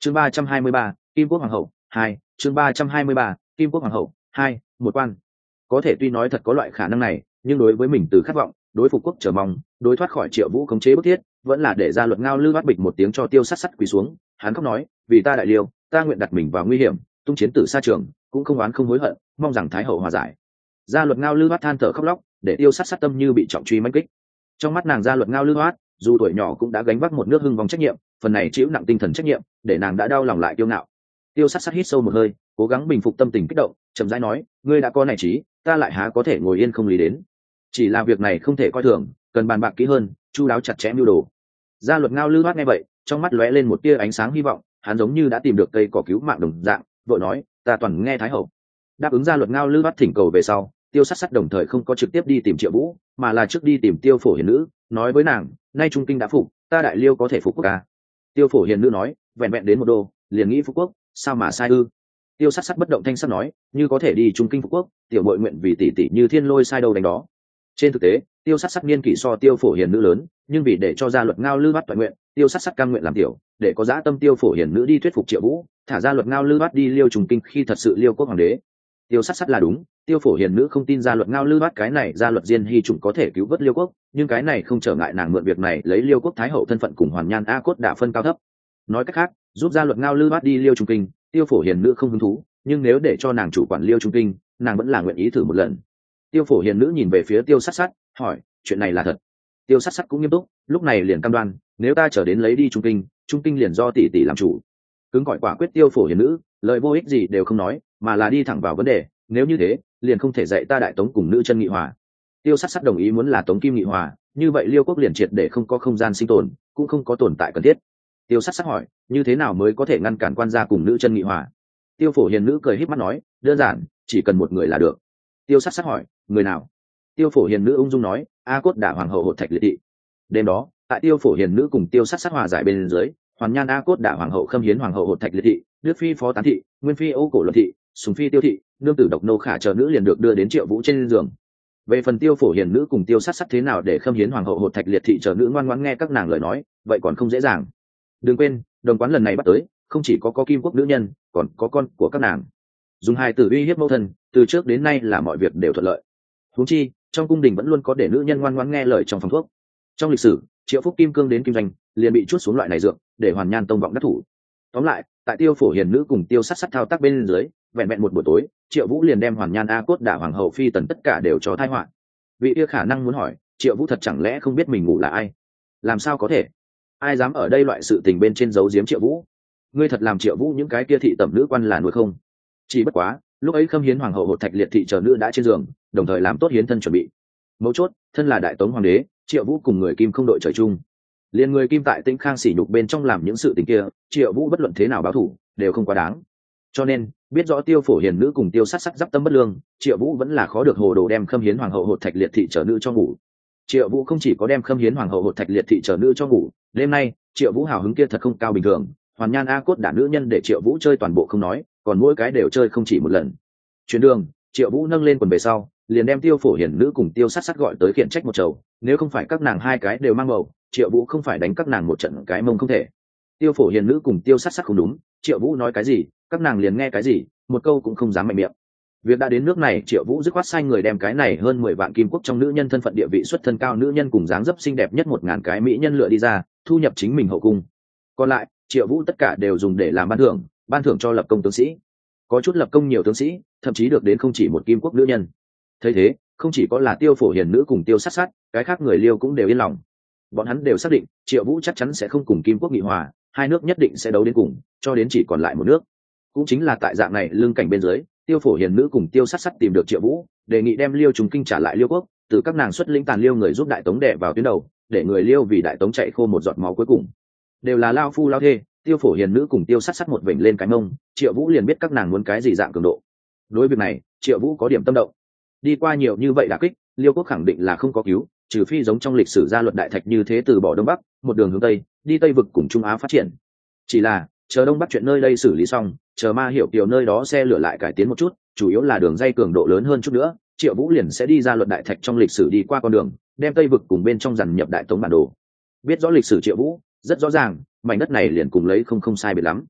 chương 323, Kim Quốc Hoàng hậu 2, chương 323, Kim Quốc Hoàng hậu 2, một quan. Có thể tuy nói thật có loại khả năng này, nhưng đối với mình từ khát vọng, đối phục quốc chờ mong, đối thoát khỏi Triệu Vũ khống chế bức thiết, vẫn là để ra luật ngao lư bắt bịch một tiếng cho Tiêu Sát Sắt quỳ xuống. Hắn khóc nói, vì ta đại liêu, ta nguyện đặt mình vào nguy hiểm, tung chiến tử xa trường, cũng không oán không hối hận, mong rằng thái hậu hòa giải. Gia luật ngao lư bắt than thở khóc lóc, để Tiêu Sát Sắt tâm như bị trọng truy mãnh kích. Trong mắt nàng gia luật ngao lư bắt, dù tuổi nhỏ cũng đã gánh vác một nước hưng vong trách nhiệm, phần này chịu nặng tinh thần trách nhiệm, để nàng đã đau lòng lại kiêu ngạo. Tiêu Sát Sắt hít sâu một hơi, cố gắng bình phục tâm tình kích động, chậm rãi nói, ngươi đã có này trí, ta lại há có thể ngồi yên không lý đến. Chỉ là việc này không thể coi thường, cần bàn bạc kỹ hơn, chu đáo chặt chẽ mưu đồ. Gia luật ngao lư bắt nghe vậy, trong mắt lóe lên một tia ánh sáng hy vọng, hắn giống như đã tìm được cây cỏ cứu mạng đồng dạng, vội nói, ta toàn nghe thái hậu. Đáp ứng gia luật ngao lư bắt thỉnh cầu về sau, Tiêu Sát Sắt đồng thời không có trực tiếp đi tìm Triệu Vũ, mà là trước đi tìm Tiêu Phổ Hiền nữ, nói với nàng, nay trung kinh đã phục, ta đại liêu có thể phục quốc ca. Tiêu Phổ Hiền nữ nói, vẹn vẹn đến một đô, liền nghĩ phục quốc, sao mà sai ư? Tiêu Sát Sắt bất động thanh sắc nói, như có thể đi trung kinh phục quốc, tiểu muội nguyện vì tỷ tỷ như thiên lôi sai đâu đánh đó. Trên thực tế, Tiêu Sát Sắt niên kỷ so Tiêu Phổ Hiền nữ lớn, nhưng vì để cho gia luật ngao lư bắt toàn nguyện, Tiêu Sát Sắt cam nguyện làm tiểu, để có dã tâm Tiêu Phổ Hiền nữ đi thuyết phục Triệu Vũ, thả gia luật ngao lư bắt đi liêu trung kinh khi thật sự liêu quốc hoàng đế. Tiêu Sát Sắt là đúng, Tiêu Phổ Hiền nữ không tin gia luật ngao lư bắt cái này gia luật diên hy trùng có thể cứu vớt liêu quốc, nhưng cái này không trở ngại nàng mượn việc này lấy liêu quốc thái hậu thân phận cùng hoàn nhan a cốt đả phân cao thấp. Nói cách khác, giúp gia luật ngao lư bắt đi liêu trung kinh, Tiêu Phổ Hiền nữ không hứng thú, nhưng nếu để cho nàng chủ quản liêu trung kinh, nàng vẫn là nguyện ý thử một lần. Tiêu Phổ Hiền nữ nhìn về phía Tiêu Sát Sắt, hỏi, chuyện này là thật? Tiêu Sát Sắt cũng nghiêm túc, lúc này liền cam đoan, nếu ta trở đến lấy đi trung kinh liền do tỷ tỷ làm chủ. Cứng cỏi quả quyết Tiêu Phổ Hiền nữ, lời vô ích gì đều không nói, mà là đi thẳng vào vấn đề, nếu như thế, liền không thể dạy ta đại tống cùng nữ chân nghị hòa. Tiêu Sát Sắt đồng ý muốn là tống kim nghị hòa, như vậy liêu quốc liền triệt để không có không gian sinh tồn, cũng không có tồn tại cần thiết. Tiêu Sát Sắt hỏi, như thế nào mới có thể ngăn cản quan gia cùng nữ chân nghị hòa? Tiêu Phổ Hiền nữ cười híp mắt nói, đơn giản, chỉ cần một người là được. Tiêu Sát Sắt hỏi, người nào? Tiêu Phổ Hiền nữ ung dung nói, a cốt đả hoàng hậu Hột Thạch Liệt thị. Đêm đó, tại Tiêu Phổ Hiền nữ cùng Tiêu Sát Sắt hòa giải bên dưới, hoàn nhan a cốt đả hoàng hậu Khâm Hiến hoàng hậu Hột Thạch Liệt thị, đức phi phó tán thị, nguyên phi Âu Cổ Luận thị, sùng phi Tiêu thị, nương tử độc nô khả chờ nữ liền được đưa đến Triệu Vũ trên giường. Về phần Tiêu Phổ Hiền nữ cùng Tiêu Sát Sắt thế nào để Khâm Hiến hoàng hậu Hột Thạch Liệt thị chờ nữ ngoan ngoãn nghe các nàng lời nói, vậy còn không dễ dàng. Đừng quên, đồng quán lần này bắt tới, không chỉ có kim quốc nữ nhân, còn có con của các nàng. Dùng hai từ uy hiếp mẫu thân, từ trước đến nay là mọi việc đều thuận lợi. Huống chi, trong cung đình vẫn luôn có để nữ nhân ngoan ngoãn nghe lời trong phòng thuốc. Trong lịch sử, Triệu Phúc Kim Cương đến Kim Doanh, liền bị chuốt xuống loại này dược, để hoàn nhan tông vọng đắc thủ. Tóm lại, tại Tiêu Phổ Hiền nữ cùng Tiêu Sát Sắt thao tác bên dưới, vẹn vẹn một buổi tối, Triệu Vũ liền đem hoàn nhan a cốt đả hoàng hậu phi tần tất cả đều cho thai họa. Vị kia khả năng muốn hỏi, Triệu Vũ thật chẳng lẽ không biết mình ngủ là ai? Làm sao có thể? Ai dám ở đây loại sự tình bên trên giấu giếm Triệu Vũ? Ngươi thật làm Triệu Vũ những cái kia thị tẩm nữ quan là nuôi không? Chỉ bất quá, lúc ấy Khâm Hiến hoàng hậu Hột Thạch Liệt thị chờ nữ đã trên giường, đồng thời làm tốt hiến thân chuẩn bị. Mấu chốt, thân là đại tống hoàng đế, Triệu Vũ cùng người Kim không đội trời chung. Liên người Kim tại Tĩnh Khang sỉ nhục bên trong làm những sự tình kia, Triệu Vũ bất luận thế nào báo thủ, đều không quá đáng. Cho nên, biết rõ Tiêu Phổ Hiền nữ cùng Tiêu Sát Sắt giáp tâm bất lương, Triệu Vũ vẫn là khó được hồ đồ đem Khâm Hiến hoàng hậu Hột Thạch Liệt thị chờ nữ cho ngủ. Triệu Vũ không chỉ có đem Khâm Hiến hoàng hậu Hột Thạch Liệt thị chờ nữ cho ngủ, đêm nay, Triệu Vũ hào hứng kia thật không cao bình thường, hoàn nhan a cốt đả nữ nhân để Triệu Vũ chơi toàn bộ không nói, còn mỗi cái đều chơi không chỉ một lần. Chuyến đường, Triệu Vũ nâng lên quần về sau, liền đem Tiêu Phổ Hiền nữ cùng Tiêu Sát Sắt gọi tới khiển trách một chầu, nếu không phải các nàng hai cái đều mang bầu, Triệu Vũ không phải đánh các nàng một trận cái mông không thể. Tiêu Phổ Hiền nữ cùng Tiêu Sát Sắt không đúng, Triệu Vũ nói cái gì, các nàng liền nghe cái gì, một câu cũng không dám mạnh miệng. Việc đã đến nước này, Triệu Vũ dứt khoát sai người đem cái này hơn 10 vạn kim quốc trong nữ nhân thân phận địa vị xuất thân cao nữ nhân cùng dáng dấp xinh đẹp nhất 1000 cái mỹ nhân lựa đi ra, thu nhập chính mình hậu cung. Còn lại, Triệu Vũ tất cả đều dùng để làm ban thưởng cho lập công tướng sĩ. Có chút lập công nhiều tướng sĩ, thậm chí được đến không chỉ một kim quốc nữ nhân. Thấy thế, không chỉ có là Tiêu Phổ Hiền nữ cùng Tiêu Sát Sắt, cái khác người Liêu cũng đều yên lòng. Bọn hắn đều xác định, Triệu Vũ chắc chắn sẽ không cùng kim quốc nghị hòa, hai nước nhất định sẽ đấu đến cùng, cho đến chỉ còn lại một nước. Cũng chính là tại dạng này lương cảnh bên dưới, Tiêu Phổ Hiền nữ cùng Tiêu Sát Sắt tìm được Triệu Vũ, đề nghị đem Liêu Trung Kinh trả lại Liêu quốc, từ các nàng xuất lĩnh tàn Liêu người giúp đại tống đè vào tuyến đầu, để người Liêu vì đại tống chạy khô một giọt máu cuối cùng. Đều là lao phu lao thê, Tiêu Phổ Hiền nữ cùng Tiêu Sát Sắt một vểnh lên cái mông, Triệu Vũ liền biết các nàng muốn cái gì dạng cường độ. Đối việc này, Triệu Vũ có điểm tâm động. Đi qua nhiều như vậy đả kích, Liêu quốc khẳng định là không có cứu, trừ phi giống trong lịch sử gia luật đại thạch như thế từ bỏ đông bắc, một đường hướng tây, đi tây vực cùng Trung Á phát triển. Chỉ là, chờ đông bắc chuyện nơi đây xử lý xong, chờ Ma Hiểu Kiều nơi đó xe lửa lại cải tiến một chút, chủ yếu là đường dây cường độ lớn hơn chút nữa, Triệu Vũ liền sẽ đi ra luật đại thạch trong lịch sử đi qua con đường, đem tây vực cùng bên trong dàn nhập đại tống bản đồ. Biết rõ lịch sử Triệu Vũ, rất rõ ràng, mảnh đất này liền cùng lấy không sai biệt lắm.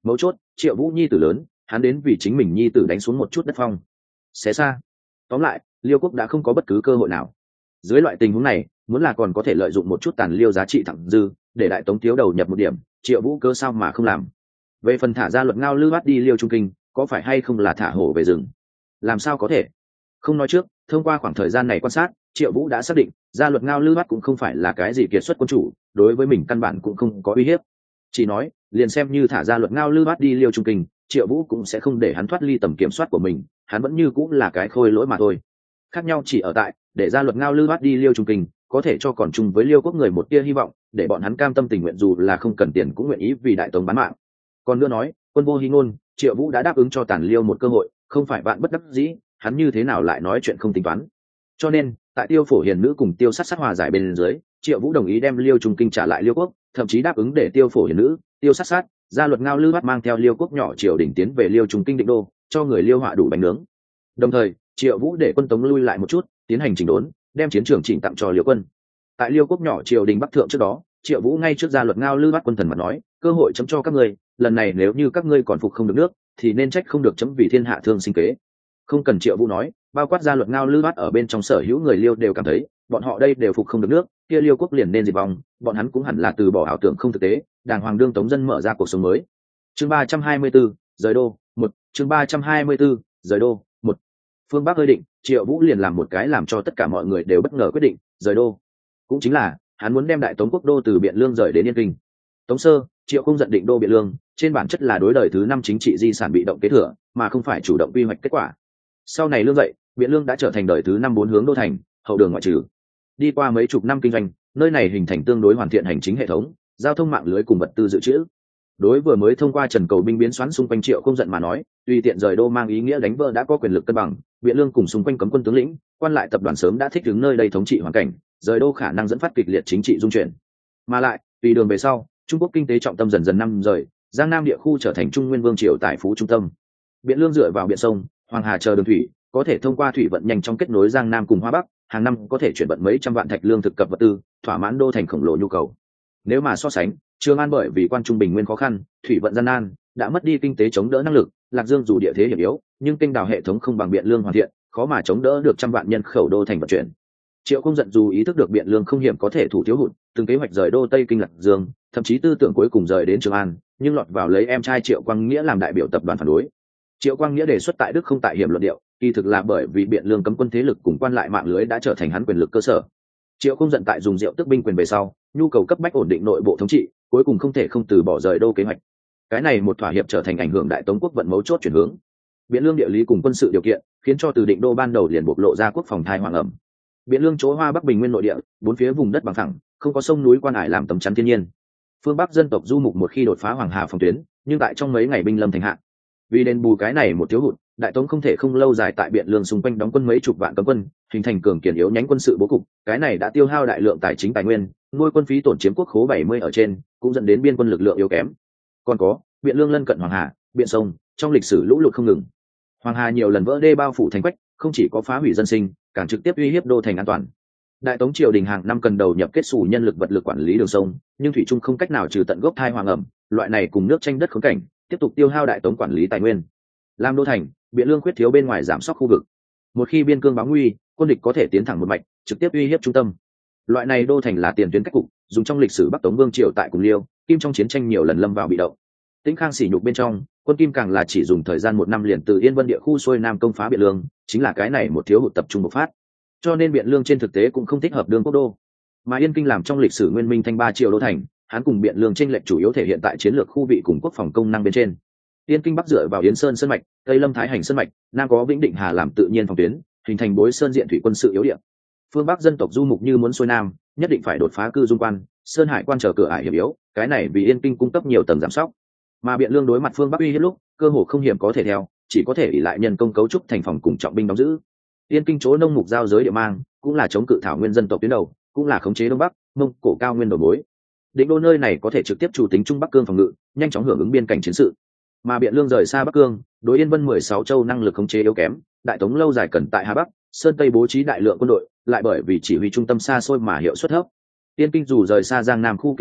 mấu chốt Triệu Vũ nhi tử lớn, hắn đến vì chính mình nhi tử đánh xuống một chút đất phong. Xé xa. Tóm lại, Liêu quốc đã không có bất cứ cơ hội nào. Dưới loại tình huống này, muốn là còn có thể lợi dụng một chút tàn liêu giá trị thẳng dư, để đại tống thiếu đầu nhập một điểm, Triệu Vũ cơ sao mà không làm. Về phần thả ra luật ngao lư bắt đi Liêu Trung Kinh, có phải hay không là thả hổ về rừng? Làm sao có thể? Không nói trước, thông qua khoảng thời gian này quan sát, Triệu Vũ đã xác định, gia luật ngao lư bắt cũng không phải là cái gì kiệt xuất quân chủ, đối với mình căn bản cũng không có uy hiếp. Chỉ nói, liền xem như thả ra luật ngao lư bắt đi Liêu Trung Kinh, Triệu Vũ cũng sẽ không để hắn thoát ly tầm kiểm soát của mình, hắn vẫn như cũng là cái khôi lỗi mà thôi. Khác nhau chỉ ở tại, để ra luật ngao lư bắt đi Liêu Trung Kinh, có thể cho còn chung với Liêu quốc người một tia hy vọng, để bọn hắn cam tâm tình nguyện dù là không cần tiền cũng nguyện ý vì đại tống bán mạng. Còn nữa nói, quân vô hy ngôn, Triệu Vũ đã đáp ứng cho Tản Liêu một cơ hội, không phải bạn bất đắc dĩ, hắn như thế nào lại nói chuyện không tính toán. Cho nên, tại Tiêu Phổ Hiền nữ cùng Tiêu Sát Sát hòa giải bên dưới, Triệu Vũ đồng ý đem Liêu Trung Kinh trả lại Liêu quốc, thậm chí đáp ứng để Tiêu Phổ Hiền nữ, Tiêu Sát Sát, gia luật ngao lư bắt mang theo Liêu quốc nhỏ triều đình tiến về Liêu Trung Kinh định đô, cho người Liêu họa đủ bánh nướng. Đồng thời, Triệu Vũ để quân Tống lui lại một chút, tiến hành chỉnh đốn, đem chiến trường chỉnh tặng cho Liêu quân. Tại Liêu quốc nhỏ triều đình bắc thượng trước đó, Triệu Vũ ngay trước gia luật ngao lư bắt quân thần mà nói, cơ hội chấm cho các ngươi, lần này nếu như các ngươi còn phục không được nước, thì nên trách không được chấm vì thiên hạ thương sinh kế. Không cần Triệu Vũ nói, bao quát gia luật ngao lư bắt ở bên trong sở hữu người Liêu đều cảm thấy, bọn họ đây đều phục không được nước, kia Liêu quốc liền nên diệt vong, bọn hắn cũng hẳn là từ bỏ ảo tưởng không thực tế, đàng hoàng đương tống dân mở ra cuộc sống mới. Chương 324, rời đô, 1, chương 324, rời đô, 1. Phương Bắc hơi định, Triệu Vũ liền làm một cái làm cho tất cả mọi người đều bất ngờ quyết định, rời đô. Cũng chính là, hắn muốn đem đại tống quốc đô từ Biện Lương rời đến Yên Kinh. Tống sơ, Triệu không giận định đô Biện Lương, trên bản chất là đối đời thứ 5 chính trị di sản bị động kế thừa, mà không phải chủ động quy hoạch kết quả. Sau này Lương dậy, Biện Lương đã trở thành đời thứ 5 4 hướng đô thành, hậu đường ngoại trừ. Đi qua mấy chục năm kinh doanh, nơi này hình thành tương đối hoàn thiện hành chính hệ thống, giao thông mạng lưới cùng vật tư dự trữ. Đối vừa mới thông qua trần cầu binh biến xoắn xung quanh Triệu không giận mà nói, tùy tiện rời đô mang ý nghĩa đánh vỡ đã có quyền lực cân bằng, Biện Lương cùng xung quanh cấm quân tướng lĩnh, quan lại tập đoàn sớm đã thích ứng nơi đây thống trị hoàn cảnh, rời đô khả năng dẫn phát kịch liệt chính trị dung chuyển. Mà lại, tùy đường về sau, Trung Quốc kinh tế trọng tâm dần dần năm rời, Giang Nam địa khu trở thành Trung Nguyên vương triều tài phú trung tâm. Biện Lương dựa vào biển sông, Hoàng Hà chờ đường thủy, có thể thông qua thủy vận nhanh trong kết nối Giang Nam cùng Hoa Bắc, hàng năm có thể chuyển vận mấy trăm vạn thạch lương thực cập vật tư, thỏa mãn đô thành khổng lồ nhu cầu. Nếu mà so sánh, Trường An bởi vì quan trung bình nguyên khó khăn, thủy vận gian nan, đã mất đi kinh tế chống đỡ năng lực, Lạc Dương dù địa thế hiểm yếu, nhưng kênh đào hệ thống không bằng Biện Lương hoàn thiện, khó mà chống đỡ được trăm vạn nhân khẩu đô thành vận chuyển. Triệu không giận dù ý thức được Biện Lương không hiểm có thể thủ thiếu hụt, từng kế hoạch rời đô Tây Kinh Lạc Dương, thậm chí tư tưởng cuối cùng rời đến Trường An, nhưng lọt vào lấy em trai Triệu Quang Nghĩa làm đại biểu tập đoàn phản đối. Triệu Quang Nghĩa đề xuất tại Đức không tại hiểm luận điệu, kỳ thực là bởi vì Biện Lương cấm quân thế lực cùng quan lại mạng lưới đã trở thành hắn quyền lực cơ sở. Triệu không giận tại dùng rượu tước binh quyền về sau, nhu cầu cấp bách ổn định nội bộ thống trị, cuối cùng không thể không từ bỏ rời đô kế hoạch. Cái này một thỏa hiệp trở thành ảnh hưởng đại tống quốc vận mấu chốt chuyển hướng. Biện Lương địa lý cùng quân sự điều kiện, khiến cho từ định đô ban đầu liền bộc lộ ra quốc phòng thai hoàng ẩm. Biện Lương chỗ Hoa Bắc bình nguyên nội địa, bốn phía vùng đất bằng phẳng, không có sông núi quan ải làm tấm chắn thiên nhiên. Phương Bắc dân tộc du mục một khi đột phá Hoàng Hà phòng tuyến, nhưng tại trong mấy ngày binh lâm thành hạ. Vì đền bù cái này một thiếu hụt, đại tống không thể không lâu dài tại Biện Lương xung quanh đóng quân mấy chục vạn cấm quân, hình thành cường kiền yếu nhánh quân sự bố cục, cái này đã tiêu hao đại lượng tài chính tài nguyên, nuôi quân phí tổn chiếm quốc khố 70 ở trên, cũng dẫn đến biên quân lực lượng yếu kém. Còn có, Biện Lương lân cận Hoàng Hà, Biện sông, trong lịch sử lũ lụt không ngừng. Hoàng Hà nhiều lần vỡ đê bao phủ thành quách, không chỉ có phá hủy dân sinh, càng trực tiếp uy hiếp đô thành an toàn. Đại tống triều đình hàng năm cần đầu nhập kết xù nhân lực vật lực quản lý đường sông, nhưng thủy trung không cách nào trừ tận gốc thai hoàng ẩm, loại này cùng nước tranh đất khốn cảnh, tiếp tục tiêu hao đại tống quản lý tài nguyên. Làm đô thành, Biện Lương khuyết thiếu bên ngoài giảm sóc khu vực. Một khi biên cương báo nguy, quân địch có thể tiến thẳng một mạch, trực tiếp uy hiếp trung tâm. Loại này đô thành là tiền tuyến cách cục, dùng trong lịch sử Bắc Tống Vương triều tại cùng Liêu, Kim trong chiến tranh nhiều lần lâm vào bị động. Tĩnh Khang sỉ nhục bên trong, quân Kim càng là chỉ dùng thời gian 1 năm liền từ Yên Vân địa khu xuôi nam công phá Biện Lương, chính là cái này một thiếu hụt tập trung bộc phát. Cho nên Biện Lương trên thực tế cũng không thích hợp đương quốc đô. Mà Yên Kinh làm trong lịch sử Nguyên Minh Thanh 3 triều đô thành, hắn cùng Biện Lương chênh lệch chủ yếu thể hiện tại chiến lược khu vị cùng quốc phòng công năng bên trên. Yên Kinh bắc dựa vào Yến Sơn sơn mạch, Tây Lâm Thái Hành sơn mạch, nam có Vĩnh Định Hà làm tự nhiên phòng tuyến, hình thành bối sơn diện thủy quân sự yếu điểm. Phương Bắc dân tộc du mục như muốn xuôi nam, nhất định phải đột phá cư dung quan, sơn hải quan trở cửa ải hiểm yếu, cái này vì Yên Kinh cung cấp nhiều tầng giảm sóc. Mà Biện Lương đối mặt phương Bắc uy hiếp lúc, cơ hồ không hiểm có thể theo, chỉ có thể ỷ lại nhân công cấu trúc thành phòng cùng trọng binh đóng giữ. Yên Kinh chỗ nông mục giao giới địa mang, cũng là chống cự thảo nguyên dân tộc tuyến đầu, cũng là khống chế đông bắc, mông cổ cao nguyên đầu mối. Định đô nơi này có thể trực tiếp chủ tính trung bắc cương phòng ngự, nhanh chóng hưởng ứng biên cảnh chiến sự. Mà Biện Lương rời xa bắc cương, đối Yên Vân 16 châu năng lực khống chế yếu kém, đại tống lâu dài cần tại Hà Bắc, Sơn Tây bố trí đại lượng quân đội, lại bởi vì chỉ huy trung tâm xa xôi mà hiệu suất thấp. Yên Kinh dù rời xa Giang Nam khu kinh tế,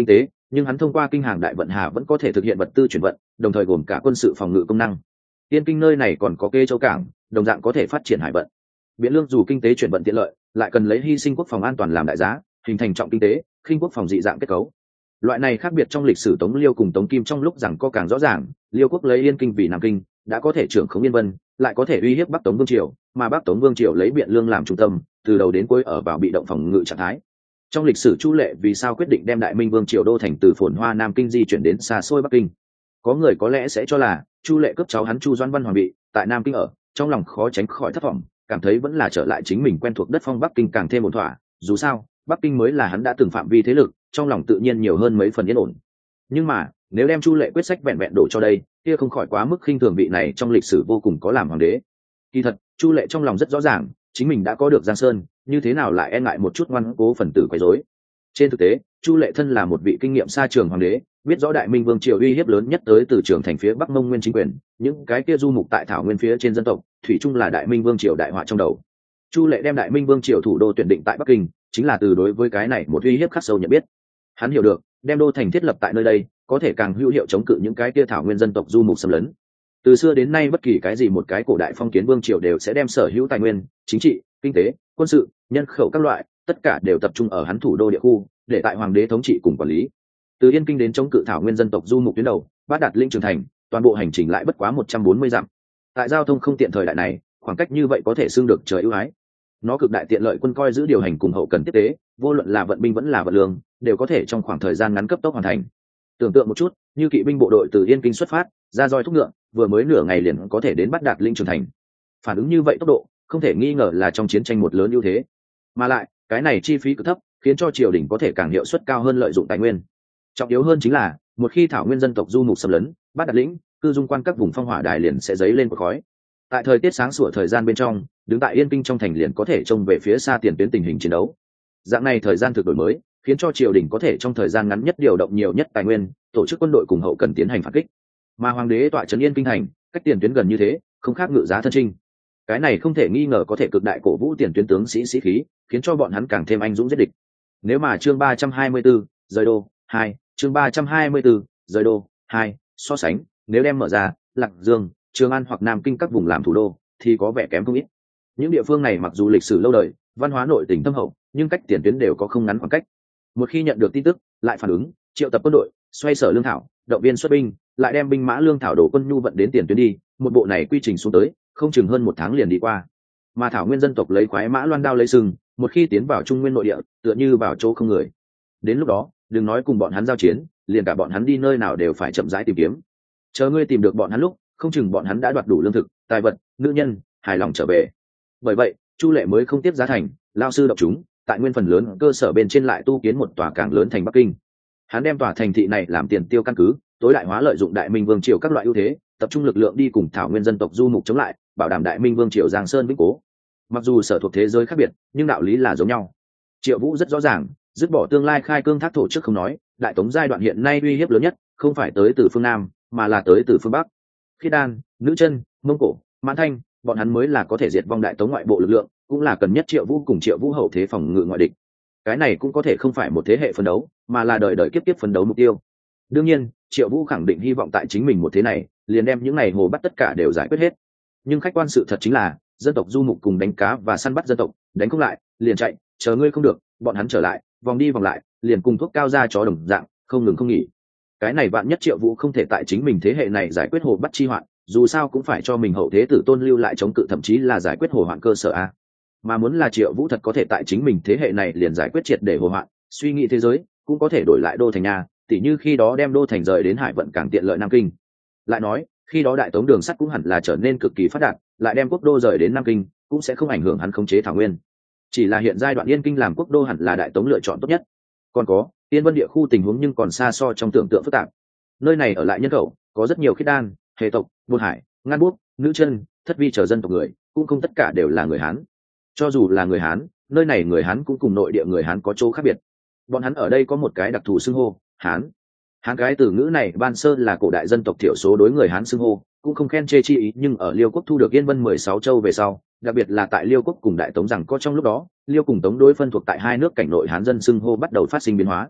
nhưng hắn thông qua kinh hàng đại vận hà vẫn có thể thực hiện vật tư chuyển vận, đồng thời gồm cả quân sự phòng ngự công năng. Yên Kinh nơi này còn có Kê Châu cảng, đồng dạng có thể phát triển hải vận. Biện Lương dù kinh tế chuyển vận tiện lợi, lại cần lấy hy sinh quốc phòng an toàn làm đại giá, hình thành trọng kinh tế, khinh quốc phòng dị dạng kết cấu. Loại này khác biệt trong lịch sử Tống Liêu cùng Tống Kim trong lúc rằng có càng rõ ràng, Liêu quốc lấy Yên Kinh vì Nam Kinh, đã có thể trưởng khống Yên Vân, lại có thể uy hiếp Bắc Tống Vương triều, mà Bắc Tống Vương triều lấy Biện Lương làm trung tâm, từ đầu đến cuối ở vào bị động phòng ngự trạng thái. Trong lịch sử Chu Lệ vì sao quyết định đem Đại Minh Vương triều đô thành từ phồn hoa Nam Kinh di chuyển đến xa xôi Bắc Kinh? Có người có lẽ sẽ cho là Chu Lệ cướp cháu hắn Chu Doãn Văn hoàng bị tại Nam Kinh ở, trong lòng khó tránh khỏi thất vọng, cảm thấy vẫn là trở lại chính mình quen thuộc đất phong Bắc Kinh càng thêm ổn thỏa, dù sao Bắc Kinh mới là hắn đã từng phạm vi thế lực, trong lòng tự nhiên nhiều hơn mấy phần yên ổn. Nhưng mà nếu đem Chu Lệ quyết sách vẹn vẹn đổ cho đây, kia không khỏi quá mức khinh thường vị này trong lịch sử vô cùng có làm hoàng đế. Kỳ thật Chu Lệ trong lòng rất rõ ràng, chính mình đã có được Giang Sơn, như thế nào lại e ngại một chút ngoan cố phần tử quấy rối. Trên thực tế Chu Lệ thân là một vị kinh nghiệm xa trường hoàng đế, biết rõ Đại Minh Vương triều uy hiếp lớn nhất tới từ trường thành phía Bắc Mông Nguyên chính quyền, những cái kia du mục tại thảo nguyên phía trên dân tộc, thủy chung là Đại Minh Vương triều đại họa trong đầu. Chu Lệ đem Đại Minh Vương triều thủ đô tuyển định tại Bắc Kinh, chính là từ đối với cái này một uy hiếp khắc sâu nhận biết. Hắn hiểu được, đem đô thành thiết lập tại nơi đây, có thể càng hữu hiệu chống cự những cái kia thảo nguyên dân tộc du mục xâm lấn. Từ xưa đến nay bất kỳ cái gì một cái cổ đại phong kiến vương triều đều sẽ đem sở hữu tài nguyên, chính trị, kinh tế, quân sự, nhân khẩu các loại, tất cả đều tập trung ở hắn thủ đô địa khu, để tại hoàng đế thống trị cùng quản lý. Từ Yên Kinh đến chống cự thảo nguyên dân tộc du mục tuyến đầu, Bát Đạt Linh Trường Thành, toàn bộ hành trình lại bất quá 140 dặm. Tại giao thông không tiện thời đại này, khoảng cách như vậy có thể xưng được trời ưu ái. Nó cực đại tiện lợi quân coi giữ điều hành cùng hậu cần tiếp tế, vô luận là vận binh vẫn là vận lương, đều có thể trong khoảng thời gian ngắn cấp tốc hoàn thành. Tưởng tượng một chút, như kỵ binh bộ đội từ Yên Kinh xuất phát, ra roi thúc ngựa, vừa mới nửa ngày liền có thể đến Bát Đạt Linh Trường Thành. Phản ứng như vậy tốc độ, không thể nghi ngờ là trong chiến tranh một lớn ưu thế. Mà lại, cái này chi phí cực thấp, khiến cho triều đình có thể càng hiệu suất cao hơn lợi dụng tài nguyên. Trọng yếu hơn chính là, một khi thảo nguyên dân tộc du mục xâm lấn, Bát Đạt Lĩnh, cư dung quan các vùng phong hỏa đài liền sẽ dấy lên cột khói. Tại thời tiết sáng sủa thời gian bên trong, đứng tại Yên Kinh trong thành liền có thể trông về phía xa tiền tuyến tình hình chiến đấu. Dạng này thời gian thực đổi mới, khiến cho triều đình có thể trong thời gian ngắn nhất điều động nhiều nhất tài nguyên, tổ chức quân đội cùng hậu cần tiến hành phản kích. Mà hoàng đế tọa trấn Yên Kinh thành, cách tiền tuyến gần như thế, không khác ngự giá thân chinh. Cái này không thể nghi ngờ có thể cực đại cổ vũ tiền tuyến tướng sĩ sĩ khí, khiến cho bọn hắn càng thêm anh dũng giết địch. Nếu mà chương 324, rời đô 2, chương 324, rời đô 2, so sánh, nếu đem mở ra, Lạc Dương, Trường An hoặc Nam Kinh các vùng làm thủ đô, thì có vẻ kém không ít. Những địa phương này mặc dù lịch sử lâu đời, văn hóa nội tình thâm hậu, nhưng cách tiền tuyến đều có không ngắn khoảng cách. Một khi nhận được tin tức, lại phản ứng, triệu tập quân đội, xoay sở lương thảo, động viên xuất binh, lại đem binh mã lương thảo đổ quân nhu vận đến tiền tuyến đi, một bộ này quy trình xuống tới, không chừng hơn 1 tháng liền đi qua. Mà thảo nguyên dân tộc lấy khoái mã loan đao lấy sừng, một khi tiến vào trung nguyên nội địa, tựa như vào chỗ không người. Đến lúc đó, đừng nói cùng bọn hắn giao chiến, liền cả bọn hắn đi nơi nào đều phải chậm rãi tìm kiếm. Chờ ngươi tìm được bọn hắn lúc, không chừng bọn hắn đã đoạt đủ lương thực, tài vật, nữ nhân, hài lòng trở về. Bởi vậy, Chu Lệ mới không tiếp giá thành, lao sư độc chúng, tại nguyên phần lớn cơ sở bên trên lại tu kiến một tòa cảng lớn thành Bắc Kinh. Hắn đem tòa thành thị này làm tiền tiêu căn cứ, tối đại hóa lợi dụng Đại Minh Vương triều các loại ưu thế, tập trung lực lượng đi cùng thảo nguyên dân tộc du mục chống lại, bảo đảm Đại Minh Vương triều Giang Sơn vững cố. Mặc dù sở thuộc thế giới khác biệt, nhưng đạo lý là giống nhau. Triệu Vũ rất rõ ràng, dứt bỏ tương lai khai cương thác thổ trước không nói, Đại Tống giai đoạn hiện nay uy hiếp lớn nhất không phải tới từ phương Nam, mà là tới từ phương Bắc. Khiết Đan, Nữ Chân, Mông Cổ, Mãn Thanh, bọn hắn mới là có thể diệt vong Đại Tống ngoại bộ lực lượng, cũng là cần nhất Triệu Vũ cùng Triệu Vũ hậu thế phòng ngự ngoại địch. Cái này cũng có thể không phải một thế hệ phấn đấu, mà là đời đời kiếp kiếp phấn đấu mục tiêu. Đương nhiên, Triệu Vũ khẳng định hy vọng tại chính mình một thế này, liền đem những này hồ bắt tất cả đều giải quyết hết. Nhưng khách quan sự thật chính là, dân tộc du mục cùng đánh cá và săn bắt dân tộc, đánh không lại, liền chạy, chờ ngươi không được, bọn hắn trở lại, vòng đi vòng lại, liền cùng thuốc cao ra chó đồng dạng, không ngừng không nghỉ. Cái này vạn nhất Triệu Vũ không thể tại chính mình thế hệ này giải quyết hồ bắt chi hoạn, dù sao cũng phải cho mình hậu thế tử tôn lưu lại chống cự, thậm chí là giải quyết hồ hoạn cơ sở a. Mà muốn là Triệu Vũ thật có thể tại chính mình thế hệ này liền giải quyết triệt để hồ hoạn, suy nghĩ thế giới cũng có thể đổi lại đô thành nhà, tỉ như khi đó đem đô thành rời đến hải vận càng tiện lợi Nam Kinh. Lại nói, khi đó Đại Tống đường sắt cũng hẳn là trở nên cực kỳ phát đạt, lại đem quốc đô rời đến Nam Kinh, cũng sẽ không ảnh hưởng hắn khống chế thảo nguyên. Chỉ là hiện giai đoạn Yên Kinh làm quốc đô hẳn là Đại Tống lựa chọn tốt nhất. Còn có, Yên Vân địa khu tình huống nhưng còn xa so trong tưởng tượng phức tạp. Nơi này ở lại nhân khẩu, có rất nhiều khiết đan, hề tộc, buôn hải, ngăn buốc, nữ chân, thất vi chờ dân tộc người, cũng không tất cả đều là người Hán. Cho dù là người Hán, nơi này người Hán cũng cùng nội địa người Hán có chỗ khác biệt. Bọn hắn ở đây có một cái đặc thù xưng hô, Hán. Hán cái từ ngữ này ban sơ là cổ đại dân tộc thiểu số đối người Hán xưng hô, cũng không khen chê chi ý, nhưng ở Liêu quốc thu được Yên Vân 16 châu về sau, đặc biệt là tại Liêu quốc cùng Đại Tống rằng có trong lúc đó, Liêu cùng Tống đối phân thuộc tại hai nước cảnh nội Hán dân xưng hô bắt đầu phát sinh biến hóa.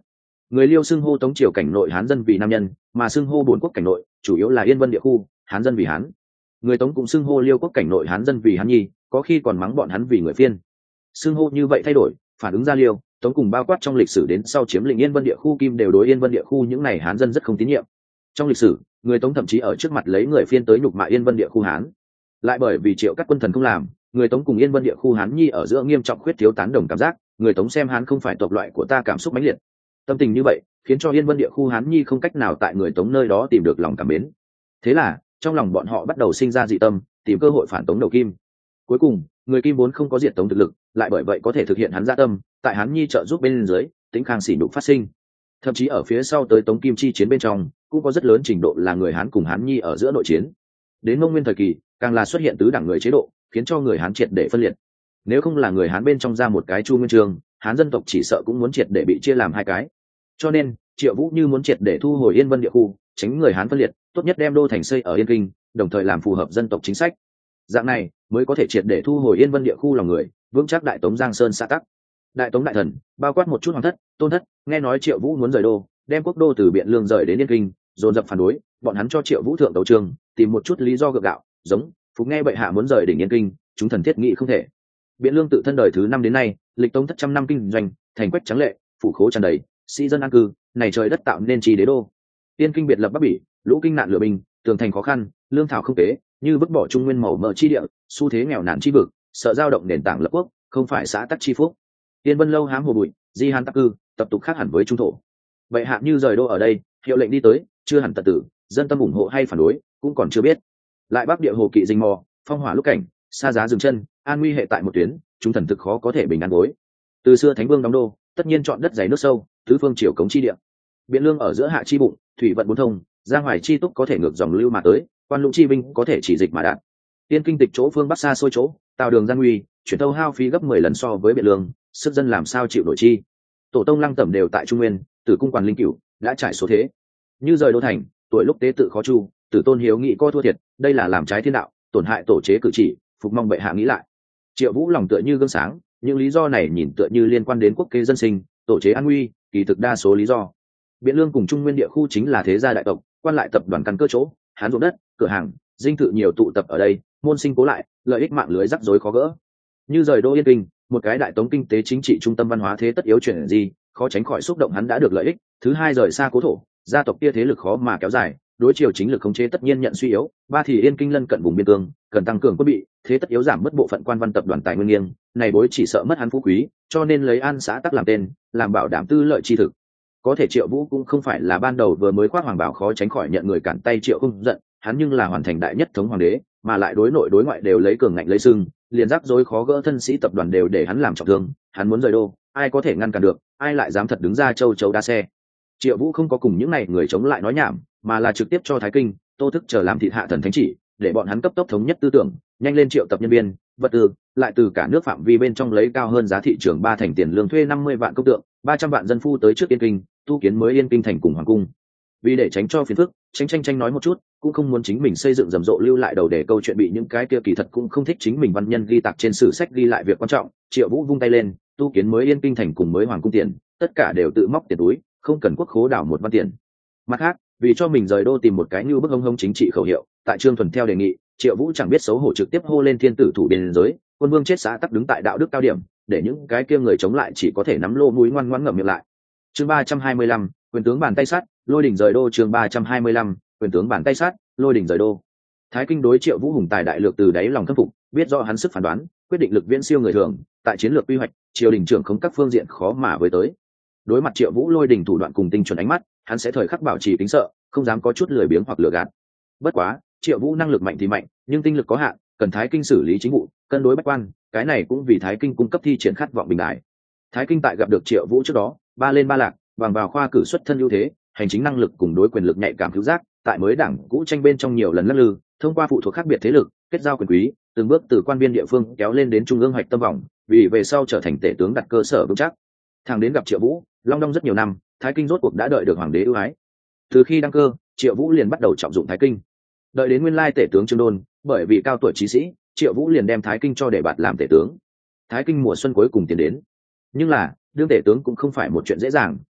Người Liêu xưng hô Tống triều cảnh nội Hán dân vì nam nhân, mà xưng hô Bổn quốc cảnh nội chủ yếu là Yên Vân địa khu, Hán dân vì Hán. Người Tống cũng xưng hô Liêu quốc cảnh nội Hán dân vì Hán nhi, có khi còn mắng bọn hắn vì người phiên. Xưng hô như vậy thay đổi, phản ứng ra Liêu, Tống cùng bao quát trong lịch sử đến sau chiếm lĩnh Yên Vân địa khu Kim đều đối Yên Vân địa khu những này Hán dân rất không tín nhiệm. Trong lịch sử, người Tống thậm chí ở trước mặt lấy người phiên tới nhục mạ Yên Vân địa khu Hán. Lại bởi vì Triệu Cắt quân thần không làm, người Tống cùng Yên Vân địa khu Hán nhi ở giữa nghiêm trọng khuyết thiếu tán đồng cảm giác, người Tống xem Hán không phải tộc loại của ta cảm xúc mãnh liệt. Tâm tình như vậy khiến cho Yên Vân địa khu Hán nhi không cách nào tại người Tống nơi đó tìm được lòng cảm mến. Thế là trong lòng bọn họ bắt đầu sinh ra dị tâm, tìm cơ hội phản Tống đầu Kim. Cuối cùng người Kim vốn không có diệt Tống thực lực, lại bởi vậy có thể thực hiện hắn dạ tâm, tại Hán nhi trợ giúp bên dưới, tính khang sỉ nhục phát sinh. Thậm chí ở phía sau tới Tống Kim chi chiến bên trong cũng có rất lớn trình độ là người Hán cùng Hán nhi ở giữa nội chiến. Đến Mông Nguyên thời kỳ càng là xuất hiện tứ đẳng người chế độ, khiến cho người Hán triệt để phân liệt. Nếu không là người Hán bên trong ra một cái Chu Nguyên Chương, Hán dân tộc chỉ sợ cũng muốn triệt để bị chia làm hai cái. Cho nên Triệu Vũ như muốn triệt để thu hồi Yên Vân địa khu, tránh người Hán phân liệt, tốt nhất đem đô thành xây ở Yên Kinh, đồng thời làm phù hợp dân tộc chính sách. Dạng này mới có thể triệt để thu hồi Yên Vân địa khu lòng người, vững chắc Đại Tống Giang Sơn xã tắc. Đại Tống đại thần bao quát một chút hoàng thất, tôn thất, nghe nói Triệu Vũ muốn rời đô, đem quốc đô từ Biện Lương rời đến Yên Kinh, dồn dập phản đối. Bọn hắn cho Triệu Vũ thượng tấu chương, tìm một chút lý do gượng gạo, giống phục nghe bệ hạ muốn rời đỉnh Yên Kinh, chúng thần thiết nghĩ không thể. Biện Lương tự thân đời thứ 5 đến nay, lịch Tống thất trăm năm kinh doanh, thành quách trắng lệ, phủ khố tràn đầy, sĩ dân an cư, này trời đất tạo nên trì đế đô. Yên Kinh biệt lập Bắc Bỉ, lũ kinh nạn lửa binh, tường thành khó khăn, lương thảo không tế, như vứt bỏ trung nguyên màu mỡ chi địa, xu thế nghèo nàn chi vực, sợ dao động nền tảng lập quốc, không phải xã tắc chi phúc. Yên Vân lâu hám hồ bụi, di hán tắc cư, tập tục khác hẳn với trung thổ. Vậy hạ như rời đô ở đây, hiệu lệnh đi tới, chưa hẳn tận tử, dân tâm ủng hộ hay phản đối, cũng còn chưa biết. Lại Bắc địa hồ kỵ dinh mò, phong hỏa lúc cảnh, xa giá dừng chân, an nguy hệ tại một tuyến, chúng thần thực khó có thể bình an gối. Từ xưa Thánh Vương đóng đô, tất nhiên chọn đất dày nước sâu, tứ phương triều cống chi địa. Biện Lương ở giữa hạ chi bụng, thủy vận bốn thông, giang hoài chi túc có thể ngược dòng lưu mà tới, quan lũng chi binh có thể chỉ dịch mà đạt. Tiên Kinh tịch chỗ phương bắc xa xôi chỗ, tào đường gian nguy, chuyển tâu hao phí gấp 10 lần so với Biện Lương, sức dân làm sao chịu nổi chi. Tổ tông lăng tẩm đều tại Trung Nguyên, Tử cung quản linh cửu đã trải số thế. Như rời đô thành, tuổi lúc tế tự khó chu, Tử tôn hiếu nghị co thua thiệt, đây là làm trái thiên đạo, tổn hại tổ chế cử chỉ, phục mong bệ hạ nghĩ lại. Triệu Vũ lòng tựa như gương sáng, những lý do này nhìn tựa như liên quan đến quốc kế dân sinh, tổ chế an nguy, kỳ thực đa số lý do. Biện Lương cùng Trung Nguyên địa khu chính là thế gia đại tộc, quan lại tập đoàn căn cơ chỗ, Hán ruộng đất, cửa hàng, dinh thự nhiều tụ tập ở đây, môn sinh cố lại, lợi ích mạng lưới rắc rối khó gỡ. Như rời đô Yên Kinh, một cái đại tống kinh tế chính trị trung tâm văn hóa thế tất yếu chuyển gì, khó tránh khỏi xúc động hắn đã được lợi ích. Thứ hai rời xa cố thổ, gia tộc kia thế lực khó mà kéo dài, đối chiều chính lực khống chế tất nhiên nhận suy yếu. Ba thì Yên Kinh lân cận vùng biên cương, cần tăng cường quân bị, thế tất yếu giảm mất bộ phận quan văn tập đoàn tài nguyên nghiêng, này bối chỉ sợ mất hắn phú quý, cho nên lấy An xã tắc làm tên, làm bảo đảm tư lợi chi thực. Có thể Triệu Vũ cũng không phải là ban đầu vừa mới khoác hoàng bảo, khó tránh khỏi nhận người cản tay Triệu không giận, hắn nhưng là hoàn thành đại nhất thống hoàng đế, mà lại đối nội đối ngoại đều lấy cường ngạnh lấy sưng, liền rắc rối khó gỡ thân sĩ tập đoàn đều để hắn làm trọng thương. Hắn muốn rời đô, ai có thể ngăn cản được, ai lại dám thật đứng ra châu chấu đa xe. Triệu Vũ không có cùng những này người chống lại nói nhảm, mà là trực tiếp cho Thái Kinh, Tô Thức chờ làm thịt hạ thần thánh chỉ, để bọn hắn cấp tốc thống nhất tư tưởng, nhanh lên triệu tập nhân viên, vật tư, lại từ cả nước phạm vi bên trong lấy cao hơn giá thị trường 3 thành tiền lương thuê 50 vạn công tượng, 300 vạn dân phu tới trước Yên Kinh, tu kiến mới Yên Kinh thành cùng hoàng cung. Vì để tránh cho phiền phức, tranh nói một chút, cũng không muốn chính mình xây dựng rầm rộ lưu lại đầu để câu chuyện bị những cái kia kỳ thật cũng không thích chính mình văn nhân ghi tạc trên sử sách ghi lại việc quan trọng. Triệu Vũ vung tay lên, tu kiến mới Yên Kinh thành cùng mới hoàng cung tiền, tất cả đều tự móc tiền túi, không cần quốc khố đảo một văn tiền. Mặt khác, vì cho mình rời đô tìm một cái như bức hông chính trị khẩu hiệu, tại Trương Thuần theo đề nghị, Triệu Vũ chẳng biết xấu hổ trực tiếp hô lên thiên tử thủ biên giới, quân vương chết xã tắc đứng tại đạo đức cao điểm, để những cái kia người chống lại chỉ có thể nắm lô mũi ngoan ngoãn ngậm miệng lại. Chương 325, quyền tướng bàn tay sắt, lôi đỉnh rời đô. Chương 325, quyền tướng bàn tay sắt, lôi đỉnh rời đô. Thái Kinh đối Triệu Vũ hùng tài đại lược từ đáy lòng khâm phục, biết rõ hắn sức phán đoán, quyết định lực viễn siêu người thường, tại chiến lược quy hoạch, triều đình trưởng không các phương diện khó mà với tới. Đối mặt Triệu Vũ lôi đỉnh thủ đoạn cùng tinh chuẩn ánh mắt, hắn sẽ thời khắc bảo trì kính sợ, không dám có chút lười biếng hoặc lừa gạt. Bất quá, Triệu Vũ năng lực mạnh thì mạnh, nhưng tinh lực có hạn, cần Thái Kinh xử lý chính vụ, cân đối bách quan, cái này cũng vì Thái Kinh cung cấp thi triển khát vọng bình đại. Thái Kinh tại gặp được Triệu Vũ trước đó, ba lên ba lạc, bằng vào khoa cử xuất thân ưu thế, hành chính năng lực cùng đối quyền lực nhạy cảm cứu giác, tại mới đảng cũ tranh bên trong nhiều lần lắc lư, thông qua phụ thuộc khác biệt thế lực, kết giao quyền quý, từng bước từ quan viên địa phương kéo lên đến trung ương hoạch tâm vòng, vì về sau trở thành tể tướng đặt cơ sở vững chắc. Thằng đến gặp Triệu Vũ, long đong rất nhiều năm, Thái Kinh rốt cuộc đã đợi được hoàng đế ưu ái. Từ khi đăng cơ, Triệu Vũ liền bắt đầu trọng dụng Thái Kinh. Đợi đến nguyên lai tể tướng Trương Đôn, bởi vì cao tuổi trí sĩ, Triệu Vũ liền đem Thái Kinh cho để bạt làm tể tướng. Thái Kinh mùa xuân cuối cùng tiến đến, nhưng là đương tể tướng cũng không phải một chuyện dễ dàng,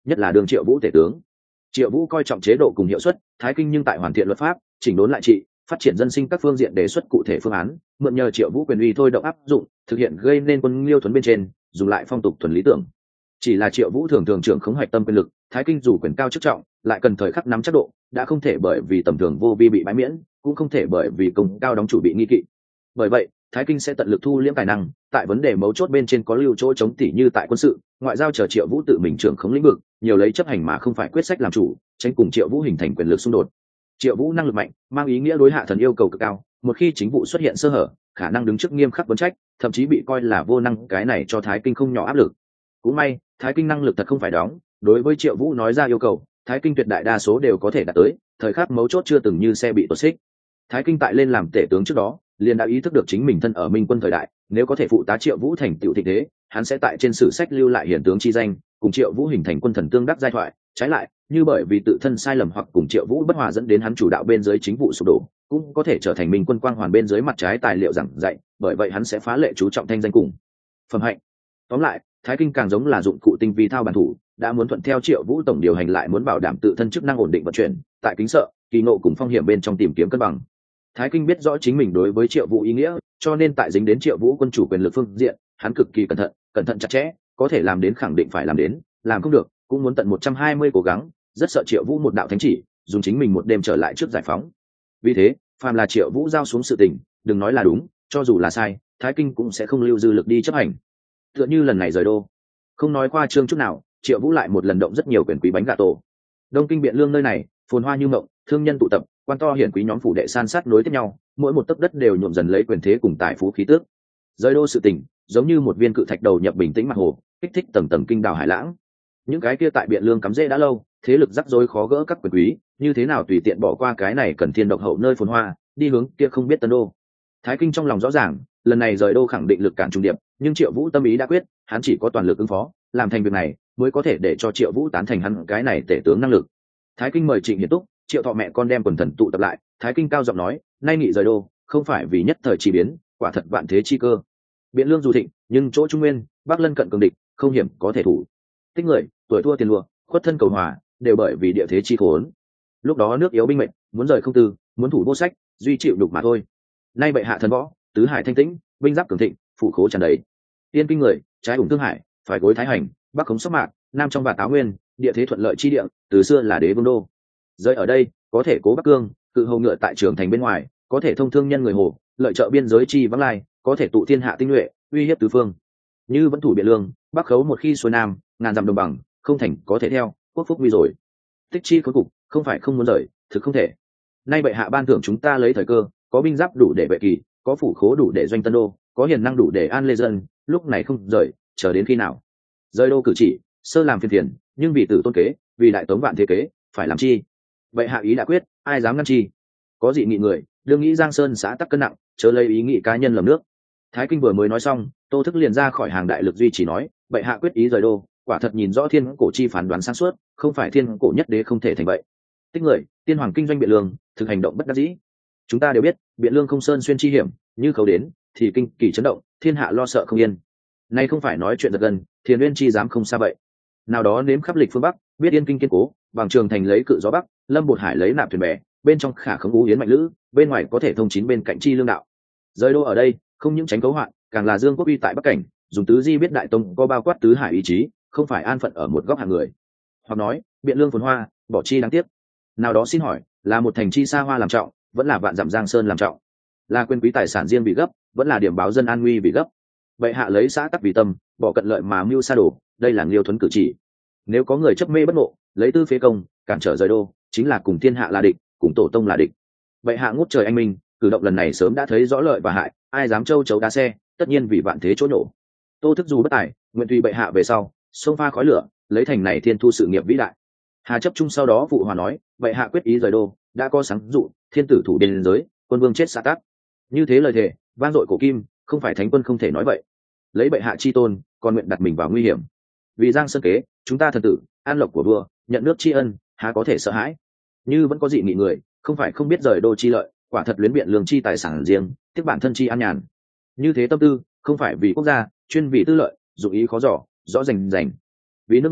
nhất là đường Triệu Vũ tể tướng. Triệu Vũ coi trọng chế độ cùng hiệu suất, Thái Kinh nhưng tại hoàn thiện luật pháp, chỉnh đốn lại trị, phát triển dân sinh các phương diện đề xuất cụ thể phương án, mượn nhờ Triệu Vũ quyền uy thôi động áp dụng, thực hiện gây nên quân Liêu thuần bên trên, dùng lại phong tục thuần lý tưởng. Chỉ là Triệu Vũ thường thường trưởng khống hoạch tâm quyền lực, Thái Kinh dù quyền cao chức trọng, lại cần thời khắc nắm chắc độ, đã không thể bởi vì tầm thường vô vi bị bãi miễn, cũng không thể bởi vì công cao đóng chủ bị nghi kỵ. Bởi vậy, Thái Kinh sẽ tận lực thu liễm tài năng, tại vấn đề mấu chốt bên trên có lưu chỗ chống tỉ như tại quân sự, ngoại giao chờ Triệu Vũ tự mình trưởng khống lĩnh vực, nhiều lấy chấp hành mà không phải quyết sách làm chủ, tránh cùng Triệu Vũ hình thành quyền lực xung đột. Triệu Vũ năng lực mạnh, mang ý nghĩa đối hạ thần yêu cầu cực cao, một khi chính vụ xuất hiện sơ hở, khả năng đứng trước nghiêm khắc vấn trách, thậm chí bị coi là vô năng, cái này cho Thái Kinh không nhỏ áp lực. Cũng may, Thái Kinh năng lực thật không phải đóng, đối với Triệu Vũ nói ra yêu cầu, Thái Kinh tuyệt đại đa số đều có thể đạt tới, thời khắc mấu chốt chưa từng như xe bị tuột xích. Thái Kinh tại lên làm tể tướng trước đó, liền đã ý thức được chính mình thân ở Minh quân thời đại, nếu có thể phụ tá Triệu Vũ thành tựu thịnh thế, hắn sẽ tại trên sử sách lưu lại hiển tướng chi danh, cùng Triệu Vũ hình thành quân thần tương đắc giai thoại. Trái lại, như bởi vì tự thân sai lầm hoặc cùng Triệu Vũ bất hòa dẫn đến hắn chủ đạo bên dưới chính vụ sụp đổ, cũng có thể trở thành Minh quân quang hoàn bên dưới mặt trái tài liệu giảng dạy, bởi vậy hắn sẽ phá lệ chú trọng thanh danh cùng phẩm hạnh. Tóm lại, Thái Kinh càng giống là dụng cụ tinh vi thao bản thủ, đã muốn thuận theo Triệu Vũ tổng điều hành, lại muốn bảo đảm tự thân chức năng ổn định vận chuyển, tại kính sợ, kỳ ngộ cùng phong hiểm bên trong tìm kiếm cân bằng. Thái Kinh biết rõ chính mình đối với Triệu Vũ ý nghĩa, cho nên tại dính đến Triệu Vũ quân chủ quyền lực phương diện, hắn cực kỳ cẩn thận chặt chẽ, có thể làm đến khẳng định phải làm đến, làm không được cũng muốn tận 120 cố gắng, rất sợ Triệu Vũ một đạo thánh chỉ, dùng chính mình một đêm trở lại trước giải phóng. Vì thế, phàm là Triệu Vũ giao xuống sự tình, đừng nói là đúng, cho dù là sai, Thái Kinh cũng sẽ không lưu dư lực đi chấp hành. Tựa như lần này rời đô, không nói khoa trương chút nào, Triệu Vũ lại một lần động rất nhiều quyền quý bánh gà tổ. Đông Kinh Biện Lương nơi này, phồn hoa như mộng, thương nhân tụ tập, quan to hiển quý nhóm phủ đệ san sát nối tiếp nhau, mỗi một tấc đất đều nhuộm dần lấy quyền thế cùng tài phú khí tước. Rời đô sự tình, giống như một viên cự thạch đầu nhập bình tĩnh mặt hồ, kích thích tầng tầng kinh đảo hải lãng. Những cái kia tại Biện Lương cắm rễ đã lâu, thế lực rắc rối khó gỡ các quyền quý, như thế nào tùy tiện bỏ qua cái này cần thiên độc hậu nơi phồn hoa, đi hướng kia không biết tân đô. Thái Kinh trong lòng rõ ràng, lần này rời đô khẳng định lực cản trung điệp, nhưng Triệu Vũ tâm ý đã quyết, hắn chỉ có toàn lực ứng phó, làm thành việc này mới có thể để cho Triệu Vũ tán thành hắn cái này tể tướng năng lực. Thái Kinh mời Trịnh Hiển Túc, Triệu Thọ mẹ con đem quần thần tụ tập lại, Thái Kinh cao giọng nói, nay nghị rời đô, không phải vì nhất thời chi biến, quả thật vạn thế chi cơ. Biện Lương dù thịnh, nhưng chỗ Trung Nguyên, Bắc lân cận cường địch, không hiểm có thể thủ. Tích người, tuổi thua tiền lụa, khuất thân cầu hòa, đều bởi vì địa thế chi khốn. Lúc đó nước yếu binh mệnh, muốn rời không tư, muốn thủ vô sách, duy chịu đục mà thôi. Nay bệ hạ thần võ, tứ hải thanh tĩnh, binh giáp cường thịnh, phủ khố tràn đầy. Tiên kinh người, trái ủng thương hải, phải gối thái hành, bắc khống sóc mạc, nam trong và táo nguyên, địa thế thuận lợi chi địa, từ xưa là đế vương đô. Rơi ở đây, có thể cố Bắc Cương, cự hầu ngựa tại trường thành bên ngoài, có thể thông thương nhân người hồ, lợi trợ biên giới chi vắng lai, có thể tụ thiên hạ tinh nhuệ, uy hiếp tứ phương. Như vẫn thủ Biện Lương, Bắc khấu một khi xuôi nam, ngàn dặm đồng bằng, không thành có thể theo, quốc phúc nguy rồi. Tích chi cuối cục, không phải không muốn rời, thực không thể. Nay bệ hạ ban thưởng chúng ta lấy thời cơ, có binh giáp đủ để vệ kỳ, có phủ khố đủ để doanh tân đô, có hiền năng đủ để an lê dân, lúc này không rời, chờ đến khi nào? Rời đô cử chỉ, sơ làm phiền tiền, nhưng vì tử tôn kế, vì đại tống vạn thế kế, phải làm chi? Bệ hạ ý đã quyết, ai dám ngăn chi? Có dị nghị người, đương nghĩ Giang Sơn xã tắc cân nặng, chớ lấy ý nghị cá nhân lầm nước. Thái Kinh vừa mới nói xong, Tô Thức liền ra khỏi hàng đại lực duy trì nói, bệ hạ quyết ý rời đô, quả thật nhìn rõ thiên cổ chi phán đoán sáng suốt, không phải thiên cổ nhất đế không thể thành vậy. Tích người, tiên hoàng kinh doanh Biện Lương, thực hành động bất đắc dĩ. Chúng ta đều biết, Biện Lương không sơn xuyên chi hiểm, như khấu đến, thì kinh kỳ chấn động, thiên hạ lo sợ không yên. Nay không phải nói chuyện giật gần, Thiền Uyên chi dám không xa vậy. Nào đó nếm khắp lịch phương Bắc, biết yên kinh kiên cố, bằng trường thành lấy cự gió Bắc, lâm bột hải lấy nạp thuyền bè, bên trong khả khống ú yến mạnh lữ, bên ngoài có thể thông chín bên cạnh chi lương đạo. Rời đô ở đây, không những tránh cấu hoạn, càng là dương quốc uy tại Bắc cảnh, dùng tứ di biết đại tông có bao quát tứ hải ý chí, không phải an phận ở một góc hạng người. Hoặc nói, Biện Lương phồn hoa, bỏ chi đáng tiếc. Nào đó xin hỏi, là một thành chi xa hoa làm trọng, vẫn là vạn dặm giang sơn làm trọng? Là quyền quý tài sản riêng bị gấp, vẫn là điểm báo dân an nguy bị gấp? Vậy hạ lấy xã tắc vì tâm, bỏ cận lợi mà mưu sa đổ, đây là Liêu Thuấn cử chỉ. Nếu có người chấp mê bất ngộ, lấy tư phế công, cản trở rời đô, chính là cùng thiên hạ là địch, cùng tổ tông là địch. Vậy hạ ngút trời anh minh, cử động lần này sớm đã thấy rõ lợi và hại, ai dám châu chấu đá xe, tất nhiên vì vạn thế chỗ nổ. Tô Thức dù bất tài, nguyện tùy bệ hạ về sau, xông pha khói lửa, lấy thành này thiên thu sự nghiệp vĩ đại. Hà chấp trung sau đó phụ hòa nói, bệ hạ quyết ý rời đô, đã có sáng dụ, thiên tử thủ biên giới, quân vương chết xã tắc. Như thế lời thề, vang dội cổ kim, không phải thánh quân không thể nói vậy. Lấy bệ hạ chi tôn, còn nguyện đặt mình vào nguy hiểm. Vì Giang Sơn kế, chúng ta thần tử, an lộc của vua, nhận nước tri ân, há có thể sợ hãi? Như vẫn có dị nghị người, không phải không biết rời đô chi lợi, quả thật luyến Biện Lương chi tài sản riêng, tiếc bản thân chi an nhàn. Như thế tâm tư, không phải vì quốc gia, chuyên vì tư lợi, dụng ý khó dò, rõ rành rành. Vì nước người,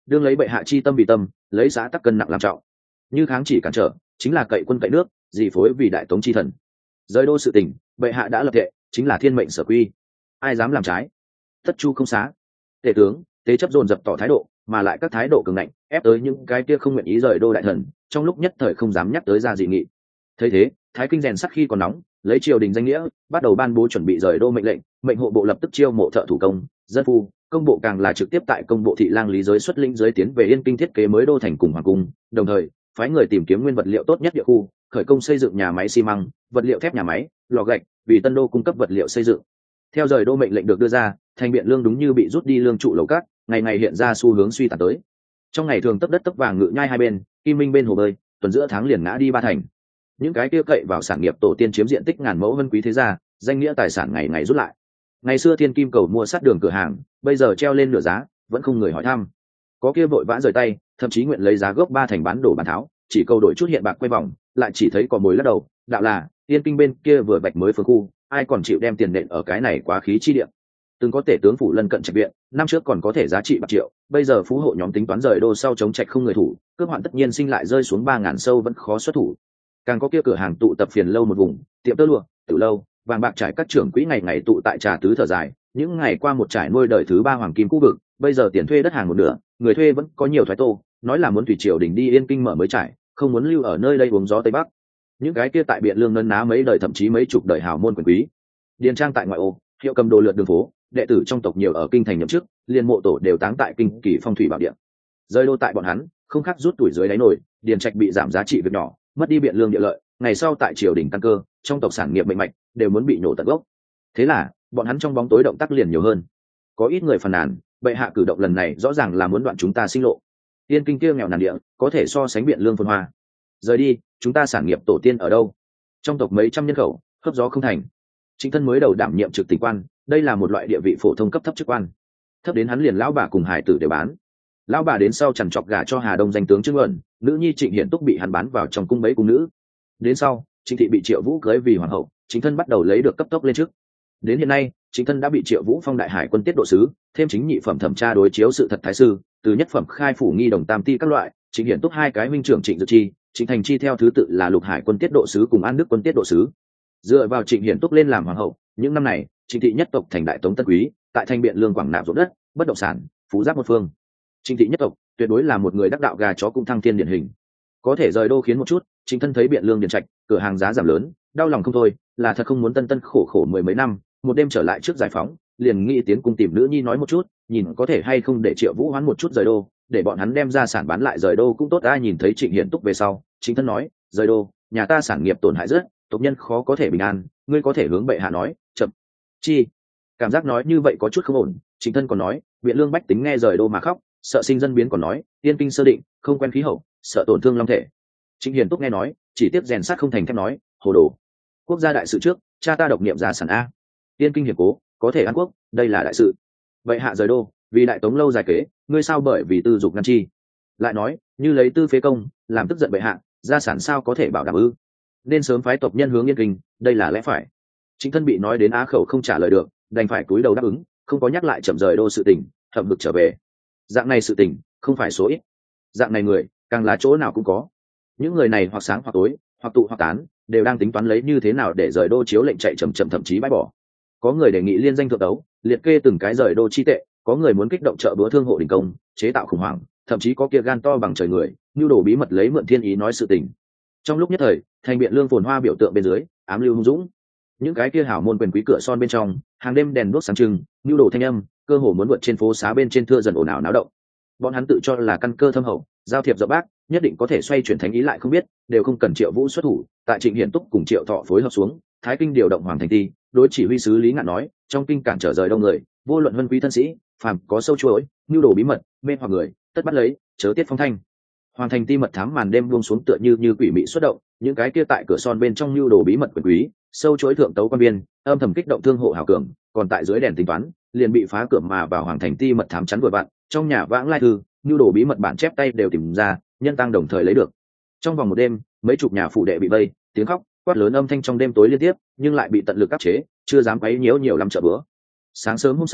đương lấy bệ hạ chi tâm vì tâm, lấy xã tắc cân nặng làm trọng. Như kháng chỉ cản trở, chính là cậy quân cậy nước, dị phối vì đại tống chi thần. Rời đô sự tình, bệ hạ đã lập thệ, chính là thiên mệnh sở quy. Ai dám làm trái, tất chu không xá. Tể tướng, tế chấp dồn dập tỏ thái độ, mà lại các thái độ cường ngạnh, ép tới những cái kia không nguyện ý rời đô đại thần, trong lúc nhất thời không dám nhắc tới ra dị nghị. Thấy thế, thái kinh rèn sắt khi còn nóng, lấy triều đình danh nghĩa, bắt đầu ban bố chuẩn bị rời đô mệnh lệnh, mệnh hộ bộ lập tức chiêu mộ thợ thủ công, dân phu, công bộ càng là trực tiếp tại công bộ thị lang lý giới xuất lĩnh giới tiến về Yên Kinh thiết kế mới đô thành cùng hoàng cung, đồng thời phái người tìm kiếm nguyên vật liệu tốt nhất địa khu, khởi công xây dựng nhà máy xi măng, vật liệu thép nhà máy, lò gạch, vì Tân Đô cung cấp vật liệu xây dựng. Theo rời đô mệnh lệnh được đưa ra, thành Biện Lương đúng như bị rút đi lương trụ lầu cát, ngày ngày hiện ra xu hướng suy tàn tới. Trong ngày thường tấp đất tấp vàng ngự nhai hai bên, Kim Minh bên hồ bơi, tuần giữa tháng liền ngã đi ba thành. Những cái kia cậy vào sản nghiệp tổ tiên chiếm diện tích ngàn mẫu vân quý thế gia, danh nghĩa tài sản ngày ngày rút lại. Ngày xưa thiên kim cầu mua sát đường cửa hàng, bây giờ treo lên nửa giá, vẫn không người hỏi thăm. Có kia vội vã rời tay, thậm chí nguyện lấy giá gốc ba thành bán đổ bán tháo, chỉ câu đổi chút hiện bạc quay vòng, lại chỉ thấy có mồi lắc đầu, đạo là Yên Kinh bên kia vừa bạch mới phường khu, ai còn chịu đem tiền nện ở cái này quá khí chi địa. Từng có tể tướng phủ lân cận trạch viện, năm trước còn có thể giá trị bạc triệu, bây giờ phú hộ nhóm tính toán rời đô sau chống trạch không người thủ, cướp hoạn tất nhiên sinh lại rơi xuống 3.000 sâu vẫn khó xuất thủ. Càng có kia cửa hàng tụ tập phiền lâu một vùng, tiệm tơ lụa, tử lâu, vàng bạc trải các trưởng quỹ ngày ngày tụ tại trà tứ thở dài, những ngày qua một trải nuôi đời thứ ba hoàng kim khu vực, bây giờ tiền thuê đất hàng một nửa, người thuê vẫn có nhiều thoái tô, nói là muốn tùy triều đình đi Yên Kinh mở mới trải, không muốn lưu ở nơi đây uống gió tây bắc. Những cái kia tại Biện Lương nấn ná mấy đời thậm chí mấy chục đời hào môn quyền quý, điền trang tại ngoại ô, hiệu cầm đồ lượt đường phố, đệ tử trong tộc nhiều ở kinh thành nhậm chức, liên mộ tổ đều táng tại kinh kỳ phong thủy bảo địa. Rơi đô tại bọn hắn, không khác rút tuổi dưới đáy nổi, điền trạch bị giảm giá trị việc nhỏ, mất đi Biện Lương địa lợi, ngày sau tại triều đình căn cơ, trong tộc sản nghiệp mạnh mạch đều muốn bị nhổ tận gốc. Thế là bọn hắn trong bóng tối động tác liền nhiều hơn. Có ít người phàn nàn, bệ hạ cử động lần này rõ ràng là muốn đoạn chúng ta sinh lộ. Yên Kinh kia nghèo nàn địa, có thể so sánh Biện Lương phồn hoa. Rời đi, chúng ta sản nghiệp tổ tiên ở đâu? Trong tộc mấy trăm nhân khẩu, hấp gió không thành. Chính thân mới đầu đảm nhiệm trực tỉnh quan, đây là một loại địa vị phổ thông cấp thấp chức quan. Thấp đến hắn liền lão bà cùng hải tử đều bán. Lão bà đến sau chằn chọc gả cho Hà Đông danh tướng Trương Ẩn, nữ nhi Trịnh Hiển Túc bị hắn bán vào trong cung mấy cung nữ. Đến sau, Trịnh thị bị Triệu Vũ cưới vì hoàng hậu, chính thân bắt đầu lấy được cấp tốc lên chức. Đến hiện nay, chính thân đã bị Triệu Vũ phong đại hải quân tiết độ sứ, thêm chính nhị phẩm thẩm tra đối chiếu sự thật thái sư, từ nhất phẩm khai phủ nghi đồng tam ti các loại, Trịnh Hiển Túc hai cái huynh trưởng Trịnh Dực Chi, Trịnh Thành Chi theo thứ tự là lục hải quân tiết độ sứ cùng An Đức quân tiết độ sứ. Dựa vào Trịnh Hiển Túc lên làm hoàng hậu, những năm này, Trịnh thị nhất tộc thành đại tống tân quý, tại thành Biện Lương quảng nạp ruộng đất, bất động sản, phú giáp một phương. Trịnh thị nhất tộc tuyệt đối là một người đắc đạo gà chó cũng thăng thiên điển hình. Có thể rời đô khiến một chút, chính thân thấy Biện Lương điền trạch, cửa hàng giá giảm lớn, đau lòng không thôi, là thật không muốn tân tân khổ khổ mười mấy năm, một đêm trở lại trước giải phóng, liền nghĩ tiến cung tìm nữ nhi nói một chút, nhìn có thể hay không để Triệu Vũ hoán một chút rời đô, để bọn hắn đem ra sản bán lại rời đô cũng tốt. Ai nhìn thấy Trịnh Hiển Túc về sau, chính thân nói, rời đô, nhà ta sản nghiệp tổn hại rất, tộc nhân khó có thể bình an, ngươi có thể hướng bệ hạ nói, chậm chi. Cảm giác nói như vậy có chút không ổn, chính thân còn nói, Biện Lương bách tính nghe rời đô mà khóc, sợ sinh dân biến, còn nói, Yên Kinh sơ định, không quen khí hậu, sợ tổn thương long thể. Trịnh Hiển Túc nghe nói, chỉ tiếp rèn sát không thành thép nói, hồ đồ. Quốc gia đại sự trước, cha ta độc niệm gia sản a. Yên Kinh hiển cố, có thể an quốc, đây là đại sự. Vậy hạ rời đô, vì đại tống lâu dài kế, ngươi sao bởi vì tư dục ngăn chi? Lại nói, như lấy tư phế công, làm tức giận bệ hạ, gia sản sao có thể bảo đảm ư? Nên sớm phái tộc nhân hướng Yên Kinh, đây là lẽ phải. Trịnh thân bị nói đến á khẩu không trả lời được, đành phải cúi đầu đáp ứng, không có nhắc lại chậm rời đô sự tình, hậm hực trở về. Dạng này sự tình, không phải số ít. Dạng này người, càng là chỗ nào cũng có. Những người này hoặc sáng hoặc tối, hoặc tụ hoặc tán, đều đang tính toán lấy như thế nào để rời đô chiếu lệnh chạy chậm chậm thậm chí bãi bỏ. Có người đề nghị liên danh thượng đấu, liệt kê từng cái rời đô chi tệ, có người muốn kích động trợ búa thương hộ đình công, chế tạo khủng hoảng, thậm chí có kia gan to bằng trời người, nhu đồ bí mật lấy mượn thiên ý nói sự tình. Trong lúc nhất thời, thành Biện Lương phồn hoa biểu tượng bên dưới, ám lưu hung dũng. Những cái kia hảo môn quyền quý cửa son bên trong, hàng đêm đèn đuốc sáng trưng, nhu đồ thanh âm, cơ hồ muốn vượt trên phố xá bên trên thưa dần ồn ào náo động. Bọn hắn tự cho là căn cơ thâm hậu, giao thiệp rộng bác, nhất định có thể xoay chuyển thánh ý, lại không biết đều không cần Triệu Vũ xuất thủ. Tại Trịnh Hiển Túc cùng Triệu Thọ phối hợp xuống, Thái Kinh điều động Hoàng Thành Ti, đối chỉ huy sứ Lý Ngạn nói, trong kinh cản trở rời đông người, vô luận vân quý thân sĩ, phàm có sâu chuỗi, nhu đồ bí mật, mê hoặc người, tất bắt lấy, chớ tiết phong thanh. Hoàng Thành Ti mật thám màn đêm buông xuống tựa như quỷ mị xuất động, những cái kia tại cửa son bên trong nhu đồ bí mật quyền quý, sâu chuỗi thượng tấu quan biên, âm thầm kích động thương hộ hảo cường, còn tại dưới đèn tính toán, liền bị phá cửa mà vào Hoàng Thành Ti mật thám chắn vừa vặn, trong nhà vãng lai thư, nhu đồ bí mật bản chép tay đều tìm ra, nhân tăng đồng thời lấy được. Trong vòng một đêm, mấy chục nhà phụ đệ bị vây, tiếng khóc quát lớn âm thanh trong đêm tối liên tiếp, nhưng lại bị tận lực áp chế, chưa dám quấy nhiễu nhiều lắm chợ bữa. Sáng sớm hôm sau,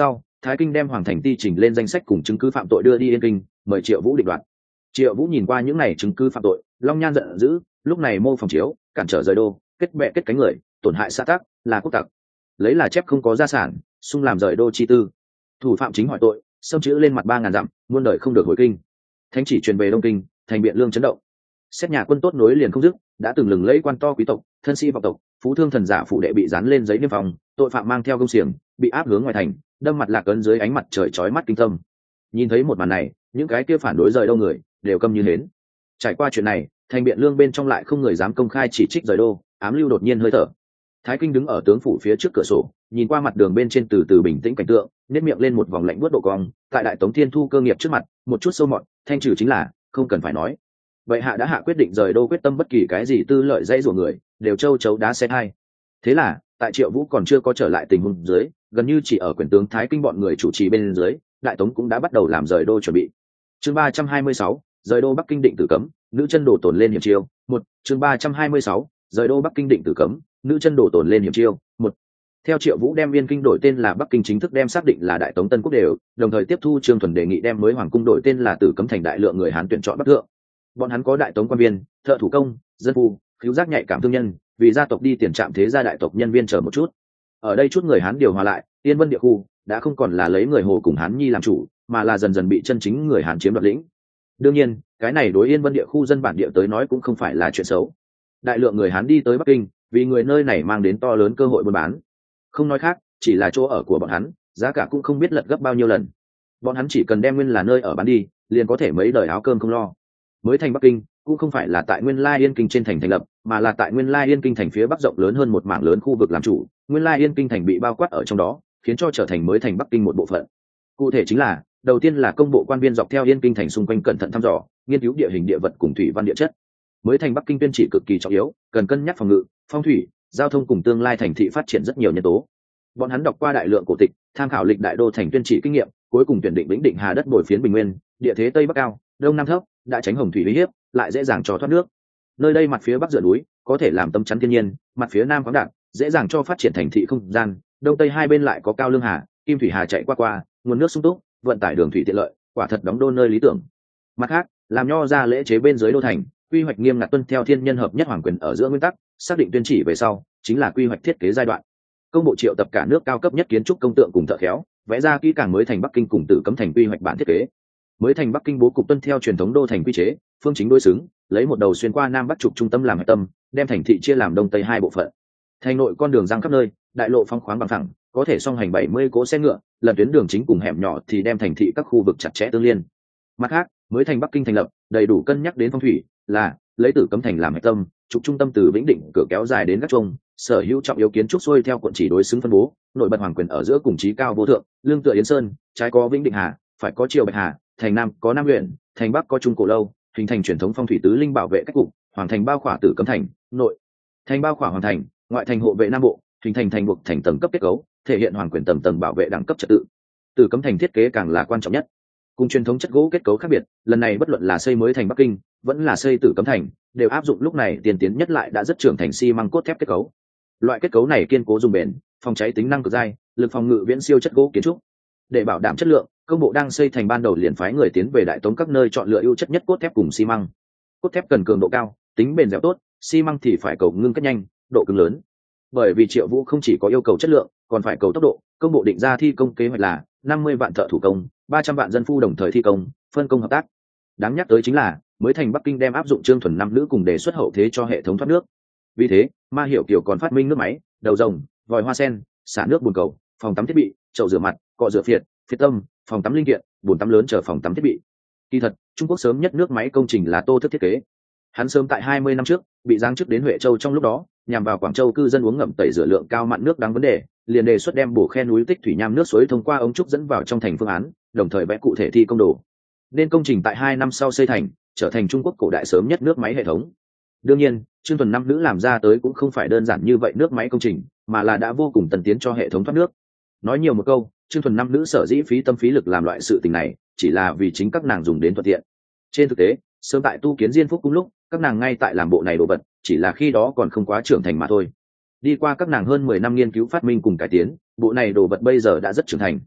Thái Kinh đem Hoàng Thành Ti trình lên danh sách cùng chứng cứ phạm tội đưa đi Yên Kinh, mời Triệu Vũ định đoạt. Triệu Vũ nhìn qua những này chứng cứ phạm tội, long nhan giận dữ, lúc này mô phòng chiếu, cản trở rời đô, kết bè kết cánh người, tổn hại xã tắc, là quốc tặc. Lấy là chép không có gia sản, xung làm rời đô chi tư. Thủ phạm chính hỏi tội, xâm chữ lên mặt 3000 dặm, muôn đời không được hồi kinh. Thánh chỉ truyền về Đông Kinh, thành Biện Lương chấn động. Xét nhà quân tốt nối liền không dứt, đã từng lừng lẫy quan to quý tộc, thân sĩ vọng tộc, phú thương thần giả phụ đệ bị dán lên giấy niêm phong, tội phạm mang theo công xiềng, bị áp hướng ngoài thành, đâm mặt lạc ấn dưới ánh mặt trời chói mắt kinh tâm. Nhìn thấy một màn này, những cái kia phản đối rời đô người đều câm như hến. Trải qua chuyện này, thành Biện Lương bên trong lại không người dám công khai chỉ trích rời đô, ám lưu đột nhiên hơi thở. Thái Kinh đứng ở tướng phủ phía trước cửa sổ, nhìn qua mặt đường bên trên từ từ bình tĩnh cảnh tượng, nhếch miệng lên một vòng lạnh buốt độ cong. Tại đại tống thiên thu cơ nghiệp trước mặt, một chút sâu mọt, thanh trừ chính là không cần phải nói. Vậy hạ đã hạ quyết định rời đô, quyết tâm bất kỳ cái gì tư lợi dây rủa người đều châu chấu đá xe hai. Thế là tại Triệu Vũ còn chưa có trở lại tình huống dưới, gần như chỉ ở quyền tướng Thái Kinh bọn người chủ trì bên dưới, đại tống cũng đã bắt đầu làm rời đô chuẩn bị. Chương 326, rời đô Bắc Kinh định tử cấm, nữ chân đổ tổn lên hiểm chiêu. Một, chương 326, rời đô Bắc Kinh định tử cấm, nữ chân đổ tổn lên hiểm chiêu. Một. Theo Triệu Vũ đem Yên Kinh đổi tên là Bắc Kinh, chính thức đem xác định là đại tống Tân Quốc đều, đồng thời tiếp thu Trương Thuần đề nghị đem mới hoàng cung đổi tên là Tử Cấm thành đại lượng người Hán tuyển chọn Bắc thượng. Bọn hắn có đại tống quan viên, thợ thủ công, dân phu, khiếu giác nhạy cảm thương nhân, vì gia tộc đi tiền trạm thế gia đại tộc nhân viên chờ một chút. Ở đây chút người Hán điều hòa lại, Yên Vân địa khu đã không còn là lấy người Hồ cùng Hán Nhi làm chủ, mà là dần dần bị chân chính người Hán chiếm đoạt lĩnh. Đương nhiên, cái này đối Yên Vân địa khu dân bản địa tới nói cũng không phải là chuyện xấu. Đại lượng người Hán đi tới Bắc Kinh, vì người nơi này mang đến to lớn cơ hội buôn bán. Không nói khác, chỉ là chỗ ở của bọn hắn, giá cả cũng không biết lật gấp bao nhiêu lần. Bọn hắn chỉ cần đem nguyên là nơi ở bán đi, liền có thể mấy đời áo cơm không lo. Mới thành Bắc Kinh cũng không phải là tại nguyên lai Yên Kinh trên thành thành lập, mà là tại nguyên lai Yên Kinh thành phía bắc rộng lớn hơn một mảng lớn khu vực làm chủ. Nguyên lai Yên Kinh thành bị bao quát ở trong đó, khiến cho trở thành mới thành Bắc Kinh một bộ phận. Cụ thể chính là, đầu tiên là công bộ quan viên dọc theo Yên Kinh thành xung quanh cẩn thận thăm dò, nghiên cứu địa hình địa vật cùng thủy văn địa chất. Mới thành Bắc Kinh tuyên chỉ cực kỳ trọng yếu, cần cân nhắc phòng ngự, phong thủy, giao thông cùng tương lai thành thị phát triển rất nhiều nhân tố. Bọn hắn đọc qua đại lượng cổ tịch, tham khảo lịch đại đô thành tuyên chỉ kinh nghiệm, cuối cùng tuyển định Vĩnh Định Hà đất bồi phiến bình nguyên, địa thế tây bắc cao, đông nam thấp, đã tránh hồng thủy uy hiếp, lại dễ dàng cho thoát nước. Nơi đây mặt phía bắc dựa núi, có thể làm tâm chắn thiên nhiên, mặt phía nam khoáng đạt, dễ dàng cho phát triển thành thị không gian, đông tây hai bên lại có cao lương hà, kim thủy hà chạy qua, nguồn nước sung túc, vận tải đường thủy tiện lợi, quả thật đóng đô nơi lý tưởng. Mặt khác, làm nho ra lễ chế bên dưới đô thành, quy hoạch nghiêm ngặt tuân theo thiên nhân hợp nhất hoàng quyền ở giữa nguyên tắc, xác định tuyên chỉ về sau, chính là quy hoạch thiết kế giai đoạn. Công bộ triệu tập cả nước cao cấp nhất kiến trúc công tượng cùng thợ khéo, vẽ ra kỹ càng mới thành Bắc Kinh cùng Tử Cấm thành quy hoạch bản thiết kế. Mới thành Bắc Kinh bố cục tuân theo truyền thống đô thành quy chế, phương chính đối xứng, lấy một đầu xuyên qua nam bắc trục trung tâm làm hạch tâm, đem thành thị chia làm đông tây hai bộ phận. Thành nội con đường giang khắp nơi, đại lộ phong khoáng bằng phẳng, có thể song hành 70 cỗ xe ngựa, lần tuyến đường chính cùng hẻm nhỏ thì đem thành thị các khu vực chặt chẽ tương liên. Mặt khác, mới thành Bắc Kinh thành lập, đầy đủ cân nhắc đến phong thủy, là lấy Tử Cấm thành làm hạch tâm, trục trung tâm từ Vĩnh Định cửa kéo dài đến các trung, sở hữu trọng yếu kiến trúc xuôi theo quận chỉ đối xứng phân bố, nổi bật hoàng quyền ở giữa cùng chí cao vô thượng, lương tựa Yến Sơn, trái có Vĩnh Định Hà, phải có Triều Bạch Hà, thành nam có Nam huyện, thành bắc có Trung Cổ lâu, hình thành truyền thống phong thủy tứ linh bảo vệ cách cục, hoàng thành bao khỏa Tử Cấm thành, nội thành bao khỏa hoàng thành, ngoại thành hộ vệ nam bộ, hình thành thành buộc thành tầng cấp kết cấu, thể hiện hoàng quyền tầng tầng bảo vệ đẳng cấp trật tự. Tử Cấm thành thiết kế càng là quan trọng nhất. Cùng truyền thống chất gỗ kết cấu khác biệt, lần này bất luận là xây mới thành Bắc Kinh, vẫn là xây Tử Cấm thành, đều áp dụng lúc này tiên tiến nhất lại đã rất trưởng thành xi măng cốt thép kết cấu. Loại kết cấu này kiên cố dùng bền, phòng cháy tính năng cực dai, lực phòng ngự viễn siêu chất gỗ kiến trúc. Để bảo đảm chất lượng, công bộ đang xây thành ban đầu liền phái người tiến về đại tống các nơi chọn lựa ưu chất nhất cốt thép cùng xi măng. Cốt thép cần cường độ cao, tính bền dẻo tốt, xi măng thì phải cầu ngưng kết nhanh, độ cứng lớn. Bởi vì Triệu Vũ không chỉ có yêu cầu chất lượng, còn phải cầu tốc độ, công bộ định ra thi công kế hoạch là 50 vạn thợ thủ công, 300 vạn dân phu đồng thời thi công, phân công hợp tác. Đáng nhắc tới chính là, mới thành Bắc Kinh đem áp dụng Trương Thuần năm nữ cùng đề xuất hậu thế cho hệ thống thoát nước. Vì thế, Ma Hiểu Kiều còn phát minh nước máy, đầu rồng, vòi hoa sen, xả nước bồn cầu, phòng tắm thiết bị, chậu rửa mặt, cọ rửa phiệt tâm, phòng tắm linh kiện, bồn tắm lớn chờ phòng tắm thiết bị. Kỳ thật, Trung Quốc sớm nhất nước máy công trình là Tô Thức thiết kế. Hắn sớm tại 20 năm trước, bị giáng chức đến Huệ Châu trong lúc đó, nhằm vào Quảng Châu cư dân uống ngậm tẩy rửa lượng cao mặn nước đáng vấn đề, liền đề xuất đem bổ khe núi tích thủy nham nước suối thông qua ống trúc dẫn vào trong thành phương án, đồng thời vẽ cụ thể thi công đồ. Nên công trình tại 2 năm sau xây thành, trở thành Trung Quốc cổ đại sớm nhất nước máy hệ thống. Đương nhiên, Trương Thuần năm nữ làm ra tới cũng không phải đơn giản như vậy nước máy công trình, mà là đã vô cùng tân tiến cho hệ thống thoát nước. Nói nhiều một câu, Trương Thuần năm nữ sở dĩ phí tâm phí lực làm loại sự tình này, chỉ là vì chính các nàng dùng đến thuận tiện. Trên thực tế, sớm tại tu kiến Diên Phúc cung lúc, các nàng ngay tại làm bộ này đồ vật, chỉ là khi đó còn không quá trưởng thành mà thôi. Đi qua các nàng hơn 10 năm nghiên cứu phát minh cùng cải tiến, bộ này đồ vật bây giờ đã rất trưởng thành.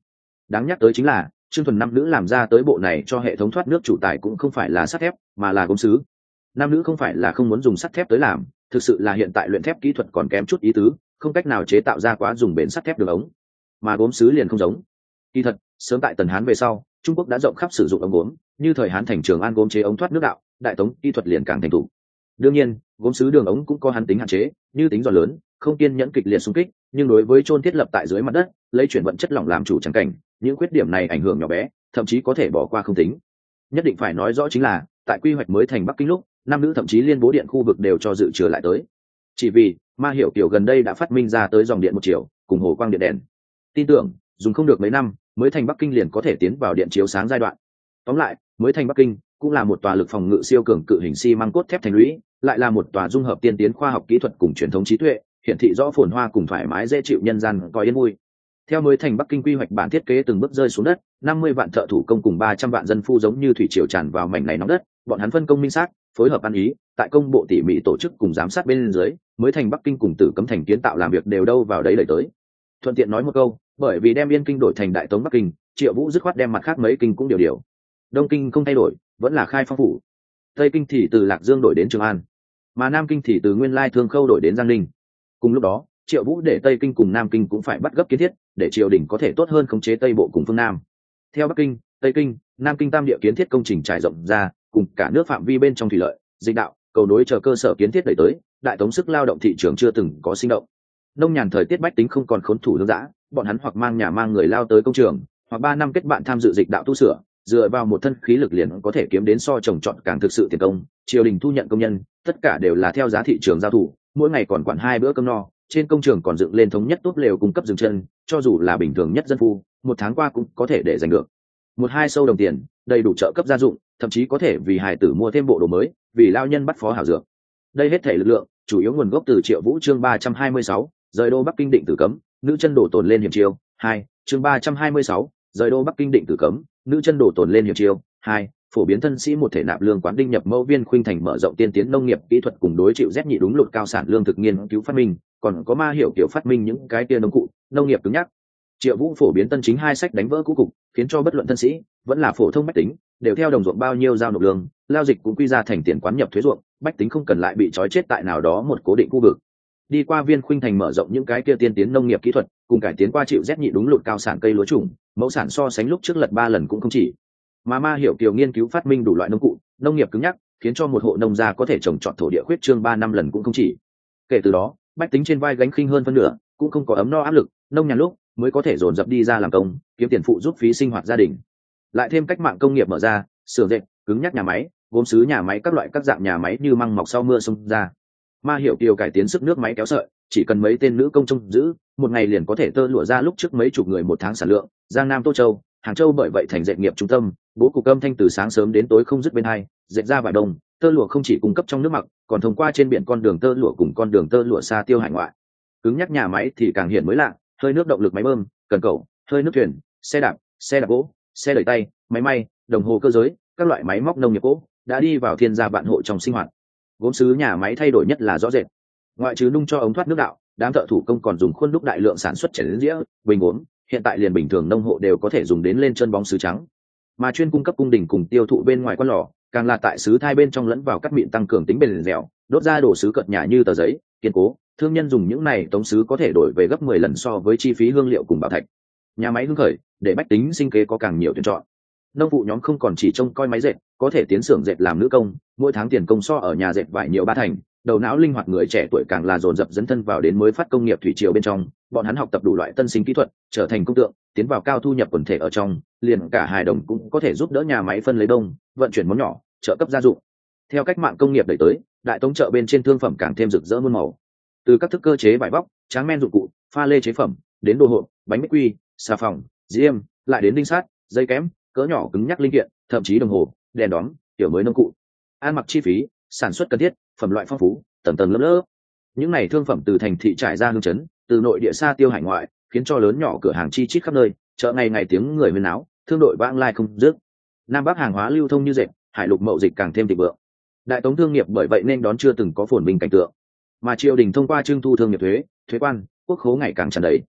Đáng nhắc tới chính là Trương Thuần nam nữ làm ra tới bộ này cho hệ thống thoát nước chủ tài cũng không phải là sắt thép mà là gốm sứ. Nam nữ không phải là không muốn dùng sắt thép tới làm, thực sự là hiện tại luyện thép kỹ thuật còn kém chút ý tứ, không cách nào chế tạo ra quá dùng bền sắt thép đường ống, mà gốm sứ liền không giống. Kỳ thật sớm tại Tần Hán về sau, Trung Quốc đã rộng khắp sử dụng ống gốm, như thời Hán thành Trường An gốm chế ống thoát nước đạo, Đại Tống kỹ thuật liền càng thành thục. Đương nhiên gốm sứ đường ống cũng có hắn tính hạn chế, như tính giòn lớn không kiên nhẫn kịch liệt xung kích, nhưng đối với chôn thiết lập tại dưới mặt đất lấy chuyển vận chất lỏng làm chủ chẳng cảnh, những khuyết điểm này ảnh hưởng nhỏ bé, thậm chí có thể bỏ qua không tính. Nhất định phải nói rõ chính là tại quy hoạch mới thành Bắc Kinh lúc, nam nữ thậm chí liên bố điện khu vực đều cho dự trừ lại tới, chỉ vì Ma Hiểu Kiều gần đây đã phát minh ra tới dòng điện một chiều cùng hồ quang điện đèn, tin tưởng dùng không được mấy năm mới thành Bắc Kinh liền có thể tiến vào điện chiếu sáng giai đoạn. Tóm lại mới thành Bắc Kinh cũng là một tòa lực phòng ngự siêu cường cự hình xi măng cốt thép thành lũy, lại là một tòa dung hợp tiên tiến khoa học kỹ thuật cùng truyền thống trí tuệ, hiển thị rõ phồn hoa cùng thoải mái dễ chịu nhân gian coi yên vui. Theo mới thành Bắc Kinh quy hoạch bản thiết kế từng bước rơi xuống đất, 50 vạn thợ thủ công cùng 300 vạn dân phu giống như thủy triều tràn vào mảnh này nóng đất, bọn hắn phân công minh xác, phối hợp ăn ý, tại công bộ tỉ mỉ tổ chức cùng giám sát bên dưới, mới thành Bắc Kinh cùng Tử Cấm thành kiến tạo làm việc đều đâu vào đấy đẩy tới. Thuận tiện nói một câu, bởi vì đem Yên Kinh đổi thành Đại Tống Bắc Kinh, Triệu Vũ dứt khoát đem mặt khác mấy kinh cũng điều. Đông Kinh không thay đổi, vẫn là Khai Phong phủ. Tây Kinh thì từ Lạc Dương đổi đến Trường An, mà Nam Kinh thì từ nguyên lai Thương Khâu đổi đến Giang Ninh. Cùng lúc đó, Triệu Vũ để Tây Kinh cùng Nam Kinh cũng phải bắt gấp kiến thiết, để triều đình có thể tốt hơn khống chế Tây Bộ cùng phương Nam. Theo Bắc Kinh, Tây Kinh, Nam Kinh tam địa kiến thiết công trình trải rộng ra, cùng cả nước phạm vi bên trong thủy lợi, dịch đạo, cầu nối chờ cơ sở kiến thiết đẩy tới, Đại Tống sức lao động thị trường chưa từng có sinh động. Nông nhàn thời tiết bách tính không còn khốn thủ lương dã, bọn hắn hoặc mang nhà mang người lao tới công trường, hoặc 3 năm kết bạn tham dự dịch đạo tu sửa, dựa vào một thân khí lực liền có thể kiếm đến so trồng trọt càng thực sự tiền công. Triều đình thu nhận công nhân, tất cả đều là theo giá thị trường giao thủ, mỗi ngày còn quản 2 bữa cơm no, trên công trường còn dựng lên thống nhất tốt lều cung cấp dừng chân, cho dù là bình thường nhất dân phu, 1 tháng qua cũng có thể để dành được 1-2 sâu đồng tiền, đầy đủ trợ cấp gia dụng, thậm chí có thể vì hài tử mua thêm bộ đồ mới, vì lao nhân bắt phó hảo dược. Đây hết thể lực lượng chủ yếu nguồn gốc từ Triệu Vũ chương 326, rời đô Bắc Kinh định Tử Cấm, nữ chân đổ tồn lên hiểm chiêu. 2, chương 326, rời đô Bắc Kinh định Tử Cấm, nữ chân đổ tồn lên hiểm chiêu. 2, phổ biến thân sĩ một thể nạp lương quán đinh nhập mẫu viên khuynh thành mở rộng tiên tiến nông nghiệp kỹ thuật cùng đối chịu rét nhị đúng lụt cao sản lương thực nghiên cứu phát minh, còn có Ma Hiểu Kiểu phát minh những cái kia nông cụ nông nghiệp cứng nhắc. Triệu Vũ phổ biến tân chính 2 sách đánh vỡ cũ cục, khiến cho bất luận thân sĩ vẫn là phổ thông bách tính đều theo đồng ruộng bao nhiêu giao nộp lương, lao dịch cũng quy ra thành tiền quán nhập thuế ruộng, bách tính không cần lại bị trói chết tại nào đó một cố định khu vực. Đi qua viên khuynh thành mở rộng những cái kia tiên tiến nông nghiệp kỹ thuật, cùng cải tiến qua chịu rét nhị đúng lụt cao sản cây lúa trùng, mẫu sản so sánh lúc trước lật 3 lần cũng không chỉ. Mà Ma Hiểu Kiều nghiên cứu phát minh đủ loại nông cụ nông nghiệp cứng nhắc, khiến cho một hộ nông gia có thể trồng trọt thổ địa khuyết trương 3 năm lần cũng không chỉ. Kể từ đó, bách tính trên vai gánh khinh hơn phân nửa, cũng không có ấm no áp lực, nông nhàn lúc mới có thể dồn dập đi ra làm công, kiếm tiền phụ giúp phí sinh hoạt gia đình. Lại thêm cách mạng công nghiệp mở ra, xưởng dệt, cứng nhắc nhà máy, gốm sứ nhà máy các loại các dạng nhà máy như măng mọc sau mưa xông ra. Ma Hiểu Kiều cải tiến sức nước máy kéo sợi, chỉ cần mấy tên nữ công trông giữ, một ngày liền có thể tơ lụa ra lúc trước mấy chục người 1 tháng sản lượng. Giang Nam Tô Châu, Hàng Châu bởi vậy thành dệt nghiệp trung tâm, bố cục âm thanh từ sáng sớm đến tối không dứt bên hai, dệt ra vải đông, tơ lụa không chỉ cung cấp trong nước mặc, còn thông qua trên biển con đường tơ lụa cùng con đường tơ lụa xa tiêu hải ngoại. Cứng nhắc nhà máy thì càng hiện mới lạ, hơi nước động lực máy bơm, cần cầu, hơi nước thuyền, xe đạp gỗ, xe đẩy tay, máy may, đồng hồ cơ giới, các loại máy móc nông nghiệp gỗ đã đi vào thiên gia vạn hộ trong sinh hoạt. Gốm sứ nhà máy thay đổi nhất là rõ rệt, ngoại trừ nung cho ống thoát nước đạo, đám thợ thủ công còn dùng khuôn đúc đại lượng sản xuất chén dĩa, bình gốm, hiện tại liền bình thường nông hộ đều có thể dùng đến lên chân bóng sứ trắng. Mà chuyên cung cấp cung đình cùng tiêu thụ bên ngoài quan lò, càng là tại sứ thai bên trong lẫn vào cắt mịn tăng cường tính bền dẻo, đốt ra đồ sứ cợt nhả như tờ giấy, kiên cố. Thương nhân dùng những này tống sứ có thể đổi về gấp 10 lần so với chi phí hương liệu cùng bảo thạch. Nhà máy hưng khởi, để bách tính sinh kế có càng nhiều tuyển chọn. Nông vụ nhóm không còn chỉ trông coi máy dệt, có thể tiến xưởng dệt làm nữ công, mỗi tháng tiền công so ở nhà dệt vải nhiều 3 thành. Đầu não linh hoạt người trẻ tuổi càng là dồn dập dấn thân vào đến mới phát công nghiệp thủy triều bên trong, bọn hắn học tập đủ loại tân sinh kỹ thuật, trở thành công tượng, tiến vào cao thu nhập quần thể ở trong, liền cả hài đồng cũng có thể giúp đỡ nhà máy phân lấy đông, vận chuyển món nhỏ, trợ cấp gia dụng. Theo cách mạng công nghiệp đẩy tới, Đại Tống chợ bên trên thương phẩm càng thêm rực rỡ muôn màu. Từ các thức cơ chế vải vóc, tráng men dụng cụ, pha lê chế phẩm, đến đồ hộp, bánh bích quy, xà phòng, diêm, lại đến đinh sắt, dây kém, cỡ nhỏ cứng nhắc linh kiện, thậm chí đồng hồ, đèn đóm, kiểu mới nông cụ. Ăn mặc chi phí, sản xuất cần thiết, phẩm loại phong phú, tầng tầng lớp lớp. Những này thương phẩm từ thành thị trải ra hương chấn, từ nội địa xa tiêu hải ngoại, khiến cho lớn nhỏ cửa hàng chi chít khắp nơi, chợ ngày ngày tiếng người huyên náo, thương đội vãng lai không dứt. Nam Bắc hàng hóa lưu thông như dệt, hải lục mậu dịch càng thêm thịnh vượng. Đại Tống thương nghiệp bởi vậy nên đón chưa từng có phồn vinh cảnh tượng. Mà triều đình thông qua trưng thu thương nghiệp thuế, thuế quan, quốc khố ngày càng tràn đầy.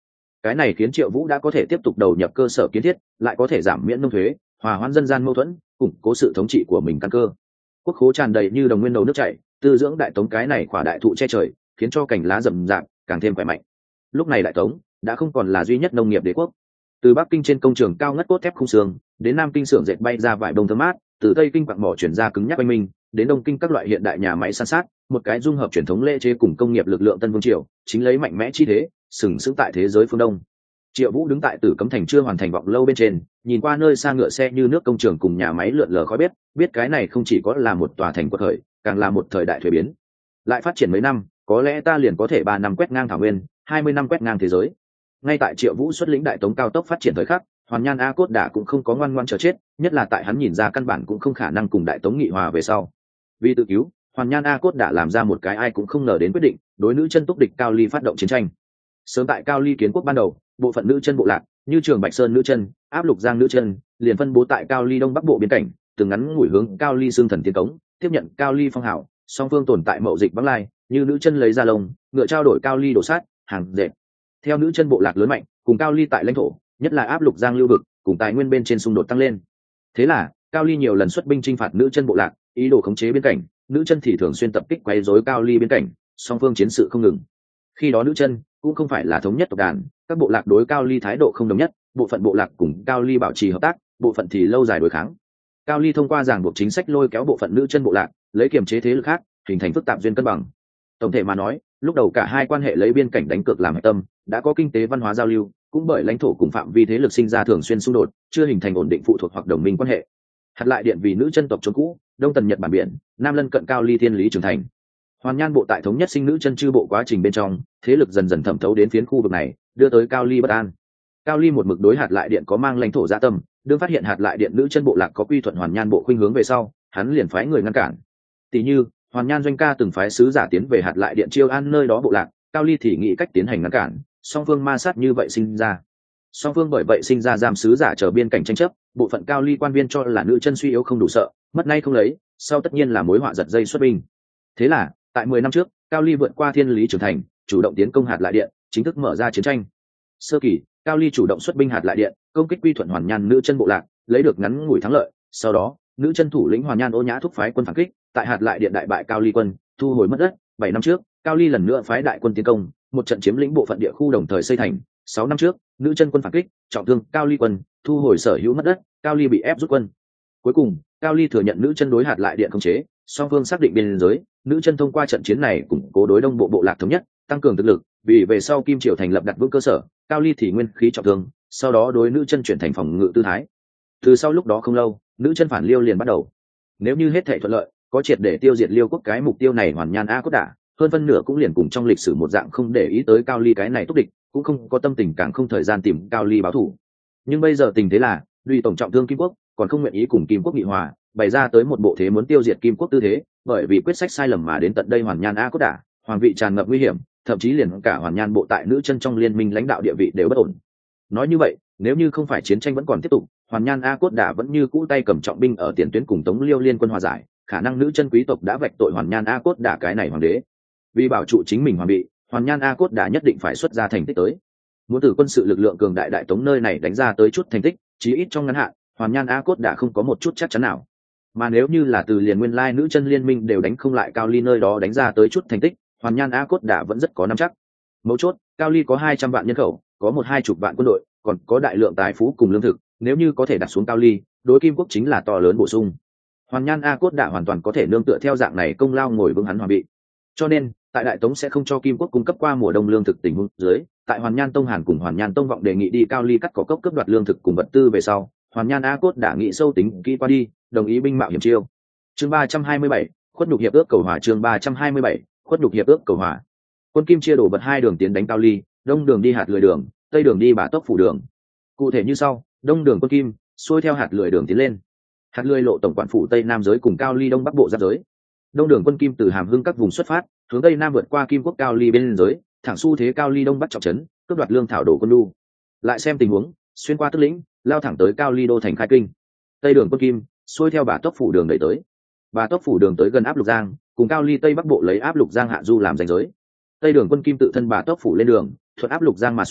Cái này khiến Triệu Vũ đã có thể tiếp tục đầu nhập cơ sở kiến thiết, lại có thể giảm miễn nông thuế, hòa hoãn dân gian mâu thuẫn, củng cố sự thống trị của mình căn cơ. Quốc khố tràn đầy như đồng nguyên đầu nước chảy, tư dưỡng Đại Tống cái này khỏa đại thụ che trời, khiến cho cành lá rậm rạp càng thêm khỏe mạnh. Lúc này Đại Tống đã không còn là duy nhất nông nghiệp đế quốc. Từ Bắc Kinh trên công trường cao ngất cốt thép khung xương, đến Nam Kinh xưởng dệt bay ra vải bông thơm mát, từ Tây Kinh quặng mỏ chuyển ra cứng nhắc oanh minh, đến Đông Kinh các loại hiện đại nhà máy san sát, một cái dung hợp truyền thống lễ chế cùng công nghiệp lực lượng Tân Vương Triều, chính lấy mạnh mẽ chi thế, sừng sững tại thế giới phương Đông. Triệu Vũ đứng tại Tử Cấm Thành chưa hoàn thành vọng lâu bên trên, nhìn qua nơi xa ngựa xe như nước công trường cùng nhà máy lượn lờ khói bếp, biết cái này không chỉ có là một tòa thành quật khởi, càng là một thời đại thuế biến. Lại phát triển mấy năm, có lẽ ta liền có thể 3 năm quét ngang thảo nguyên, 20 năm quét ngang thế giới. Ngay tại Triệu Vũ xuất lĩnh Đại Tống cao tốc phát triển thời khắc, Hoàn Nhan A Cốt Đả cũng không có ngoan ngoãn chờ chết, nhất là tại hắn nhìn ra căn bản cũng không khả năng cùng Đại Tống nghị hòa về sau. Vì tự cứu, Hoàn Nhan A Cốt Đả làm ra một cái ai cũng không ngờ đến quyết định, đối nữ chân túc địch Cao Ly phát động chiến tranh. Sớm tại Cao Ly kiến quốc ban đầu, bộ phận nữ chân bộ lạc như Trường Bạch Sơn nữ chân, Áp Lục Giang nữ chân, liền phân bố tại Cao Ly đông bắc bộ biên cảnh, từng ngắn ngủi hướng Cao Ly xương thần tiến cống, tiếp nhận Cao Ly phong hào, song phương tồn tại mậu dịch vắng lai, như nữ chân lấy ra lông, ngựa trao đổi Cao Ly đổ sát, hàng dệt. Theo nữ chân bộ lạc lớn mạnh, cùng Cao Ly tại lãnh thổ, nhất là Áp Lục Giang lưu vực, cùng tài nguyên bên trên xung đột tăng lên. Thế là, Cao Ly nhiều lần xuất binh chinh phạt nữ chân bộ lạc, ý đồ khống chế biên cảnh, nữ chân thì thường xuyên tập kích quấy rối Cao Ly biên cảnh, song phương chiến sự không ngừng. Khi đó nữ chân cũng không phải là thống nhất tộc đàn, các bộ lạc đối Cao Ly thái độ không đồng nhất, bộ phận bộ lạc cùng Cao Ly bảo trì hợp tác, bộ phận thì lâu dài đối kháng. Cao Ly thông qua ràng buộc chính sách lôi kéo bộ phận nữ chân bộ lạc, lấy kiềm chế thế lực khác, hình thành phức tạp duyên cân bằng. Tổng thể mà nói, lúc đầu cả hai quan hệ lấy biên cảnh đánh cược làm hệ tâm, đã có kinh tế văn hóa giao lưu, cũng bởi lãnh thổ cùng phạm vi thế lực sinh ra thường xuyên xung đột, chưa hình thành ổn định phụ thuộc hoặc đồng minh quan hệ. Hạt lại điện vì nữ chân tộc trốn cũ, đông tần Nhật Bản biển, nam lân cận Cao Ly thiên lý trưởng thành. Hoàn Nhan bộ tại thống nhất sinh nữ chân chư bộ quá trình bên trong, thế lực dần dần thẩm thấu đến phiến khu vực này, đưa tới Cao Ly bất an. Cao Ly một mực đối hạt lại điện có mang lãnh thổ dạ tâm, đương phát hiện hạt lại điện nữ chân bộ lạc có quy thuận Hoàn Nhan bộ khuynh hướng về sau, hắn liền phái người ngăn cản. Tỷ như, Hoàn Nhan doanh ca từng phái sứ giả tiến về hạt lại điện chiêu an nơi đó bộ lạc, Cao Ly thì nghĩ cách tiến hành ngăn cản, song phương ma sát như vậy sinh ra. Song phương bởi vậy sinh ra giam sứ giả chờ biên cảnh tranh chấp, bộ phận Cao Ly quan viên cho là nữ chân suy yếu không đủ sợ, mất nay không lấy, sau tất nhiên là mối họa giật dây xuất binh. Thế là, tại 10 năm trước, Cao Ly vượt qua thiên lý trưởng thành, chủ động tiến công hạt lại điện, chính thức mở ra chiến tranh. Sơ kỳ, Cao Ly chủ động xuất binh hạt lại điện, công kích quy thuận Hoàn Nhan nữ chân bộ lạc, lấy được ngắn ngủi thắng lợi. Sau đó, nữ chân thủ lĩnh Hoàn Nhan Ô Nhã thúc phái quân phản kích, tại hạt lại điện đại bại Cao Ly quân, thu hồi mất đất. 7 năm trước, Cao Ly lần nữa phái đại quân tiến công, một trận chiếm lĩnh bộ phận địa khu đồng thời xây thành. 6 năm trước, nữ chân quân phản kích, trọng thương Cao Ly quân, thu hồi sở hữu mất đất, Cao Ly bị ép rút quân. Cuối cùng, Cao Ly thừa nhận nữ chân đối hạt lại điện khống chế, song phương xác định biên giới, nữ chân thông qua trận chiến này củng cố đối đông bộ bộ lạc thống nhất, tăng cường thực lực, vì về sau Kim Triều thành lập đặt vững cơ sở, Cao Ly thì nguyên khí trọng thương, sau đó đối nữ chân chuyển thành phòng ngự tư thái. Từ sau lúc đó không lâu, nữ chân phản Liêu liền bắt đầu. Nếu như hết thảy thuận lợi, có triệt để tiêu diệt Liêu quốc cái mục tiêu này Hoàn Nhan A Cốt Đả, hơn phân nửa cũng liền cùng trong lịch sử một dạng không để ý tới Cao Ly cái này túc địch, cũng không có tâm tình càng không thời gian tìm Cao Ly báo thù. Nhưng bây giờ tình thế là, Duy tổng trọng thương Kim quốc, còn không nguyện ý cùng Kim quốc nghị hòa, bày ra tới một bộ thế muốn tiêu diệt Kim quốc tư thế, bởi vì quyết sách sai lầm mà đến tận đây Hoàn Nhan A Cốt Đả, hoàng vị tràn ngập nguy hiểm, thậm chí liền cả Hoàn Nhan bộ tại nữ chân trong liên minh lãnh đạo địa vị đều bất ổn. Nói như vậy, nếu như không phải chiến tranh vẫn còn tiếp tục, Hoàn Nhan A Cốt Đả vẫn như cũ tay cầm trọng binh ở tiền tuyến cùng Tống Liêu liên quân hòa giải, khả năng nữ chân quý tộc đã vạch tội Hoàn Nhan A Cốt Đả cái này hoàng đế. Vì bảo trụ chính mình hoàng vị, Hoàn Nhan A Cốt Đả nhất định phải xuất ra thành tích tới. Muốn từ quân sự lực lượng cường đại đại Tống nơi này đánh ra tới chút thành tích, chí ít trong ngắn hạn, Hoàn Nhan A Cốt Đả không có một chút chắc chắn nào. Mà nếu như là từ liền nguyên lai nữ chân liên minh đều đánh không lại Cao Ly nơi đó đánh ra tới chút thành tích, Hoàn Nhan A Cốt Đả vẫn rất có nắm chắc. Mấu chốt, Cao Ly có 200 vạn nhân khẩu, có 1-20 vạn quân đội, còn có đại lượng tài phú cùng lương thực, nếu như có thể đặt xuống Cao Ly, đối Kim quốc chính là to lớn bổ sung. Hoàn Nhan A Cốt Đả hoàn toàn có thể nương tựa theo dạng này công lao ngồi vững hắn hoàng vị. Cho nên, tại Đại Tống sẽ không cho Kim quốc cung cấp qua mùa đông lương thực tình huống dưới, tại Hoàn Nhan Tông Hàn cùng Hoàn Nhan Tông Vọng đề nghị đi Cao Ly cắt cỏ cốc cướp đoạt lương thực cùng vật tư về sau, Hoàn Nhan A Cốt Đả nghĩ sâu tính kỹ qua đi, đồng ý binh mạo hiểm chiêu. Chương 327, khuất nhục hiệp ước cầu hòa. Chương 327, khuất nhục hiệp ước cầu hòa. Quân Kim chia đổ bật 2 đường tiến đánh Cao Ly, đông đường đi hạt lười đường, tây đường đi Bả Tốc phủ đường. Cụ thể như sau: đông đường quân Kim xuôi theo hạt lười đường tiến lên, hạt lười lộ tổng quản phủ tây nam giới cùng Cao Ly đông bắc bộ giáp giới. Đông đường quân Kim từ Hàm Hưng các vùng xuất phát, hướng tây nam vượt qua Kim quốc Cao Ly bên giới, thẳng xu thế Cao Ly đông bắc trọng trấn, cướp đoạt lương thảo đổ quân đu. Lại xem tình huống, xuyên qua Tức Lĩnh, lao thẳng tới Cao Ly đô thành Khai Kinh. Tây đường quân Kim xuôi theo Bả Tốc phủ đường đẩy tới, Bả Tốc phủ đường tới gần Áp Lục Giang, cùng Cao Ly tây bắc bộ lấy Áp Lục Giang hạ du làm ranh giới. Tây đường quân Kim tự thân Bả Tốc phủ lên đường, thuận Áp Lục Giang mà xuống,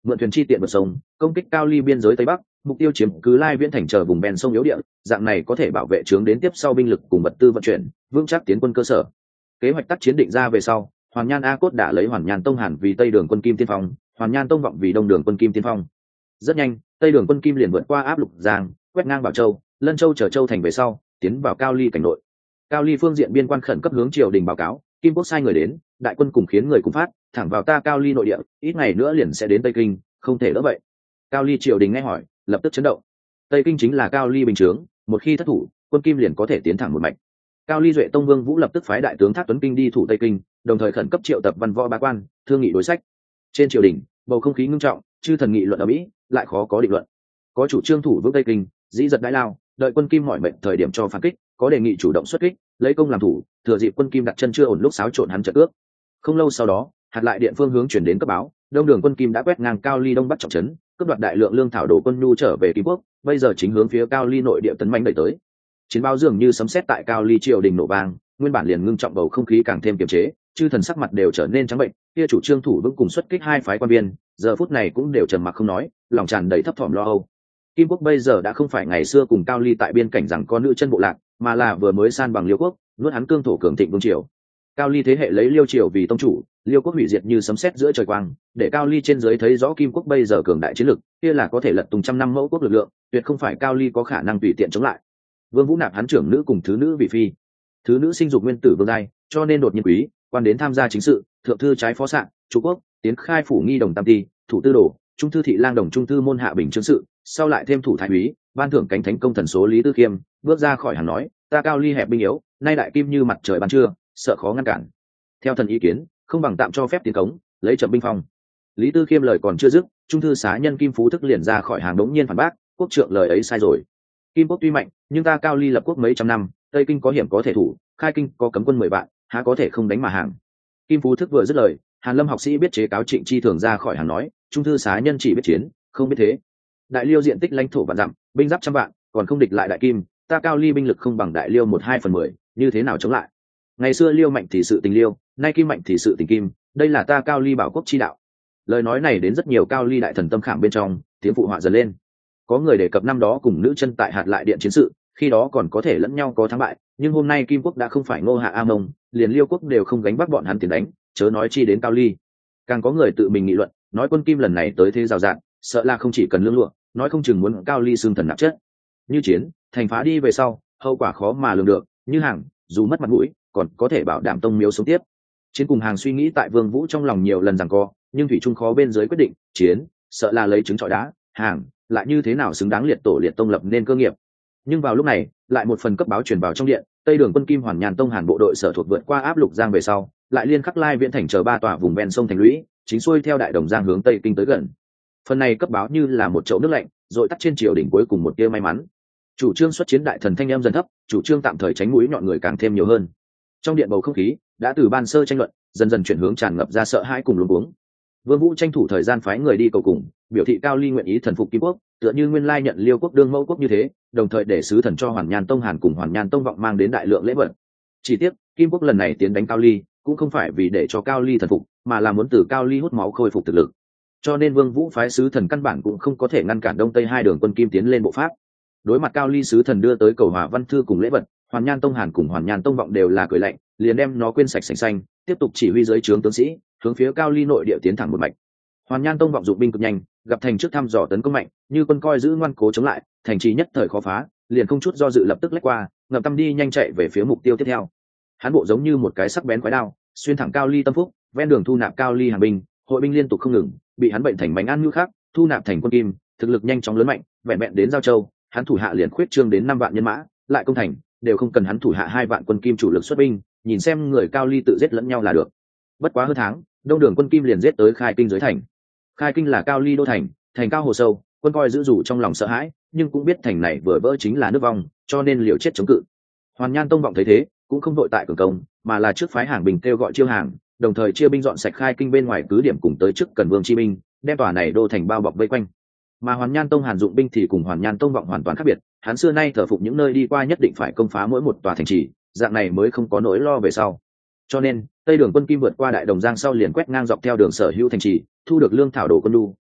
mượn thuyền chi tiện vượt sông công kích cao ly biên giới tây bắc, mục tiêu chiếm cứ Lai Viễn thành chờ vùng ven sông yếu địa, dạng này có thể bảo vệ trướng đến tiếp sau binh lực cùng vật tư vận chuyển, vững chắc tiến quân cơ sở. Kế hoạch tác chiến định ra về sau, Hoàn Nhan A Cốt đã lấy Hoàn Nhan Tông Hàn vì Tây Đường quân Kim tiên phong, Hoàn Nhan Tông Vọng vì Đông Đường quân Kim tiên phong. Rất nhanh, Tây Đường quân Kim liền vượt qua áp lục giang, quét ngang Bảo Châu, Lân Châu trở Châu thành về sau, tiến vào Cao Ly cảnh nội. Cao Ly phương diện biên quan khẩn cấp hướng triều đình báo cáo, Kim Quốc sai người đến, đại quân cùng khiến người cùng phát, thẳng vào ta Cao Ly nội địa, ít ngày nữa liền sẽ đến Tây Kinh, không thể đỡ vậy. Cao Ly triều đình nghe hỏi, lập tức chấn động. Tây Kinh chính là Cao Ly bình chướng, một khi thất thủ, quân Kim liền có thể tiến thẳng một mạch. Cao Ly duệ tông Vương Vũ lập tức phái đại tướng Thác Tuấn Kinh đi thủ Tây Kinh, đồng thời khẩn cấp triệu tập văn võ bá quan, thương nghị đối sách. Trên triều đình, bầu không khí ngưng trọng, chư thần nghị luận ở mỹ, lại khó có định luận. Có chủ trương thủ vững Tây Kinh, dĩ giật đãi lao, đợi quân Kim mỏi mệt thời điểm cho phản kích, có đề nghị chủ động xuất kích, lấy công làm thủ, thừa dịp quân Kim đặt chân chưa ổn lúc xáo trộn hắn trận cướp. Không lâu sau đó, hạt lại điện phương hướng chuyển đến cấp báo, Đông Đường quân Kim đã quét ngang Cao Ly đông bắc trọng trấn, cướp đoạt đại lượng lương thảo đồ quân nhu trở về Kim Quốc, bây giờ chính hướng phía Cao Ly nội địa tấn mãnh đẩy tới. Chiến báo dường như sấm sét tại Cao Ly triều đình nổ vang, nguyên bản liền ngưng trọng bầu không khí càng thêm kiềm chế, chư thần sắc mặt đều trở nên trắng bệnh, kia chủ trương thủ vững cùng xuất kích hai phái quan biên, giờ phút này cũng đều trầm mặc không nói, lòng tràn đầy thấp thỏm lo âu. Kim Quốc bây giờ đã không phải ngày xưa cùng Cao Ly tại biên cảnh rằng có nữ chân bộ lạc, mà là vừa mới san bằng Liêu Quốc, nuốt hắn cương thổ cường thịnh vương triều. Cao Ly thế hệ lấy Liêu triều vì tông chủ, Liêu Quốc hủy diệt như sấm sét giữa trời quang, để Cao Ly trên dưới thấy rõ Kim Quốc bây giờ cường đại chiến lực, kia là có thể lật tung trăm năm mẫu quốc lực lượng, tuyệt không phải Cao Ly có khả năng tùy tiện chống lại. Vương Vũ nạp hắn trưởng nữ cùng thứ nữ vì phi, thứ nữ sinh dục nguyên tử vương giai, cho nên đột nhiên quý quan đến tham gia chính sự, thượng thư trái phó sạng, Chủ Quốc tiến khai phủ nghi đồng tam ti, thủ tư đồ, trung thư thị lang đồng trung thư môn hạ bình chương sự, sau lại thêm thủ thái úy, ban thưởng cánh thánh công thần số Lý Tư Khiêm, bước ra khỏi hàng nói, ta Cao Ly hẹp binh yếu, nay đại kim như mặt trời ban trưa, sợ khó ngăn cản. Theo thần ý kiến, không bằng tạm cho phép tiến cống, lấy chậm binh phong. Lý Tư Khiêm lời còn chưa dứt, trung thư xá nhân Kim Phú Thức liền ra khỏi hàng đống nhiên phản bác, quốc trượng lời ấy sai rồi. Kim Quốc tuy mạnh, nhưng ta Cao Ly lập quốc mấy trăm năm, Tây Kinh có hiểm có thể thủ, khai kinh có cấm quân 10 vạn, há có thể không đánh mà hàng. Kim Phú Thức vừa dứt lời, Hàn Lâm học sĩ biết chế cáo Trịnh Chi thường ra khỏi hàng nói, trung thư xá nhân chỉ biết chiến, không biết thế. Đại Liêu diện tích lãnh thổ vạn dặm, binh giáp trăm vạn, còn không địch lại đại Kim, ta Cao Ly binh lực không bằng Đại Liêu 1/2/10, như thế nào chống lại? Ngày xưa Liêu mạnh thì sự tình Liêu, nay Kim mạnh thì sự tình Kim, đây là ta Cao Ly bảo quốc chi đạo. Lời nói này đến rất nhiều Cao Ly đại thần tâm khảm bên trong, tiếng phụ họa dần lên. Có người đề cập năm đó cùng nữ chân tại hạt lại điện chiến sự, khi đó còn có thể lẫn nhau có thắng bại, nhưng hôm nay Kim Quốc đã không phải Ngô Hạ A Mông, liền Liêu Quốc đều không gánh vác bọn hắn tiền đánh, chớ nói chi đến Cao Ly. Càng có người tự mình nghị luận, nói quân Kim lần này tới thế rào rạt, sợ là không chỉ cần lương lụa, nói không chừng muốn Cao Ly xương thần nạp chất. Như chiến, thành phá đi về sau, hậu quả khó mà lường được, như hàng, dù mất mặt mũi, còn có thể bảo đảm tông miếu sống tiếp. Chiến cùng hàng suy nghĩ tại Vương Vũ trong lòng nhiều lần giằng co, nhưng thủy trung khó bên dưới quyết định, chiến, sợ là lấy trứng trọi đá, hàng, lại như thế nào xứng đáng liệt tổ liệt tông lập nên cơ nghiệp. Nhưng vào lúc này, lại một phần cấp báo truyền vào trong điện, Tây Đường quân Kim Hoàn Nhàn Tông Hàn bộ đội sở thuộc vượt qua áp lục giang về sau, lại liên khắc Lai Viễn thành chờ 3 tòa vùng ven sông thành lũy, chính xuôi theo đại đồng giang hướng Tây Kinh tới gần. Phần này cấp báo như là một chậu nước lạnh, rồi tắt trên triều đỉnh cuối cùng một tia may mắn. Chủ trương xuất chiến đại thần thanh em dần thấp, chủ trương tạm thời tránh mũi nhọn người càng thêm nhiều hơn. Trong điện bầu không khí đã từ ban sơ tranh luận, dần dần chuyển hướng tràn ngập ra sợ hãi cùng luống cuống. Vương Vũ tranh thủ thời gian phái người đi cầu cùng, biểu thị Cao Ly nguyện ý thần phục Kim Quốc, tựa như nguyên lai nhận Liêu Quốc đương mẫu quốc như thế, đồng thời để sứ thần cho Hoàn Nhan Tông Hàn cùng Hoàn Nhan Tông Vọng mang đến đại lượng lễ vật. Chỉ tiếc, Kim Quốc lần này tiến đánh Cao Ly, cũng không phải vì để cho Cao Ly thần phục, mà là muốn từ Cao Ly hút máu khôi phục thực lực. Cho nên Vương Vũ phái sứ thần căn bản cũng không có thể ngăn cản Đông Tây hai đường quân Kim tiến lên bộ pháp. Đối mặt Cao Ly sứ thần đưa tới cầu hòa văn thư cùng lễ vật, Hoàn Nhan Tông Hàn cùng Hoàn Nhan Tông Vọng đều là cười lạnh, liền đem nó quên sạch sành xanh, tiếp tục chỉ huy dưới trướng tướng sĩ, hướng phía Cao Ly nội địa tiến thẳng một mạch. Hoàn Nhan Tông Vọng dụng binh cực nhanh, gặp thành trước thăm dò tấn công mạnh, như quân coi giữ ngoan cố chống lại, thành trì nhất thời khó phá, liền không chút do dự lập tức lách qua, ngập tâm đi nhanh chạy về phía mục tiêu tiếp theo. Hắn bộ giống như một cái sắc bén quái đao, xuyên thẳng Cao Ly tâm phúc, ven đường thu nạp Cao Ly hàng binh, hội binh liên tục không ngừng, bị hắn bệnh thành bánh ăn như khác, thu nạp thành quân Kim, thực lực nhanh chóng lớn mạnh, vẹn vẹn đến Giao Châu, hắn thủ hạ liền khuyết trương đến 5 vạn nhân mã, lại công thành, đều không cần hắn thủ hạ 2 vạn quân Kim chủ lực xuất binh, nhìn xem người Cao Ly tự giết lẫn nhau là được. Bất quá hơn tháng, Đông Đường quân Kim liền giết tới Khai Kinh dưới thành. Khai Kinh là Cao Ly đô thành, thành cao hồ sâu, quân coi giữ dù trong lòng sợ hãi, nhưng cũng biết thành này vừa vỡ chính là nước vong, cho nên liều chết chống cự. Hoàn Nhan Tông Vọng thấy thế, cũng không đội tại cường công, mà là trước phái hàng bình kêu gọi chiêu hàng, đồng thời chia binh dọn sạch Khai Kinh bên ngoài cứ điểm cùng tới trước Cần Vương chi binh, đem tòa này đô thành bao bọc vây quanh. Mà Hoàn Nhan Tông Hàn dụng binh thì cùng Hoàn Nhan Tông Vọng hoàn toàn khác biệt, hắn xưa nay thờ phụng những nơi đi qua nhất định phải công phá mỗi một tòa thành trì, dạng này mới không có nỗi lo về sau. Cho nên, Tây Đường quân Kim vượt qua đại đồng giang sau liền quét ngang dọc theo đường sở hữu thành trì, thu được lương thảo đồ quân đu,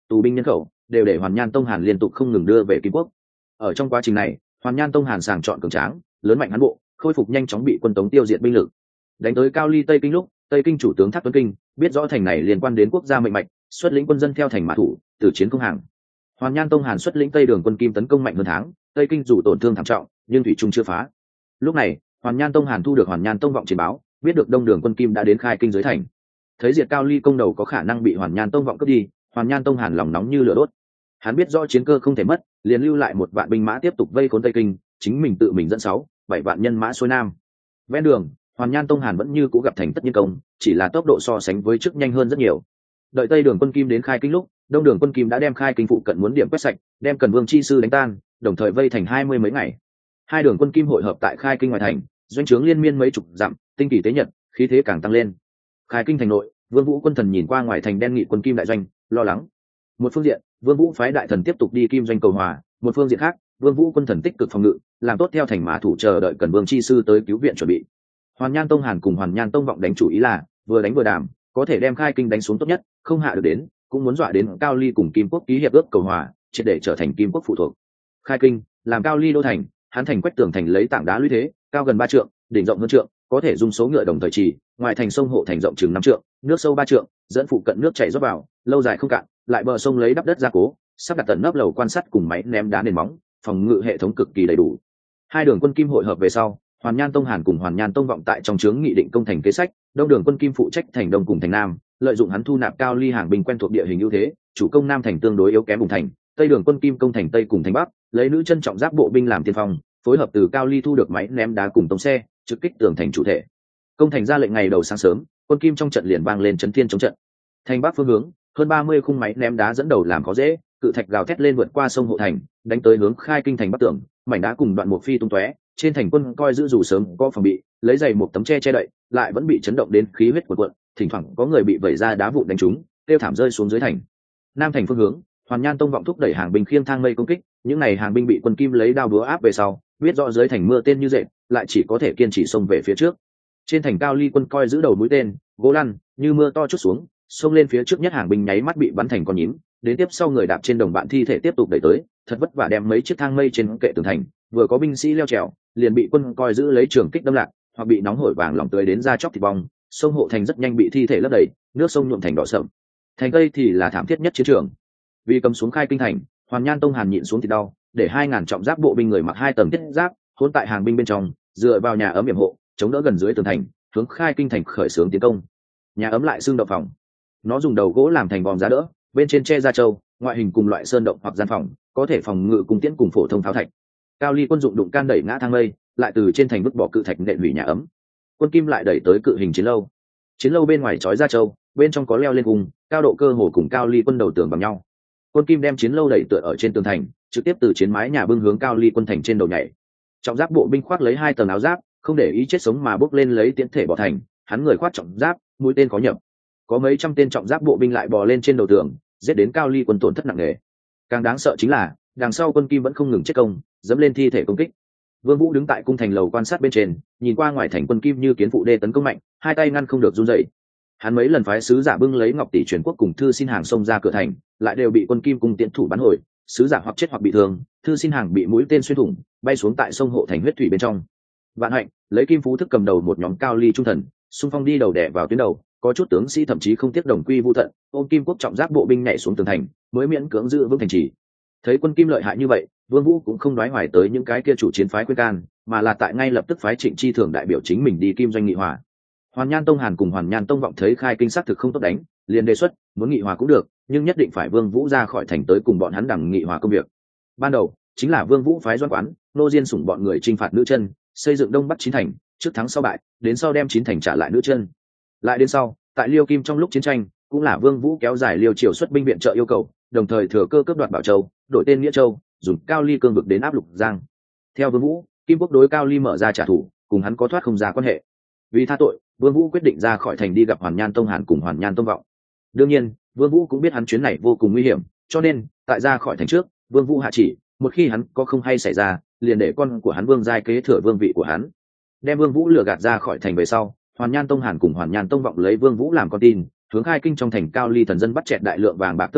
tù binh nhân khẩu đều để Hoàn Nhan Tông Hàn liên tục không ngừng đưa về Kim Quốc. Ở trong quá trình này, Hoàn Nhan Tông Hàn sàng chọn cường tráng, lớn mạnh hán bộ, khôi phục nhanh chóng bị quân Tống tiêu diệt binh lực. Đánh tới Cao Ly Tây Kinh lúc, Tây Kinh chủ tướng Thác Tuấn Kinh biết rõ thành này liên quan đến quốc gia mệnh mạch, xuất lĩnh quân dân theo thành mã thủ, từ chiến công hàng. Hoàn Nhan Tông Hàn xuất lĩnh Tây Đường quân Kim tấn công mạnh hơn tháng, Tây Kinh dù tổn thương thảm trọng, nhưng thủy trung chưa phá. Lúc này, Hoàn Nhan Tông Hàn thu được Hoàn Nhan Tông vọng chiến báo, biết được Đông Đường quân Kim đã đến khai kinh dưới thành. Thấy diệt Cao Ly công đầu có khả năng bị Hoàn Nhan Tông vọng cướp đi, Hoàn Nhan Tông Hàn lòng nóng như lửa đốt. Hắn biết rõ chiến cơ không thể mất, liền lưu lại một vạn binh mã tiếp tục vây khốn Tây Kinh, chính mình tự mình dẫn 6-7 vạn nhân mã xuôi nam. Ven đường, Hoàn Nhan Tông Hàn vẫn như cũ gặp thành tất nhiên công, chỉ là tốc độ so sánh với trước nhanh hơn rất nhiều. Đợi Tây Đường quân Kim đến khai kinh lúc, Đông Đường quân Kim đã đem khai kinh phụ cận muốn điểm quét sạch, đem Cần Vương chi sư đánh tan, đồng thời vây thành 20 mấy ngày. Hai đường quân Kim hội hợp tại khai kinh ngoài thành, doanh trướng liên miên mấy chục dặm, tinh kỳ tế nhật, khí thế càng tăng lên. Khai kinh thành nội, Vương Vũ quân thần nhìn qua ngoài thành đen nghị quân Kim đại doanh, lo lắng. Một phương diện, Vương Vũ phái đại thần tiếp tục đi Kim doanh cầu hòa, một phương diện khác, Vương Vũ quân thần tích cực phòng ngự, làm tốt theo thành mã thủ chờ đợi Cần Vương chi sư tới cứu viện chuẩn bị. Hoàn Nhan Tông Hàn cùng Hoàn Nhan Tông vọng đánh chủ ý là vừa đánh vừa đàm, có thể đem khai kinh đánh xuống tốt nhất, không hạ được đến, cũng muốn dọa đến Cao Ly cùng Kim Quốc ký hiệp ước cầu hòa, triệt để trở thành Kim Quốc phụ thuộc. Khai kinh làm Cao Ly đô thành, hắn thành quách tường thành lấy tảng đá lũy thế, cao gần 3 trượng, đỉnh rộng hơn trượng, có thể dung số ngựa đồng thời trì, ngoài thành sông hộ thành rộng chừng 5 trượng, nước sâu 3 trượng, dẫn phụ cận nước chảy rót vào, lâu dài không cạn, lại bờ sông lấy đắp đất gia cố, sắp đặt tận nấp lầu quan sát cùng máy ném đá nền móng, phòng ngự hệ thống cực kỳ đầy đủ. Hai đường quân Kim hội hợp về sau, Hoàn Nhan Tông Hàn cùng Hoàn Nhan Tông vọng tại trong trướng nghị định công thành kế sách, Đông Đường quân Kim phụ trách thành đông cùng thành nam, lợi dụng hắn thu nạp Cao Ly hàng binh quen thuộc địa hình ưu thế, chủ công nam thành tương đối yếu kém vùng thành, Tây Đường quân Kim công thành tây cùng thành bắc, lấy nữ chân trọng giáp bộ binh làm tiên phong, phối hợp từ Cao Ly thu được máy ném đá cùng tống xe, trực kích tường thành chủ thể. Công thành ra lệnh ngày đầu sáng sớm, quân Kim trong trận liền vang lên chấn thiên chống trận. Thành bắc phương hướng, hơn 30 khung máy ném đá dẫn đầu làm khó dễ, cự thạch gào thét lên vượt qua sông hộ thành, đánh tới hướng khai kinh thành bắc tường, mảnh đá cùng đoạn một phi tung tóe, trên thành quân coi giữ dù sớm có phòng bị, lấy giày một tấm che che đậy, lại vẫn bị chấn động đến khí huyết cuộn cuộn, thỉnh thoảng có người bị vẩy ra đá vụn đánh trúng, tiêu thảm rơi xuống dưới thành. Nam thành phương hướng, Hoàn Nhan Tông vọng thúc đẩy hàng binh khiêng thang mây công kích, những này hàng binh bị quân Kim lấy đao búa áp về sau, biết rõ dưới thành mưa tên như dệt, lại chỉ có thể kiên trì xông về phía trước. Trên thành Cao Ly quân coi giữ đầu mũi tên, gỗ lăn như mưa to chút xuống, xông lên phía trước nhất hàng binh nháy mắt bị bắn thành con nhím, đến tiếp sau người đạp trên đồng bạn thi thể tiếp tục đẩy tới, thật vất vả đem mấy chiếc thang mây trên kệ tường thành, vừa có binh sĩ leo trèo, liền bị quân coi giữ lấy trường kích đâm lạc, hoặc bị nóng hổi vàng lỏng tươi đến ra chóc thịt bong, sông hộ thành rất nhanh bị thi thể lấp đầy, nước sông nhuộm thành đỏ sậm. Thành tây thì là thảm thiết nhất chiến trường. Vì cầm xuống khai kinh thành, Hoàn Nhan Tông Hàn nhịn xuống thì đau, để 2000 trọng giáp bộ binh người mặc 2 tầng thiết giáp, hỗn tại hàng binh bên trong, dựa vào nhà ấm yểm hộ, chống đỡ gần dưới tường thành, hướng khai kinh thành khởi xướng tiến công. Nhà ấm lại xương động phòng, nó dùng đầu gỗ làm thành vòm giá đỡ, bên trên che da trâu, ngoại hình cùng loại sơn động hoặc gian phòng, có thể phòng ngự cung tiễn cùng phổ thông pháo thạch. Cao Ly quân dụng đụng can đẩy ngã thang mây, lại từ trên thành vứt bỏ cự thạch nện hủy nhà ấm. Quân Kim lại đẩy tới cự hình chiến lâu. Chiến lâu bên ngoài trói da trâu, bên trong có leo lên cùng, cao độ cơ hồ cùng Cao Ly quân đầu tường bằng nhau. Quân Kim đem chiến lâu đẩy tựa ở trên tường thành, trực tiếp từ chiến mái nhà bưng hướng Cao Ly quân thành trên đầu nhảy. Trọng giáp bộ binh khoác lấy 2 tầng áo giáp, không để ý chết sống mà bước lên lấy tiễn thể bỏ thành, hắn người khoác trọng giáp, mũi tên có nhập. Có mấy trăm tên trọng giáp bộ binh lại bò lên trên đầu tường, giết đến Cao Ly quân tổn thất nặng nề. Càng đáng sợ chính là, đằng sau quân Kim vẫn không ngừng chết công, dẫm lên thi thể công kích. Vương Vũ đứng tại cung thành lầu quan sát bên trên, nhìn qua ngoài thành quân Kim như kiến phụ đê tấn công mạnh, hai tay ngăn không được run rẩy. Hắn mấy lần phái sứ giả bưng lấy ngọc tỷ truyền quốc cùng thư xin hàng xông ra cửa thành, lại đều bị quân Kim cung tiễn thủ bắn hồi, sứ giả hoặc chết hoặc bị thương, thư xin hàng bị mũi tên xuyên thủng, bay xuống tại sông hộ thành huyết thủy bên trong. Vạn Hạnh lấy Kim Phú Thức cầm đầu một nhóm Cao Ly trung thần, xung phong đi đầu đè vào tuyến đầu, có chút tướng sĩ thậm chí không tiếc đồng quy vu tận, ôm Kim Quốc trọng giáp bộ binh nhảy xuống tường thành, mới miễn cưỡng giữ vững thành trì. Thấy quân Kim lợi hại như vậy, Vương Vũ cũng không đoái hoài tới những cái kia chủ chiến phái khuyên can, mà là tại ngay lập tức phái Trịnh Chi Thường đại biểu chính mình đi Kim doanh nghị hòa. Hoàn Nhan Tông Hàn cùng Hoàn Nhan Tông vọng thấy khai kinh xác thực không tốt đánh, liền đề xuất muốn nghị hòa cũng được, nhưng nhất định phải Vương Vũ ra khỏi thành tới cùng bọn hắn đằng nghị hòa công việc. Ban đầu chính là Vương Vũ phái Doan Quán, Nô Diên sủng bọn người chinh phạt nữ chân, xây dựng đông bắc chín thành, trước thắng sau bại, đến sau đem chín thành trả lại nữ chân. Lại đến sau, tại Liêu Kim trong lúc chiến tranh, cũng là Vương Vũ kéo dài Liêu Triều xuất binh viện trợ yêu cầu, đồng thời thừa cơ cướp đoạt Bảo Châu, đổi tên Nghĩa Châu, dùng Cao Ly cương vực đến áp Lục Giang. Theo Vương Vũ, Kim Quốc đối Cao Ly mở ra trả thù, cùng hắn có thoát không ra quan hệ. Vì tha tội, Vương Vũ quyết định ra khỏi thành đi gặp Hoàn Nhan Tông Hàn cùng Hoàn Nhan Tông vọng. Đương nhiên, Vương Vũ cũng biết hắn chuyến này vô cùng nguy hiểm, cho nên tại ra khỏi thành trước, Vương Vũ hạ chỉ, một khi hắn có không hay xảy ra, liền để con của hắn Vương Giai kế thừa vương vị của hắn. Đem Vương Vũ lừa gạt ra khỏi thành về sau, Hoàn Nhan Tông Hàn cùng Hoàn Nhan Tông vọng lấy Vương Vũ làm con tin, hướng khai kinh trong thành Cao Ly thần dân bắt chẹt đại lượng vàng bạc tơ lụa,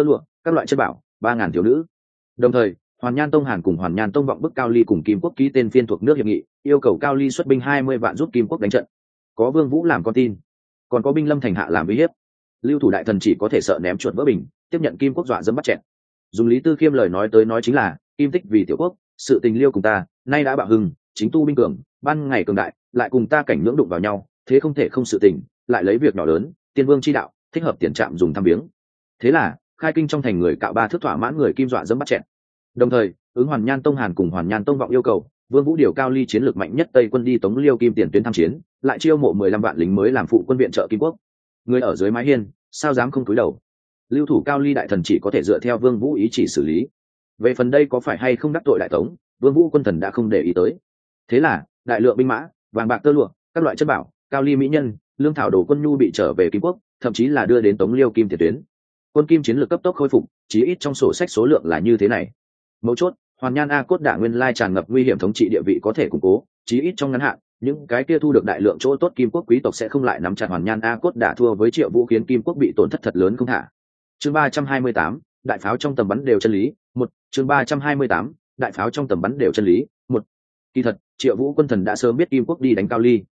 các loại chất bảo, 3.000 thiếu nữ. Đồng thời, Hoàn Nhan Tông Hàn cùng Hoàn Nhan Tông Vọng bức Cao Ly cùng Kim Quốc ký tên phiên thuộc nước hiệp nghị, yêu cầu Cao Ly xuất binh 20 vạn giúp Kim Quốc đánh trận. Có Vương Vũ làm con tin, còn có binh lâm thành hạ làm uy hiếp. Lưu thủ đại thần chỉ có thể sợ ném chuột vỡ bình, tiếp nhận Kim Quốc dọa dẫm bắt chẹn. Dùng Lý Tư Khiêm lời nói tới nói chính là, Kim Tích vì tiểu quốc, sự tình liêu cùng ta, nay đã bạo hưng, chính tu binh cường, ban ngày cường đại, lại cùng ta cảnh ngưỡng đụng vào nhau, thế không thể không sự tình, lại lấy việc nhỏ lớn, tiên vương chi đạo, thích hợp tiền trạm dùng thăm viếng. Thế là, khai kinh trong thành người cạo ba thước thỏa mãn người Kim dọa dẫm bắt chẹn. Đồng thời, ứng Hoàn Nhan Tông Hàn cùng Hoàn Nhan Tông Vọng yêu cầu, Vương Vũ điều Cao Ly chiến lược mạnh nhất Tây quân đi tống Liêu Kim tiền tuyến tham chiến, lại chiêu mộ 15 vạn lính mới làm phụ quân viện trợ Kim Quốc. Người ở dưới mái hiên, sao dám không cúi đầu? Lưu thủ Cao Ly đại thần chỉ có thể dựa theo Vương Vũ ý chỉ xử lý. Về phần đây có phải hay không đắc tội đại tống, Vương Vũ quân thần đã không để ý tới. Thế là, đại lượng binh mã, vàng bạc tơ lụa, các loại chất bảo, Cao Ly mỹ nhân, lương thảo đồ quân nhu bị trở về Kim Quốc, thậm chí là đưa đến tống Liêu Kim tiền tuyến. Quân Kim chiến lược cấp tốc khôi phục, chí ít trong sổ sách số lượng là như thế này. Mấu chốt, Hoàn Nhan A Cốt Đả nguyên lai tràn ngập nguy hiểm thống trị địa vị có thể củng cố, chí ít trong ngắn hạn, những cái kia thu được đại lượng chỗ tốt Kim Quốc quý tộc sẽ không lại nắm chặt Hoàn Nhan A Cốt Đả thua với Triệu Vũ khiến Kim Quốc bị tổn thất thật lớn không thả. Chương 328, đại pháo trong tầm bắn đều chân lý, 1, chương 328, đại pháo trong tầm bắn đều chân lý, 1. Kỳ thật, Triệu Vũ quân thần đã sớm biết Kim Quốc đi đánh Cao Ly.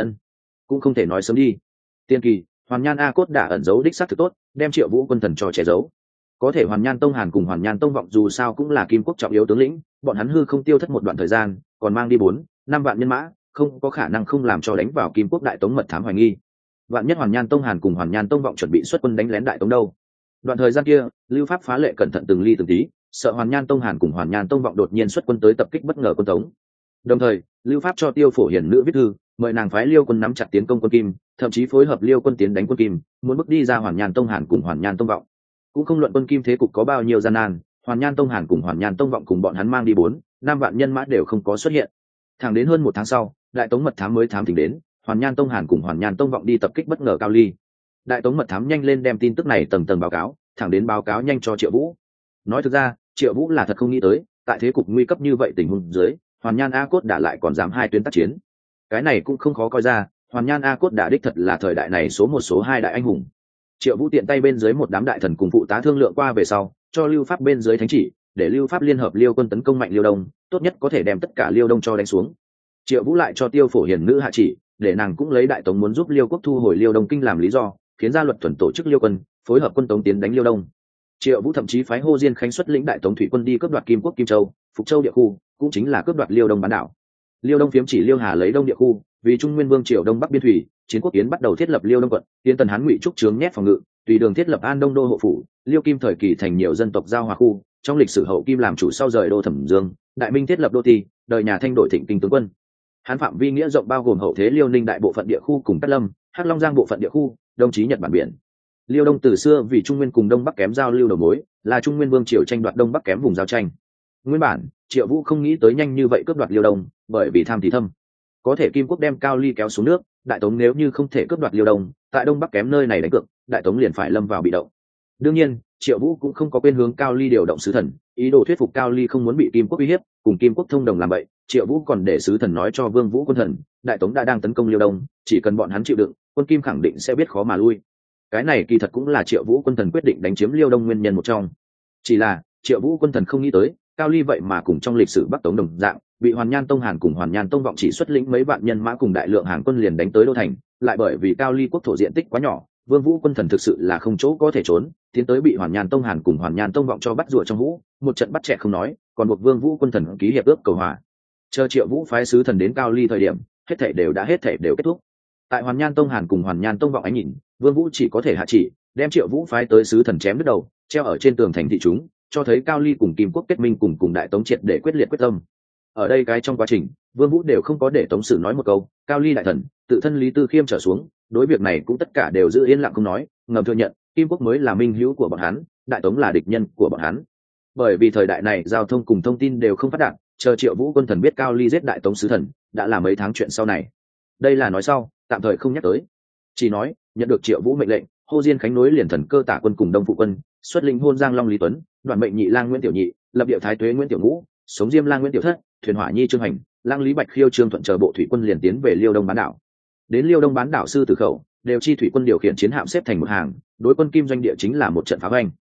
Cũng không thể nói sớm đi. Tiên kỳ, Hoàn Nhan A Cốt Đả ẩn giấu đích xác thực tốt, đem Triệu Vũ quân thần cho che giấu. Có thể Hoàn Nhan Tông Hàn cùng Hoàn Nhan Tông Vọng dù sao cũng là Kim Quốc trọng yếu tướng lĩnh, bọn hắn hư không tiêu thất một đoạn thời gian, còn mang đi 4-5 vạn nhân mã, không có khả năng không làm cho đánh vào Kim Quốc đại tống mật thám hoài nghi. Vạn nhất Hoàn Nhan Tông Hàn cùng Hoàn Nhan Tông Vọng chuẩn bị xuất quân đánh lén đại tống đâu? Đoạn thời gian kia, Lưu Pháp phá lệ cẩn thận từng ly từng tí, sợ Hoàn Nhan Tông Hàn cùng Hoàn Nhan Tông Vọng đột nhiên xuất quân tới tập kích bất ngờ quân tống. Đồng thời, Lưu Pháp cho Tiêu Phổ Hiển nữ viết thư, mời nàng phái Liêu quân nắm chặt tiến công quân Kim, thậm chí phối hợp Liêu quân tiến đánh quân Kim, muốn bước đi ra Hoàn Nhan Tông Hàn cùng Hoàn Nhan Tông Vọng. Cũng không luận quân Kim thế cục có bao nhiêu gian nan, Hoàn Nhan Tông Hàn cùng Hoàn Nhan Tông Vọng cùng bọn hắn mang đi 4-5 vạn nhân mã đều không có xuất hiện. Thẳng đến hơn 1 tháng sau, đại tống mật thám mới thám tỉnh đến, Hoàn Nhan Tông Hàn cùng Hoàn Nhan Tông Vọng đi tập kích bất ngờ Cao Ly. Đại tống mật thám nhanh lên đem tin tức này tầng tầng báo cáo, thẳng đến báo cáo nhanh cho Triệu Vũ. Nói thực ra, Triệu Vũ là thật không nghĩ tới, tại thế cục nguy cấp như vậy tình huống dưới, Hoàn Nhan A Cốt đã lại còn dám 2 tuyến tác chiến. Cái này cũng không khó coi ra, Hoàn Nhan A Cốt đã đích thật là thời đại này số 1 số 2 đại anh hùng. Triệu Vũ tiện tay bên dưới một đám đại thần cùng phụ tá thương lượng qua về sau, cho Lưu Pháp bên dưới thánh chỉ, để Lưu Pháp liên hợp Liêu quân tấn công mạnh Liêu Đông, tốt nhất có thể đem tất cả Liêu Đông cho đánh xuống. Triệu Vũ lại cho Tiêu Phổ Hiền nữ hạ chỉ, để nàng cũng lấy đại tống muốn giúp Liêu quốc thu hồi Liêu Đông kinh làm lý do, khiến ra luật thuần tổ chức Liêu quân, phối hợp quân tống tiến đánh Liêu Đông. Triệu Vũ thậm chí phái Hô Diên Khánh xuất lĩnh đại tống thủy quân đi cướp đoạt Kim Quốc Kim Châu, Phục Châu địa khu, cũng chính là cướp đoạt Liêu Đông bán đảo. Liêu Đông phiếm chỉ Liêu Hà lấy Đông địa khu, vì Trung Nguyên Vương triều Đông Bắc biên thủy, chiến quốc tiến bắt đầu thiết lập Liêu Đông quận, tiến Tần Hán Ngụy trúc trướng nhét phòng ngự, tùy đường thiết lập An Đông đô hộ phủ, Liêu Kim thời kỳ thành nhiều dân tộc giao hòa khu, trong lịch sử hậu Kim làm chủ sau rời đô Thẩm Dương, Đại Minh thiết lập đô ti, đời nhà Thanh đổi thịnh kinh tướng quân. Hán phạm vi nghĩa rộng bao gồm hậu thế Liêu Ninh đại bộ phận địa khu cùng Cát Lâm, Hắc Long Giang bộ phận địa khu, Đông chí Nhật Bản biển. Liêu Đông từ xưa vì Trung Nguyên cùng Đông Bắc kém giao lưu đầu mối, là Trung Nguyên Vương triều tranh đoạt Đông Bắc kém vùng giao tranh. Nguyên bản, Triệu Vũ không nghĩ tới nhanh như vậy cướp đoạt Liêu Đông, bởi vì tham thì thâm. Có thể Kim Quốc đem Cao Ly kéo xuống nước, đại tống nếu như không thể cướp đoạt Liêu Đông, tại Đông Bắc kém nơi này đánh cược, đại tống liền phải lâm vào bị động. Đương nhiên, Triệu Vũ cũng không có quên hướng Cao Ly điều động sứ thần, ý đồ thuyết phục Cao Ly không muốn bị Kim Quốc uy hiếp, cùng Kim Quốc thông đồng làm vậy. Triệu Vũ còn để sứ thần nói cho Vương Vũ quân thần, đại tống đã đang tấn công Liêu Đông, chỉ cần bọn hắn chịu đựng, quân Kim khẳng định sẽ biết khó mà lui. Cái này kỳ thật cũng là Triệu Vũ quân thần quyết định đánh chiếm Liêu Đông nguyên nhân một trong. Chỉ là Triệu Vũ quân thần không nghĩ tới, Cao Ly vậy mà cùng trong lịch sử Bắc Tống đồng dạng, bị Hoàn Nhan Tông Hàn cùng Hoàn Nhan Tông Vọng chỉ xuất lĩnh mấy vạn nhân mã cùng đại lượng hàng quân liền đánh tới đô thành, lại bởi vì Cao Ly quốc thổ diện tích quá nhỏ, Vương Vũ quân thần thực sự là không chỗ có thể trốn, tiến tới bị Hoàn Nhan Tông Hàn cùng Hoàn Nhan Tông Vọng cho bắt rùa trong hũ, một trận bắt trẻ không nói, còn buộc Vương Vũ quân thần ký hiệp ước cầu hòa. Chờ Triệu Vũ phái sứ thần đến Cao Ly thời điểm, hết thảy đều kết thúc. Tại Hoàn Nhan Tông Hàn cùng Hoàn Nhan Tông Vọng ánh nhìn, Vương Vũ chỉ có thể hạ chỉ, đem Triệu Vũ phái tới sứ thần chém đứt đầu, treo ở trên tường thành thị chúng, cho thấy Cao Ly cùng Kim Quốc kết minh cùng đại tống triệt để quyết liệt quyết tâm. Ở đây cái trong quá trình, Vương Vũ đều không có để tống sử nói một câu, Cao Ly đại thần, tự thân Lý Tư Khiêm trở xuống, đối việc này cũng tất cả đều giữ yên lặng không nói, ngầm thừa nhận, Kim Quốc mới là minh hữu của bọn hắn, đại tống là địch nhân của bọn hắn. Bởi vì thời đại này giao thông cùng thông tin đều không phát đạt, chờ Triệu Vũ quân thần biết Cao Ly giết đại tống sứ thần, đã là mấy tháng chuyện sau này. Đây là nói sau, tạm thời không nhắc tới. Chỉ nói, nhận được Triệu Vũ mệnh lệnh, Hô Diên Khánh nối liền thần cơ tả quân cùng Đông phụ quân, xuất lĩnh Hôn Giang Long Lý Tuấn, đoàn mệnh Nhị Lang Nguyễn Tiểu Nhị, lập điệu Thái Tuế Nguyễn Tiểu Ngũ, sống Diêm Lang Nguyễn Tiểu Thất, thuyền hỏa Nhi Trương Hành, Lang Lý Bạch Khiêu Trương Thuận chờ bộ thủy quân liền tiến về Liêu Đông bán đảo. Đến Liêu Đông bán đảo sư tử khẩu, đều chi thủy quân điều khiển chiến hạm xếp thành một hàng, đối quân Kim doanh địa chính là một trận phá hoành.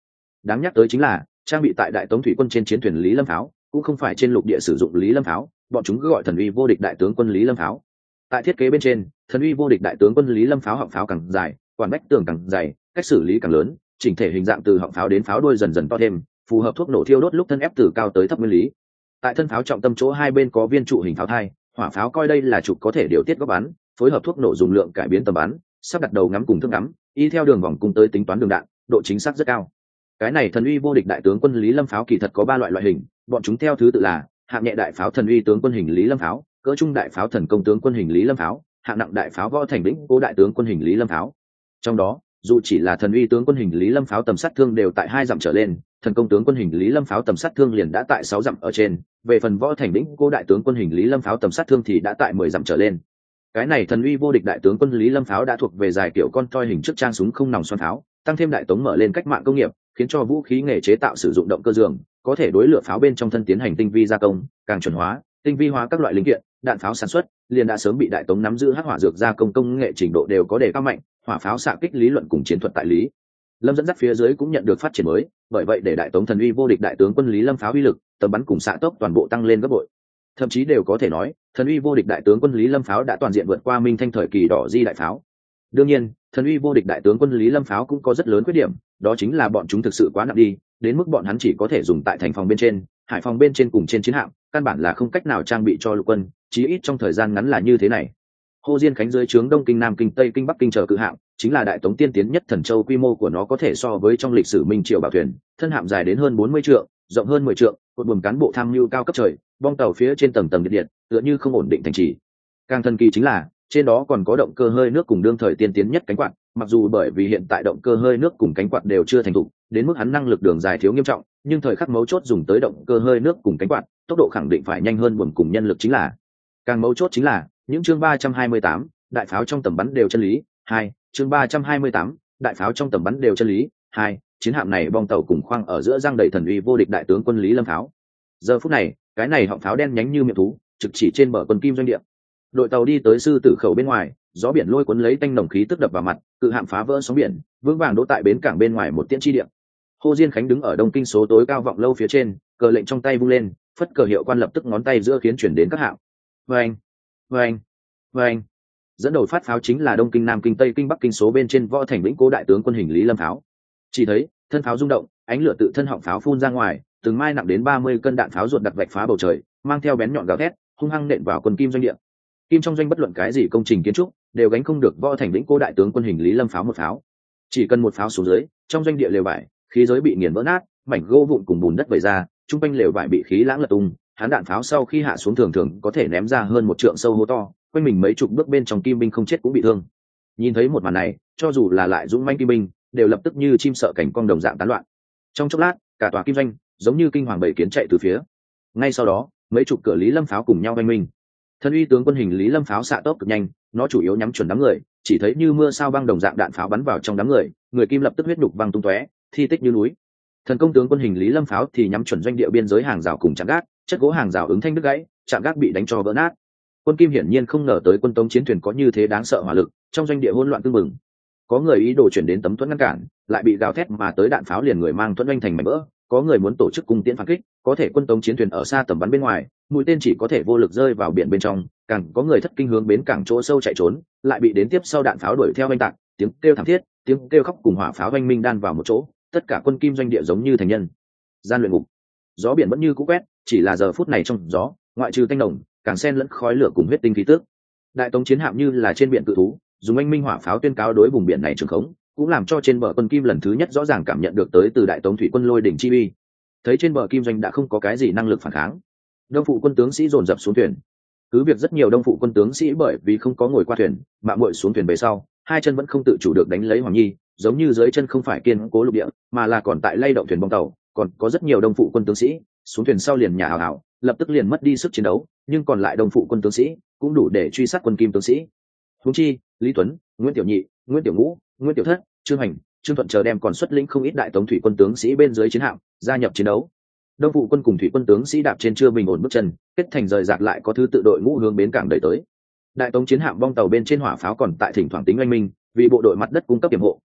Đáng nhắc tới chính là trang bị tại đại tống thủy quân trên chiến thuyền lý lâm pháo cũng không phải trên lục địa sử dụng lý lâm pháo, bọn chúng cứ gọi thần uy vô địch đại tướng quân lý lâm pháo. Tại thiết kế bên trên, thần uy vô địch đại tướng quân lý lâm pháo họng pháo càng dài, quản bách tường càng dày, cách xử lý càng lớn, chỉnh thể hình dạng từ họng pháo đến pháo đuôi dần dần to thêm, phù hợp thuốc nổ thiêu đốt lúc thân ép từ cao tới thấp nguyên lý. Tại thân pháo trọng tâm chỗ hai bên có viên trụ hình pháo thai, hỏa pháo coi đây là trục có thể điều tiết góc bắn, phối hợp thuốc nổ dùng lượng cải biến tầm bắn, sắp đặt đầu ngắm cùng thương ngắm, y theo đường vòng cung tới tính toán đường đạn, độ chính xác rất cao. Cái này thần uy vô địch đại tướng quân lý lâm pháo kỳ thật có ba loại hình, bọn chúng theo thứ tự là hạng nhẹ đại pháo thần uy tướng quân hình lý lâm pháo, cỡ trung đại pháo thần công tướng quân hình lý lâm pháo, hạng nặng đại pháo võ thành lĩnh cố đại tướng quân hình lý lâm pháo. Trong đó, dù chỉ là thần uy tướng quân hình lý lâm pháo tầm sát thương đều tại 2 dặm trở lên, thần công tướng quân hình lý lâm pháo tầm sát thương liền đã tại 6 dặm ở trên, về phần võ thành lĩnh cố đại tướng quân hình lý lâm pháo tầm sát thương thì đã tại 10 dặm trở lên. Cái này thần uy vô địch đại tướng quân lý lâm pháo đã thuộc về dài kiểu con toi hình trước trang súng không nòng xoắn pháo, tăng thêm đại tống mở lên cách mạng công nghiệp, khiến cho vũ khí nghề chế tạo sử dụng động cơ giường, có thể đối lửa pháo bên trong thân tiến hành tinh vi gia công, càng chuẩn hóa, tinh vi hóa các loại linh kiện, đạn pháo sản xuất liền đã sớm bị đại tống nắm giữ hắc hỏa dược gia công công nghệ trình độ đều có đề cao mạnh, hỏa pháo xạ kích lý luận cùng chiến thuật tại lý lâm dẫn dắt phía dưới cũng nhận được phát triển mới, bởi vậy để đại tống thần uy vô địch đại tướng quân lý lâm pháo uy lực, tầm bắn cùng xạ tốc toàn bộ tăng lên gấp bội. Thậm chí đều có thể nói, thần uy vô địch đại tướng quân lý lâm pháo đã toàn diện vượt qua minh thanh thời kỳ đỏ di đại pháo. Đương nhiên, thần uy vô địch đại tướng quân lý lâm pháo cũng có rất lớn khuyết điểm, đó chính là bọn chúng thực sự quá nặng đi, đến mức bọn hắn chỉ có thể dùng tại thành phòng bên trên, hải phòng bên trên cùng trên chiến hạm, căn bản là không cách nào trang bị cho lục quân, chí ít trong thời gian ngắn là như thế này. Hồ Diên Khánh dưới trướng Đông Kinh, Nam Kinh, Tây Kinh, Bắc Kinh chờ cự hạm, chính là đại tống tiên tiến nhất thần châu, quy mô của nó có thể so với trong lịch sử Minh Triều bảo thuyền, thân hạm dài đến hơn 40 trượng, rộng hơn 10 trượng, một buồng cán bộ tham mưu cao cấp trời, bong tàu phía trên tầng tầng điện, tựa như không ổn định thành trì. Càng thần kỳ chính là, trên đó còn có động cơ hơi nước cùng đương thời tiên tiến nhất cánh quạt, mặc dù bởi vì hiện tại động cơ hơi nước cùng cánh quạt đều chưa thành thục, đến mức hắn năng lực đường dài thiếu nghiêm trọng, nhưng thời khắc mấu chốt dùng tới động cơ hơi nước cùng cánh quạt, tốc độ khẳng định phải nhanh hơn buồng cùng nhân lực chính là. Càng mấu chốt chính là, những chương 328, đại pháo trong tầm bắn đều chân lý, 2, chương 328, đại pháo trong tầm bắn đều chân lý, 2, chiến hạm này bong tàu cùng khoang ở giữa giang đầy thần uy vô địch đại tướng quân lý lâm pháo. Giờ phút này, cái này họng pháo đen nhánh như miệng thú, trực chỉ trên bờ quân kim doanh địa. Đội tàu đi tới sư tử khẩu bên ngoài, gió biển lôi cuốn lấy tanh nồng khí tức đập vào mặt, cự hạm phá vỡ sóng biển, vững vàng đỗ tại bến cảng bên ngoài một tiễn chi địa. Hồ Diên Khánh đứng ở đông kinh số tối cao vọng lâu phía trên, cờ lệnh trong tay vung lên, phất cờ hiệu quan lập tức ngón tay giữa khiến chuyển đến các hạm. Vâng, vâng, vâng. Dẫn đầu phát pháo chính là Đông Kinh, Nam Kinh, Tây Kinh, Bắc Kinh số bên trên võ thành lĩnh cố đại tướng quân hình lý lâm pháo. Chỉ thấy thân pháo rung động, ánh lửa tự thân họng pháo phun ra ngoài, từng mai nặng đến 30 cân đạn pháo ruột đặt vạch phá bầu trời, mang theo bén nhọn gào thét, hung hăng nện vào quân kim doanh địa. Kim trong doanh bất luận cái gì công trình kiến trúc đều gánh không được võ thành lĩnh cố đại tướng quân hình lý lâm pháo một pháo. Chỉ cần một pháo xuống dưới, trong doanh địa lều vải, khí giới bị nghiền vỡ nát, mảnh gỗ vụn cùng bùn đất vẩy ra, trung quanh lều vải bị khí lãng lật tung. Hán đạn pháo sau khi hạ xuống thường thường có thể ném ra hơn 1 trượng sâu hố to, quanh mình mấy chục bước bên trong kim binh không chết cũng bị thương. Nhìn thấy một màn này, cho dù là lại dũng manh kim binh, đều lập tức như chim sợ cảnh cong đồng dạng tán loạn. Trong chốc lát, cả tòa kim doanh giống như kinh hoàng bầy kiến chạy từ phía. Ngay sau đó, mấy chục cửa lý lâm pháo cùng nhau oanh minh. Thần uy tướng quân hình lý lâm pháo xạ tốc cực nhanh, nó chủ yếu nhắm chuẩn đám người, chỉ thấy như mưa sao băng đồng dạng đạn pháo bắn vào trong đám người, người kim lập tức huyết nhục văng tung tóe, thi tích như núi. Thần công tướng quân hình lý lâm pháo thì nhắm chuẩn doanh địa biên giới hàng rào cùng chạm gác, chất gỗ hàng rào ứng thanh đứt gãy, chạm gác bị đánh cho vỡ nát. Quân kim hiển nhiên không ngờ tới quân tống chiến thuyền có như thế đáng sợ hỏa lực, trong doanh địa hỗn loạn tương mừng. Có người ý đồ chuyển đến tấm thuẫn ngăn cản, lại bị gào thét mà tới đạn pháo liền người mang thuẫn oanh thành mảnh vỡ. Có người muốn tổ chức cung tiễn phản kích, có thể quân tống chiến thuyền ở xa tầm bắn bên ngoài, mũi tên chỉ có thể vô lực rơi vào biển bên trong. Càng có người thất kinh hướng bến cảng chỗ sâu chạy trốn, lại bị đến tiếp sau đạn pháo đuổi theo oanh tạc, tiếng kêu thảm thiết, tiếng kêu khóc cùng hỏa pháo oanh minh đan vào một chỗ, tất cả quân kim doanh địa giống như thành nhân gian luyện ngục. Gió biển vẫn như cũ quét, chỉ là giờ phút này trong gió, ngoại trừ tanh nồng, càng xen lẫn khói lửa cùng huyết tinh khí tức. Đại tống chiến hạm như là trên biển cự thú, dùng anh minh hỏa pháo tuyên cáo đối vùng biển này trường khống, cũng làm cho trên bờ quân kim lần thứ nhất rõ ràng cảm nhận được tới từ đại tống thủy quân lôi đỉnh chi uy. Thấy trên bờ kim doanh đã không có cái gì năng lực phản kháng, đông phụ quân tướng sĩ dồn dập xuống thuyền. Cứ việc rất nhiều đông phụ quân tướng sĩ bởi vì không có ngồi qua thuyền, mạo muội xuống thuyền về sau, hai chân vẫn không tự chủ được đánh lấy Hoàng Nhi, giống như dưới chân không phải kiên cố lục địa, mà là còn tại lay động thuyền bong tàu. Còn có rất nhiều đông phụ quân tướng sĩ xuống thuyền sau liền nhà hào hào, lập tức liền mất đi sức chiến đấu, nhưng còn lại đông phụ quân tướng sĩ cũng đủ để truy sát quân kim tướng sĩ. Huống chi Lý Tuấn, Nguyễn Tiểu Nhị, Nguyễn Tiểu Ngũ, Nguyễn Tiểu Thất, Trương Hành, Trương Thuận chờ đem còn xuất lĩnh không ít đại tống thủy quân tướng sĩ bên dưới chiến hạm gia nhập chiến đấu. Đông phụ quân cùng thủy quân tướng sĩ đạp trên chưa bình ổn bước chân, kết thành rời rạc lại có thứ tự đội ngũ hướng bến cảng đẩy tới. Đại tống chiến hạm bong tàu bên trên hỏa pháo còn tại thỉnh thoảng tính oanh minh, vì bộ đội mặt đất cung cấp hiểm hộ,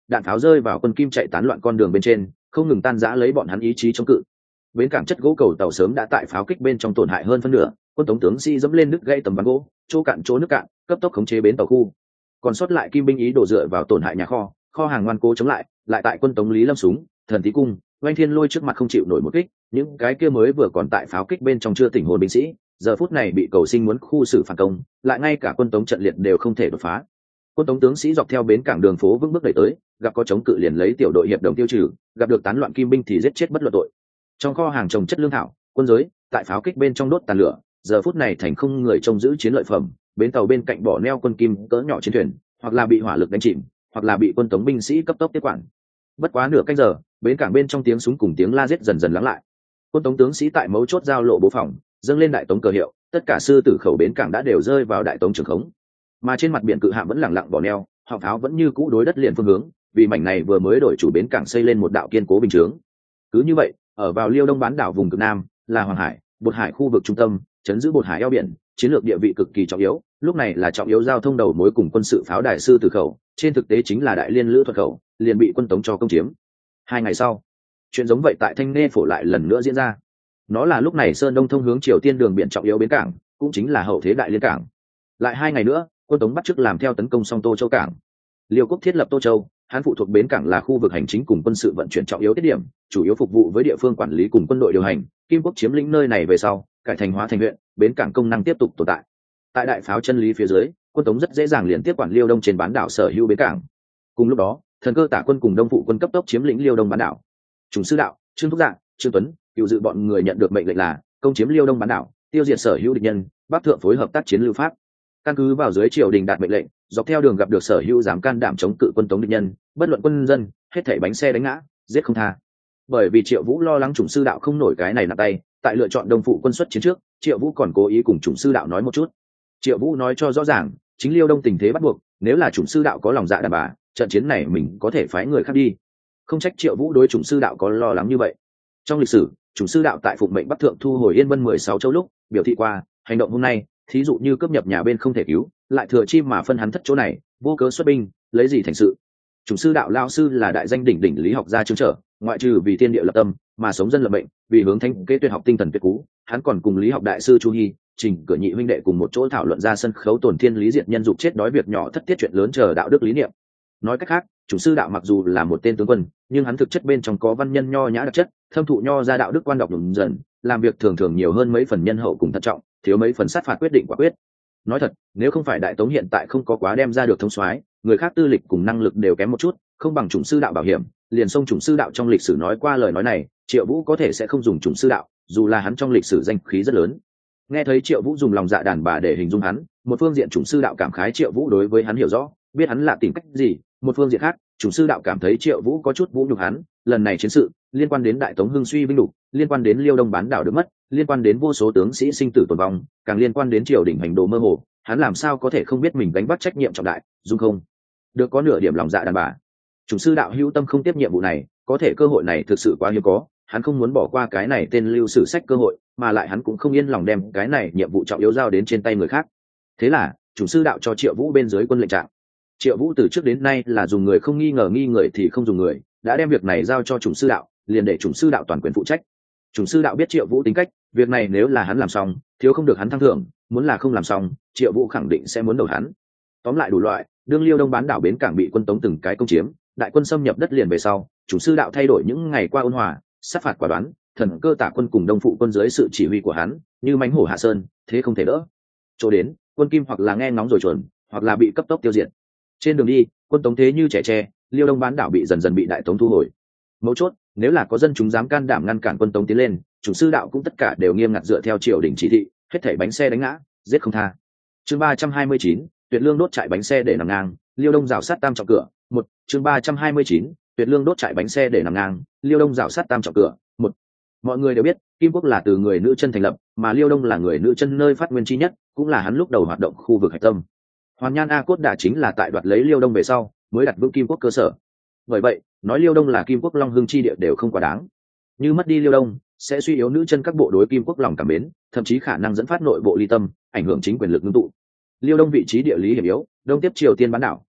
đạn pháo rơi vào quân Kim chạy tán loạn con đường bên trên, không ngừng tan rã lấy bọn hắn ý chí chống cự. Bến cảng chất gỗ cầu tàu sớm đã tại pháo kích bên trong tổn hại hơn phân nửa, quân Tống tướng sĩ dẫm lên đứt gãy tấm ván gỗ, chỗ cạn chỗ nước cạn, cấp tốc khống chế bến tàu khu. Còn sót lại Kim binh ý đổ dựa vào tổn hại nhà kho, kho hàng ngoan cố chống lại tại quân Tống Lý Lâm súng, Thần Tý cung, Oanh Thiên Lôi trước mặt không chịu nổi một kích, những cái kia mới vừa còn tại pháo kích bên trong chưa tỉnh hồn binh sĩ, giờ phút này bị cầu sinh muốn khu xử phản công, lại ngay cả quân Tống trận liệt đều không thể đột phá. Quân Tống tướng sĩ dọc theo bến cảng đường phố vững bước đẩy tới, gặp có chống cự liền lấy tiểu đội hiệp đồng tiêu trừ, gặp được tán loạn Kim binh thì giết chết bất luận tội. Trong kho hàng trồng chất lương thảo, quân giới, tại pháo kích bên trong đốt tàn lửa, giờ phút này thành không người trông giữ chiến lợi phẩm, bến tàu bên cạnh bỏ neo quân Kim cỡ nhỏ chiến thuyền, hoặc là bị hỏa lực đánh chìm, hoặc là bị quân Tống binh sĩ cấp tốc tiếp quản. Bất quá nửa canh giờ, bến cảng bên trong tiếng súng cùng tiếng la giết dần dần lắng lại. Quân Tống tướng sĩ tại mấu chốt giao lộ bố phòng, dâng lên đại tống cờ hiệu, tất cả sư tử khẩu bến cảng đã đều rơi vào đại tống trường khống. Mà trên mặt biển cự hạm vẫn lẳng lặng bỏ neo, họng pháo vẫn như cũ đối đất liền phương hướng, vì mảnh này vừa mới đổi chủ bến cảng xây lên một đạo kiên cố bình chướng. Cứ như vậy, ở vào Liêu Đông bán đảo vùng cực Nam, là Hoàng Hải, Bột Hải khu vực trung tâm, chấn giữ Bột Hải eo biển, chiến lược địa vị cực kỳ trọng yếu, lúc này là trọng yếu giao thông đầu mối cùng quân sự pháo đài sư tử khẩu, trên thực tế chính là đại liên lữ thuật khẩu, liền bị quân Tống cho công chiếm. 2 ngày sau, chuyện giống vậy tại Thanh Nê Phổ lại lần nữa diễn ra. Nó là lúc này Sơn Đông thông hướng Triều Tiên đường biển trọng yếu bến cảng, cũng chính là hậu thế đại liên cảng. Lại 2 ngày nữa, quân Tống bắt chước làm theo tấn công xong Tô Châu cảng. Liêu Quốc thiết lập Tô Châu, hắn phụ thuộc bến cảng là khu vực hành chính cùng quân sự vận chuyển trọng yếu tiết điểm, chủ yếu phục vụ với địa phương quản lý cùng quân đội điều hành. Kim Quốc chiếm lĩnh nơi này về sau, cải thành hóa thành huyện, bến cảng công năng tiếp tục tồn tại. Tại đại pháo chân lý phía dưới, quân Tống rất dễ dàng liền tiếp quản Liêu Đông trên bán đảo sở hữu bến cảng. Cùng lúc đó, Thần Cơ Tả quân cùng Đông phụ quân cấp tốc chiếm lĩnh Liêu Đông bán đảo. Trùng sư đạo, Trương Thúc Dạng, Trương Tuấn, cựu dự bọn người nhận được mệnh lệnh là công chiếm Liêu Đông bán đảo, tiêu diệt sở hữu địch nhân, Bắc thượng phối hợp tác chiến lưu pháp. Căn cứ vào dưới triều đình đạt mệnh lệnh, dọc theo đường gặp được sở hữu dám can đảm chống cự quân Tống địch nhân, bất luận quân dân, hết thảy bánh xe đánh ngã, giết không tha. Bởi vì Triệu Vũ lo lắng Trùng sư đạo không nổi cái này nặng tay, tại lựa chọn Đông phụ quân xuất chiến trước, Triệu Vũ còn cố ý cùng Trùng sư đạo nói một chút. Triệu Vũ nói cho rõ ràng, chính Liêu Đông tình thế bắt buộc, nếu là Trùng sư đạo có lòng dạ đàn bà, trận chiến này mình có thể phái người khác đi. Không trách Triệu Vũ đối Trùng sư đạo có lo lắng như vậy. Trong lịch sử, Trùng sư đạo tại phụng mệnh Bắc thượng thu hồi Yên Vân 16 châu lúc, biểu thị qua, hành động hôm nay, thí dụ như cướp nhập nhà bên không thể cứu, lại thừa chi mà phân hắn thất chỗ này, vô cớ xuất binh, lấy gì thành sự. Trùng sư đạo lao sư là đại danh đỉnh đỉnh lý học gia Trương Trở, ngoại trừ vì thiên địa lập tâm, mà sống dân lập mệnh, vì hướng thanh kế tuyệt học tinh thần tuyệt cú, hắn còn cùng lý học đại sư Chu Hi, Trình Cửa Nhị huynh đệ cùng một chỗ thảo luận ra sân khấu tổn thiên lý diệt nhân dục chết đói việc nhỏ thất tiết chuyện lớn chờ đạo đức lý niệm. Nói cách khác, Trùng sư đạo mặc dù là một tên tướng quân, nhưng hắn thực chất bên trong có văn nhân nho nhã đặc chất, thâm thụ nho ra đạo đức quan đọc dần dần, làm việc thường thường nhiều hơn mấy phần nhân hậu cùng thận trọng, thiếu mấy phần sát phạt quyết định quả quyết. Nói thật, nếu không phải đại tống hiện tại không có quá đem ra được thông soái, người khác tư lịch cùng năng lực đều kém một chút, không bằng Trùng sư đạo bảo hiểm, liền xông Trùng sư đạo trong lịch sử nói qua lời nói này, Triệu Vũ có thể sẽ không dùng Trùng sư đạo, dù là hắn trong lịch sử danh khí rất lớn. Nghe thấy Triệu Vũ dùng lòng dạ đàn bà để hình dung hắn, một phương diện Trùng sư đạo cảm khái Triệu Vũ đối với hắn hiểu rõ, biết hắn là tìm cách gì, một phương diện khác, Trùng sư đạo cảm thấy Triệu Vũ có chút vũ nhục hắn, lần này chiến sự liên quan đến đại tống hưng suy vinh lục, liên quan đến Liêu Đông bán đảo được mất, liên quan đến vô số tướng sĩ sinh tử tồn vong, càng liên quan đến triều đình hành đồ mơ hồ, hắn làm sao có thể không biết mình gánh vác trách nhiệm trọng đại, dung không được có nửa điểm lòng dạ đàn bà. Trùng sư đạo hữu tâm không tiếp nhiệm vụ này, có thể cơ hội này thực sự quá hiếm có, hắn không muốn bỏ qua cái này tên lưu sử sách cơ hội, mà lại hắn cũng không yên lòng đem cái này nhiệm vụ trọng yếu giao đến trên tay người khác. Thế là Trùng sư đạo cho Triệu Vũ bên dưới quân lệnh trạng. Triệu Vũ từ trước đến nay là dùng người không nghi ngờ, nghi người thì không dùng người, đã đem việc này giao cho Trùng sư đạo, liền để Trùng sư đạo toàn quyền phụ trách. Trùng sư đạo biết Triệu Vũ tính cách, việc này nếu là hắn làm xong, thiếu không được hắn thăng thưởng, muốn là không làm xong, Triệu Vũ khẳng định sẽ muốn đầu hắn. Tóm lại đủ loại, đương Liêu Đông bán đảo bến cảng bị quân Tống từng cái công chiếm, đại quân xâm nhập đất liền về sau, Trùng sư đạo thay đổi những ngày qua ôn hòa, sát phạt quả đoán, Thần Cơ Tả quân cùng Đông phụ quân dưới sự chỉ huy của hắn, như mãnh hổ hạ sơn, thế không thể đỡ. Chỗ đến, quân Kim hoặc là nghe ngóng rồi chuẩn, hoặc là bị cấp tốc tiêu diệt. Trên đường đi, quân Tống thế như trẻ tre, Liêu Đông bán đảo bị dần dần bị đại tống thu hồi. Mấu chốt, nếu là có dân chúng dám can đảm ngăn cản quân Tống tiến lên, Trùng sư đạo cũng tất cả đều nghiêm ngặt dựa theo triều đình chỉ thị, hết thảy bánh xe đánh ngã, giết không tha. Chương 329, Tuyệt Lương đốt trại bánh xe để nằm ngang, Liêu Đông rào sát tam trọng cửa. Một, chương 329, Tuyệt Lương đốt trại bánh xe để nằm ngang, Liêu Đông rào sát tam trọng cửa. Một, mọi người đều biết, Kim Quốc là từ người nữ chân thành lập, mà Liêu Đông là người nữ chân nơi phát nguyên chi nhất, cũng là hắn lúc đầu hoạt động khu vực hạch tâm. Hoàn Nhan A Cốt Đả chính là tại đoạt lấy Liêu Đông về sau, mới đặt vững Kim Quốc cơ sở. Bởi vậy, nói Liêu Đông là Kim Quốc Long Hưng chi địa đều không quá đáng. Như mất đi Liêu Đông, sẽ suy yếu nữ chân các bộ đối Kim Quốc lòng cảm mến, thậm chí khả năng dẫn phát nội bộ ly tâm, ảnh hưởng chính quyền lực ngưng tụ. Liêu Đông vị trí địa lý hiểm yếu, đông tiếp Triều Tiên bán đảo,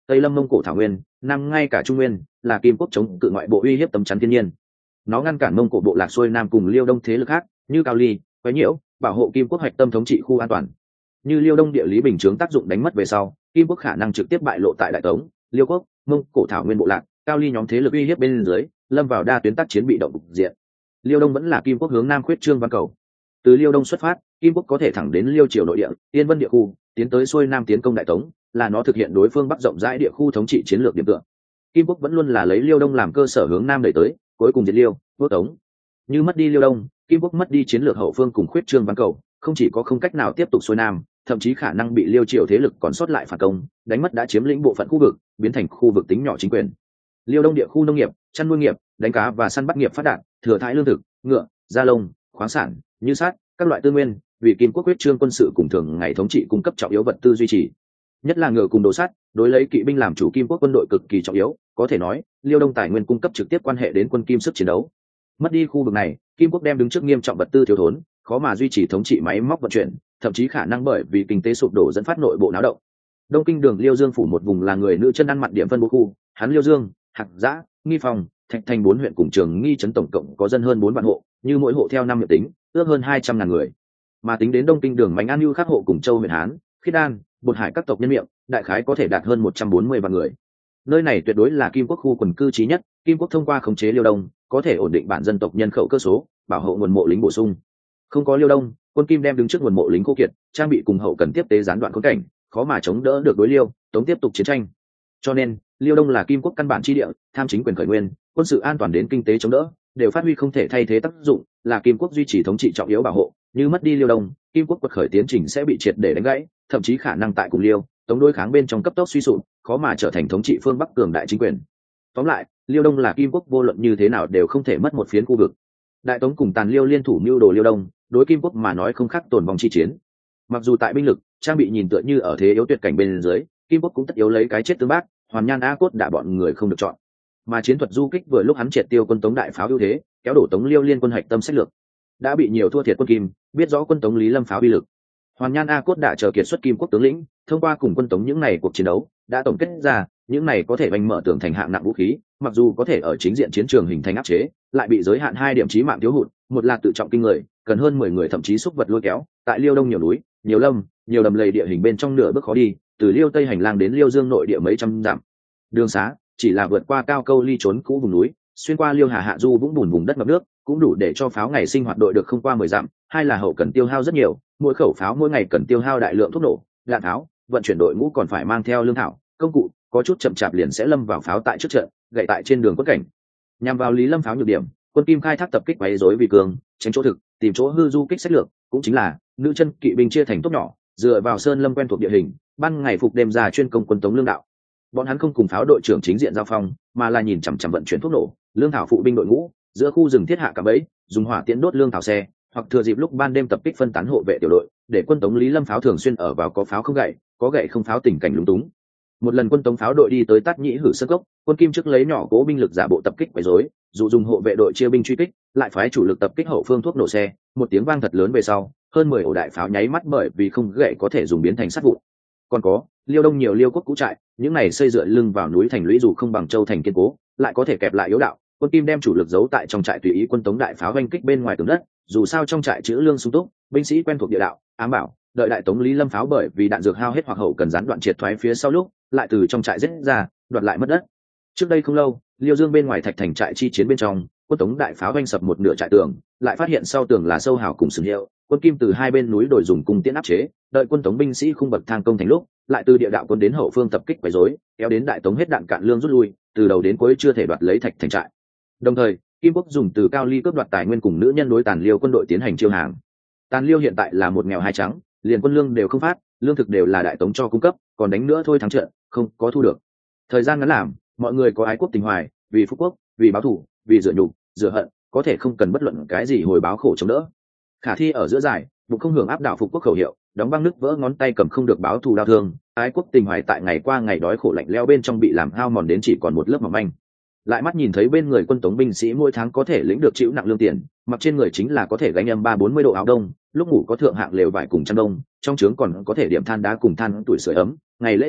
tây lâm mông cổ thảo nguyên, nam ngay cả trung nguyên, là kim quốc chống cự ngoại bộ uy hiếp tấm chắn thiên nhiên. Nó ngăn cản mông cổ bộ lạc xuôi nam cùng liêu đông thế lực khác như cao ly, quấy nhiễu, bảo hộ kim quốc hoạch tâm thống trị khu an toàn. Như liêu đông địa lý bình chướng tác dụng đánh mất về sau, kim quốc khả năng trực tiếp bại lộ tại đại tống, liêu quốc, mông cổ thảo nguyên bộ lạc, cao ly nhóm thế lực uy hiếp bên dưới, lâm vào đa tuyến tác chiến bị động cục diện. Liêu đông vẫn là kim quốc hướng nam khuyết trương văn cầu. Từ liêu đông xuất phát, kim quốc có thể thẳng đến liêu triều nội địa, yên vân địa khu, tiến tới xuôi nam tiến công đại tống, là nó thực hiện đối phương bắc rộng rãi địa khu thống trị chiến lược điểm tựa. Kim quốc vẫn luôn là lấy liêu đông làm cơ sở hướng nam đẩy tới, cuối cùng diệt liêu, quốc tống. Như mất đi liêu đông, kim quốc mất đi chiến lược hậu phương cùng khuyết trương văn cầu, không chỉ có không cách nào tiếp tục xuôi nam, thậm chí khả năng bị liêu triều thế lực còn sót lại phản công, đánh mất đã chiếm lĩnh bộ phận khu vực, biến thành khu vực tính nhỏ chính quyền. Liêu đông địa khu nông nghiệp, chăn nuôi nghiệp, đánh cá và săn bắt nghiệp phát đạt, thừa thãi lương thực, ngựa, da lông, khoáng sản, như sắt, các loại tư nguyên, vì kim quốc quyết trương quân sự cùng thường ngày thống trị cung cấp trọng yếu vật tư duy trì. Nhất là ngựa cùng đồ sắt, đối lấy kỵ binh làm chủ kim quốc quân đội cực kỳ trọng yếu, có thể nói, liêu đông tài nguyên cung cấp trực tiếp quan hệ đến quân kim sức chiến đấu. Mất đi khu vực này, kim quốc đem đứng trước nghiêm trọng vật tư thiếu thốn, khó mà duy trì thống trị máy móc vận chuyển, thậm chí khả năng bởi vì kinh tế sụp đổ dẫn phát nội bộ náo động. Đông kinh đường liêu dương phủ một vùng là người nữ chân ăn mặn điểm phân bố khu, hắn liêu dương, hạc giã, nghi phòng, thạch thành 4 huyện cùng trường nghi trấn tổng cộng có dân hơn 4 vạn hộ, như mỗi hộ theo năm nhập tính, ước hơn 200.000 người. Mà tính đến đông kinh đường mánh an lưu khắc hộ cùng châu huyện hán, khiết đan, bột hải các tộc nhân miệng, đại khái có thể đạt hơn 140 vạn người. Nơi này tuyệt đối là kim quốc khu quần cư trí nhất, kim quốc thông qua khống chế liêu đông, có thể ổn định bản dân tộc nhân khẩu cơ số, bảo hộ nguồn mộ lính bổ sung. Không có liêu đông, quân kim đem đứng trước nguồn mộ lính khô kiệt, trang bị cùng hậu cần tiếp tế gián đoạn khốn cảnh, khó mà chống đỡ được đối liêu, tống tiếp tục chiến tranh. Cho nên, liêu đông là kim quốc căn bản chi địa, tham chính quyền khởi nguyên, quân sự an toàn đến kinh tế chống đỡ, đều phát huy không thể thay thế tác dụng, là kim quốc duy trì thống trị trọng yếu bảo hộ. Như mất đi liêu đông, kim quốc quật khởi tiến trình sẽ bị triệt để đánh gãy, thậm chí khả năng tại cùng liêu, tống đối kháng bên trong cấp tốc suy sụp, khó mà trở thành thống trị phương bắc cường đại chính quyền. Tóm lại, liêu đông là kim quốc vô luận như thế nào đều không thể mất một phiến khu vực. Đại tống cùng tàn liêu liên thủ mưu đồ liêu đông, đối kim quốc mà nói không khác tổn vong chi chiến. Mặc dù tại binh lực, trang bị nhìn tựa như ở thế yếu tuyệt cảnh bên dưới, kim quốc cũng tất yếu lấy cái chết tương bác, hoàn nhan a cốt đả bọn người không được chọn. Mà chiến thuật du kích vừa lúc hắn triệt tiêu quân tống đại pháo ưu thế, kéo đổ tống liêu liên quân hạch tâm sách lược, đã bị nhiều thua thiệt quân kim, biết rõ quân tống lý lâm pháo uy lực. Hoàn nhan a cốt đã chờ kiệt xuất kim quốc tướng lĩnh, thông qua cùng quân tống những này cuộc chiến đấu, đã tổng kết ra những này có thể bành mở tường thành hạng nặng vũ khí, mặc dù có thể ở chính diện chiến trường hình thành áp chế, lại bị giới hạn 2 điểm chí mạng thiếu hụt, một là tự trọng kinh người, cần hơn 10 người thậm chí xúc vật lôi kéo, tại liêu đông nhiều núi, nhiều lâm, nhiều đầm lầy địa hình bên trong nửa bước khó đi, từ liêu tây hành lang đến liêu dương nội địa mấy trăm dặm. Đường xá chỉ là vượt qua cao câu ly trốn cũ vùng núi, xuyên qua liêu hà hạ du vũng bùn vùng đất ngập nước, cũng đủ để cho pháo ngày sinh hoạt đội được không qua 10 dặm. Hai là hậu cần tiêu hao rất nhiều, mỗi khẩu pháo mỗi ngày cần tiêu hao đại lượng thuốc nổ, đạn tháo, vận chuyển đội ngũ còn phải mang theo lương thảo, công cụ, có chút chậm chạp liền sẽ lâm vào pháo tại trước trận, gậy tại trên đường quất cảnh. Nhằm vào lý lâm pháo nhược điểm, quân kim khai thác tập kích quấy rối vì cường, tránh chỗ thực, tìm chỗ hư du kích sách lược, cũng chính là nữ chân kỵ binh chia thành tốp nhỏ, dựa vào sơn lâm quen thuộc địa hình, ban ngày phục đêm ra chuyên công quân tống lương đạo. Bọn hắn không cùng pháo đội trưởng chính diện giao phong, mà là nhìn chằm chằm vận chuyển thuốc nổ, lương thảo phụ binh đội ngũ, giữa khu rừng thiết hạ cả bẫy, dùng hỏa tiễn đốt lương thảo xe, hoặc thừa dịp lúc ban đêm tập kích phân tán hộ vệ tiểu đội, để quân tống lý lâm pháo thường xuyên ở vào có pháo không gậy, có gậy không pháo tình cảnh lúng túng. Một lần quân tống pháo đội đi tới Tát Nhĩ Hử Sơn Cốc, quân kim trước lấy nhỏ cố binh lực giả bộ tập kích quấy rối, dụ dùng hộ vệ đội chia binh truy kích, lại phái chủ lực tập kích hậu phương thuốc nổ xe, một tiếng vang thật lớn về sau, hơn 10 ổ đại pháo nháy mắt bởi vì không gậy có thể dùng biến thành sắt vụn. Còn có, liêu đông nhiều liêu quốc cũ trại, những này xây dựa lưng vào núi thành lũy dù không bằng châu thành kiên cố, lại có thể kẹp lại yếu đạo, quân kim đem chủ lực giấu tại trong trại tùy ý quân tống đại pháo oanh kích bên ngoài tường đất, dù sao trong trại trữ lương sung túc, binh sĩ quen thuộc địa đạo, ám bảo, đợi đại tống lý lâm pháo bởi vì đạn dược hao hết hoặc hậu cần gián đoạn triệt thoái phía sau lúc, lại từ trong trại giết ra, đoạt lại mất đất. Trước đây không lâu, liêu dương bên ngoài thạch thành trại chi chiến bên trong, quân tống đại pháo oanh sập một nửa trại tường, lại phát hiện sau tường là sâu hào cùng sừng hiệu, quân kim từ hai bên núi đồi dùng cung tiễn áp chế, đợi quân tống binh sĩ khung bậc thang công thành lúc, lại từ địa đạo quân đến hậu phương tập kích quấy rối, kéo đến đại tống hết đạn cạn lương rút lui, từ đầu đến cuối chưa thể đoạt lấy thạch thành trại. Đồng thời, kim quốc dùng từ cao ly cướp đoạt tài nguyên cùng nữ nhân đối tàn liêu quân đội tiến hành chiêu hàng. Tàn liêu hiện tại là một nghèo hai trắng, liền quân lương đều không phát, lương thực đều là đại tống cho cung cấp, còn đánh nữa thôi thắng trận, không có thu được. Thời gian ngắn làm, mọi người có ái quốc tình hoài, vì phú quốc, vì báo thù, vì rửa nhục, rửa hận, có thể không cần bất luận cái gì hồi báo khổ chống đỡ. Khả thi ở giữa giải, bụng không hưởng áp đảo phục quốc khẩu hiệu, đóng băng nứt vỡ ngón tay cầm không được báo thù đau thương, ái quốc tình hoài tại ngày qua ngày đói khổ lạnh leo bên trong bị làm hao mòn đến chỉ còn một lớp mỏng manh. Lại mắt nhìn thấy bên người quân tống binh sĩ mỗi tháng có thể lĩnh được chịu nặng lương tiền, mặc trên người chính là có thể gánh âm 30-40 độ áo đông, lúc ngủ có thượng hạng lều vải cùng chăn đông, trong trướng còn có thể điểm than đá cùng than tuổi sưởi ấm, ngày lễ ngày Tết,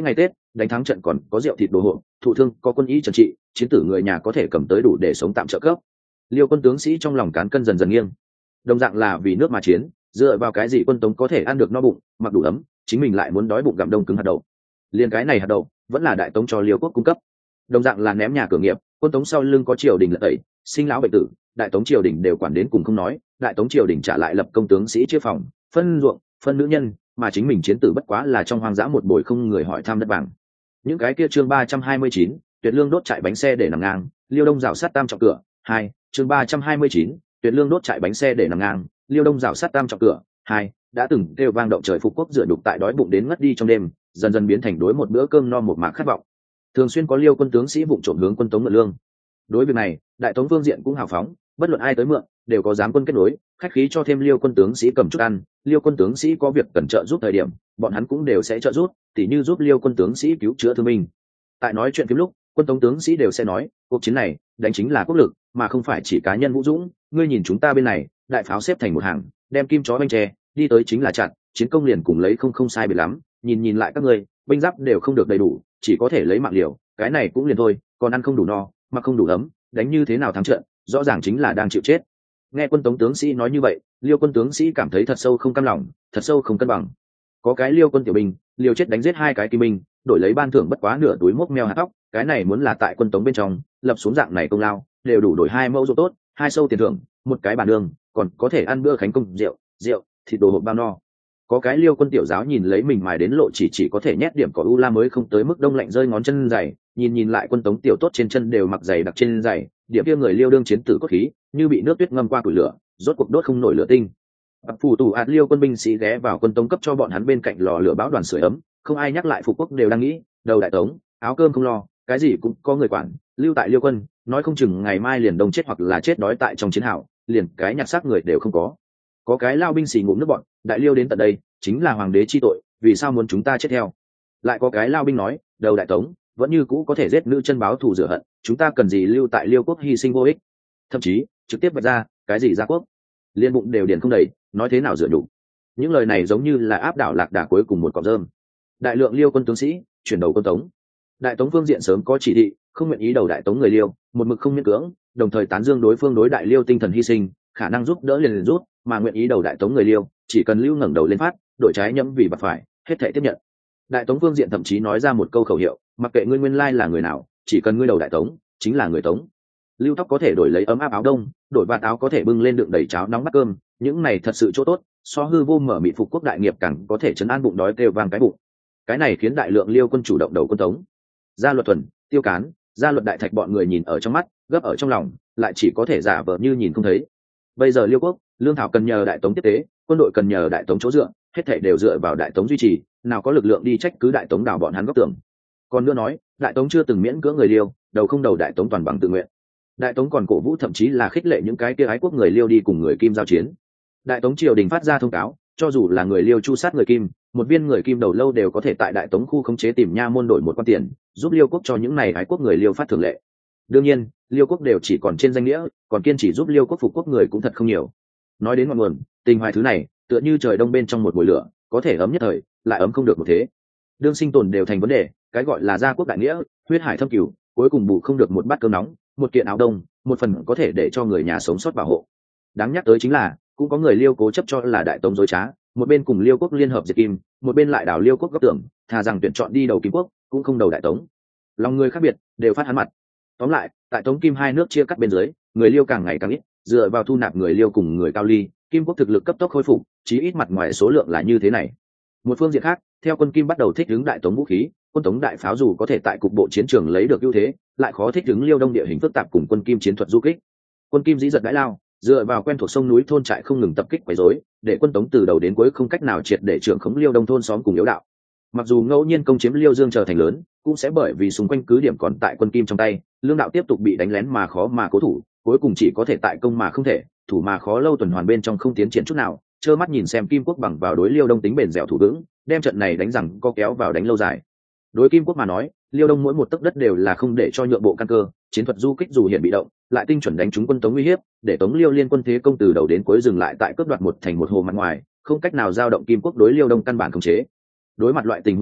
đánh thắng trận còn có rượu thịt đồ hộ, thụ thương có quân y trần trị, chiến tử người nhà có thể cầm tới đủ để sống tạm trợ cấp. Liêu quân tướng sĩ trong lòng cán cân dần dần nghiêng. Đồng dạng là vì nước mà chiến, dựa vào cái gì quân Tống có thể ăn được no bụng, mặc đủ ấm, chính mình lại muốn đói bụng gặm đông cứng hạt đậu. Liên cái này hạt đậu vẫn là đại Tống cho Liêu quốc cung cấp. Đồng dạng là ném nhà cửa nghiệp, quân Tống sau lưng có triều đình lật tẩy, sinh lão bệnh tử, đại Tống triều đình đều quản đến cùng không nói, đại Tống triều đình trả lại lập công tướng sĩ chia phòng, phân ruộng, phân nữ nhân, mà chính mình chiến tử bất quá là trong hoang dã một bồi không người hỏi thăm đất bằng. Những cái kia chương 329, tuyệt lương đốt trại bánh xe để nằm ngang, Liêu Đông rào sát tam trọng cửa, 2, chương 329, tuyệt lương đốt trại bánh xe để nằm ngang, Liêu Đông rào sát tam trọng cửa, 2, đã từng kêu vang động trời phục quốc dựa đục tại đói bụng đến ngất đi trong đêm, dần dần biến thành đối một bữa cơm no một mạc khát vọng. Thường xuyên có Liêu quân tướng sĩ vụng trộm hướng quân Tống mượn lương. Đối việc này, đại Tống vương diện cũng hào phóng, bất luận ai tới mượn, đều có giám quân kết nối, khách khí cho thêm Liêu quân tướng sĩ cầm chút ăn, Liêu quân tướng sĩ có việc cần trợ giúp thời điểm, bọn hắn cũng đều sẽ trợ giúp, tỉ như giúp Liêu quân tướng sĩ cứu chữa thương binh. Tại nói chuyện phím lúc, quân Tống tướng sĩ đều sẽ nói, cuộc chiến này, đánh chính là quốc lực, mà không phải chỉ cá nhân vũ dũng, ngươi nhìn chúng ta bên này, đại pháo xếp thành một hàng, đem kim chó banh tre, đi tới chính là chặn, chiến công liền cùng lấy không sai biệt lắm, nhìn lại các ngươi, binh giáp đều không được đầy đủ, chỉ có thể lấy mạng liều, cái này cũng liền thôi, còn ăn không đủ no, mà không đủ ấm, đánh như thế nào thắng trận, rõ ràng chính là đang chịu chết. Nghe quân Tống tướng sĩ nói như vậy, Liêu quân tướng sĩ cảm thấy thật sâu không cam lòng, thật sâu không cân bằng. Có cái Liêu quân tiểu binh, liều chết đánh giết 2 cái kim binh, đổi lấy ban thưởng bất quá nửa túi mốc meo hạt tóc, cái này muốn là tại quân Tống bên trong, lập xuống dạng này công lao, đều đủ đổi 2 mẫu ruộng tốt, 2 sâu tiền thưởng, một cái bàn đường, còn có thể ăn bữa khánh công rượu, thịt đồ hộp bao no. Có cái Liêu quân tiểu giáo nhìn lấy mình mài đến lộ chỉ có thể nhét điểm cỏ u la mới không tới mức đông lạnh rơi ngón chân dày, nhìn lại quân Tống tiểu tốt trên chân đều mặc giày đặc trên giày, điểm kia người Liêu đương chiến tử cốt khí, như bị nước tuyết ngâm qua củi lửa, rốt cuộc đốt không nổi lửa tinh. Phủ tù ạt Liêu quân binh sĩ ghé vào quân Tống cấp cho bọn hắn bên cạnh lò lửa báo đoàn sưởi ấm, không ai nhắc lại phục quốc đều đang nghĩ, đầu đại Tống, áo cơm không lo, cái gì cũng có người quản, lưu tại Liêu quân, nói không chừng ngày mai liền đông chết hoặc là chết đói tại trong chiến hào, liền cái nhặt xác người đều không có. Có cái lao binh sĩ ngụm nước bọn, đại Liêu đến tận đây, chính là hoàng đế chi tội, vì sao muốn chúng ta chết theo? Lại có cái lao binh nói, đầu đại Tống, vẫn như cũ có thể giết nữ chân báo thù rửa hận, chúng ta cần gì lưu tại Liêu quốc hy sinh vô ích? Thậm chí trực tiếp vạch ra, cái gì gia quốc, liên bụng đều điền không đầy, nói thế nào rửa đủ? Những lời này giống như là áp đảo lạc đà cuối cùng một cọng rơm. Đại lượng Liêu quân tướng sĩ chuyển đầu quân Tống. Đại Tống phương diện sớm có chỉ thị, không nguyện ý đầu đại Tống người Liêu, một mực không miễn cưỡng, đồng thời tán dương đối phương đối đại Liêu tinh thần hy sinh, khả năng giúp đỡ liền rút, mà nguyện ý đầu đại Tống người Liêu, chỉ cần lưu ngẩng đầu lên phát, đổi trái nhẫm vì bạc phải, hết thảy tiếp nhận. Đại Tống phương diện thậm chí nói ra một câu khẩu hiệu, mặc kệ ngươi nguyên lai là người nào, chỉ cần ngươi đầu đại Tống, chính là người Tống. Lưu tóc có thể đổi lấy ấm áp áo đông, đổi vạt áo có thể bưng lên đựng đầy cháo nóng bát cơm, những này thật sự chỗ tốt, so hư vô mở mị phục quốc đại nghiệp càng có thể chấn an bụng đói kêu vang cái bụng. Cái này khiến đại lượng Liêu quân chủ động đầu quân Tống. Gia luật thuần, Tiêu Cán, Gia luật đại thạch bọn người nhìn ở trong mắt, gấp ở trong lòng, lại chỉ có thể giả vờ như nhìn không thấy. Bây giờ Liêu quốc, lương thảo cần nhờ đại Tống tiếp tế, quân đội cần nhờ đại Tống chỗ dựa, hết thảy đều dựa vào đại Tống duy trì, nào có lực lượng đi trách cứ đại Tống đảo bọn hắn góc tưởng. Còn nữa nói, đại Tống chưa từng miễn cưỡng người Liêu, đầu không đầu đại Tống toàn bằng tự nguyện. Đại Tống còn cổ vũ thậm chí là khích lệ những cái kia ái quốc người Liêu đi cùng người Kim giao chiến. Đại Tống triều đình phát ra thông cáo, cho dù là người Liêu chu sát người Kim, một viên người Kim đầu lâu đều có thể tại đại Tống khu khống chế tìm nha môn đổi một quan tiền, giúp Liêu quốc cho những này ái quốc người Liêu phát thường lệ. Đương nhiên, Liêu quốc đều chỉ còn trên danh nghĩa, còn kiên trì giúp Liêu quốc phục quốc người cũng thật không nhiều. Nói đến ngọn nguồn, tình hoài thứ này, tựa như trời đông bên trong một mùi lửa, có thể ấm nhất thời, lại ấm không được một thế. Đương sinh tồn đều thành vấn đề, cái gọi là gia quốc đại nghĩa, huyết hải thâm cửu, cuối cùng bù không được một bát cơm nóng, một kiện áo đông, một phần có thể để cho người nhà sống sót bảo hộ. Đáng nhắc tới chính là, cũng có người Liêu cố chấp cho là đại Tống dối trá, một bên cùng Liêu quốc liên hợp diệt Kim, một bên lại đảo Liêu quốc góc tưởng, thà rằng tuyển chọn đi đầu Kim quốc, cũng không đầu đại Tống. Lòng người khác biệt, đều phát hắn mặt. Tóm lại, tại Tống Kim hai nước chia cắt bên dưới, người Liêu càng ngày càng ít, dựa vào thu nạp người Liêu cùng người Cao Ly, Kim quốc thực lực cấp tốc khôi phục, chí ít mặt ngoài số lượng là như thế này. Một phương diện khác, theo quân Kim bắt đầu thích ứng đại Tống vũ khí, quân Tống đại pháo dù có thể tại cục bộ chiến trường lấy được ưu thế, lại khó thích ứng Liêu Đông địa hình phức tạp cùng quân Kim chiến thuật du kích. Quân Kim dĩ giật đãi lao, dựa vào quen thuộc sông núi thôn trại không ngừng tập kích quấy rối, để quân Tống từ đầu đến cuối không cách nào triệt để trưởng khống Liêu Đông thôn xóm cùng yếu đạo. Mặc dù ngẫu nhiên công chiếm Liêu Dương trở thành lớn, cũng sẽ bởi vì xung quanh cứ điểm còn tại quân Kim trong tay, lương đạo tiếp tục bị đánh lén mà khó mà cố thủ, cuối cùng chỉ có thể tại công mà không thể, thủ mà khó lâu tuần hoàn bên trong không tiến triển chút nào, trơ mắt nhìn xem Kim quốc bằng vào đối Liêu Đông tính bền dẻo thủ vững, đem trận này đánh rằng co kéo vào đánh lâu dài. Đối Kim quốc mà nói, Liêu Đông mỗi một tấc đất đều là không để cho nhượng bộ căn cơ, chiến thuật du kích dù hiện bị động, lại tinh chuẩn đánh trúng quân Tống uy hiếp, để Tống Liêu liên quân thế công từ đầu đến cuối dừng lại tại cướp đoạt một thành một hồ mặt ngoài, không cách nào giao động Kim quốc đối Liêu Đông căn bản khống chế. Đối mặt loại tình huống này,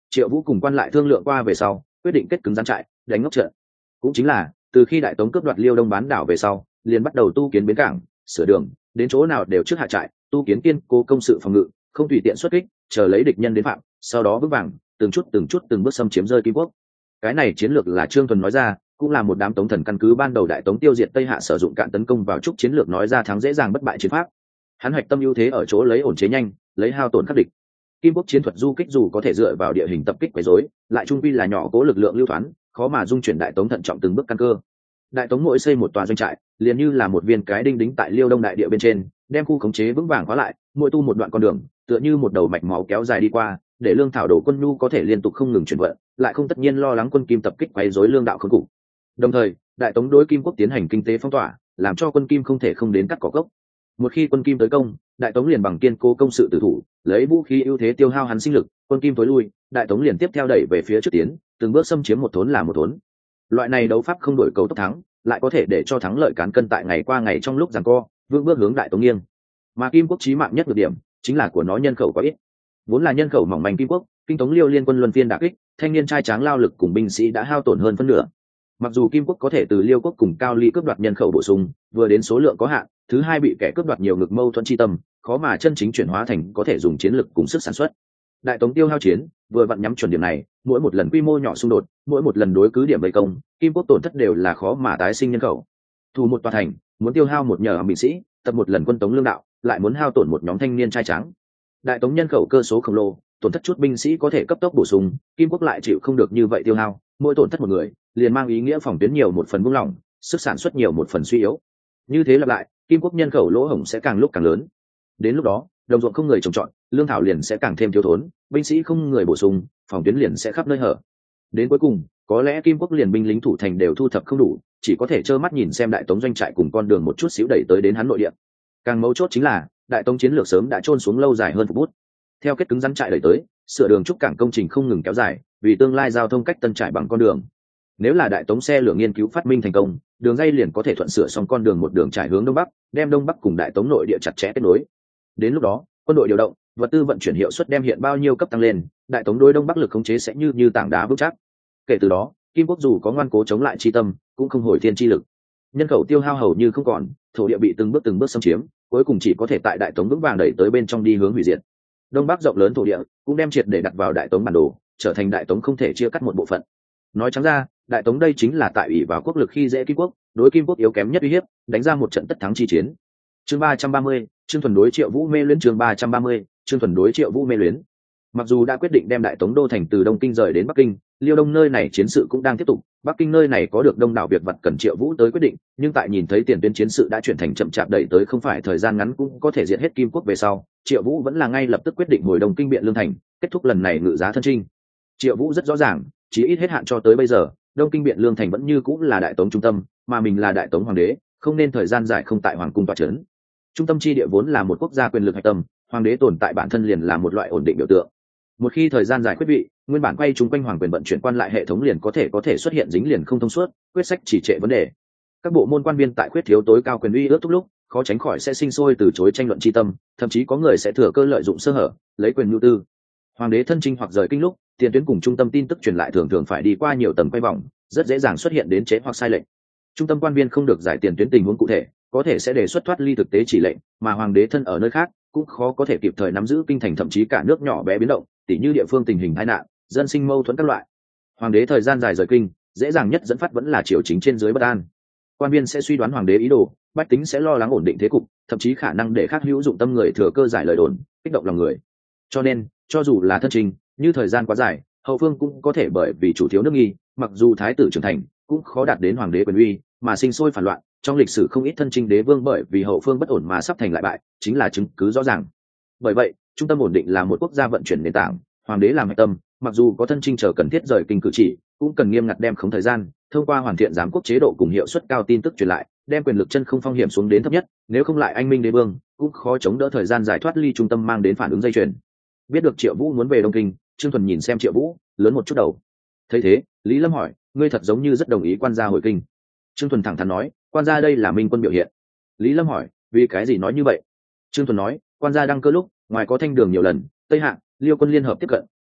Triệu Vũ cùng quan lại thương lượng qua về sau, quyết định kết cứng rắn trại, đánh ngốc trận. Cũng chính là từ khi Đại Tống cướp đoạt Liêu Đông bán đảo về sau, liền bắt đầu tu kiến bến cảng, sửa đường, đến chỗ nào đều trước hạ trại, tu kiến kiên cố công sự phòng ngự, không tùy tiện xuất kích, chờ lấy địch nhân đến phạm, sau đó vững vàng, từng bước xâm chiếm rơi Kim Quốc. Cái này chiến lược là Trương Thuần nói ra, cũng là một đám Tống thần căn cứ ban đầu Đại Tống tiêu diệt Tây Hạ sử dụng cạn tấn công vào trúc chiến lược nói ra thắng dễ dàng bất bại chiến pháp. Hắn hoạch tâm ưu thế ở chỗ lấy ổn chế nhanh, lấy hao tổn khắc địch. Kim Quốc chiến thuật du kích dù có thể dựa vào địa hình tập kích quấy rối, lại trung quy là nhỏ cố lực lượng lưu thoán, khó mà dung chuyển Đại Tống thận trọng từng bước căn cơ. Đại Tống mỗi xây một tòa doanh trại, liền như là một viên cái đinh đính tại Liêu Đông đại địa bên trên, đem khu khống chế vững vàng khóa lại, mỗi tu một đoạn con đường, tựa như một đầu mạch máu kéo dài đi qua, để lương thảo đổ quân nhu có thể liên tục không ngừng chuyển vận, lại không tất nhiên lo lắng quân Kim tập kích quấy rối lương đạo khốn cục. Đồng thời, Đại Tống đối Kim Quốc tiến hành kinh tế phong tỏa, làm cho quân Kim không thể không đến cắt cỏ gốc. Một khi quân Kim tới công, Đại Tống liền bằng kiên cố công sự tử thủ, lấy vũ khí ưu thế tiêu hao hắn sinh lực, quân Kim tối lui, Đại Tống liền tiếp theo đẩy về phía trước tiến, từng bước xâm chiếm một thốn là một thốn. Loại này đấu pháp không đổi cầu tốc thắng, lại có thể để cho thắng lợi cán cân tại ngày qua ngày trong lúc giằng co, vững bước hướng Đại Tống nghiêng. Mà Kim Quốc chí mạng nhất được điểm, chính là của nó nhân khẩu quá ít. Vốn là nhân khẩu mỏng manh Kim Quốc, Kinh Tống Liêu liên quân luân phiên đả kích, thanh niên trai tráng lao lực cùng binh sĩ đã hao tổn hơn phân nửa. Mặc dù Kim Quốc có thể từ Liêu quốc cùng Cao Ly cướp đoạt nhân khẩu bổ sung, vừa đến số lượng có hạn, thứ hai bị kẻ cướp đoạt nhiều ngực mâu thuẫn chi tâm, khó mà chân chính chuyển hóa thành có thể dùng chiến lực cùng sức sản xuất. Đại Tống tiêu hao chiến, vừa vặn nhắm chuẩn điểm này, mỗi một lần quy mô nhỏ xung đột, mỗi một lần đối cứ điểm vây công, Kim Quốc tổn thất đều là khó mà tái sinh nhân khẩu. Thủ một tòa thành, muốn tiêu hao một nhờ binh sĩ, tập một lần quân Tống lương đạo, lại muốn hao tổn một nhóm thanh niên trai tráng. Đại Tống nhân khẩu cơ số khổng lồ, tổn thất chút binh sĩ có thể cấp tốc bổ sung, Kim Quốc lại chịu không được như vậy tiêu hao, mỗi tổn thất một người, liền mang ý nghĩa phòng tuyến nhiều một phần buông lỏng, sức sản xuất nhiều một phần suy yếu. Như thế lặp lại, Kim Quốc nhân khẩu lỗ hổng sẽ càng lúc càng lớn. Đến lúc đó, đồng ruộng không người trồng trọt, lương thảo liền sẽ càng thêm thiếu thốn, binh sĩ không người bổ sung, phòng tuyến liền sẽ khắp nơi hở. Đến cuối cùng, có lẽ Kim Quốc liền binh lính thủ thành đều thu thập không đủ, chỉ có thể trơ mắt nhìn xem Đại Tống doanh trại cùng con đường một chút xíu đẩy tới đến hắn nội địa. Càng mấu chốt chính là, Đại Tống chiến lược sớm đã chôn xuống lâu dài hơn phục bút. Theo kết cứng rắn trại đẩy tới, sửa đường trúc cảng công trình không ngừng kéo dài, vì tương lai giao thông cách tân trại bằng con đường. Nếu là Đại Tống xe lửa nghiên cứu phát minh thành công, đường dây liền có thể thuận sửa xong con đường một đường trải hướng đông bắc, đem đông bắc cùng Đại Tống nội địa chặt chẽ kết nối. Đến lúc đó, quân đội điều động, vật tư vận chuyển hiệu suất đem hiện bao nhiêu cấp tăng lên, Đại Tống đối đông bắc lực khống chế sẽ như tảng đá vững chắc. Kể từ đó, Kim Quốc dù có ngoan cố chống lại chi tâm, cũng không hồi thiên chi lực. Nhân khẩu tiêu hao hầu như không còn, thổ địa bị từng bước xâm chiếm, cuối cùng chỉ có thể tại Đại Tống vững vàng đẩy tới bên trong đi hướng hủy diệt. Đông bắc rộng lớn thổ địa cũng đem triệt để đặt vào Đại Tống bản đồ, trở thành Đại Tống không thể chia cắt một bộ phận. Nói trắng ra, Đại Tống đây chính là tại ủy vào quốc lực khi dễ Kim Quốc, đối Kim Quốc yếu kém nhất uy hiếp, đánh ra một trận tất thắng chi chiến. Chương 330, Trương Thuần đối Triệu Vũ mê luyến. Chương 330, Trương Thuần đối Triệu Vũ mê luyến. Mặc dù đã quyết định đem Đại Tống đô thành từ Đông Kinh rời đến Bắc Kinh, Liêu Đông nơi này chiến sự cũng đang tiếp tục, Bắc Kinh nơi này có được đông đảo việc vật cần Triệu Vũ tới quyết định, nhưng tại nhìn thấy tiền tuyến chiến sự đã chuyển thành chậm chạp đẩy tới không phải thời gian ngắn cũng có thể diệt hết Kim Quốc về sau, Triệu Vũ vẫn là ngay lập tức quyết định hồi Đông Kinh biện lương thành, kết thúc lần này ngự giá thân chinh. Triệu Vũ rất rõ ràng, chí ít hết hạn cho tới bây giờ, Đông Kinh biện lương thành vẫn như cũng là Đại Tống trung tâm, mà mình là Đại Tống hoàng đế, không nên thời gian dài không tại hoàng cung tọa trấn. Trung tâm chi địa vốn là một quốc gia quyền lực hạch tâm, hoàng đế tồn tại bản thân liền là một loại ổn định biểu tượng. Một khi thời gian dài quyết vị, nguyên bản quay chúng quanh hoàng quyền vận chuyển quan lại hệ thống liền có thể xuất hiện dính liền không thông suốt, quyết sách chỉ trệ vấn đề. Các bộ môn quan viên tại khuyết thiếu tối cao quyền uy ước thúc lúc, khó tránh khỏi sẽ sinh sôi từ chối tranh luận chi tâm, thậm chí có người sẽ thừa cơ lợi dụng sơ hở, lấy quyền nhu tư. Hoàng đế thân chinh hoặc rời kinh lúc, tiền tuyến cùng trung tâm tin tức truyền lại thường phải đi qua nhiều tầng quay vòng, rất dễ dàng xuất hiện đến chế hoặc sai lệch. Trung tâm quan viên không được giải tiền tuyến tình huống cụ thể, có thể sẽ đề xuất thoát ly thực tế chỉ lệnh, mà hoàng đế thân ở nơi khác cũng khó có thể kịp thời nắm giữ kinh thành thậm chí cả nước nhỏ bé biến động, tỉ như địa phương tình hình tai nạn, dân sinh mâu thuẫn các loại. Hoàng đế thời gian dài rời kinh, dễ dàng nhất dẫn phát vẫn là triều chính trên dưới bất an. Quan viên sẽ suy đoán hoàng đế ý đồ, bách tính sẽ lo lắng ổn định thế cục, thậm chí khả năng để khác hữu dụng tâm người thừa cơ giải lời đồn, kích động lòng người. Cho nên, cho dù là thân trình, như thời gian quá dài, hậu phương cũng có thể bởi vì chủ thiếu nước nghi, mặc dù thái tử trưởng thành, cũng khó đạt đến hoàng đế quyền uy, mà sinh sôi phản loạn. Trong lịch sử không ít thân chinh đế vương bởi vì hậu phương bất ổn mà sắp thành lại bại, chính là chứng cứ rõ ràng. Bởi vậy, trung tâm ổn định là một quốc gia vận chuyển nền tảng, hoàng đế làm hạch tâm, mặc dù có thân chinh chờ cần thiết rời kinh cử chỉ, cũng cần nghiêm ngặt đem khống thời gian, thông qua hoàn thiện giám quốc chế độ cùng hiệu suất cao tin tức truyền lại, đem quyền lực chân không phong hiểm xuống đến thấp nhất, nếu không lại anh minh đế vương cũng khó chống đỡ thời gian giải thoát ly trung tâm mang đến phản ứng dây chuyền. Biết được Triệu Vũ muốn về Đông Kinh, Trương Thuần nhìn xem Triệu Vũ, lớn một chút đầu. Thấy thế, Lý Lâm hỏi, ngươi thật giống như rất đồng ý quan gia hồi kinh. Trương Thuần thẳng thắn nói, quan gia đây là minh quân biểu hiện. Lý Lâm hỏi, vì cái gì nói như vậy? Trương Thuần nói, quan gia đăng cơ lúc, ngoài có thanh đường nhiều lần, Tây Hạ, Liêu quân liên hợp tiếp cận,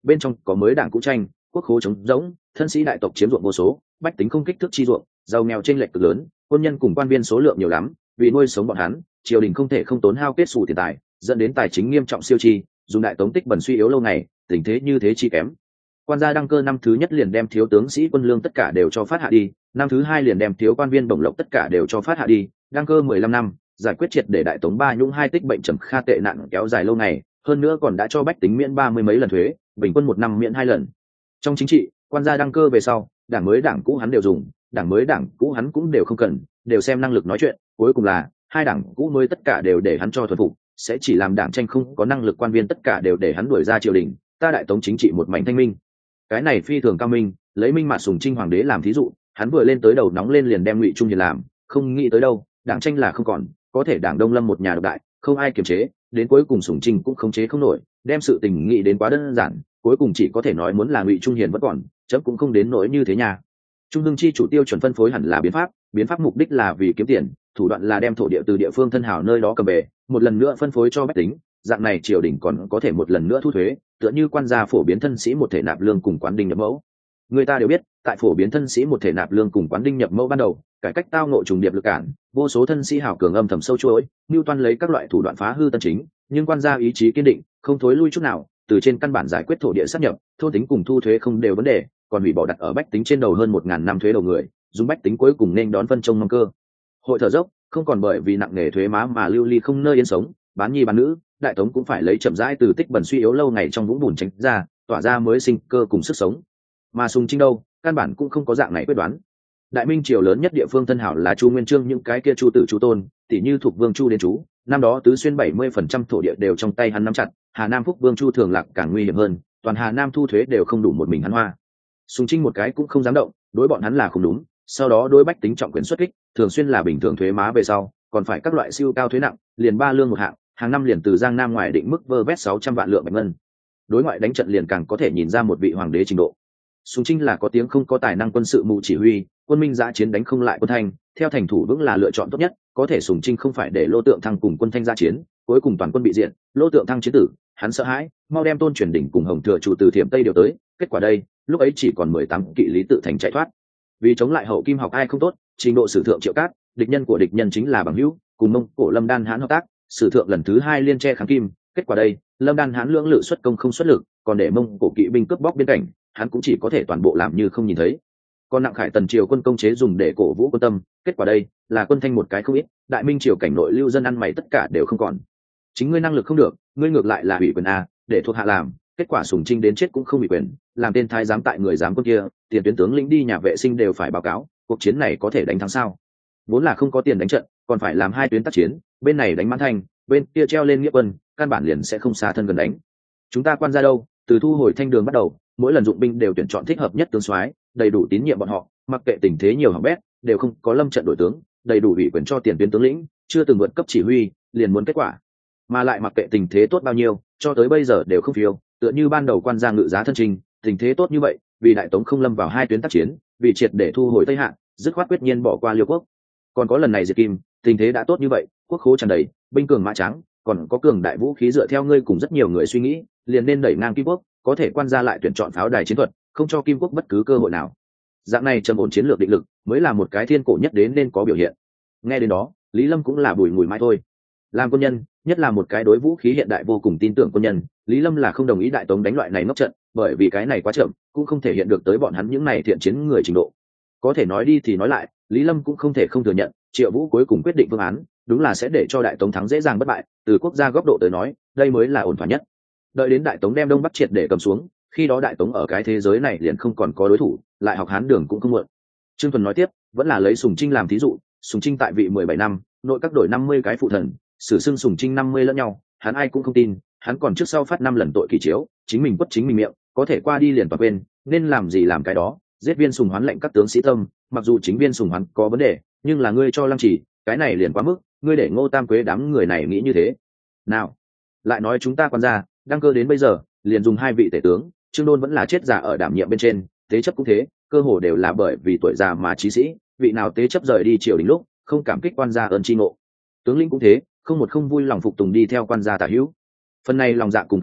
bên trong có mới đảng cũ tranh, quốc khố trống rỗng, thân sĩ đại tộc chiếm ruộng vô số, bách tính không kích thước chi ruộng, giàu nghèo chênh lệch cực lớn, quân nhân cùng quan viên số lượng nhiều lắm, vì nuôi sống bọn hắn, triều đình không thể không tốn hao kết xù tiền tài, dẫn đến tài chính nghiêm trọng siêu chi, dùng đại tống tích bẩn suy yếu lâu ngày, tình thế như thế chi kém. Quan gia đăng cơ năm thứ nhất liền đem thiếu tướng sĩ quân lương tất cả đều cho phát hạ đi, năm thứ hai liền đem thiếu quan viên bổng lộc tất cả đều cho phát hạ đi, đăng cơ 15 năm, giải quyết triệt để đại tống ba nhũng hai tích bệnh trầm kha tệ nạn kéo dài lâu ngày, hơn nữa còn đã cho bách tính miễn 30 mấy lần thuế, bình quân một năm miễn 2 lần. Trong chính trị, quan gia đăng cơ về sau, đảng mới đảng cũ hắn đều dùng, đảng mới đảng cũ hắn cũng đều không cần, đều xem năng lực nói chuyện, cuối cùng là hai đảng cũ mới tất cả đều để hắn cho thuần phục, sẽ chỉ làm đảng tranh không có năng lực quan viên tất cả đều để hắn đuổi ra triều đình, ta đại tống chính trị một mảnh thanh minh. Cái này phi thường cao minh, lấy Minh Mạt Sùng Trinh hoàng đế làm thí dụ, hắn vừa lên tới đầu nóng lên liền đem Ngụy Trung Hiền làm, không nghĩ tới đâu, đảng tranh là không còn, có thể đảng Đông Lâm một nhà độc đại, không ai kiềm chế, đến cuối cùng Sùng Trinh cũng khống chế không nổi, đem sự tình nghĩ đến quá đơn giản, cuối cùng chỉ có thể nói muốn là Ngụy Trung Hiền vẫn còn, chấm cũng không đến nỗi như thế nhà. Trung hưng chi chủ tiêu chuẩn phân phối hẳn là biến pháp mục đích là vì kiếm tiền, thủ đoạn là đem thổ địa từ địa phương thân hảo nơi đó cầm về, một lần nữa phân phối cho bách tính, dạng này triều đình còn có thể một lần nữa thu thuế, tựa như quan gia phổ biến thân sĩ một thể nạp lương cùng quán đinh nhập mẫu. Người ta đều biết, tại phổ biến thân sĩ một thể nạp lương cùng quán đinh nhập mẫu ban đầu, cải cách tao ngộ trùng điệp lực cản, vô số thân sĩ hảo cường âm thầm sâu chuỗi, Newton lấy các loại thủ đoạn phá hư tân chính, nhưng quan gia ý chí kiên định, không thối lui chút nào, từ trên căn bản giải quyết thổ địa sát nhập, thôn tính cùng thu thuế không đều vấn đề, còn hủy bỏ đặt ở bách tính trên đầu hơn 1000 năm thuế đầu người, dùng bách tính cuối cùng nên đón phân trông mong cơ hội thở dốc, không còn bởi vì nặng nề thuế má mà lưu ly không nơi yên sống, bán nhi bán nữ, đại tống cũng phải lấy chậm rãi từ tích bẩn suy yếu lâu ngày trong vũng bùn tránh ra, tỏa ra mới sinh cơ cùng sức sống. Mà Sùng Trinh đâu, căn bản cũng không có dạng này quyết đoán. Đại Minh triều lớn nhất địa phương thân hảo là Chu Nguyên Chương, những cái kia chu tử chu tôn, tỷ như thuộc vương Chu đến chú, năm đó tứ xuyên 70% thổ địa đều trong tay hắn nắm chặt, Hà Nam Phúc vương Chu Thường Lạc càng nguy hiểm hơn, toàn Hà Nam thu thuế đều không đủ một mình hắn hoa. Sùng Trinh một cái cũng không dám động, đối bọn hắn là không đúng, sau đó đối bách tính trọng quyền xuất kích, thường xuyên là bình thường thuế má về sau, còn phải các loại siêu cao thuế nặng, liền ba lương một hạng, hàng năm liền từ Giang Nam ngoài định mức vơ vét 600 vạn lượng bạch ngân. Đối ngoại đánh trận liền càng có thể nhìn ra một vị hoàng đế trình độ. Sùng Trinh là có tiếng không có tài năng quân sự mù chỉ huy, quân Minh giã chiến đánh không lại quân Thanh, theo thành thủ vững là lựa chọn tốt nhất, có thể Sùng Trinh không phải để Lô Tượng Thăng cùng quân Thanh ra chiến, cuối cùng toàn quân bị diệt, Lô Tượng Thăng chiến tử, hắn sợ hãi, mau đem Tôn Truyền Đỉnh cùng Hồng Thừa chủ từ Thiểm Tây điều tới, kết quả đây, lúc ấy chỉ còn 18 kỵ Lý Tự Thành chạy thoát. Vì chống lại hậu Kim học ai không tốt, trình độ sử thượng Triệu Cát, địch nhân của địch nhân chính là bằng hữu, cùng Mông Cổ Lâm Đan Hán hợp tác, sử thượng lần thứ 2 liên che kháng Kim, kết quả đây, Lâm Đan Hán lưỡng lự xuất công không xuất lực, còn để Mông Cổ kỵ binh cướp bóc biên cảnh, hắn cũng chỉ có thể toàn bộ làm như không nhìn thấy. Còn Nặng Khải Tần triều quân công chế dùng để cổ vũ quân tâm, kết quả đây là quân Thanh một cái không ít, Đại Minh triều cảnh nội lưu dân ăn mày tất cả đều không còn. Chính ngươi năng lực không được, ngươi ngược lại là ủy quyền a, để thuộc hạ làm, kết quả Sùng Trinh đến chết cũng không bị quyền, làm tên thái giám tại người giám quân kia, tiền tuyến tướng lĩnh đi nhà vệ sinh đều phải báo cáo, cuộc chiến này có thể đánh thắng sao? Vốn là không có tiền đánh trận, còn phải làm hai tuyến tác chiến, bên này đánh Mãn Thanh, bên kia treo lên nghĩa quân, căn bản liền sẽ không xa thân gần đánh. Chúng ta quan ra đâu, từ thu hồi Thanh Đường bắt đầu, mỗi lần dụng binh đều tuyển chọn thích hợp nhất tướng soái, đầy đủ tín nhiệm bọn họ, mặc kệ tình thế nhiều hỏng bét, đều không có lâm trận đổi tướng, đầy đủ ủy quyền cho tiền tuyến tướng lĩnh, chưa từng vượt cấp chỉ huy, liền muốn kết quả. Mà lại mặc kệ tình thế tốt bao nhiêu, cho tới bây giờ đều không phiêu, tựa như ban đầu quan gia ngự giá thân trình, tình thế tốt như vậy, vì đại tống không lâm vào hai tuyến tác chiến, vì triệt để thu hồi Tây Hạ, dứt khoát quyết nhiên bỏ qua Liêu quốc. Còn có lần này diệt Kim, tình thế đã tốt như vậy, quốc khố tràn đầy, binh cường mã trắng, còn có cường đại vũ khí dựa theo ngươi cùng rất nhiều người suy nghĩ, liền nên đẩy ngang Kim quốc, có thể quan gia lại tuyển chọn pháo đài chiến thuật, không cho Kim quốc bất cứ cơ hội nào. Dạng này trầm ổn chiến lược định lực, mới là một cái thiên cổ nhất đến nên có biểu hiện. Nghe đến đó, Lý Lâm cũng là bùi ngùi mãi thôi. Làm quân nhân, nhất là một cái đối vũ khí hiện đại vô cùng tin tưởng quân nhân, Lý Lâm là không đồng ý đại tống đánh loại này ngốc trận, bởi vì cái này quá chậm, cũng không thể hiện được tới bọn hắn những này thiện chiến người trình độ. Có thể nói đi thì nói lại, Lý Lâm cũng không thể không thừa nhận, Triệu Vũ cuối cùng quyết định phương án, đúng là sẽ để cho đại tống thắng dễ dàng bất bại, từ quốc gia góc độ tới nói, đây mới là ổn thỏa nhất. Đợi đến đại tống đem Đông Bắc triệt để cầm xuống, khi đó đại tống ở cái thế giới này liền không còn có đối thủ, lại học Hán Đường cũng không muộn. Trương Tuần nói tiếp, vẫn là lấy Sùng Trinh làm thí dụ, Sùng Trinh tại vị 17 năm, nội các đổi 50 cái phụ thần, sử xưng Sùng Trinh 50 lẫn nhau, hắn ai cũng không tin, hắn còn trước sau phát 5 lần tội kỳ chiếu, chính mình quất chính mình miệng, có thể qua đi liền toàn quên, nên làm gì làm cái đó, giết Viên Sùng Hoán lệnh các tướng sĩ tâm, mặc dù chính Viên Sùng Hoán có vấn đề, nhưng là ngươi cho Lăng Chỉ, cái này liền quá mức, ngươi để Ngô Tam Quế đám người này nghĩ như thế. Nào, lại nói chúng ta quan gia, đăng cơ đến bây giờ, liền dùng 2 vị tể tướng, Trương Đôn vẫn là chết già ở đảm nhiệm bên trên, tế chấp cũng thế, cơ hồ đều là bởi vì tuổi già mà chí sĩ, vị nào tế chấp rời đi triều đình lúc, không cảm kích quan gia ơn tri ngộ. Tướng lĩnh cũng thế, không một không vui lòng phục tùng đi theo quan gia tả hữu. Phần này lòng dạ cùng khí độ,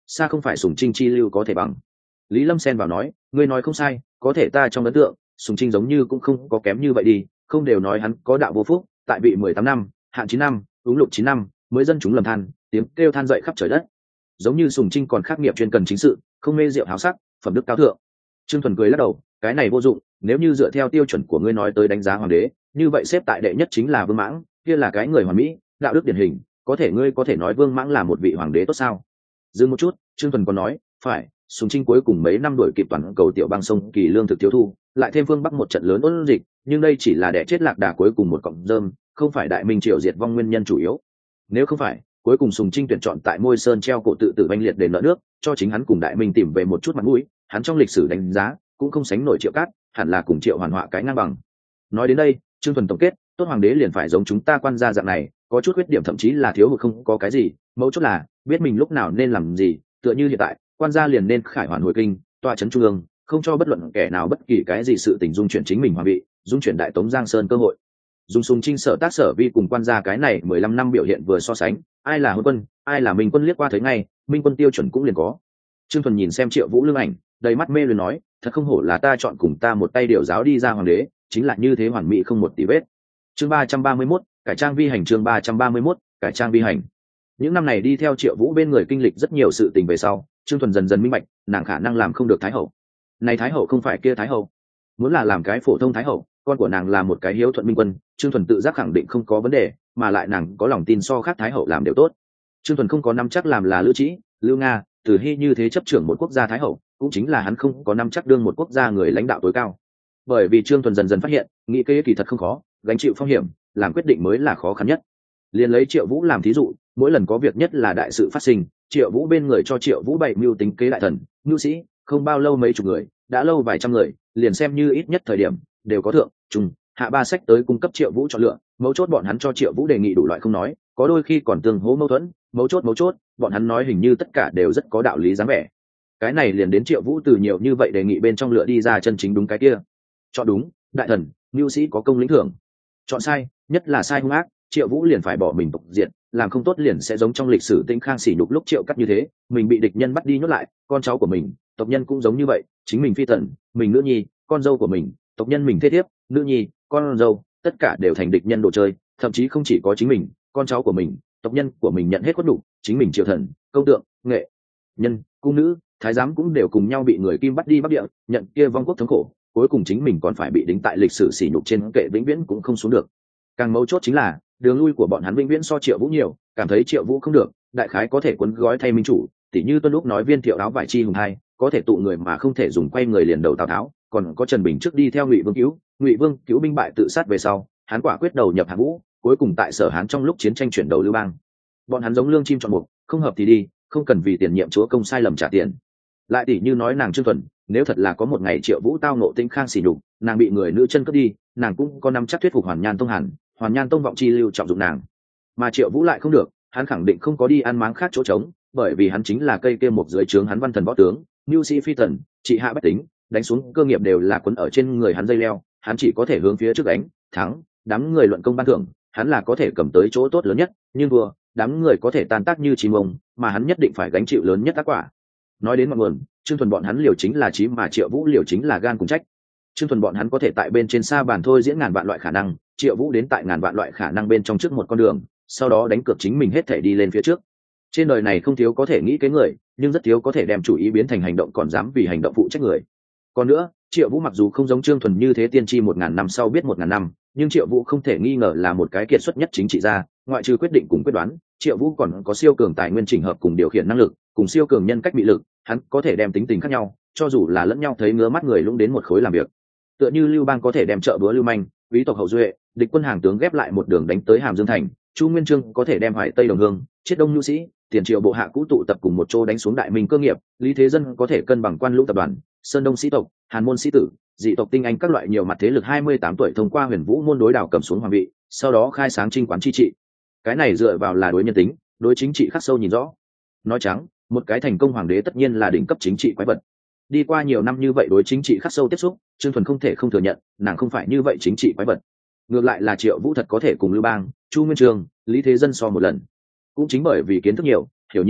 xa không phải Sùng Trinh chi lưu có thể bằng. Lý Lâm xen vào nói, ngươi nói không sai, có thể ta trong ấn tượng Sùng Trinh giống như cũng không có kém như vậy đi, không đều nói hắn có đạo vô phúc, tại vị 18 năm, hạn 9 năm, ứng lục 9 năm, mới dân chúng lầm than, tiếng kêu than dậy khắp trời đất. Giống như Sùng Trinh còn khắc nghiệp chuyên cần chính sự, không mê rượu háo sắc, phẩm đức cao thượng. Trương Thuần cười lắc đầu, cái này vô dụng, nếu như dựa theo tiêu chuẩn của ngươi nói tới đánh giá hoàng đế, như vậy xếp tại đệ nhất chính là Vương Mãng, kia là cái người hoàn mỹ, đạo đức điển hình, có thể ngươi có thể nói Vương Mãng là một vị hoàng đế tốt sao? Dừng một chút, Trương Thuần còn nói, phải, Sùng Trinh cuối cùng mấy năm đuổi kịp toàn cầu tiểu bang sông kỳ lương thực thiếu thu, lại thêm phương Bắc một trận lớn ôn dịch, nhưng đây chỉ là đẻ chết lạc đà cuối cùng một cọng rơm, không phải đại minh triều diệt vong nguyên nhân chủ yếu. Nếu không phải, cuối cùng Sùng Trinh tuyển chọn tại Môi Sơn treo cổ tự tử oanh liệt đền nợ nước, cho chính hắn cùng đại minh tìm về một chút mặt mũi, hắn trong lịch sử đánh giá cũng không sánh nổi Triệu Cát, hẳn là cùng Triệu Hoàn Họa cái ngang bằng. Nói đến đây, Trương Thuần tổng kết, tốt hoàng đế liền phải giống chúng ta quan gia dạng này, có chút khuyết điểm thậm chí là thiếu hụt không có cái gì, mấu chốt là biết mình lúc nào nên làm gì, tựa như hiện tại, quan gia liền nên khải hoàn hồi kinh, tọa trấn trung ương, không cho bất luận kẻ nào bất kỳ cái gì sự tình dung chuyển chính mình hoàng vị, dung chuyển đại tống Giang Sơn cơ hội. Dùng Sùng Trinh sở tác sở vi cùng quan gia cái này 15 năm biểu hiện vừa so sánh, ai là hôn quân, ai là minh quân liếc qua thấy ngay, minh quân tiêu chuẩn cũng liền có. Trương Thuần nhìn xem Triệu Vũ lưng ảnh, đầy mắt mê luyến nói, thật không hổ là ta chọn cùng ta một tay điều giáo đi ra hoàng đế, chính là như thế hoàn mỹ không một tì vết. Chương 331, cải trang vi hành. Chương 331, cải trang vi hành. Những năm này đi theo Triệu Vũ bên người kinh lịch rất nhiều sự tình về sau, Trương Thuần dần dần minh bạch, nàng khả năng làm không được thái hậu. Này thái hậu không phải kia thái hậu, muốn là làm cái phổ thông thái hậu, con của nàng là một cái hiếu thuận minh quân, Trương Thuần tự giác khẳng định không có vấn đề, mà lại nàng có lòng tin so khác thái hậu làm đều tốt. Trương Thuần không có nắm chắc làm là Lữ Trĩ, Lưu Nga, Từ Hy như thế chấp trưởng một quốc gia thái hậu, cũng chính là hắn không có nắm chắc đương một quốc gia người lãnh đạo tối cao. Bởi vì Trương Thuần dần dần phát hiện, nghĩ kế kỳ thật không khó, gánh chịu phong hiểm, làm quyết định mới là khó khăn nhất. Liền lấy Triệu Vũ làm thí dụ, mỗi lần có việc nhất là đại sự phát sinh, Triệu Vũ bên người cho Triệu Vũ bày mưu tính kế đại thần, mưu sĩ, không bao lâu mấy chục người, đã lâu vài trăm người, liền xem như ít nhất thời điểm đều có thượng, trung, hạ ba sách tới cung cấp Triệu Vũ chọn lựa, mấu chốt bọn hắn cho Triệu Vũ đề nghị đủ loại không nói, có đôi khi còn tương hỗ mâu thuẫn, mấu chốt, bọn hắn nói hình như tất cả đều rất có đạo lý dáng vẻ. Cái này liền đến Triệu Vũ từ nhiều như vậy đề nghị bên trong lựa đi ra chân chính đúng cái kia. Chọn đúng, đại thần, mưu sĩ có công lĩnh thưởng. Chọn sai, nhất là sai hung ác, Triệu Vũ liền phải bỏ mình tộc diện, làm không tốt liền sẽ giống trong lịch sử Tĩnh Khang sỉ nhục lúc Triệu Cắt như thế, mình bị địch nhân bắt đi nhốt lại, con cháu của mình, tộc nhân cũng giống như vậy, chính mình phi tần, mình nữ nhi, con dâu của mình, tộc nhân mình thế thiếp, nữ nhi, con dâu, tất cả đều thành địch nhân đồ chơi, thậm chí không chỉ có chính mình, con cháu của mình, tộc nhân của mình nhận hết khuất đủ, chính mình triều thần, công tượng, nghệ nhân, cung nữ, thái giám cũng đều cùng nhau bị người Kim bắt đi Bắc Địa, nhận kia vong quốc thống khổ, cuối cùng chính mình còn phải bị đính tại lịch sử sỉ nhục trên kệ vĩnh viễn cũng không xuống được. Càng mấu chốt chính là đường lui của bọn hắn vĩnh viễn so Triệu Vũ nhiều, cảm thấy Triệu Vũ không được, đại khái có thể cuốn gói thay minh chủ, tỉ như Tuân lúc nói viên thiệu áo vải chi hùng hai, có thể tụ người mà không thể dùng quay người liền đầu Tào Tháo, còn có Trần Bình trước đi theo Ngụy Vương cứu binh bại tự sát về sau, hắn quả quyết đầu nhập hạng vũ, cuối cùng tại Sở Hán trong lúc chiến tranh chuyển đầu Lưu Bang. Bọn hắn giống lương chim chọn mục, không hợp thì đi, không cần vì tiền nhiệm chúa công sai lầm trả tiền. Lại tỉ như nói nàng Trương Thuần, nếu thật là có một ngày Triệu Vũ tao nộ Tĩnh Khang sỉ nhục, nàng bị người nữ chân cướp đi, nàng cũng có nắm chắc thuyết phục Hoàn Nhan Tông Hàn, Hoàn Nhan Tông vọng chi lưu trọng dụng nàng. Mà Triệu Vũ lại không được, hắn khẳng định không có đi ăn máng khác chỗ trống, bởi vì hắn chính là cây kia một dưới trướng hắn văn thần võ tướng, mưu sĩ phi tần, trị hạ bách tính, đánh xuống cơ nghiệp đều là quấn ở trên người hắn dây leo, hắn chỉ có thể hướng phía trước đánh, thắng, đám người luận công ban thưởng, hắn là có thể cầm tới chỗ tốt lớn nhất, nhưng vừa, đám người có thể tan tác như chim ông, mà hắn nhất định phải gánh chịu lớn nhất tác quả. Nói đến mọi nguồn, Trương Thuần bọn hắn liều chính là trí mà Triệu Vũ liều chính là gan cùng trách. Trương Thuần bọn hắn có thể tại bên trên sa bàn thôi diễn ngàn vạn loại khả năng, Triệu Vũ đến tại ngàn vạn loại khả năng bên trong trước một con đường, sau đó đánh cược chính mình hết thể đi lên phía trước. Trên đời này không thiếu có thể nghĩ cái người, nhưng rất thiếu có thể đem chủ ý biến thành hành động còn dám vì hành động phụ trách người. Còn nữa, Triệu Vũ mặc dù không giống Trương Thuần như thế tiên tri 1000 năm sau biết 1000 năm, nhưng Triệu Vũ không thể nghi ngờ là một cái kiệt xuất nhất chính trị gia, ngoại trừ quyết định cùng quyết đoán, Triệu Vũ còn có siêu cường tài nguyên chỉnh hợp cùng điều khiển năng lực, cùng siêu cường nhân cách bị lực, hắn có thể đem tính tình khác nhau, cho dù là lẫn nhau thấy ngứa mắt người lũng đến một khối làm việc. Tựa như Lưu Bang có thể đem trợ búa Lưu Manh, quý tộc hậu duệ, địch quân hàng tướng ghép lại một đường đánh tới Hàm Dương thành, Chu Nguyên Chương có thể đem Hoài Tây đồng hương, chiết đông nhu sĩ, tiền triệu bộ hạ cũ tụ tập cùng một chỗ đánh xuống đại minh cơ nghiệp, Lý Thế Dân có thể cân bằng quan lũ tập đoàn, Sơn Đông sĩ tộc, Hàn môn sĩ tử, dị tộc tinh anh các loại nhiều mặt thế lực 28 tuổi thông qua Huyền Vũ môn đối đảo cầm xuống hoàng vị, sau đó khai sáng trinh quán chi trị. Cái này dựa vào là đối nhân tính, đối chính trị khắc sâu nhìn rõ. Nói trắng, một cái thành công hoàng đế tất nhiên là đỉnh cấp chính trị quái vật. Đi qua nhiều năm như vậy đối chính trị khắc sâu tiếp xúc, Trương Thuần không thể không thừa nhận, nàng không phải như vậy chính trị quái vật. Ngược lại là Triệu Vũ thật có thể cùng Lưu Bang, Chu Nguyên Chương, Lý Thế Dân so một lần. Cũng chính bởi vì kiến thức nhiều, hiểu nhiều,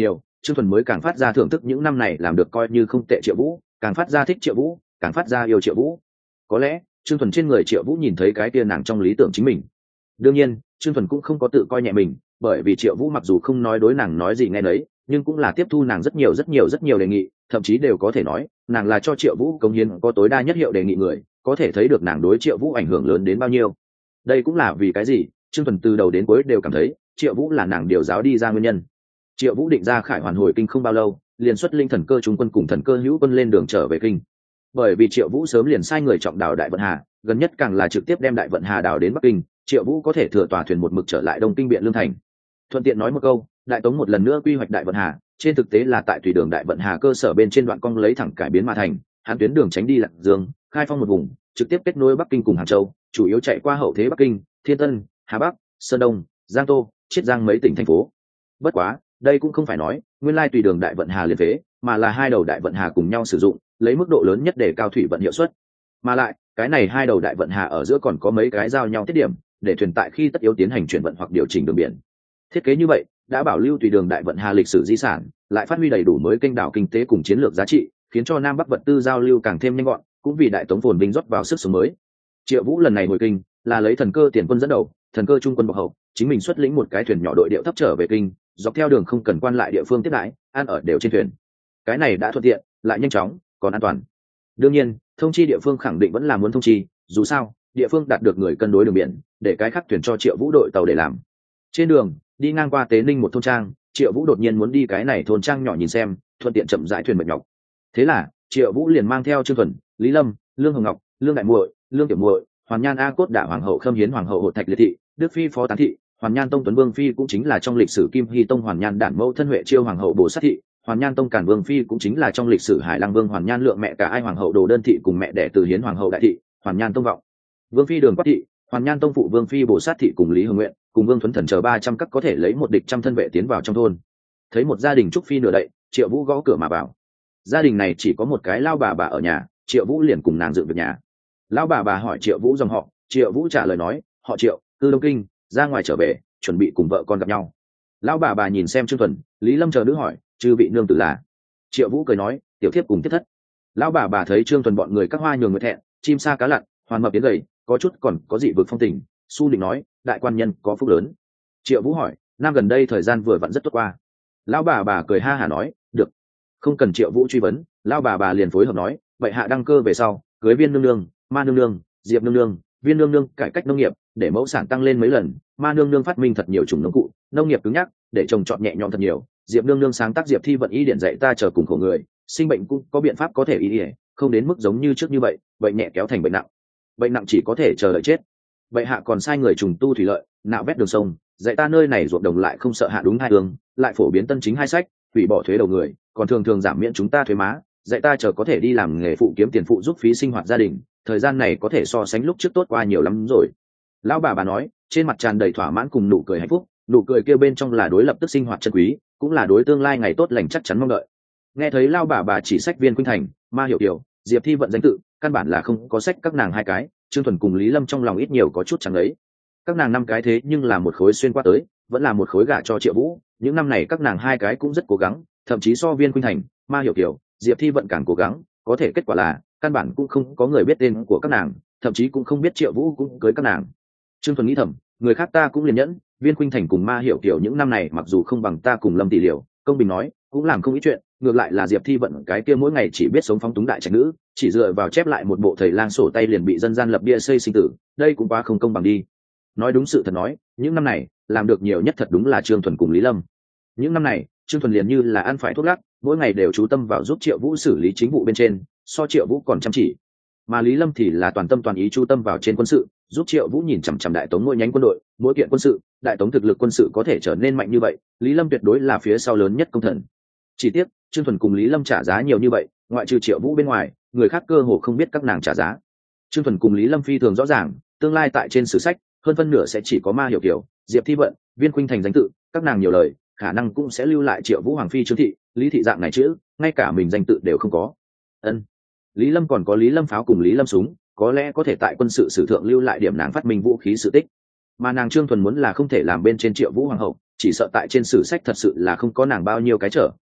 Trương Thuần mới càng phát ra thưởng thức những năm này làm được coi như không tệ Triệu Vũ, càng phát ra thích Triệu Vũ, càng phát ra yêu Triệu Vũ. Có lẽ Trương Thuần trên người Triệu Vũ nhìn thấy cái tia nàng trong lý tưởng chính mình. Đương nhiên Trương Thuần cũng không có tự coi nhẹ mình, bởi vì Triệu Vũ mặc dù không nói đối nàng nói gì nghe nấy, nhưng cũng là tiếp thu nàng rất nhiều đề nghị, thậm chí đều có thể nói nàng là cho Triệu Vũ cống hiến có tối đa nhất hiệu đề nghị người, có thể thấy được nàng đối Triệu Vũ ảnh hưởng lớn đến bao nhiêu. Đây cũng là vì cái gì Trương Thuần từ đầu đến cuối đều cảm thấy Triệu Vũ là nàng điều giáo đi ra nguyên nhân. Triệu Vũ định ra Khải Hoàn hồi kinh không bao lâu, liền xuất linh thần cơ trung quân cùng thần cơ hữu quân lên đường trở về kinh. Bởi vì Triệu Vũ sớm liền sai người trọng đảo Đại Vận Hà, gần nhất càng là trực tiếp đem Đại Vận Hà đảo đến Bắc Kinh, Triệu Vũ có thể thừa tòa thuyền một mực trở lại Đông Kinh Biện Lương thành. Thuận tiện nói một câu, Đại Tống một lần nữa quy hoạch Đại Vận Hà, trên thực tế là tại thủy đường Đại Vận Hà cơ sở bên trên đoạn cong lấy thẳng cải biến mà thành, hắn tuyến đường tránh đi Lạc Dương, khai phong một vùng, trực tiếp kết nối Bắc Kinh cùng Hàng Châu, chủ yếu chạy qua hậu thế Bắc Kinh, Thiên Tân, Hà Bắc, Sơn Đông, Giang Tô, Chiết Giang mấy tỉnh thành phố. Bất quá, đây cũng không phải nói nguyên lai tùy đường Đại Vận Hà liên phế, mà là hai đầu Đại Vận Hà cùng nhau sử dụng, lấy mức độ lớn nhất để cao thủy vận hiệu suất. Mà lại, cái này hai đầu Đại Vận Hà ở giữa còn có mấy cái giao nhau tiết điểm, để thuyền tại khi tất yếu tiến hành chuyển vận hoặc điều chỉnh đường biển. Thiết kế như vậy đã bảo lưu tùy đường Đại Vận Hà lịch sử di sản, lại phát huy đầy đủ mới kênh đảo kinh tế cùng chiến lược giá trị, khiến cho Nam Bắc vật tư giao lưu càng thêm nhanh gọn, cũng vì Đại Tống phồn vinh rót vào sức sống mới. Triệu Vũ lần này hồi kinh là lấy thần cơ tiền quân dẫn đầu, thần cơ trung quân bọc hậu, chính mình xuất lĩnh một cái thuyền nhỏ đội điệu thấp trở về kinh, dọc theo đường không cần quan lại địa phương tiếp đãi, ăn ở đều trên thuyền. Cái này đã thuận tiện, lại nhanh chóng, còn an toàn. Đương nhiên, thông chi địa phương khẳng định vẫn là muốn thông chi, dù sao, địa phương đạt được người cân đối đường biển, để cái khác thuyền cho Triệu Vũ đội tàu để làm. Trên đường, đi ngang qua Tế Ninh một thôn trang, Triệu Vũ đột nhiên muốn đi cái này thôn trang nhỏ nhìn xem, thuận tiện chậm rãi thuyền mệt nhọc. Thế là, Triệu Vũ liền mang theo Trương Thuần, Lý Lâm, Lương Hồng Ngọc, Lương Đại Muội, Lương Tiểu Muội, Hoàn Nhan A Cốt Đả Hoàng hậu Khâm Hiến Hoàng hậu Hộ Thạch Liệt thị, Đức phi Phó Tán thị, Hoàn Nhan Tông Tuấn Vương phi cũng chính là trong lịch sử Kim Hy Tông Hoàn Nhan Đản mẫu thân Huệ Chiêu Hoàng hậu Bồ Sát thị, Hoàn Nhan Tông Càn Vương phi cũng chính là trong lịch sử Hải Lăng Vương Hoàn Nhan Lượng mẹ cả ai Hoàng hậu Đồ Đơn thị cùng mẹ đẻ Từ Hiến Hoàng hậu Đại thị, Hoàn Nhan Tông Vọng Vương phi Đường Quát thị, Hoàn Nhan Tông phụ Vương phi Bồ Sát thị cùng Lý Hưng Nguyện, cùng Vương Thuấn Thần chờ 300 các có thể lấy một địch trăm thân vệ tiến vào trong thôn. Thấy một gia đình trúc phi nửa đậy, Triệu Vũ gõ cửa mà vào. Gia đình này chỉ có một cái lao bà ở nhà, Triệu Vũ liền cùng nàng dựng việc nhà. Lão bà hỏi Triệu Vũ dòng họ, Triệu Vũ trả lời nói, họ Triệu, cư Đông Kinh, ra ngoài trở về, chuẩn bị cùng vợ con gặp nhau. Lão bà nhìn xem Trương Thuần, Lý Lâm chờ nữ hỏi, chư vị nương tử là? Triệu Vũ cười nói, tiểu thiếp cùng thiết thất. Lão bà thấy Trương Thuần bọn người các hoa nhường người thẹn, chim sa cá lặn, hoàn mập tiến gầy, có chút còn có dị vực phong tình, su định nói, đại quan nhân có phúc lớn. Triệu Vũ hỏi, năm gần đây thời gian vừa vặn rất tốt qua. Lão bà cười ha hả nói, được. Không cần Triệu Vũ truy vấn, lão bà liền phối hợp nói, vậy hạ đăng cơ về sau, cưới Viên nương nương, Ma nương nương, Diệp nương nương, Viên nương nương cải cách nông nghiệp, để mẫu sản tăng lên mấy lần, Ma nương nương phát minh thật nhiều chủng nông cụ, nông nghiệp cứng nhắc, để trồng trọt nhẹ nhõm thật nhiều. Diệp nương nương sáng tác Diệp thi vận y điển dạy ta chờ cùng khổ người, sinh bệnh cũng có biện pháp có thể y điển, không đến mức giống như trước như vậy, bệnh nhẹ kéo thành bệnh nặng chỉ có thể chờ đợi chết. Vậy hạ còn sai người trùng tu thủy lợi, nạo vét đường sông, dạy ta nơi này ruộng đồng lại không sợ hạ đúng hai đường, lại phổ biến tân chính hai sách, hủy bỏ thuế đầu người, còn thường giảm miễn chúng ta thuế má, dạy ta chờ có thể đi làm nghề phụ kiếm tiền phụ giúp phí sinh hoạt gia đình, thời gian này có thể so sánh lúc trước tốt qua nhiều lắm rồi. Lão bà nói, trên mặt tràn đầy thỏa mãn cùng nụ cười hạnh phúc, nụ cười kia bên trong là đối lập tức sinh hoạt chân quý, cũng là đối tương lai ngày tốt lành chắc chắn mong đợi. Nghe thấy lão bà chỉ sách Viên Khuynh Thành, Ma Hiểu Kiều, Diệp Thi vận danh tự, căn bản là không có sách các nàng hai cái, Trương Thuần cùng Lý Lâm trong lòng ít nhiều có chút chẳng ấy. Các nàng năm cái thế nhưng là một khối xuyên qua tới, vẫn là một khối gả cho Triệu Vũ, những năm này các nàng hai cái cũng rất cố gắng, thậm chí so Viên Khuynh Thành, Ma Hiểu Kiều, Diệp Thi vận càng cố gắng, có thể kết quả là căn bản cũng không có người biết tên của các nàng, thậm chí cũng không biết Triệu Vũ cũng cưới các nàng. Trương Thuần nghĩ thầm, người khác ta cũng liền nhẫn, Viên Khuynh Thành cùng Ma Hiểu Kiều những năm này mặc dù không bằng ta cùng Lâm tỷ liều, công bình nói, cũng làm không ít chuyện, ngược lại là Diệp Thi vận cái kia mỗi ngày chỉ biết sống phóng túng đại trạch nữ, chỉ dựa vào chép lại một bộ thầy lang sổ tay liền bị dân gian lập bia xây sinh tử, đây cũng quá không công bằng đi. Nói đúng sự thật nói, những năm này làm được nhiều nhất thật đúng là Trương Thuần cùng Lý Lâm. Những năm này Trương Thuần liền như là ăn phải thuốc lắc, mỗi ngày đều chú tâm vào giúp Triệu Vũ xử lý chính vụ bên trên, so Triệu Vũ còn chăm chỉ. Mà Lý Lâm thì là toàn tâm toàn ý chú tâm vào trên quân sự, giúp Triệu Vũ nhìn chằm chằm Đại Tống mỗi nhánh quân đội, mỗi kiện quân sự, Đại Tống thực lực quân sự có thể trở nên mạnh như vậy, Lý Lâm tuyệt đối là phía sau lớn nhất công thần. Chỉ tiếc, Trương Thuần cùng Lý Lâm trả giá nhiều như vậy, ngoại trừ Triệu Vũ bên ngoài, người khác cơ hồ không biết các nàng trả giá. Trương Thuần cùng Lý Lâm phi thường rõ ràng, tương lai tại trên sử sách, hơn phân nửa sẽ chỉ có Ma Hiểu Kiều, Diệp Thi vận, Viên Khuynh Thành danh tự, các nàng nhiều lời, khả năng cũng sẽ lưu lại Triệu Vũ hoàng phi Trương thị, Lý thị dạng này chữ, ngay cả mình danh tự đều không có. Lý Lâm còn có Lý Lâm pháo cùng Lý Lâm súng, có lẽ có thể tại quân sự sử thượng lưu lại điểm nàng phát minh vũ khí sự tích. Mà nàng Trương Thuần muốn là không thể làm bên trên Triệu Vũ hoàng hậu, chỉ sợ tại trên sử sách thật sự là không có nàng bao nhiêu cái trở,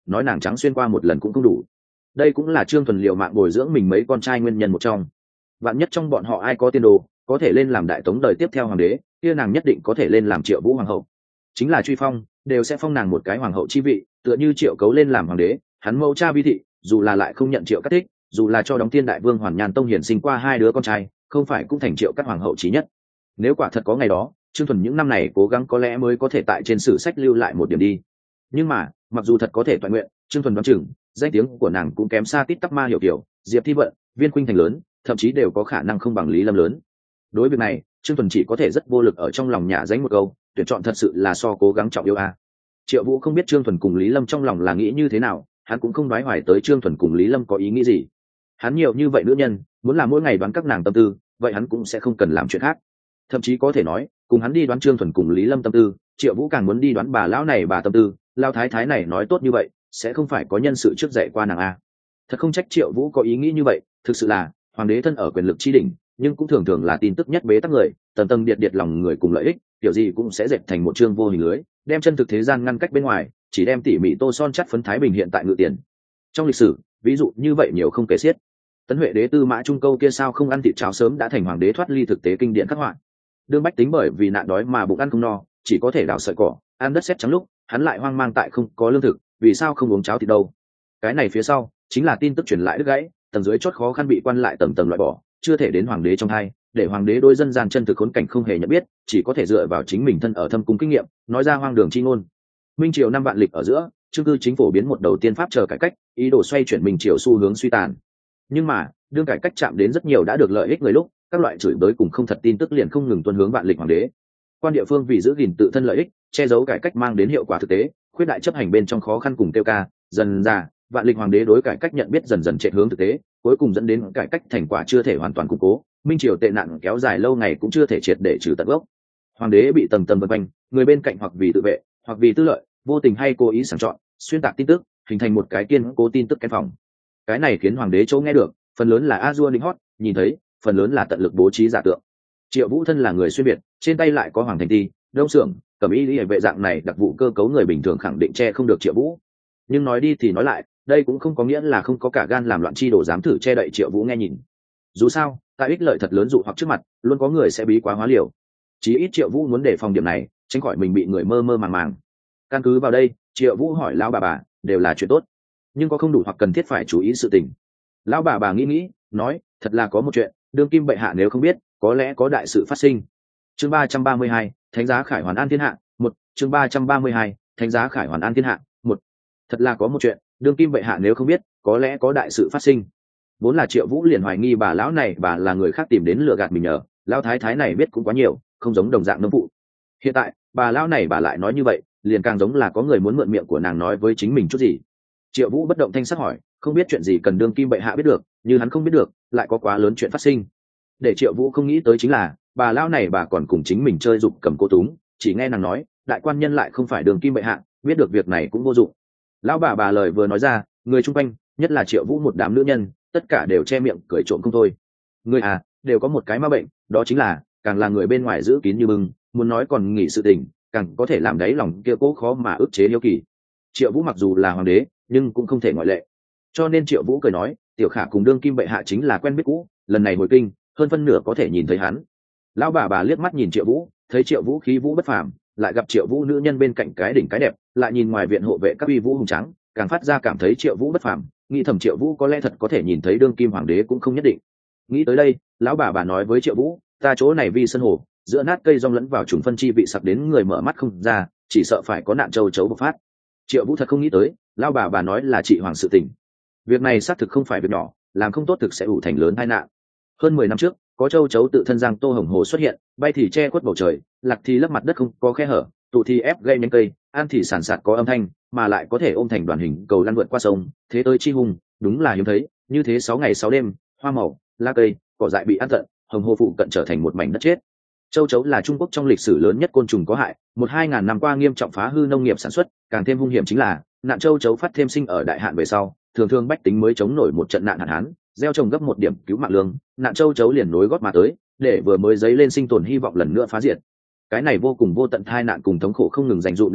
nói nàng trắng xuyên qua một lần cũng không đủ. Đây cũng là Trương Thuần liệu mạng bồi dưỡng mình mấy con trai nguyên nhân một trong. Vạn nhất trong bọn họ ai có tiên đồ, có thể lên làm đại tống đời tiếp theo hoàng đế, kia nàng nhất định có thể lên làm Triệu Vũ hoàng hậu. Chính là truy phong, đều sẽ phong nàng một cái hoàng hậu chi vị, tựa như Triệu Cấu lên làm hoàng đế, hắn mẫu cha Vi thị, dù là lại không nhận Triệu Cát Thích, dù là cho đóng Thiên Đại Vương Hoàn Nhan Tông hiển sinh qua hai đứa con trai, không phải cũng thành Triệu Cát hoàng hậu chí nhất. Nếu quả thật có ngày đó, Trương Thuần những năm này cố gắng có lẽ mới có thể tại trên sử sách lưu lại một điểm đi. Nhưng mà, mặc dù thật có thể toàn nguyện, Trương Thuần đoán chừng, danh tiếng của nàng cũng kém xa Tít Tắp Ma Hiểu Kiều, Diệp Thi Vận, Viên Khuynh Thành lớn, thậm chí đều có khả năng không bằng Lý Lâm lớn. Đối việc này, Trương Thuần chỉ có thể rất vô lực ở trong lòng nhả dánh một câu, tuyển chọn thật sự là so cố gắng trọng yêu a. Triệu Vũ không biết Trương Thuần cùng Lý Lâm trong lòng là nghĩ như thế nào, hắn cũng không đoái hoài tới Trương Thuần cùng Lý Lâm có ý nghĩ gì. Hắn nhiều như vậy nữ nhân, muốn làm mỗi ngày đoán các nàng tâm tư, vậy hắn cũng sẽ không cần làm chuyện khác. Thậm chí có thể nói, cùng hắn đi đoán Trương Thuần cùng Lý Lâm tâm tư, Triệu Vũ càng muốn đi đoán bà lão này bà tâm tư, lao thái thái này nói tốt như vậy, sẽ không phải có nhân sự trước dạy qua nàng a. Thật không trách Triệu Vũ có ý nghĩ như vậy, thực sự là hoàng đế thân ở quyền lực chi đỉnh, nhưng cũng thường thường là tin tức nhất bế tắc người, tầng tầng điện lòng người cùng lợi ích, kiểu gì cũng sẽ dệt thành một chương vô hình lưới, đem chân thực thế gian ngăn cách bên ngoài, chỉ đem tỉ mỉ tô son chắt phấn thái bình hiện tại ngự tiền. Trong lịch sử, ví dụ như vậy nhiều không kể xiết. Tấn Huệ đế Tư Mã Trung Câu kia sao không ăn thịt cháo sớm đã thành hoàng đế thoát ly thực tế kinh điển khắc họa. Đương bách tính bởi vì nạn đói mà bụng ăn không no, chỉ có thể đào sợi cỏ, ăn đất sét trắng lúc, hắn lại hoang mang tại không có lương thực, vì sao không uống cháo thịt đâu? Cái này phía sau chính là tin tức truyền lại đứt gãy, tầng dưới chót khó khăn bị quan lại tầng tầng loại bỏ, chưa thể đến hoàng đế trong hai, để hoàng đế đối dân gian chân thực khốn cảnh không hề nhận biết, chỉ có thể dựa vào chính mình thân ở thâm cung kinh nghiệm, nói ra hoang đường chi ngôn. Minh triều năm vạn lịch ở giữa, chương cư chính phủ biến một đầu tiên pháp chờ cải cách, ý đồ xoay chuyển Minh triều xu hướng suy tàn. Nhưng mà, đương cải cách chạm đến rất nhiều đã được lợi ích người lúc, các loại chửi bới cùng không thật tin tức liền không ngừng tuôn hướng vạn lịch hoàng đế. Quan địa phương vì giữ gìn tự thân lợi ích, che giấu cải cách mang đến hiệu quả thực tế, khuyết đại chấp hành bên trong khó khăn cùng tiêu ca, dần ra vạn lịch hoàng đế đối cải cách nhận biết dần dần chạy hướng thực tế, cuối cùng dẫn đến cải cách thành quả chưa thể hoàn toàn củng cố, minh triều tệ nạn kéo dài lâu ngày cũng chưa thể triệt để trừ tận gốc. Hoàng đế bị tầng tầng vây quanh, người bên cạnh hoặc vì tự vệ, hoặc vì tư lợi, vô tình hay cố ý sàng chọn, xuyên tạc tin tức, hình thành một cái kiên cố tin tức cái phòng. Cái này khiến hoàng đế chỗ nghe được, phần lớn là a-dua đinh hót, nhìn thấy, phần lớn là tận lực bố trí giả tượng. Triệu Vũ thân là người xuyên biệt, trên tay lại có hoàng thành ti, đông xưởng, cẩm y lý vệ dạng này đặc vụ cơ cấu người bình thường khẳng định che không được Triệu Vũ. Nhưng nói đi thì nói lại, đây cũng không có nghĩa là không có cả gan làm loạn chi đồ dám thử che đậy Triệu Vũ nghe nhìn. Dù sao, tại ích lợi thật lớn dụ hoặc trước mặt, luôn có người sẽ bí quá hóa liều. Chí ít Triệu Vũ muốn đề phòng điểm này, tránh khỏi mình bị người mơ mơ màng màng. Căn cứ vào đây, Triệu Vũ hỏi lão bà, đều là chuyện tốt, nhưng có không đủ hoặc cần thiết phải chú ý sự tình. Lão bà nghĩ, nói, thật là có một chuyện, đương kim bệ hạ nếu không biết, có lẽ có đại sự phát sinh. Chương 332, Thánh giá khải hoàn an thiên hạ, 1, chương 332, Thánh giá khải hoàn an thiên hạ, 1. Thật là có một chuyện, đương kim bệ hạ nếu không biết, có lẽ có đại sự phát sinh. Vốn là Triệu Vũ liền hoài nghi bà lão này bà là người khác tìm đến lừa gạt mình nhờ, lão thái thái này biết cũng quá nhiều, không giống đồng dạng nông phụ. Hiện tại, bà lão này bà lại nói như vậy, liền càng giống là có người muốn mượn miệng của nàng nói với chính mình chút gì. Triệu Vũ bất động thanh sắc hỏi, không biết chuyện gì cần đương kim bệ hạ biết được, như hắn không biết được, lại có quá lớn chuyện phát sinh. Để Triệu Vũ không nghĩ tới chính là, bà lão này bà còn cùng chính mình chơi dục cầm cô túng, chỉ nghe nàng nói, đại quan nhân lại không phải đương kim bệ hạ, biết được việc này cũng vô dụng. Lão bà lời vừa nói ra, người chung quanh, nhất là Triệu Vũ một đám nữ nhân, tất cả đều che miệng cười trộm không thôi. Người đều có một cái ma bệnh, đó chính là, càng là người bên ngoài giữ kín như bưng, muốn nói còn nghĩ sự tình, càng có thể làm đáy lòng kia cố khó mà ức chế hiếu kỳ. Triệu Vũ mặc dù là hoàng đế, nhưng cũng không thể ngoại lệ. Cho nên Triệu Vũ cười nói, tiểu khả cùng đương kim bệ hạ chính là quen biết cũ, lần này hồi kinh, hơn phân nửa có thể nhìn thấy hắn. Lão bà liếc mắt nhìn Triệu Vũ, thấy Triệu Vũ khí vũ bất phàm, lại gặp Triệu Vũ nữ nhân bên cạnh cái đỉnh cái đẹp, lại nhìn ngoài viện hộ vệ các uy vũ hùng tráng, càng phát ra cảm thấy Triệu Vũ bất phàm, nghĩ thầm Triệu Vũ có lẽ thật có thể nhìn thấy đương kim hoàng đế cũng không nhất định. Nghĩ tới đây, lão bà nói với Triệu Vũ, ta chỗ này vì sân hồ, giữa nát cây rong lẫn vào trùng phân chi vị sặc đến người mở mắt không ra, chỉ sợ phải có nạn châu chấu bộc phát. Triệu Vũ thật không nghĩ tới, lão bà nói là trị hoàng sự tình. Việc này xác thực không phải việc nhỏ, làm không tốt thực sẽ ủ thành lớn tai nạn. Hơn 10 năm trước, có châu chấu tự thân giang tô hồng hồ xuất hiện, bay thì che khuất bầu trời, lạc thì lấp mặt đất không có khe hở, tụ thì ép gây nhánh cây, ăn thì sản sạt có âm thanh, mà lại có thể ôm thành đoàn hình cầu lăn vượt qua sông, thế tới chi hùng, đúng là hiếm thấy. Như thế 6 ngày 6 đêm, hoa màu, lá cây, cỏ dại bị ăn tận, hồng hồ phụ cận trở thành một mảnh đất chết. Châu chấu là Trung Quốc trong lịch sử lớn nhất côn trùng có hại, 1-2 ngàn năm qua nghiêm trọng phá hư nông nghiệp sản xuất, càng thêm hung hiểm chính là nạn châu chấu phát thêm sinh ở đại hạn về sau, thường bách tính mới chống nổi một trận nạn hạn hán, gieo trồng gấp một điểm cứu mạng lương, nạn châu chấu liền nối gót mà tới, để vừa mới dấy lên sinh tồn hy vọng lần nữa phá diệt. Cái này vô cùng vô tận tai nạn cùng thống khổ không ngừng dành dụm lên men,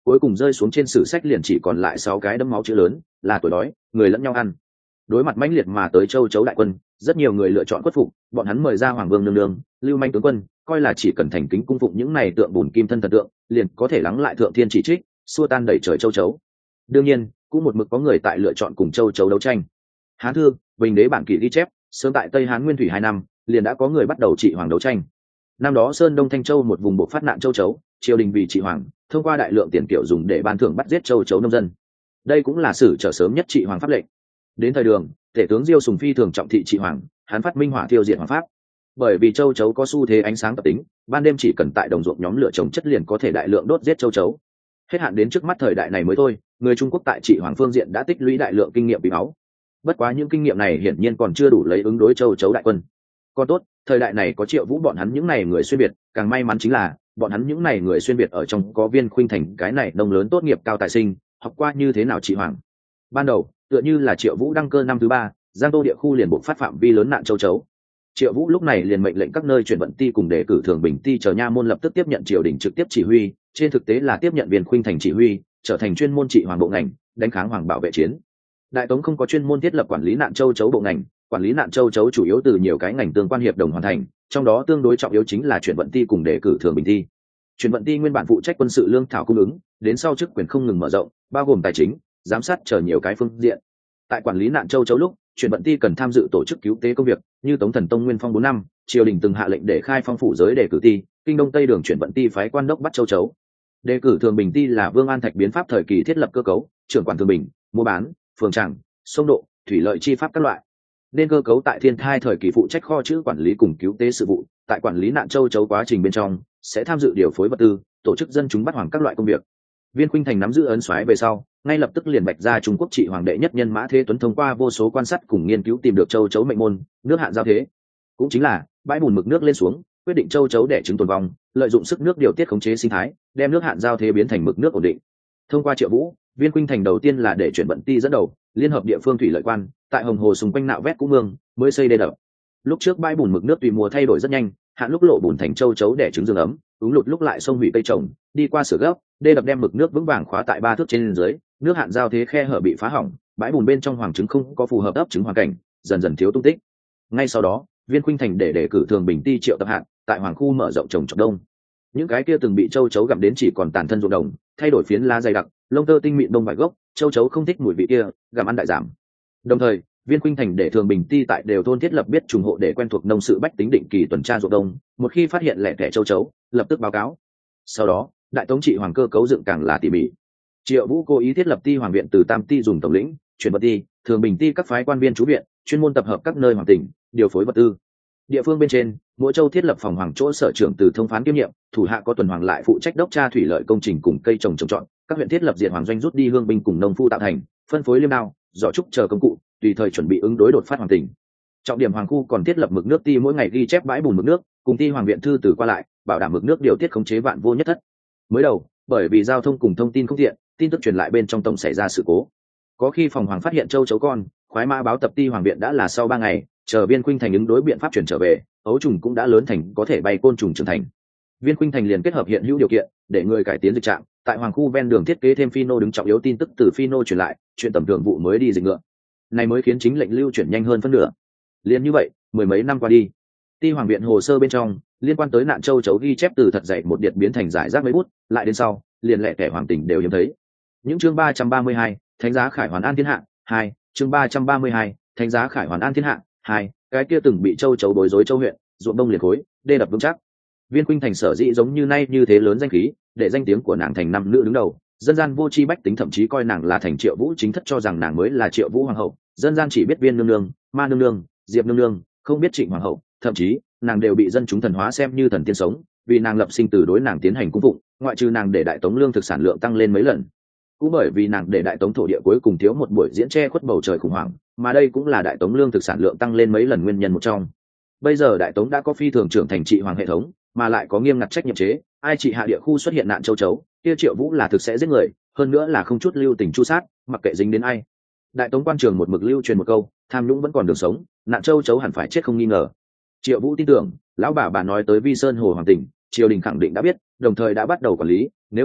cuối cùng rơi xuống trên sử sách liền chỉ còn lại 6 cái đấm máu chữ lớn, là tuổi đói, người lẫn nhau ăn. Đối mặt mãnh liệt mà tới châu chấu đại quân, rất nhiều người lựa chọn khuất phục, bọn hắn mời ra hoàng vương nương nương, lưu manh tướng quân, coi là chỉ cần thành kính cung phụng những này tượng bùn kim thân thần tượng, liền có thể lắng lại thượng thiên chỉ trích, xua tan đẩy trời châu chấu. Đương nhiên, cũng một mực có người tại lựa chọn cùng châu chấu đấu tranh. Hán thư, Bình Đế bản kỷ ghi chép, sớm tại Tây Hán Nguyên Thủy 2 năm, liền đã có người bắt đầu trị hoàng đấu tranh. Năm đó Sơn Đông Thanh Châu một vùng bộ phát nạn châu chấu, triều đình vì trị hoàng, thông qua đại lượng tiền kiệu dùng để ban thưởng bắt giết châu chấu nông dân. Đây cũng là sử trở sớm nhất trị hoàng pháp lệnh. Đến thời Đường, tể tướng Diêu Sùng Phi thường trọng thị trị hoàng, hắn phát minh hỏa tiêu diệt hoàng pháp. Bởi vì châu chấu có xu thế ánh sáng tập tính, ban đêm chỉ cần tại đồng ruộng nhóm lửa trồng chất liền có thể đại lượng đốt giết châu chấu. Hết hạn đến trước mắt thời đại này mới thôi, người Trung Quốc tại trị hoàng phương diện đã tích lũy đại lượng kinh nghiệm quý báu. Bất quá những kinh nghiệm này hiển nhiên còn chưa đủ lấy ứng đối châu chấu đại quân. Còn tốt, thời đại này có Triệu Vũ bọn hắn những này người xuyên việt, càng may mắn chính là bọn hắn những này người xuyên việt ở trong có Viên Khuynh Thành cái này nông lớn tốt nghiệp cao tài sinh, học qua như thế nào trị hoàng. Ban đầu, tựa như là Triệu Vũ đăng cơ năm thứ 3, Giang Tô địa khu liền buộc phát phạm vi lớn nạn châu chấu. Triệu Vũ lúc này liền mệnh lệnh các nơi chuyển vận ti cùng đề cử thường bình ti chờ nha môn lập tức tiếp nhận triều đình trực tiếp chỉ huy, trên thực tế là tiếp nhận Viên Khuynh Thành chỉ huy, trở thành chuyên môn trị hoàng bộ ngành, đánh kháng hoàng bảo vệ chiến. Đại Tống không có chuyên môn thiết lập quản lý nạn châu chấu bộ ngành, quản lý nạn châu chấu chủ yếu từ nhiều cái ngành tương quan hiệp đồng hoàn thành, trong đó tương đối trọng yếu chính là chuyển vận ti cùng đề cử thường bình ti. Chuyển vận ti nguyên bản phụ trách quân sự lương thảo cung ứng, đến sau chức quyền không ngừng mở rộng, bao gồm tài chính, giám sát chờ nhiều cái phương diện. Tại quản lý nạn châu chấu lúc, chuyển vận ti cần tham dự tổ chức cứu tế công việc, như Tống Thần Tông Nguyên Phong 4 năm, triều đình từng hạ lệnh để khai phong phủ giới đề cử ti, kinh đông tây đường chuyển vận ti phái quan đốc bắt châu chấu. Đề cử thường bình ti là Vương An Thạch biến pháp thời kỳ thiết lập cơ cấu, trưởng quản thường bình, mua bán, phường tràng, sông độ, thủy lợi chi pháp các loại. Nên cơ cấu tại thiên thai thời kỳ phụ trách kho chữ quản lý cùng cứu tế sự vụ, tại quản lý nạn châu chấu quá trình bên trong sẽ tham dự điều phối vật tư, tổ chức dân chúng bắt hoàng các loại công việc. Viên Khuynh Thành nắm giữ ấn soái về sau, ngay lập tức liền bạch ra Trung Quốc trị hoàng đệ nhất nhân Mã Thế Tuấn thông qua vô số quan sát cùng nghiên cứu tìm được châu chấu mệnh môn, nước hạn giao thế, cũng chính là bãi bùn mực nước lên xuống, quyết định châu chấu đẻ trứng tồn vong, lợi dụng sức nước điều tiết khống chế sinh thái, đem nước hạn giao thế biến thành mực nước ổn định. Thông qua Triệu Vũ, Viên Khuynh Thành đầu tiên là để chuyển vận ti dẫn đầu, liên hợp địa phương thủy lợi quan, tại Hồng Hồ xung quanh nạo vét cũ mương, mới xây đê đập. Lúc trước bãi bùn mực nước tùy mùa thay đổi rất nhanh, hạn lúc lộ bùn thành châu chấu đẻ trứng dương ấm, ứng lụt lúc lại sông hủy cây trồng, đi qua sửa gấp, đê đập đem mực nước vững vàng khóa tại 3 thước trên dưới, nước hạn giao thế khe hở bị phá hỏng, bãi bùn bên trong hoàng trứng không có phù hợp ấp trứng hoàn cảnh, dần dần thiếu tung tích. Ngay sau đó, Viên Khuynh Thành để đề cử thường bình ti Triệu Tập Hạn, tại hoàng khu mở rộng trồng trọt đông. Những cái kia từng bị châu chấu gặm đến chỉ còn tàn thân ruộng đồng, thay đổi phiến lá dày đặc, lông tơ tinh mịn đông vài gốc, châu chấu không thích mùi vị kia, gặm ăn đại giảm. Đồng thời, Viên Khuynh Thành để thường bình ti tại đều thôn thiết lập biết trùng hộ để quen thuộc nông sự bách tính định kỳ tuần tra ruộng đông, một khi phát hiện lẻ tẻ châu chấu, lập tức báo cáo. Sau đó, đại tống trị hoàng cơ cấu dựng càng là tỉ mỉ. Triệu Vũ cố ý thiết lập ti hoàng viện từ tam ti dùng tổng lĩnh, chuyển vật ti, thường bình ti các phái quan viên trú viện, chuyên môn tập hợp các nơi hoàng tỉnh, điều phối vật tư. Địa phương bên trên, mỗi châu thiết lập phòng hoàng chỗ sở trưởng từ thông phán kiêm nhiệm, thủ hạ có tuần hoàng lại phụ trách đốc tra thủy lợi công trình cùng cây trồng trồng trọt, các huyện thiết lập diện hoàng doanh rút đi hương binh cùng nông phu tạo thành, phân phối liêm đao, giỏ trúc chờ công cụ, tùy thời chuẩn bị ứng đối đột phát hoàng tỉnh. Trọng điểm hoàng khu còn thiết lập mực nước ti mỗi ngày ghi chép bãi bùn mực nước, cùng ti hoàng viện thư từ qua lại, bảo đảm mực nước điều tiết khống chế vạn vô nhất thất. Mới đầu, bởi vì giao thông cùng thông tin không tiện, tin tức truyền lại bên trong tổng xảy ra sự cố. Có khi phòng hoàng phát hiện châu chấu con, khoái mã báo tập ti hoàng viện đã là sau 3 ngày, chờ Viên Khuynh Thành ứng đối biện pháp chuyển trở về, ấu trùng cũng đã lớn thành có thể bay côn trùng trưởng thành. Viên Khuynh Thành liền kết hợp hiện hữu điều kiện để người cải tiến dịch trạng, tại hoàng khu ven đường thiết kế thêm phi nô đứng trọng yếu tin tức từ phi nô truyền lại, chuyện tầm thường vụ mới đi dịch ngựa. Này mới khiến chính lệnh lưu chuyển nhanh hơn phân nửa. Liên như vậy, mười mấy năm qua đi, ti hoàng viện hồ sơ bên trong liên quan tới nạn châu chấu ghi chép từ thật dày một điện biến thành giải rác mấy bút, lại đến sau, liền lẻ tẻ hoàng tỉnh đều hiếm thấy. Những chương 332, thánh giá khải hoàn an thiên hạ, 2, chương 332, thánh giá khải hoàn an thiên hạ, 2, cái kia từng bị châu chấu bối rối châu huyện, ruộng đông liệt khối, đê đập vững chắc. Viên Khuynh Thành sở dĩ giống như nay như thế lớn danh khí, để danh tiếng của nàng thành năm nữ đứng đầu, dân gian vô tri bách tính thậm chí coi nàng là thành Triệu Vũ chính thất, cho rằng nàng mới là Triệu Vũ hoàng hậu, dân gian chỉ biết Viên nương nương, Ma nương nương, Diệp nương nương, không biết Trịnh hoàng hậu, thậm chí nàng đều bị dân chúng thần hóa xem như thần tiên sống, vì nàng lập sinh từ đối nàng tiến hành cung phụng, ngoại trừ nàng để đại tống lương thực sản lượng tăng lên mấy lần, cũng bởi vì nàng để đại tống thổ địa cuối cùng thiếu một buổi diễn che khuất bầu trời khủng hoảng, mà đây cũng là đại tống lương thực sản lượng tăng lên mấy lần nguyên nhân một trong. Bây giờ đại tống đã có phi thường trưởng thành trị hoàng hệ thống, mà lại có nghiêm ngặt trách nhiệm chế, ai trị hạ địa khu xuất hiện nạn châu chấu, kia Triệu Vũ là thực sẽ giết người, hơn nữa là không chút lưu tình chu sát, mặc kệ dính đến ai. Đại tống quan trường một mực lưu truyền một câu, tham nhũng vẫn còn đường sống, nạn châu chấu hẳn phải chết không nghi ngờ. Triệu Vũ tin tưởng, lão bà nói tới Vi Sơn Hồ hoàng tỉnh, triều đình khẳng định đã biết, đồng thời đã bắt đầu quản lý, nếu không,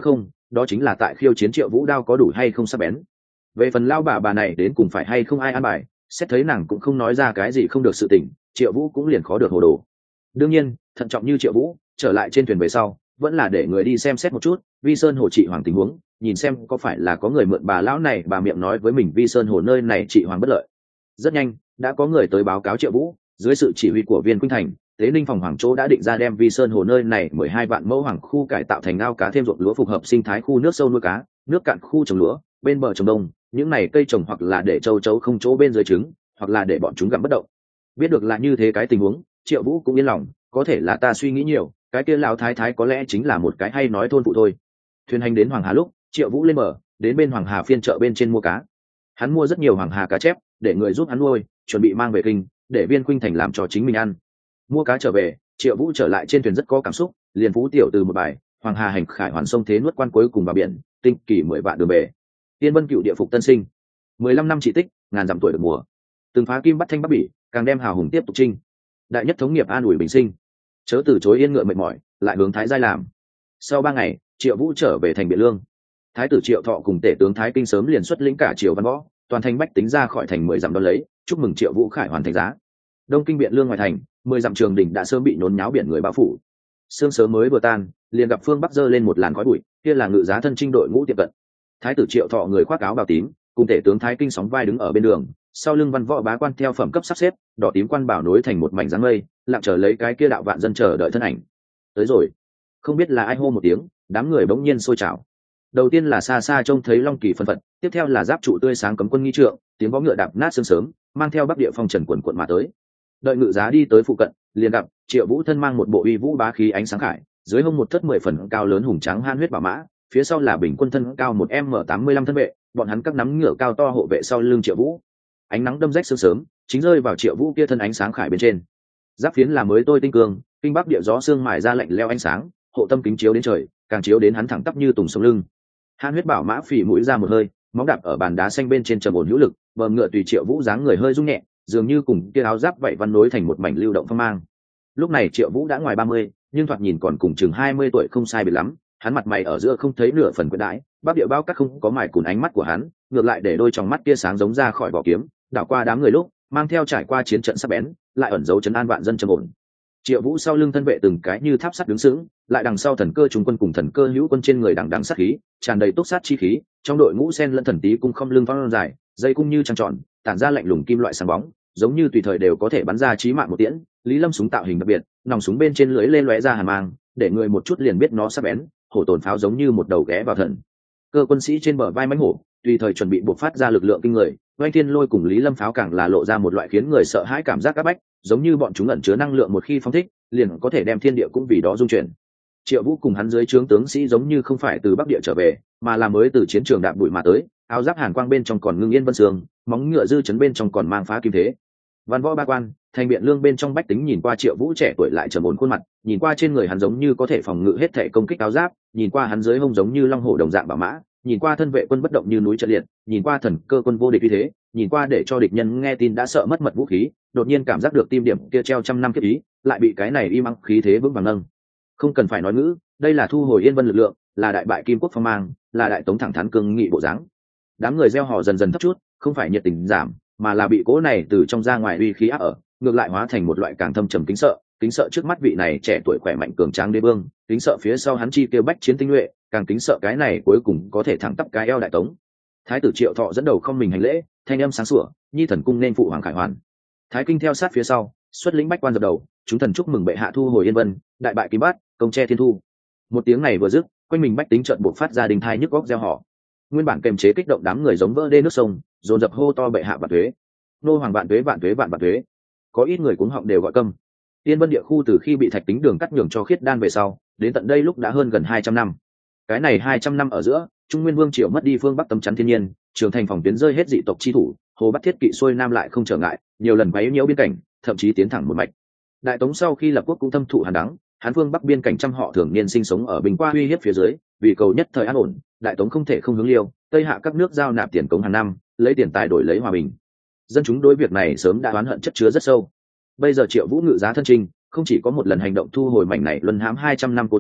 đó chính là tại khiêu chiến Triệu Vũ đao có đủ hay không sắc bén. Về phần lao bà này đến cùng phải hay không ai an bài, xét thấy nàng cũng không nói ra cái gì không được sự tình, Triệu Vũ cũng liền khó được hồ đồ. Đương nhiên thận trọng như Triệu Vũ trở lại trên thuyền về sau vẫn là để người đi xem xét một chút Vi Sơn Hồ trị hoàng tình huống, nhìn xem có phải là có người mượn bà lão này bà miệng nói với mình Vi Sơn Hồ nơi này trị hoàng bất lợi. Rất nhanh đã có người tới báo cáo Triệu Vũ, dưới sự chỉ huy của Viên Khuynh Thành, Tế Ninh phòng hoàng chỗ đã định ra đem Vi Sơn Hồ nơi này 12 vạn mẫu hoàng khu cải tạo thành ao cá thêm ruộng lúa phục hợp sinh thái khu nước sâu nuôi cá, nước cạn khu trồng lúa, bên bờ trồng đông, những này cây trồng hoặc là để châu chấu không chỗ bên dưới trứng, hoặc là để bọn chúng gặm bất động. Biết được là như thế cái tình huống, Triệu Vũ cũng yên lòng, có thể là ta suy nghĩ nhiều, cái kia lão thái thái có lẽ chính là một cái hay nói thôn phụ thôi. Thuyền hành đến Hoàng Hà lúc, Triệu Vũ lên bờ, đến bên Hoàng Hà phiên chợ bên trên mua cá. Hắn mua rất nhiều Hoàng Hà cá chép, để người giúp hắn nuôi, chuẩn bị mang về kinh, để Viên Khuynh Thành làm cho chính mình ăn. Mua cá trở về, Triệu Vũ trở lại trên thuyền rất có cảm xúc, liền phú tiểu từ một bài, Hoàng Hà hành khải hoàn sông thế nuốt quan cuối cùng vào biển, tinh kỳ 10 vạn đường bể. Tiên Vân cựu địa phục tân sinh, 15 năm trị tích, ngàn dặm tuổi được mùa. Từng phá kim bắt thanh bắc bỉ, càng đem hào hùng tiếp tục chinh. Đại nhất thống nghiệp an ủi bình sinh, chớ từ chối yên ngựa mệt mỏi, lại hướng thái giai làm. Sau 3 ngày, Triệu Vũ trở về thành Biện Lương. Thái tử Triệu Thọ cùng tể tướng Thái Kinh sớm liền xuất lĩnh cả triều văn võ, toàn thành bách tính ra khỏi thành 10 dặm đón lấy, chúc mừng Triệu Vũ khải hoàn thành giá. Đông kinh Biện Lương ngoài thành, 10 dặm trường đỉnh đã sớm bị nhốn nháo biển người bao phủ. Sương sớm mới vừa tan, liền gặp phương bắc dơ lên một làn khói bụi, kia là ngự giá thân trinh đội ngũ tiệm cận. Thái tử Triệu Thọ người khoác áo bào tím, cùng tể tướng Thái Kinh sóng vai đứng ở bên đường, sau lưng văn võ bá quan theo phẩm cấp sắp xếp, đỏ tím quan bảo nối thành một mảnh dáng mây, lặng chờ lấy cái kia đạo vạn dân chờ đợi thân ảnh. Tới rồi. Không biết là ai hô một tiếng, đám người bỗng nhiên sôi trào. Đầu tiên là xa xa trông thấy long kỳ phân phật, tiếp theo là giáp trụ tươi sáng cấm quân nghi trượng, tiếng vó ngựa đạp nát sương sớm, mang theo bắc địa phong trần quần quận mà tới. Đợi ngự giá đi tới phụ cận, liền gặp Triệu Vũ thân mang một bộ uy vũ bá khí ánh sáng khải, dưới hông một thất 10 phần cao lớn hùng tráng han huyết bảo mã, phía sau là bình quân thân cao 1m85 thân vệ, bọn hắn các nắm ngựa cao to hộ vệ sau lưng Triệu Vũ. Ánh nắng đâm rách sương sớm, chính rơi vào Triệu Vũ kia thân ánh sáng khải bên trên. Giáp phiến là mới tôi tinh cương, kinh bắc địa gió sương mài ra lạnh leo ánh sáng, hộ tâm kính chiếu đến trời, càng chiếu đến hắn thẳng tắp như tùng sống lưng. Han huyết bảo mã phì mũi ra một hơi, móng đạp ở bàn đá xanh bên trên trầm ổn hữu lực, bờ ngựa tùy Triệu Vũ dáng người hơi rung nhẹ, dường như cùng kia áo giáp vậy văn nối thành một mảnh lưu động phong mang. Lúc này Triệu Vũ đã ngoài 30, nhưng thoạt nhìn còn cùng chừng 20 tuổi không sai biệt lắm, hắn mặt mày ở giữa không thấy nửa phần quyện đãi, bắc địa bao cát không có mài cùn ánh mắt của hắn, ngược lại để đôi tròng mắt kia sáng giống ra khỏi vỏ kiếm, đảo qua đám người lúc, mang theo trải qua chiến trận sắc bén, lại ẩn giấu trấn an vạn dân trầm ổn. Triệu Vũ sau lưng thân vệ từng cái như tháp sắt đứng sững, lại đằng sau thần cơ trung quân cùng thần cơ hữu quân trên người đằng đằng sát khí, tràn đầy túc sát chi khí, trong đội ngũ sen lẫn thần tí cung không lưng phong dài, dây cung như trăng tròn, tản ra lạnh lùng kim loại sáng bóng, giống như tùy thời đều có thể bắn ra chí mạng một tiễn. Lý Lâm súng tạo hình đặc biệt, nòng súng bên trên lưỡi lên lóe ra hàn mang, để người một chút liền biết nó sắc bén. Hổ tồn pháo giống như một đầu ghé vào thần cơ quân sĩ trên bờ vai mãnh hổ, tùy thời chuẩn bị buộc phát ra lực lượng kinh người. Oanh Thiên Lôi cùng Lý Lâm pháo càng là lộ ra một loại khiến người sợ hãi cảm giác áp bách, giống như bọn chúng ẩn chứa năng lượng một khi phóng thích, liền có thể đem thiên địa cũng vì đó dung chuyển. Triệu Vũ cùng hắn dưới trướng tướng sĩ giống như không phải từ bắc địa trở về, mà là mới từ chiến trường đạp bụi mà tới, áo giáp hàn quang bên trong còn ngưng yên vân sương, móng ngựa dư chấn bên trong còn mang phá kim thế. Văn võ ba quan, thành Biện Lương bên trong bách tính nhìn qua Triệu Vũ trẻ tuổi lại trầm ổn khuôn mặt, nhìn qua trên người hắn giống như có thể phòng ngự hết thể công kích áo giáp, nhìn qua hắn dưới hông giống như long hổ đồng dạng bảo mã, nhìn qua thân vệ quân bất động như núi trận liệt, nhìn qua thần cơ quân vô địch như thế, nhìn qua để cho địch nhân nghe tin đã sợ mất mật vũ khí, đột nhiên cảm giác được tim điểm kia treo trăm năm kiếp ý, lại bị cái này im ắng khí thế vững vàng nâng. Không cần phải nói ngữ, đây là thu hồi yên vân lực lượng, là đại bại kim quốc phong mang, là đại tống thẳng thắn cương nghị bộ dáng. Đám người gieo họ dần dần thấp chút, không phải nhiệt tình giảm, mà là bị cỗ này từ trong ra ngoài uy khí áp ở, ngược lại hóa thành một loại càng thâm trầm kính sợ trước mắt vị này trẻ tuổi khỏe mạnh cường tráng đế vương, kính sợ phía sau hắn chi tiêu bách chiến tinh nhuệ, càng kính sợ cái này cuối cùng có thể thẳng tắp cái eo đại tống. Thái tử Triệu Thọ dẫn đầu không mình hành lễ, thanh âm sáng sủa, nhi thần cung nên phụ hoàng khải hoàn. Thái Kinh theo sát phía sau, xuất lĩnh bách quan dập đầu, chúng thần chúc mừng bệ hạ thu hồi yên vân, đại bại kim bát, công che thiên thu. Một tiếng này vừa dứt, quanh mình bách tính trợn buộc phát ra đình thai nhức góc reo hò. Nguyên bản kềm chế kích động đám người giống vỡ đê nước sông, dồn dập hô to bệ hạ vạn tuế, nô hoàng vạn tuế vạn tuế vạn tuế. Có ít người cuống họng đều gọi câm. Yên Vân địa khu từ khi bị Thạch Tính Đường cắt nhường cho Khiết Đan về sau, đến tận đây lúc đã hơn gần 200 năm. Cái này 200 năm ở giữa, Trung Nguyên Vương Triều mất đi phương Bắc tấm chắn thiên nhiên, trường thành phòng tuyến rơi hết dị tộc chi thủ, Hồ Bắc thiết kỵ xuôi nam lại không trở ngại, nhiều lần quấy nhiễu biên cảnh, thậm chí tiến thẳng một mạch. Đại Tống sau khi lập quốc cũng thâm thụ hàn đắng, Hán phương Bắc biên cảnh trăm họ thường niên sinh sống ở bình qua uy hiếp phía dưới, vì cầu nhất thời an ổn, Đại Tống không thể không hướng liêu, Tây hạ các nước giao nạp tiền cống hàng năm, lấy tiền tài đổi lấy hòa bình. Dân chúng đối việc này sớm đã oán hận chất chứa rất sâu. Bây giờ Triệu Vũ ngự giá thân trinh, không chỉ có một lần hành động thu hồi mảnh này luân hãm 200 năm cố thổ,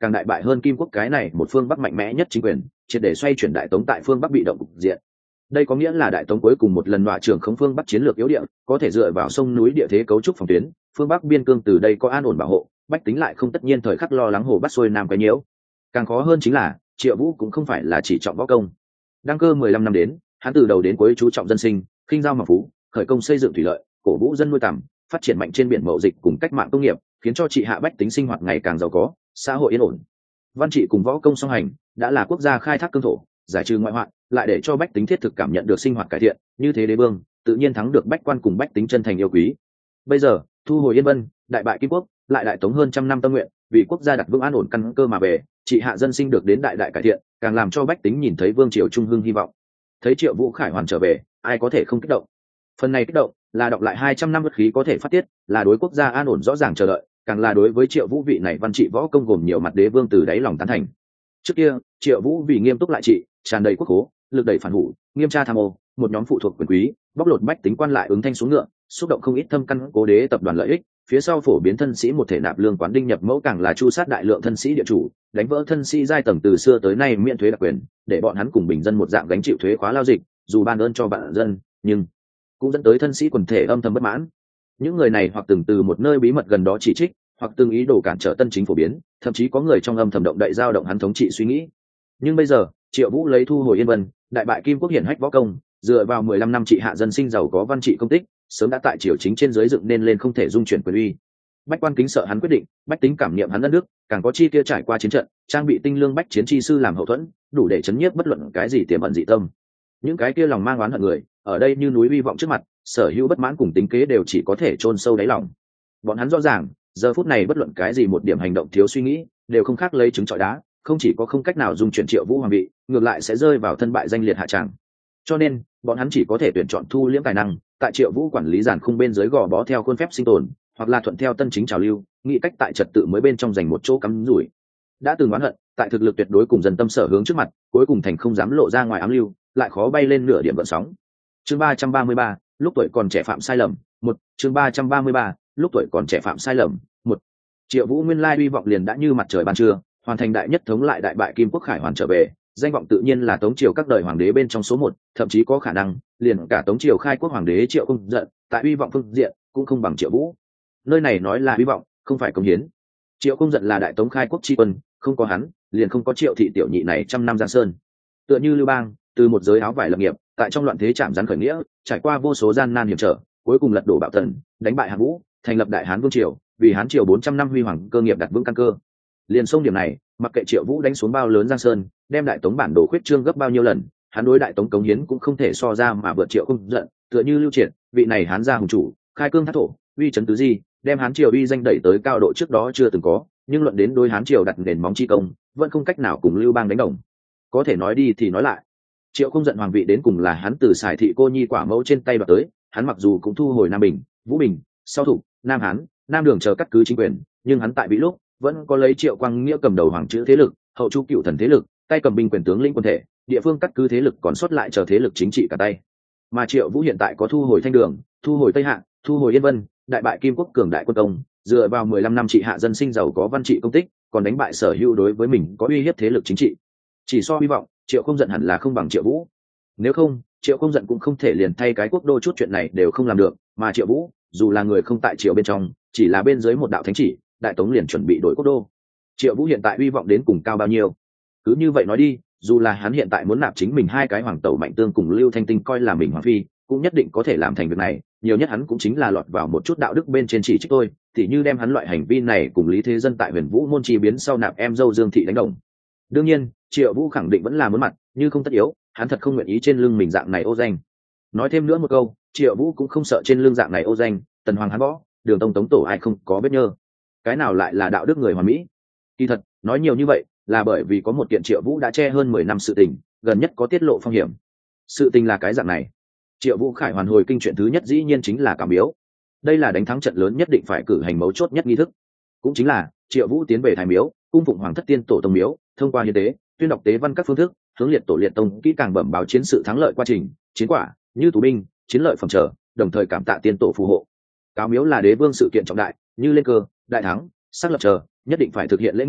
càng đại bại hơn Kim Quốc cái này một phương Bắc mạnh mẽ nhất chính quyền, triệt để xoay chuyển Đại Tống tại phương Bắc bị động cục diện. Đây có nghĩa là Đại Tống cuối cùng một lần đọa trưởng khống phương Bắc chiến lược yếu địa, có thể dựa vào sông núi địa thế cấu trúc phòng tuyến, phương Bắc biên cương từ đây có an ổn bảo hộ, bách tính lại không tất nhiên thời khắc lo lắng hồ bắt xuôi nam cái nhiễu. Càng khó hơn chính là Triệu Vũ cũng không phải là chỉ trọng võ công. Đăng cơ 15 năm đến, hắn từ đầu đến cuối chú trọng dân sinh, khinh giao mà phú, khởi công xây dựng thủy lợi, cổ vũ dân nuôi tầm, phát triển mạnh trên biển mậu dịch cùng cách mạng công nghiệp, khiến cho trị hạ bách tính sinh hoạt ngày càng giàu có, xã hội yên ổn. Văn trị cùng võ công song hành, đã là quốc gia khai thác cương thổ, giải trừ ngoại hoạn, lại để cho bách tính thiết thực cảm nhận được sinh hoạt cải thiện, như thế đế vương tự nhiên thắng được bách quan cùng bách tính chân thành yêu quý. Bây giờ thu hồi Yên Vân, đại bại Kim Quốc, lại đại Tống hơn trăm năm tâm nguyện, vì quốc gia đặt vững an ổn căn cơ mà về, trị hạ dân sinh được đến đại đại cải thiện, càng làm cho bách tính nhìn thấy vương triều trung hưng hy vọng. Thấy Triệu Vũ khải hoàn trở về, ai có thể không kích động? Phần này kích động là đọc lại 200 năm bất khí có thể phát tiết, là đối quốc gia an ổn rõ ràng chờ đợi, càng là đối với Triệu Vũ vị này văn trị võ công gồm nhiều mặt đế vương từ đáy lòng tán thành. Trước kia Triệu Vũ vì nghiêm túc lại trị, tràn đầy quốc khố, lực đẩy phản hủ, nghiêm tra tham ô, một nhóm phụ thuộc quyền quý bóc lột bách tính quan lại ứng thanh xuống ngựa, xúc động không ít thâm căn cố đế tập đoàn lợi ích, phía sau phổ biến thân sĩ một thể nạp lương quán đinh nhập mẫu, càng là chu sát đại lượng thân sĩ địa chủ, đánh vỡ thân sĩ giai tầng từ xưa tới nay miễn thuế đặc quyền, để bọn hắn cùng bình dân một dạng gánh chịu thuế khóa lao dịch, dù ban ơn cho bạn dân, nhưng cũng dẫn tới thân sĩ quần thể âm thầm bất mãn. Những người này hoặc từng từ một nơi bí mật gần đó chỉ trích, hoặc từng ý đồ cản trở tân chính phổ biến, thậm chí có người trong âm thầm động đậy dao động hắn thống trị suy nghĩ. Nhưng bây giờ Triệu Vũ lấy thu hồi Yên Vân, đại bại Kim Quốc hiển hách võ công, dựa vào 15 năm trị hạ dân sinh giàu có văn trị công tích, sớm đã tại triều chính trên dưới dựng nên lên không thể dung chuyển quyền uy. Bách quan kính sợ hắn quyết định, bách tính cảm niệm hắn đất nước, càng có chi kia trải qua chiến trận, trang bị tinh lương bách chiến chi sư làm hậu thuẫn, đủ để chấn nhiếp bất luận cái gì tiềm ẩn dị tâm. Những cái kia lòng mang oán hận người, ở đây như núi uy vọng trước mặt, sở hữu bất mãn cùng tính kế đều chỉ có thể chôn sâu đáy lòng. Bọn hắn rõ ràng, giờ phút này bất luận cái gì một điểm hành động thiếu suy nghĩ, đều không khác lấy trứng trọi đá, không chỉ có không cách nào dung chuyển Triệu Vũ hoàng vị, ngược lại sẽ rơi vào thân bại danh liệt hạ tràng. Cho nên bọn hắn chỉ có thể tuyển chọn thu liễm tài năng, tại Triệu Vũ quản lý giàn khung bên dưới gò bó theo khuôn phép sinh tồn, hoặc là thuận theo tân chính trào lưu, nghĩ cách tại trật tự mới bên trong giành một chỗ cắm rủi. Đã từng oán hận, tại thực lực tuyệt đối cùng dân tâm sở hướng trước mặt, cuối cùng thành không dám lộ ra ngoài ám lưu, lại khó bay lên nửa điểm gợn sóng. Chương 333, lúc tuổi còn trẻ phạm sai lầm, một. Chương 333, lúc tuổi còn trẻ phạm sai lầm, một. Triệu Vũ nguyên lai hy vọng liền đã như mặt trời ban trưa, hoàn thành đại nhất thống lại đại bại Kim Quốc khải hoàn trở về, danh vọng tự nhiên là Tống triều các đời hoàng đế bên trong số một, thậm chí có khả năng liền cả Tống triều khai quốc hoàng đế Triệu Công Giận, tại hy vọng phương diện cũng không bằng Triệu Vũ. Nơi này nói là hy vọng, không phải công hiến. Triệu Công Giận là đại Tống khai quốc tri quân, không có hắn, liền không có Triệu thị tiểu nhị này trăm năm giang sơn. Tựa như Lưu Bang, từ một giới áo vải lập nghiệp, tại trong loạn thế chạm rắn khởi nghĩa, trải qua vô số gian nan hiểm trở, cuối cùng lật đổ Bạo Tần, đánh bại Hán Vũ, thành lập Đại Hán Vương triều, vì Hán triều 400 năm huy hoàng cơ nghiệp đặt vững căn cơ. Liền sông điểm này, mặc kệ Triệu Vũ đánh xuống bao lớn giang sơn, đem đại Tống bản đồ khuyết trương gấp bao nhiêu lần, hắn đối đại Tống cống hiến cũng không thể so ra mà vượt Triệu Công Giận. Tựa như Lưu Triệt, vị này Hán gia hùng chủ, khai cương thác thổ, uy chấn tứ di, đem Hán triều uy danh đẩy tới cao độ trước đó chưa từng có, nhưng luận đến đối Hán triều đặt nền móng chi công, vẫn không cách nào cùng Lưu Bang đánh đồng. Có thể nói đi thì nói lại, Triệu Công Giận hoàng vị đến cùng là hắn từ Sài thị cô nhi quả mẫu trên tay đoạt tới, hắn mặc dù cũng thu hồi Nam Bình, Vũ Bình, sau thủ, Nam Hán, Nam Đường chờ cắt cứ chính quyền, nhưng hắn tại bị lúc vẫn có lấy Triệu Quang Nghĩa cầm đầu hoàng chữ thế lực, hậu chu cựu thần thế lực, tay cầm binh quyền tướng lĩnh quân thể, địa phương cắt cứ thế lực còn sót lại chờ thế lực chính trị cả tay. Mà Triệu Vũ hiện tại có thu hồi Thanh Đường, thu hồi Tây Hạ, thu hồi Yên Vân, đại bại Kim Quốc cường đại quân công, dựa vào 15 năm trị hạ dân sinh giàu có văn trị công tích, còn đánh bại sở hữu đối với mình có uy hiếp thế lực chính trị. Chỉ so hy vọng, Triệu Công Giận hẳn là không bằng Triệu Vũ. Nếu không, Triệu Công Giận cũng không thể liền thay cái quốc đô chút chuyện này đều không làm được, mà Triệu Vũ, dù là người không tại triều bên trong, chỉ là bên dưới một đạo thánh chỉ, đại Tống liền chuẩn bị đổi quốc đô. Triệu Vũ hiện tại hy vọng đến cùng cao bao nhiêu? Cứ như vậy nói đi, dù là hắn hiện tại muốn nạp chính mình hai cái hoàng tẩu Mạnh Tương cùng Lưu Thanh Tinh coi là mình hoàng phi, cũng nhất định có thể làm thành việc này, nhiều nhất hắn cũng chính là lọt vào một chút đạo đức bên trên chỉ trích thôi, thì như đem hắn loại hành vi này cùng Lý Thế Dân tại Huyền Vũ môn chi biến sau nạp em dâu Dương thị đánh đồng. Đương nhiên, Triệu Vũ khẳng định vẫn là muốn mặt, như không tất yếu, hắn thật không nguyện ý trên lưng mình dạng này ô danh. Nói thêm nữa một câu, Triệu Vũ cũng không sợ trên lưng dạng này ô danh, Tần Hoàng hắn võ, Đường Tông Tống tổ ai không có biết nhơ. Cái nào lại là đạo đức người hoàn mỹ? Kỳ thật, nói nhiều như vậy là bởi vì có một kiện Triệu Vũ đã che hơn 10 năm sự tình, gần nhất có tiết lộ phong hiểm. Sự tình là cái dạng này. Triệu Vũ khải hoàn hồi kinh chuyện thứ nhất dĩ nhiên chính là Cảm Miếu. Đây là đánh thắng trận lớn nhất định phải cử hành mấu chốt nhất nghi thức. Cũng chính là Triệu Vũ tiến về Thái Miếu, cung phụng Hoàng thất tiên tổ tông miếu, thông qua hiến tế, tuyên đọc tế văn các phương thức, hướng liệt tổ liệt tông kỹ càng bẩm báo chiến sự thắng lợi quá trình, chiến quả, như tù binh, chiến lợi phẩm trở, đồng thời cảm tạ tiên tổ phù hộ. Cáo miếu là đế vương sự kiện trọng đại, như lên cơ, đại thắng, xác lập chờ, nhất định phải thực hiện lễ nghi,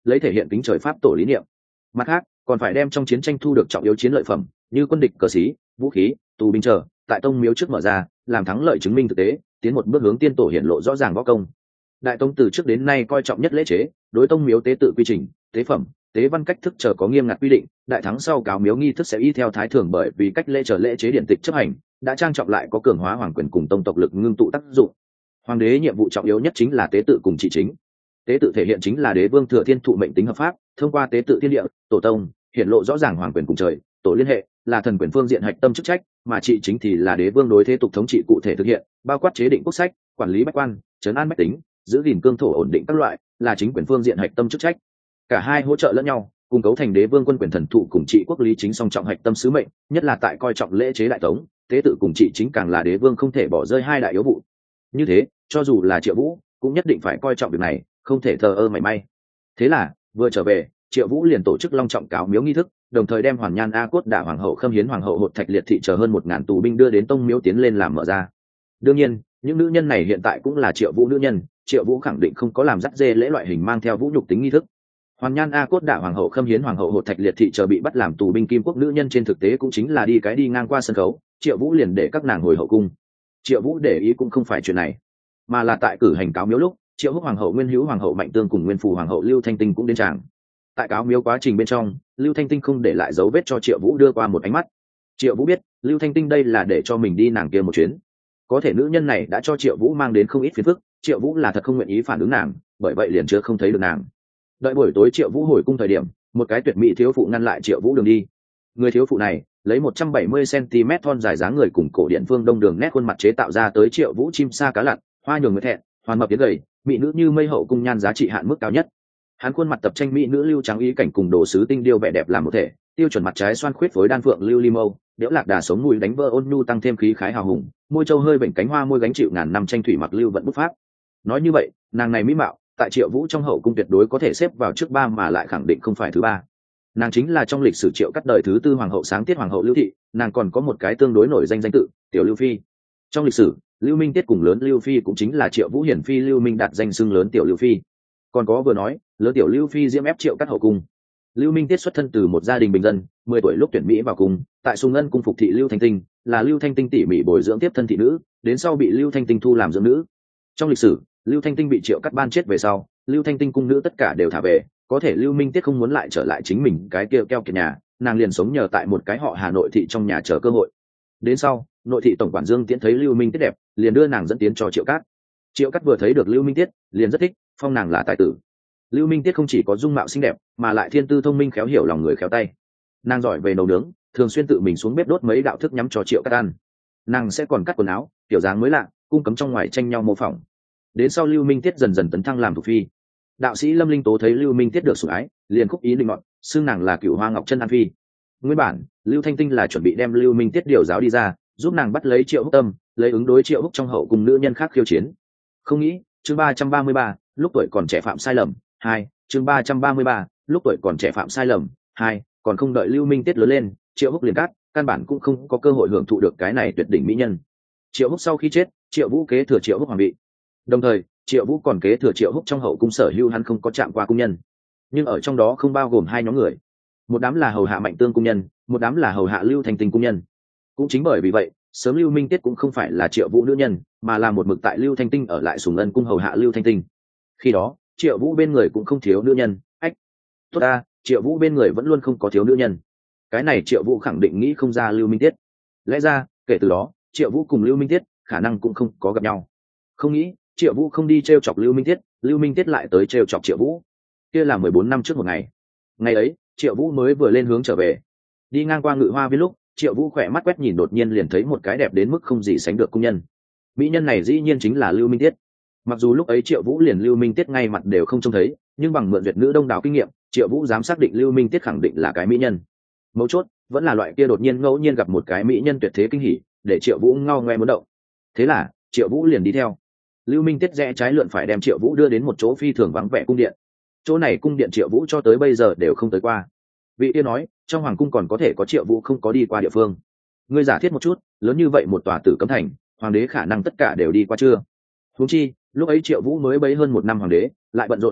lấy thể hiện kính trời pháp tổ lý niệm. Mặt khác còn phải đem trong chiến tranh thu được trọng yếu chiến lợi phẩm như quân địch cờ xí, vũ khí, tù binh chờ tại tông miếu trước mở ra, làm thắng lợi chứng minh thực tế, tiến một bước hướng tiên tổ hiển lộ rõ ràng võ công. Đại tông từ trước đến nay coi trọng nhất lễ chế, đối tông miếu tế tự quy trình, tế phẩm, tế văn cách thức chờ có nghiêm ngặt quy định. Đại thắng sau cáo miếu nghi thức sẽ y theo thái thường, bởi vì cách lễ chờ lễ chế điện tịch chấp hành đã trang trọng lại có cường hóa hoàng quyền cùng tông tộc lực ngưng tụ tác dụng. Hoàng đế nhiệm vụ trọng yếu nhất chính là tế tự cùng trị chính. Tế tự thể hiện chính là đế vương thừa thiên thụ mệnh tính hợp pháp, thông qua tế tự thiên địa, tổ tông hiện lộ rõ ràng hoàng quyền cùng trời tổ liên hệ, là thần quyền phương diện hạch tâm chức trách, mà trị chính thì là đế vương đối thế tục thống trị cụ thể thực hiện, bao quát chế định quốc sách, quản lý bách quan, trấn an bách tính, giữ gìn cương thổ ổn định các loại, là chính quyền phương diện hạch tâm chức trách. Cả hai hỗ trợ lẫn nhau, cùng cấu thành đế vương quân quyền thần thụ cùng trị quốc lý chính song trọng hạch tâm sứ mệnh, nhất là tại coi trọng lễ chế đại tống, tế tự cùng trị chính càng là đế vương không thể bỏ rơi hai đại yếu vụ. Như thế, cho dù là Triệu Vũ cũng nhất định phải coi trọng việc này, không thể thờ ơ mảy may. Thế là vừa trở về, Triệu Vũ liền tổ chức long trọng cáo miếu nghi thức, đồng thời đem Hoàn Nhan A Cốt Đả hoàng hậu Khâm Hiến hoàng hậu Hột Thạch Liệt thị chờ hơn 1000 tù binh đưa đến tông miếu tiến lên làm mở ra. Đương nhiên, những nữ nhân này hiện tại cũng là Triệu Vũ nữ nhân, Triệu Vũ khẳng định không có làm dắt dê lễ loại hình mang theo vũ nhục tính nghi thức. Hoàn Nhan A Cốt Đả hoàng hậu Khâm Hiến hoàng hậu Hột Thạch Liệt thị chờ bị bắt làm tù binh kim quốc nữ nhân trên thực tế cũng chính là đi ngang qua sân khấu, Triệu Vũ liền để các nàng hồi hậu cung. Triệu Vũ để ý cũng không phải chuyện này, mà là tại cử hành cáo miếu lúc, Triệu Húc hoàng hậu Nguyên Hữu hoàng hậu Mạnh Tương cùng Nguyên Phù hoàng hậu Lưu Thanh Tinh cũng đến tràng. Tại cáo miếu quá trình bên trong, Lưu Thanh Tinh không để lại dấu vết cho Triệu Vũ đưa qua một ánh mắt. Triệu Vũ biết Lưu Thanh Tinh đây là để cho mình đi nàng kia một chuyến, có thể nữ nhân này đã cho Triệu Vũ mang đến không ít phiền phức, Triệu Vũ là thật không nguyện ý phản ứng nàng, bởi vậy liền chưa không thấy được nàng. Đợi buổi tối Triệu Vũ hồi cung thời điểm, một cái tuyệt mỹ thiếu phụ ngăn lại Triệu Vũ đường đi. Người thiếu phụ này lấy 170 cm thon dài dáng người cùng cổ điện phương đông đường nét khuôn mặt chế tạo ra tới Triệu Vũ chim sa cá lặn, hoa nhường người thẹn, hoàn mập tiến gầy, mỹ nữ như mây hậu cung nhan giá trị hạn mức cao nhất. Hắn khuôn mặt tập tranh mỹ nữ lưu trắng ý cảnh cùng đồ sứ tinh điêu vẻ đẹp làm một thể, tiêu chuẩn mặt trái xoan khuyết với đan phượng lưu ly mâu, đẽo lạc đà sống mùi đánh vỡ ôn nhu tăng thêm khí khái hào hùng, môi châu hơi bệnh cánh hoa môi gánh chịu ngàn năm tranh thủy mặc lưu vận bút pháp. Nói như vậy, nàng này mỹ mạo, tại Triệu Vũ trong hậu cung tuyệt đối có thể xếp vào trước 3 mà lại khẳng định không phải thứ 3. Nàng chính là trong lịch sử Triệu Cắt đời thứ 4 hoàng hậu Sáng Tiết hoàng hậu Lưu Thị, nàng còn có một cái tương đối nổi danh tự, Tiểu Lưu Phi. Trong lịch sử, Lưu Minh Tiết cùng lớn Lưu Phi cũng chính là Triệu Vũ hiển phi Lưu Minh đạt danh xưng lớn Tiểu Lưu Phi. Còn có vừa nói, lớn Tiểu Lưu Phi diễm ép Triệu Cắt hậu cung. Lưu Minh Tiết xuất thân từ một gia đình bình dân, 10 tuổi lúc tuyển mỹ vào cung, tại Sùng Ngân cung phục thị Lưu Thanh Tinh, là Lưu Thanh Tinh tỉ mỉ bồi dưỡng tiếp thân thị nữ, đến sau bị Lưu Thanh Tinh thu làm dưỡng nữ. Trong lịch sử, Lưu Thanh Tinh bị Triệu Cắt ban chết về sau, Lưu Thanh Tinh cung nữ tất cả đều thả về, có thể Lưu Minh Tiết không muốn lại trở lại chính mình cái kia keo kiệt nhà, nàng liền sống nhờ tại một cái họ Hà Nội thị trong nhà chờ cơ hội. Đến sau, nội thị tổng quản Dương Tiễn thấy Lưu Minh Tiết đẹp, liền đưa nàng dẫn tiến cho Triệu Cát. Triệu Cát vừa thấy được Lưu Minh Tiết, liền rất thích, phong nàng là tài tử. Lưu Minh Tiết không chỉ có dung mạo xinh đẹp, mà lại thiên tư thông minh khéo hiểu lòng người khéo tay. Nàng giỏi về nấu nướng, thường xuyên tự mình xuống bếp đốt mấy đạo thức nhắm cho Triệu Cát ăn. Nàng sẽ còn cắt quần áo, kiểu dáng mới lạ, cung cấm trong ngoài tranh nhau mô phỏng. Đến sau Lưu Minh Tiết dần dần tấn thăng làm thuộc phi. Đạo sĩ Lâm Linh Tố thấy Lưu Minh Tiết được sủng ái, liền khúc ý định ngọn, xưng nàng là Cửu Hoa Ngọc Chân An Phi. Nguyên bản, Lưu Thanh Tinh là chuẩn bị đem Lưu Minh Tiết điều giáo đi ra, giúp nàng bắt lấy Triệu Húc tâm, lấy ứng đối Triệu Húc trong hậu cùng nữ nhân khác khiêu chiến. Không nghĩ, chương 333, lúc tuổi còn trẻ phạm sai lầm, 2, chương 333, lúc tuổi còn trẻ phạm sai lầm, 2, còn không đợi Lưu Minh Tiết lớn lên, Triệu Húc liền cắt, căn bản cũng không có cơ hội hưởng thụ được cái này tuyệt đỉnh mỹ nhân. Triệu Húc sau khi chết, Triệu Vũ kế thừa Triệu Húc hoàng vị. Đồng thời, Triệu Vũ còn kế thừa Triệu Húc trong hậu cung sở hữu hắn không có chạm qua cung nhân, nhưng ở trong đó không bao gồm hai nhóm người, một đám là hầu hạ Mạnh Tương cung nhân, một đám là hầu hạ Lưu Thanh Tinh cung nhân. Cũng chính bởi vì vậy, sớm Lưu Minh Tiết cũng không phải là Triệu Vũ nữ nhân, mà là một mực tại Lưu Thanh Tinh ở lại Sùng Ân cung hầu hạ Lưu Thanh Tinh. Khi đó, Triệu Vũ bên người cũng không thiếu nữ nhân. Tốt ta, Triệu Vũ bên người vẫn luôn không có thiếu nữ nhân. Cái này Triệu Vũ khẳng định nghĩ không ra Lưu Minh Tiết. Lẽ ra, kể từ đó, Triệu Vũ cùng Lưu Minh Tiết khả năng cũng không có gặp nhau. Không nghĩ, Triệu Vũ không đi t chọc Lưu Minh Tiết lại tới t chọc Triệu Vũ. Kia là 14 năm trước một ngày. Ngày ấy, Triệu Vũ mới vừa lên hướng trở về, đi ngang qua Ngự Hoa Viên lúc, Triệu Vũ khỏe mắt quét nhìn đột nhiên liền thấy một cái đẹp đến mức không gì sánh được cung nhân. Mỹ nhân này dĩ nhiên chính là Lưu Minh Tiết. Mặc dù lúc ấy Triệu Vũ liền Lưu Minh Tiết ngay mặt đều không trông thấy, nhưng bằng mượn duyệt nữ đông đảo kinh nghiệm, Triệu Vũ dám xác định Lưu Minh Tiết khẳng định là cái mỹ nhân. Mấu chốt vẫn là loại kia đột nhiên ngẫu nhiên gặp một cái mỹ nhân tuyệt thế kinh hỉ, để Triệu Vũ ngao ngoe muốn động. Thế là Triệu Vũ liền đi theo Lưu Minh Tiết, rẽ trái lượn phải đem Triệu Vũ đưa đến một chỗ phi thường vắng vẻ cung điện. Chỗ này cung điện Triệu Vũ cho tới bây giờ đều không tới qua. Vị tiên nói trong hoàng cung còn có thể có Triệu Vũ không có đi qua địa phương. Ngươi giả thiết một chút, lớn như vậy một tòa Tử Cấm Thành, hoàng đế khả năng tất cả đều đi qua chưa? Huống chi lúc ấy Triệu Vũ mới bấy hơn 1 năm hoàng đế, lại bận rộn như vậy,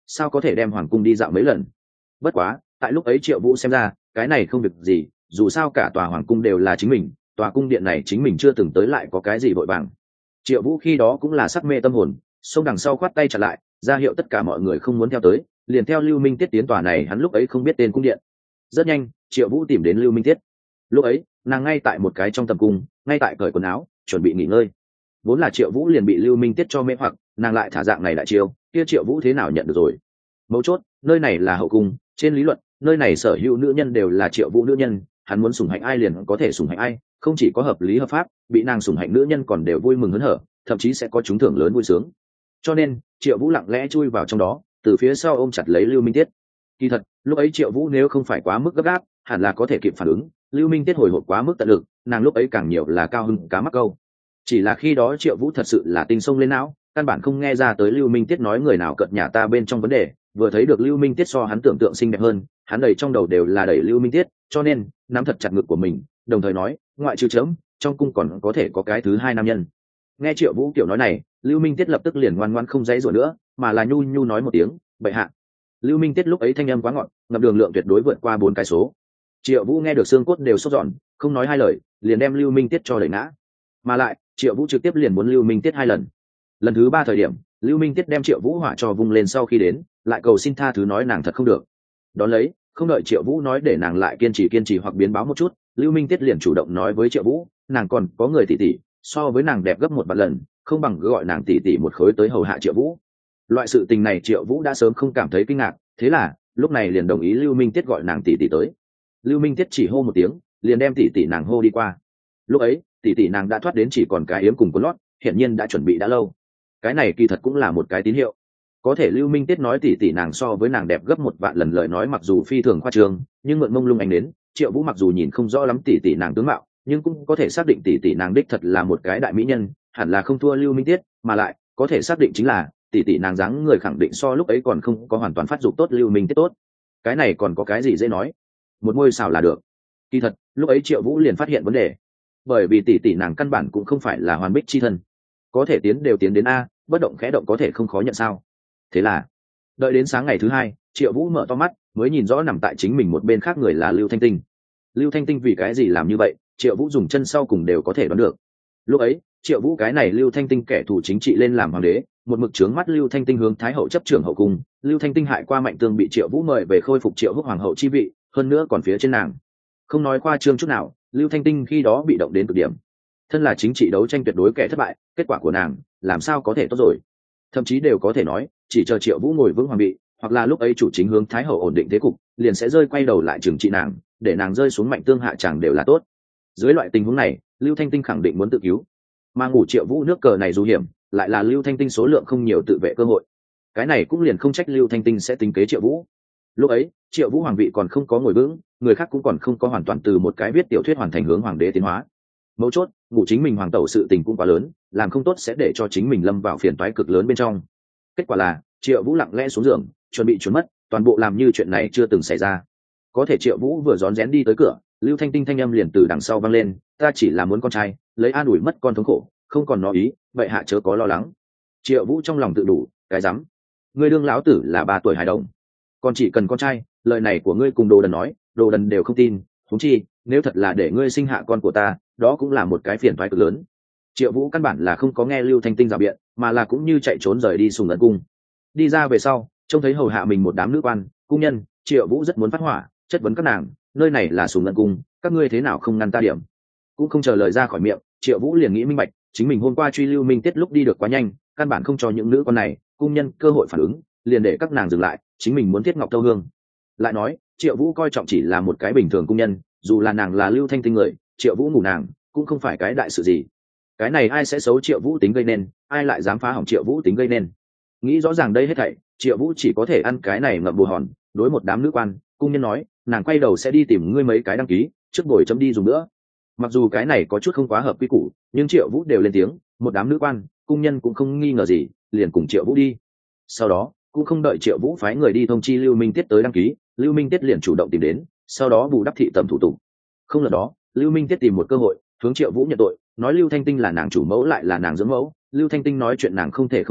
sao có thể đem hoàng cung đi dạo mấy lần. Bất quá tại lúc ấy Triệu Vũ xem ra cái này không việc gì, dù sao cả tòa hoàng cung đều là chính mình, tòa cung điện này chính mình chưa từng tới, lại có cái gì vội vàng. Triệu Vũ khi đó cũng là sắc mê tâm hồn, xông đằng sau khoát tay chặn lại, ra hiệu tất cả mọi người không muốn theo tới, liền theo Lưu Minh Tiết tiến tòa này hắn lúc ấy không biết tên cung điện. Rất nhanh Triệu Vũ tìm đến Lưu Minh Tiết. Lúc ấy nàng ngay tại một cái trong tầm cung, ngay tại cởi quần áo chuẩn bị nghỉ ngơi. Vốn là Triệu Vũ liền bị Lưu Minh Tiết cho mê hoặc, nàng lại thả dạng này đại chiêu, kia Triệu Vũ thế nào nhận được rồi. Mấu chốt nơi này là hậu cung, trên lý luận nơi này sở hữu nữ nhân đều là Triệu Vũ nữ nhân, hắn muốn sủng hạnh ai liền có thể sủng hạnh ai, không chỉ có hợp lý hợp pháp, bị nàng sủng hạnh nữ nhân còn đều vui mừng hớn hở, thậm chí sẽ có trúng thưởng lớn vui sướng. Cho nên Triệu Vũ lặng lẽ chui vào trong đó, từ phía sau ôm chặt lấy Lưu Minh Tiết. Kỳ thật lúc ấy Triệu Vũ nếu không phải quá mức gấp gáp, hẳn là có thể kịp phản ứng. Lưu Minh Tiết hồi hộp quá mức tận lực, nàng lúc ấy càng nhiều là cao hưng cá mắc câu. Chỉ là khi đó Triệu Vũ thật sự là tinh sông lên não, căn bản không nghe ra tới Lưu Minh Tiết nói người nào cợt nhà ta bên trong vấn đề. Vừa thấy được Lưu Minh Tiết so hắn tưởng tượng xinh đẹp hơn, hắn đầy trong đầu đều là đẩy Lưu Minh Tiết, cho nên nắm thật chặt ngực của mình, đồng thời nói ngoại trừ chấm, trong cung còn có thể có cái thứ hai nam nhân. Nghe Triệu Vũ kiểu nói này, Lưu Minh Tiết lập tức liền ngoan ngoãn không dãy rủa nữa, mà là nhu nhu nói một tiếng bệ hạ. Lưu Minh Tiết lúc ấy thanh âm quá ngọt, ngập đường lượng tuyệt đối vượt qua 4 cái số. Triệu Vũ nghe được xương cốt đều sốt giòn, không nói hai lời liền đem Lưu Minh Tiết cho đẩy ngã. Mà lại Triệu Vũ trực tiếp liền muốn Lưu Minh Tiết 2 lần. Lần thứ 3 thời điểm Lưu Minh Tiết đem Triệu Vũ hỏa cho vung lên, sau khi đến lại cầu xin tha thứ, nói nàng thật không được. Đón lấy không đợi Triệu Vũ nói để nàng lại kiên trì hoặc biến báo một chút, Lưu Minh Tiết liền chủ động nói với Triệu Vũ, nàng còn có người tỷ tỷ, so với nàng đẹp gấp 1 vạn lần, không bằng gọi nàng tỷ tỷ một khối tới hầu hạ Triệu Vũ. Loại sự tình này Triệu Vũ đã sớm không cảm thấy kinh ngạc, thế là lúc này liền đồng ý Lưu Minh Tiết gọi nàng tỷ tỷ tới. Lưu Minh Tiết chỉ hô một tiếng liền đem tỷ tỷ nàng hô đi qua. Lúc ấy tỷ tỷ nàng đã thoát đến chỉ còn cái yếm cùng quần lót, hiển nhiên đã chuẩn bị đã lâu. Cái này kỳ thật cũng là một cái tín hiệu. Có thể Lưu Minh Tiết nói tỷ tỷ nàng so với nàng đẹp gấp 1 vạn lần, lời nói mặc dù phi thường khoa trương, nhưng mượn mông lung ánh đến, Triệu Vũ mặc dù nhìn không rõ lắm tỷ tỷ nàng tướng mạo, nhưng cũng có thể xác định tỷ tỷ nàng đích thật là một cái đại mỹ nhân, hẳn là không thua Lưu Minh Tiết, mà lại có thể xác định chính là tỷ tỷ nàng dáng người khẳng định so lúc ấy còn không có hoàn toàn phát dục tốt Lưu Minh Tiết tốt. Cái này còn có cái gì dễ nói, một ngôi sao là được. Kỳ thật lúc ấy Triệu Vũ liền phát hiện vấn đề, bởi vì tỷ tỷ nàng căn bản cũng không phải là hoàn bích chi thân, có thể tiến đều tiến đến a, bất động khẽ động có thể không khó nhận sao. Thế là đợi đến sáng ngày thứ 2, Triệu Vũ mở to mắt mới nhìn rõ nằm tại chính mình một bên khác người là Lưu Thanh Tinh. Lưu Thanh Tinh vì cái gì làm như vậy, Triệu Vũ dùng chân sau cùng đều có thể đoán được. Lúc ấy Triệu Vũ cái này Lưu Thanh Tinh kẻ thù chính trị lên làm hoàng đế, một mực trướng mắt Lưu Thanh Tinh hướng Thái hậu chấp trưởng hậu cung. Lưu Thanh Tinh hại qua Mạnh Tương bị Triệu Vũ mời về khôi phục Triệu Húc hoàng hậu chi vị, hơn nữa còn phía trên nàng. Không nói khoa trương chút nào, Lưu Thanh Tinh khi đó bị động đến cực điểm. Thân là chính trị đấu tranh tuyệt đối kẻ thất bại, kết quả của nàng làm sao có thể tốt rồi. Thậm chí đều có thể nói chỉ chờ Triệu Vũ ngồi vững hoàng vị, hoặc là lúc ấy chủ chính hướng Thái hậu ổn định thế cục, liền sẽ rơi quay đầu lại trừng trị nàng, để nàng rơi xuống Mạnh Tương hạ chẳng đều là tốt. Dưới loại tình huống này Lưu Thanh Tinh khẳng định muốn tự cứu, mà ngủ Triệu Vũ nước cờ này dù hiểm, lại là Lưu Thanh Tinh số lượng không nhiều tự vệ cơ hội. Cái này cũng liền không trách Lưu Thanh Tinh sẽ tính kế Triệu Vũ. Lúc ấy Triệu Vũ hoàng vị còn không có ngồi vững, người khác cũng còn không có hoàn toàn từ một cái viết tiểu thuyết hoàn thành hướng hoàng đế tiến hóa. Mấu chốt ngủ chính mình hoàng tẩu sự tình cũng quá lớn, làm không tốt sẽ để cho chính mình lâm vào phiền toái cực lớn bên trong. Kết quả là Triệu Vũ lặng lẽ xuống giường chuẩn bị trốn mất, toàn bộ làm như chuyện này chưa từng xảy ra. Có thể Triệu Vũ vừa rón rén đi tới cửa, Lưu Thanh Tinh thanh âm liền từ đằng sau vang lên, ta chỉ là muốn con trai, lấy an ủi mất con thống khổ, không còn nó ý, vậy hạ chớ có lo lắng. Triệu Vũ trong lòng tự đủ, cái rắm, ngươi đương lão tử là 3 tuổi hài đồng, còn chỉ cần con trai, lời này của ngươi cùng Đồ Đần nói, Đồ Đần đều không tin, huống chi nếu thật là để ngươi sinh hạ con của ta, đó cũng là một cái phiền toái cực lớn. Triệu Vũ căn bản là không có nghe Lưu Thanh Tinh rào biện, mà là cũng như chạy trốn rời đi Sùng Ẩn cung. Đi ra về sau trông thấy hầu hạ mình một đám nữ quan cung nhân, Triệu Vũ rất muốn phát hỏa, chất vấn các nàng, nơi này là Sùng Ẩn cung, các ngươi thế nào không ngăn ta điểm. Cũng không chờ lời ra khỏi miệng, Triệu Vũ liền nghĩ minh bạch, chính mình hôm qua truy Lưu Minh Tiết lúc đi được quá nhanh, căn bản không cho những nữ quan này cung nhân cơ hội phản ứng, liền để các nàng dừng lại, chính mình muốn Thiết Ngọc Thâu Hương. Lại nói Triệu Vũ coi trọng chỉ là một cái bình thường cung nhân, dù là nàng là Lưu Thanh Tinh người, Triệu Vũ ngủ nàng cũng không phải cái đại sự gì. Cái này ai sẽ xấu Triệu Vũ tính gây nên, ai lại dám phá hỏng Triệu Vũ tính gây nên. Nghĩ rõ ràng đây hết thảy, Triệu Vũ chỉ có thể ăn cái này ngậm bù hòn, đối một đám nữ quan cung nhân nói, nàng quay đầu sẽ đi tìm ngươi mấy cái đăng ký trước buổi chấm đi dùng nữa. Mặc dù cái này có chút không quá hợp quy củ, nhưng Triệu Vũ đều lên tiếng, một đám nữ quan cung nhân cũng không nghi ngờ gì, liền cùng Triệu Vũ đi. Sau đó cũng không đợi Triệu Vũ phái người đi thông chi Lưu Minh Tiết tới đăng ký, Lưu Minh Tiết liền chủ động tìm đến, sau đó bù đắp thị tầm thủ tục. Không ngờ đó Lưu Minh Tiết tìm một cơ hội hướng Triệu Vũ nhận tội, nói Lưu Thanh Tinh là nàng chủ mẫu lại là nàng dưỡng mẫu. Lưu Thanh Tinh nói chuyện nàng không thể không nghe,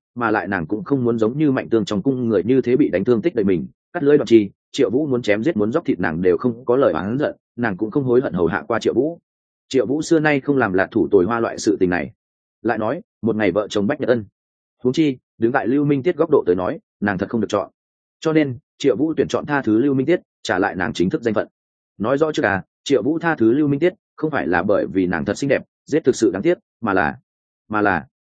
mà lại nàng cũng không muốn giống như Mạnh Tương trong cung người như thế bị đánh thương tích đầy mình, cắt lưỡi đoạn chi. Triệu Vũ muốn chém giết muốn dóc thịt nàng đều không có lời oán giận, nàng cũng không hối hận hầu hạ qua Triệu Vũ. Triệu Vũ xưa nay không làm lạc thủ tồi hoa loại sự tình này. Lại nói một ngày vợ chồng bách nhật ân, huống chi đứng tại Lưu Minh Tiết góc độ tới nói, nàng thật không được chọn. Cho nên Triệu Vũ tuyển chọn tha thứ Lưu Minh Tiết, trả lại nàng chính thức danh phận. Nói rõ trước Triệu Vũ tha thứ Lưu Minh Tiết không phải là bởi vì nàng thật xinh đẹp giết thực sự đáng tiếc, mà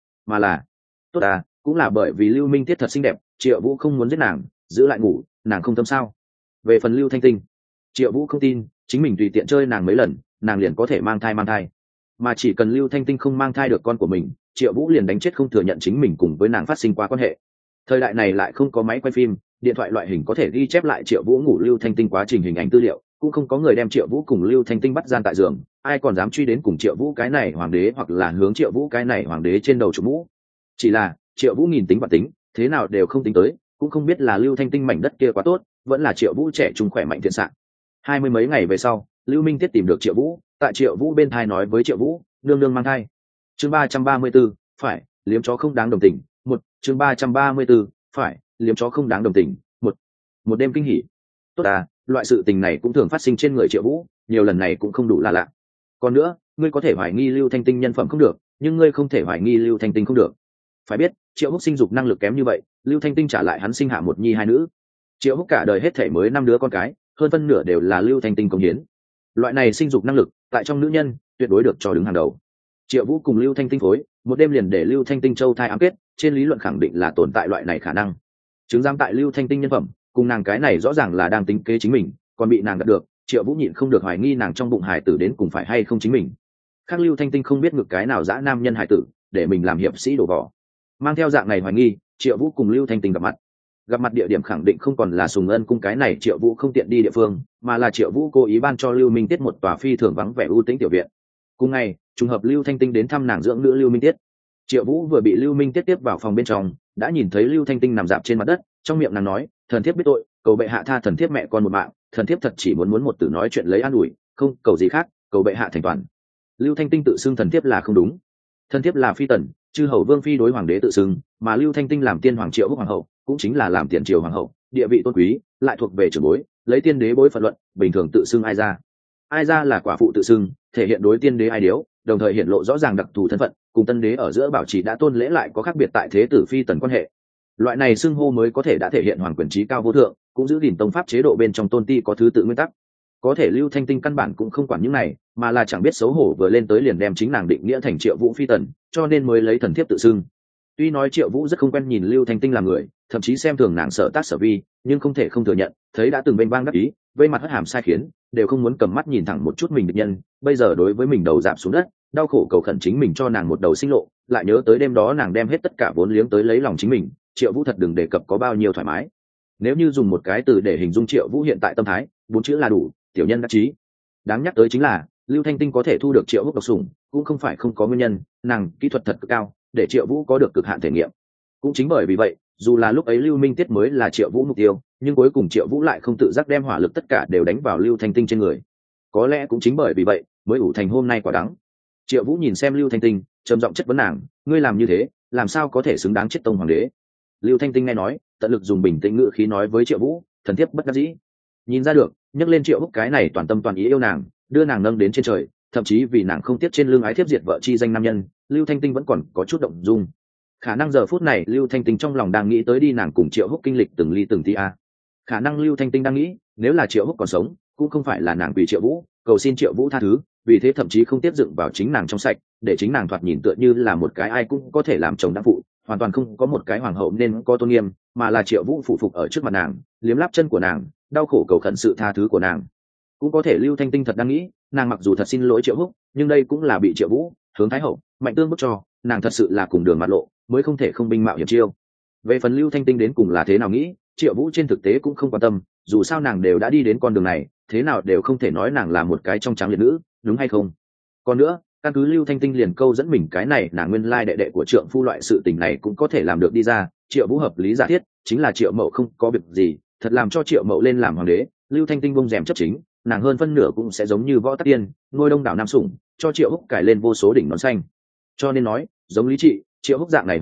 là tốt cũng là bởi vì Lưu Minh Tiết thật xinh đẹp, Triệu Vũ không muốn giết nàng, giữ lại ngủ, nàng không tâm sao. Về phần Lưu Thanh Tinh, Triệu Vũ không tin chính mình tùy tiện chơi nàng mấy lần nàng liền có thể mang thai, mà chỉ cần Lưu Thanh Tinh không mang thai được con của mình, Triệu Vũ liền đánh chết không thừa nhận chính mình cùng với nàng phát sinh qua quan hệ. Thời đại này lại không có máy quay phim, điện thoại loại hình có thể ghi chép lại Triệu Vũ ngủ Lưu Thanh Tinh quá trình hình ảnh tư liệu, cũng không có người đem Triệu Vũ cùng Lưu Thanh Tinh bắt gian tại giường, ai còn dám truy đến cùng Triệu Vũ cái này hoàng đế hoặc là hướng Triệu Vũ cái này hoàng đế trên đầu chủ mũ. Chỉ là Triệu Vũ nghìn tính và tính, thế nào đều không tính tới, cũng không biết là Lưu Thanh Tinh mảnh đất kia quá tốt, vẫn là Triệu Vũ trẻ trung khỏe mạnh thiện sạng. 20 mấy ngày về sau, Lưu Minh Tiết tìm được Triệu Vũ, tại Triệu Vũ bên thai nói với Triệu Vũ, nương nương mang thai. Chương 334, phải, liếm chó không đáng đồng tình. Chương 334, phải, liếm chó không đáng đồng tình. Một đêm kinh hỉ. Tốt loại sự tình này cũng thường phát sinh trên người Triệu Vũ, nhiều lần này cũng không đủ là lạ. Còn nữa, ngươi có thể hoài nghi Lưu Thanh Tinh nhân phẩm không được, nhưng ngươi không thể hoài nghi Lưu Thanh Tinh không được. Phải biết, Triệu Húc sinh dục năng lực kém như vậy, Lưu Thanh Tinh trả lại hắn sinh hạ một nhi hai nữ. Triệu Húc cả đời hết thể mới 5 đứa con cái, hơn phân nửa đều là Lưu Thanh Tinh cống hiến. Loại này sinh dục năng lực, tại trong nữ nhân, tuyệt đối được cho đứng hàng đầu. Triệu Vũ cùng Lưu Thanh Tinh phối, một đêm liền để Lưu Thanh Tinh châu thai ám kết, trên lý luận khẳng định là tồn tại loại này khả năng. Chứng giám tại Lưu Thanh Tinh nhân phẩm, cùng nàng cái này rõ ràng là đang tính kế chính mình, còn bị nàng gạt được, Triệu Vũ nhịn không được hoài nghi nàng trong bụng hài tử đến cùng phải hay không chính mình. Khác Lưu Thanh Tinh không biết ngực cái nào dã nam nhân hài tử, để mình làm hiệp sĩ đổ vỏ. Mang theo dạng này hoài nghi, Triệu Vũ cùng Lưu Thanh Tinh gặp mặt địa điểm khẳng định không còn là Sùng Ân cung cái này Triệu Vũ không tiện đi địa phương, mà là Triệu Vũ cố ý ban cho Lưu Minh Tiết một tòa phi thường vắng vẻ ưu tĩnh tiểu viện. Cùng ngày trùng hợp Lưu Thanh Tinh đến thăm nàng dưỡng nữ Lưu Minh Tiết. Triệu Vũ vừa bị Lưu Minh Tiết tiếp vào phòng bên trong, đã nhìn thấy Lưu Thanh Tinh nằm dạp trên mặt đất, trong miệng nàng nói, thần thiếp biết tội, cầu bệ hạ tha thần thiếp mẹ con một mạng, thần thiếp thật chỉ muốn một từ nói chuyện lấy an ủi, không cầu gì khác, cầu bệ hạ thành toàn. Lưu Thanh Tinh tự xưng thần thiếp là không đúng, thần thiếp là phi tần, chư hầu vương phi đối hoàng đế tự xưng, mà Lưu Thanh Tinh làm tiên hoàng Triệu Húc hoàng hậu, cũng chính là làm tiền triều hoàng hậu, địa vị tôn quý, lại thuộc về trưởng bối, lấy tiên đế bối phận luận, bình thường tự xưng ai ra là quả phụ tự xưng, thể hiện đối tiên đế ai điếu, đồng thời hiện lộ rõ ràng đặc thù thân phận, cùng tân đế ở giữa bảo trì đã tôn lễ lại có khác biệt tại thế tử phi tần quan hệ. Loại này xưng hô mới có thể đã thể hiện hoàng quyền trí cao vô thượng, cũng giữ gìn tông pháp chế độ bên trong tôn ti có thứ tự nguyên tắc. Có thể Lưu Thanh Tinh căn bản cũng không quản những này, mà là chẳng biết xấu hổ vừa lên tới liền đem chính nàng định nghĩa thành Triệu Vũ phi tần, cho nên mới lấy thần thiếp tự xưng. Tuy nói Triệu Vũ rất không quen nhìn Lưu Thanh Tinh làm người, thậm chí xem thường nàng sở tác sở vi, nhưng không thể không thừa nhận, thấy đã từng bênh vang đắc ý, vây mặt hất hàm sai khiến, đều không muốn cầm mắt nhìn thẳng một chút mình địch nhân, bây giờ đối với mình đầu dạp xuống đất, đau khổ cầu khẩn chính mình cho nàng một đầu sinh lộ, lại nhớ tới đêm đó nàng đem hết tất cả vốn liếng tới lấy lòng chính mình, Triệu Vũ thật đừng đề cập có bao nhiêu thoải mái. Nếu như dùng một cái từ để hình dung Triệu Vũ hiện tại tâm thái, 4 chữ là đủ, tiểu nhân đắc chí. Đáng nhắc tới chính là, Lưu Thanh Tinh có thể thu được Triệu Húc độc sủng, cũng không phải không có nguyên nhân, nàng kỹ thuật thật cực cao, để Triệu Vũ có được cực hạn thể nghiệm. Cũng chính bởi vì vậy, dù là lúc ấy Lưu Minh Tiết mới là Triệu Vũ mục tiêu, nhưng cuối cùng Triệu Vũ lại không tự giác đem hỏa lực tất cả đều đánh vào Lưu Thanh Tinh trên người. Có lẽ cũng chính bởi vì vậy, mới ủ thành hôm nay quả đắng. Triệu Vũ nhìn xem Lưu Thanh Tinh, trầm giọng chất vấn nàng, ngươi làm như thế, làm sao có thể xứng đáng chết tông hoàng đế? Lưu Thanh Tinh nghe nói, tận lực dùng bình tĩnh ngữ khí nói với Triệu Vũ, thần thiếp bất đắc dĩ. Nhìn ra được, nhấc lên Triệu Húc cái này toàn tâm toàn ý yêu nàng, đưa nàng nâng đến trên trời, thậm chí vì nàng không tiếc trên lưng ái thiếp diệt vợ chi danh nam nhân, Lưu Thanh Tinh vẫn còn có chút động dung. Khả năng giờ phút này Lưu Thanh Tinh trong lòng đang nghĩ tới đi nàng cùng Triệu Húc kinh lịch từng ly từng tí khả năng Lưu Thanh Tinh đang nghĩ, nếu là Triệu Húc còn sống, cũng không phải là nàng vì Triệu Vũ cầu xin Triệu Vũ tha thứ, vì thế thậm chí không tiếp dựng vào chính nàng trong sạch, để chính nàng thoạt nhìn tựa như là một cái ai cũng có thể làm chồng đáng phụ, hoàn toàn không có một cái hoàng hậu nên có tôn nghiêm, mà là Triệu Vũ phụ phục ở trước mặt nàng, liếm láp chân của nàng, đau khổ cầu khẩn sự tha thứ của nàng. Cũng có thể Lưu Thanh Tinh thật đang nghĩ, nàng mặc dù thật xin lỗi Triệu Húc, nhưng đây cũng là bị Triệu Vũ hướng thái hậu Mạnh Tương bức cho, nàng thật sự là cùng đường mặt lộ, mới không thể không binh mạo hiểm chiêu. Về phần Lưu Thanh Tinh đến cùng là thế nào nghĩ, Triệu Vũ trên thực tế cũng không quan tâm, dù sao nàng đều đã đi đến con đường này, thế nào đều không thể nói nàng là một cái trong trắng liệt nữ, đúng hay không? Còn nữa, căn cứ Lưu Thanh Tinh liền câu dẫn mình cái này nàng nguyên lai đệ đệ của trượng phu loại sự tình này cũng có thể làm được đi ra, Triệu Vũ hợp lý giả thiết chính là Triệu Mậu không có việc gì, thật làm cho Triệu Mậu lên làm hoàng đế, Lưu Thanh Tinh bông rèm chấp chính, nàng hơn phân nửa cũng sẽ giống như Võ Tắc Tiên, ngôi đông đảo nam sủng, cho Triệu Húc cài lên vô số đỉnh nón xanh. Cho nên nói, giống Lý Trị, Triệu Húc dạng này hoàng đế,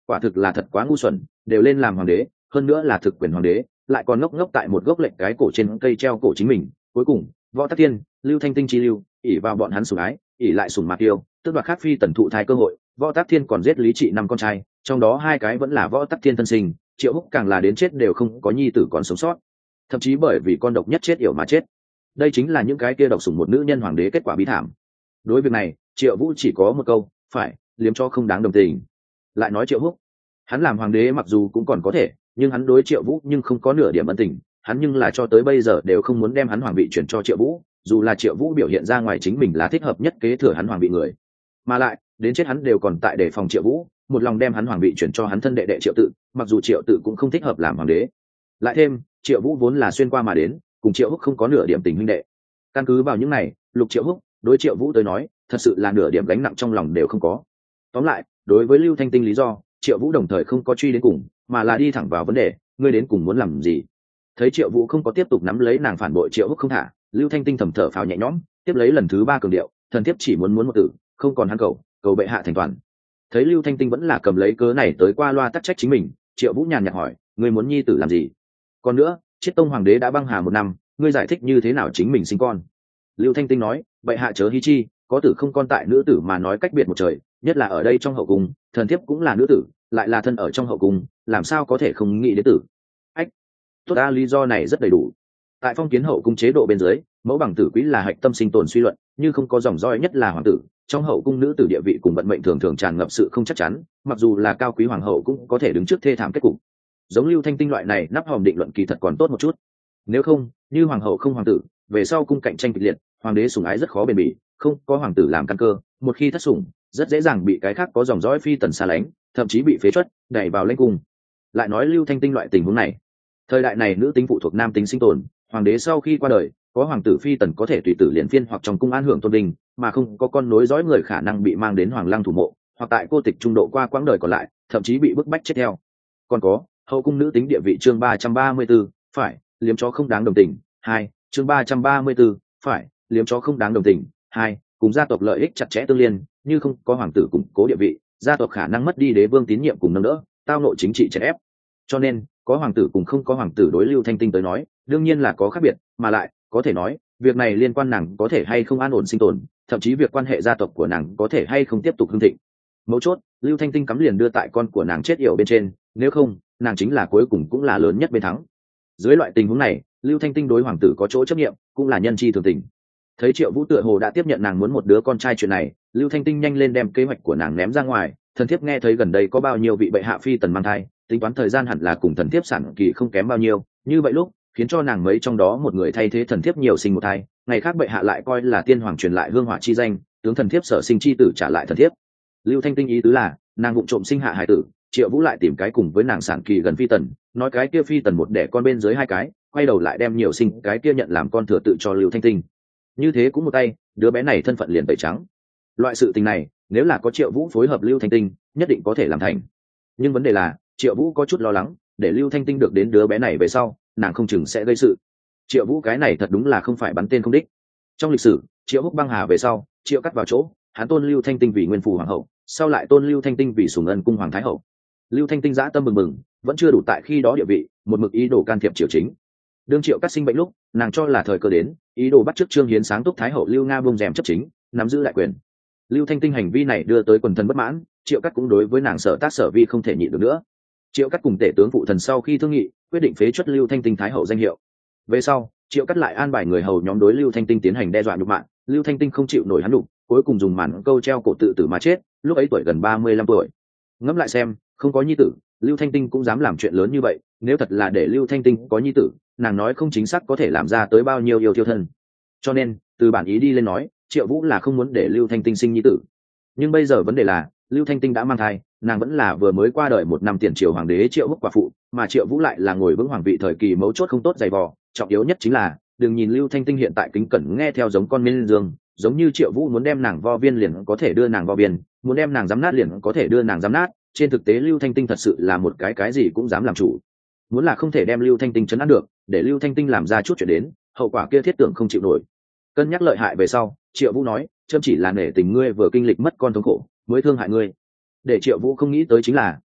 quả thực là thật quá ngu xuẩn, đều lên làm hoàng đế, hơn nữa là thực quyền hoàng đế, lại còn ngốc ngốc tại một gốc lệnh cái cổ trên cây treo cổ chính mình. Cuối cùng Võ Tắc Thiên, Lưu Thanh Tinh chi lưu ỉ vào bọn hắn sủng ái, ỉ lại sủng Mạc Tiêu, tức đoạt khác phi tần thụ thai cơ hội. Võ Tắc Thiên còn giết Lý Trị 5 con trai, trong đó 2 cái vẫn là Võ Tắc Thiên thân sinh, Triệu Húc càng là đến chết đều không có nhi tử còn sống sót, thậm chí bởi vì con độc nhất chết yểu mà chết. Đây chính là những cái kia độc sủng một nữ nhân hoàng đế kết quả bi thảm. Đối việc này Triệu Vũ chỉ có một câu: phải liếm cho không đáng đồng tình. Lại nói Triệu Húc, hắn làm hoàng đế mặc dù cũng còn có thể, nhưng hắn đối Triệu Vũ nhưng không có nửa điểm ân tình, hắn nhưng là cho tới bây giờ đều không muốn đem hắn hoàng vị chuyển cho Triệu Vũ, dù là Triệu Vũ biểu hiện ra ngoài chính mình là thích hợp nhất kế thừa hắn hoàng vị người, mà lại đến chết hắn đều còn tại đề phòng Triệu Vũ, một lòng đem hắn hoàng vị chuyển cho hắn thân đệ đệ Triệu Tự, mặc dù Triệu Tự cũng không thích hợp làm hoàng đế. Lại thêm Triệu Vũ vốn là xuyên qua mà đến, cùng Triệu Húc không có nửa điểm tình huynh đệ. Căn cứ vào những này, Lục Triệu Húc đối Triệu Vũ tới nói thật sự là nửa điểm gánh nặng trong lòng đều không có. Tóm lại, đối với Lưu Thanh Tinh lý do, Triệu Vũ đồng thời không có truy đến cùng, mà là đi thẳng vào vấn đề: ngươi đến cùng muốn làm gì? Thấy Triệu Vũ không có tiếp tục nắm lấy nàng phản bội Triệu Húc không thả, Lưu Thanh Tinh thầm thở phào nhẹ nhõm, tiếp lấy lần thứ 3 cường điệu: thần thiếp chỉ muốn một tử, không còn hắn cầu bệ hạ thành toàn. Thấy Lưu Thanh Tinh vẫn là cầm lấy cớ này tới qua loa tắc trách chính mình, Triệu Vũ nhàn nhạt hỏi: ngươi muốn nhi tử làm gì? Còn nữa, Chiết Tông hoàng đế đã băng hà 1 năm, ngươi giải thích như thế nào chính mình sinh con? Lưu Thanh Tinh nói: bệ hạ chớ hí chi, có tử không con tại nữ tử mà nói cách biệt một trời, nhất là ở đây trong hậu cung, thần thiếp cũng là nữ tử, lại là thân ở trong hậu cung, làm sao có thể không nghĩ đến tử? Ách, tốt ta, lý do này rất đầy đủ. Tại phong kiến hậu cung chế độ bên dưới, mẫu bằng tử quý là hạch tâm sinh tồn suy luận, như không có dòng dõi nhất là hoàng tử, trong hậu cung nữ tử địa vị cùng vận mệnh thường thường tràn ngập sự không chắc chắn, mặc dù là cao quý hoàng hậu cũng có thể đứng trước thê thảm kết cục. Giống Lưu Thanh Tinh loại này nắp hòm định luận kỳ thật còn tốt một chút. Nếu không, như hoàng hậu không hoàng tử, về sau cung cạnh tranh kịch liệt, hoàng đế sủng ái rất khó bền bỉ, không có hoàng tử làm căn cơ, một khi thất sủng, rất dễ dàng bị cái khác có dòng dõi phi tần xa lánh, thậm chí bị phế truất, đẩy vào lãnh cung. Lại nói Lưu Thanh Tinh loại tình huống này, thời đại này nữ tính phụ thuộc nam tính sinh tồn, hoàng đế sau khi qua đời, có hoàng tử phi tần có thể tùy tử liền phiên hoặc trong cung an hưởng tôn đình, mà không có con nối dõi người khả năng bị mang đến hoàng lăng thủ mộ, hoặc tại cô tịch trung độ qua quãng đời còn lại, thậm chí bị bức bách chết theo. Còn có hậu cung nữ tính địa vị chương 334, phải liếm chó không đáng đồng tình. 2, chương 334, phải liếm chó không đáng đồng tình. 2, cùng gia tộc lợi ích chặt chẽ tương liên, như không có hoàng tử củng cố địa vị, gia tộc khả năng mất đi đế vương tín nhiệm cùng nâng đỡ, tao nội chính trị chèn ép. Cho nên có hoàng tử cùng không có hoàng tử đối Lưu Thanh Tinh tới nói đương nhiên là có khác biệt, mà lại có thể nói việc này liên quan nàng có thể hay không an ổn sinh tồn, thậm chí việc quan hệ gia tộc của nàng có thể hay không tiếp tục hưng thịnh. Mấu chốt, Lưu Thanh Tinh cắm liền đưa tại con của nàng chết yểu bên trên, nếu không nàng chính là cuối cùng cũng là lớn nhất bên thắng. Dưới loại tình huống này, Lưu Thanh Tinh đối hoàng tử có chỗ chấp nghiệm, cũng là nhân chi thường tình. Thấy Triệu Vũ tựa hồ đã tiếp nhận nàng muốn một đứa con trai chuyện này, Lưu Thanh Tinh nhanh lên đem kế hoạch của nàng ném ra ngoài. Thần thiếp nghe thấy gần đây có bao nhiêu vị bệ hạ phi tần mang thai, tính toán thời gian hẳn là cùng thần thiếp sản kỳ không kém bao nhiêu, như vậy lúc khiến cho nàng mấy trong đó một người thay thế thần thiếp nhiều sinh một thai, ngày khác bệ hạ lại coi là tiên hoàng truyền lại hương hỏa chi danh, tướng thần thiếp sở sinh chi tử trả lại thần thiếp. Lưu Thanh Tinh ý tứ là nàng vụng trộm sinh hạ hải tử, Triệu Vũ lại tìm cái cùng với nàng sản kỳ gần phi tần, nói cái kia phi tần một đẻ con bên dưới 2 cái, quay đầu lại đem nhiều sinh cái kia nhận làm con thừa tự cho Lưu Thanh Tinh. Như thế cũng một tay, đứa bé này thân phận liền tẩy trắng. Loại sự tình này nếu là có Triệu Vũ phối hợp Lưu Thanh Tinh, nhất định có thể làm thành. Nhưng vấn đề là Triệu Vũ có chút lo lắng, để Lưu Thanh Tinh được đến đứa bé này về sau, nàng không chừng sẽ gây sự. Triệu Vũ cái này thật đúng là không phải bắn tên không đích. Trong lịch sử, Triệu Húc băng hà về sau, Triệu cắt vào chỗ, hắn tôn Lưu Thanh Tinh vì nguyên phủ hoàng hậu, sau lại tôn Lưu Thanh Tinh vì sủng ân cung hoàng thái hậu. Lưu Thanh Tinh dã tâm bừng bừng, vẫn chưa đủ tại khi đó địa vị, một mực ý đồ can thiệp triều chính. Đương Triệu cắt sinh bệnh lúc, nàng cho là thời cơ đến, ý đồ bắt chước Trương Hiến sáng túc thái hậu Lưu Nga bông rèm chấp chính, nắm giữ đại quyền. Lưu Thanh Tinh hành vi này đưa tới quần thần bất mãn, Triệu cắt cũng đối với nàng sở tác sở vi không thể nhịn được nữa. Triệu cắt cùng tể tướng phụ thần sau khi thương nghị, quyết định phế truất Lưu Thanh Tinh thái hậu danh hiệu. Về sau, Triệu cắt lại an bài người hầu nhóm đối Lưu Thanh Tinh tiến hành đe dọa nhục mạ, Lưu Thanh Tinh không chịu nổi hắn đục, cuối cùng dùng màn câu treo cổ tự tử mà chết, lúc ấy tuổi gần 35 tuổi. Ngẫm lại xem, không có nhi tử, Lưu Thanh Tinh cũng dám làm chuyện lớn như vậy, nếu thật là để Lưu Thanh Tinh có nhi tử, nàng nói không chính xác có thể làm ra tới bao nhiêu yêu thiêu thân. Cho nên, từ bản ý đi lên nói, Triệu Vũ là không muốn để Lưu Thanh Tinh sinh nhi tử. Nhưng bây giờ vấn đề là, Lưu Thanh Tinh đã mang thai, nàng vẫn là vừa mới qua đời 1 năm tiền triều hoàng đế Triệu Húc quả phụ, mà Triệu Vũ lại là ngồi vững hoàng vị thời kỳ mấu chốt không tốt dày vò, trọng yếu nhất chính là, đừng nhìn Lưu Thanh Tinh hiện tại kính cẩn nghe theo giống con minh dương, giống như Triệu Vũ muốn đem nàng vo viên liền có thể đưa nàng vo viên, muốn đem nàng dám nát liền có thể đưa nàng dám nát, trên thực tế Lưu Thanh Tinh thật sự là một cái gì cũng dám làm chủ. Muốn là không thể đem Lưu Thanh Tinh trấn áp được, để Lưu Thanh Tinh làm ra chút chuyện đến, hậu quả kia thiết tưởng không chịu nổi. Cân nhắc lợi hại về sau, Triệu Vũ nói, châm chỉ là nể tình ngươi vừa kinh lịch mất con thống khổ, mới thương hại ngươi. Để Triệu Vũ không nghĩ tới chính là,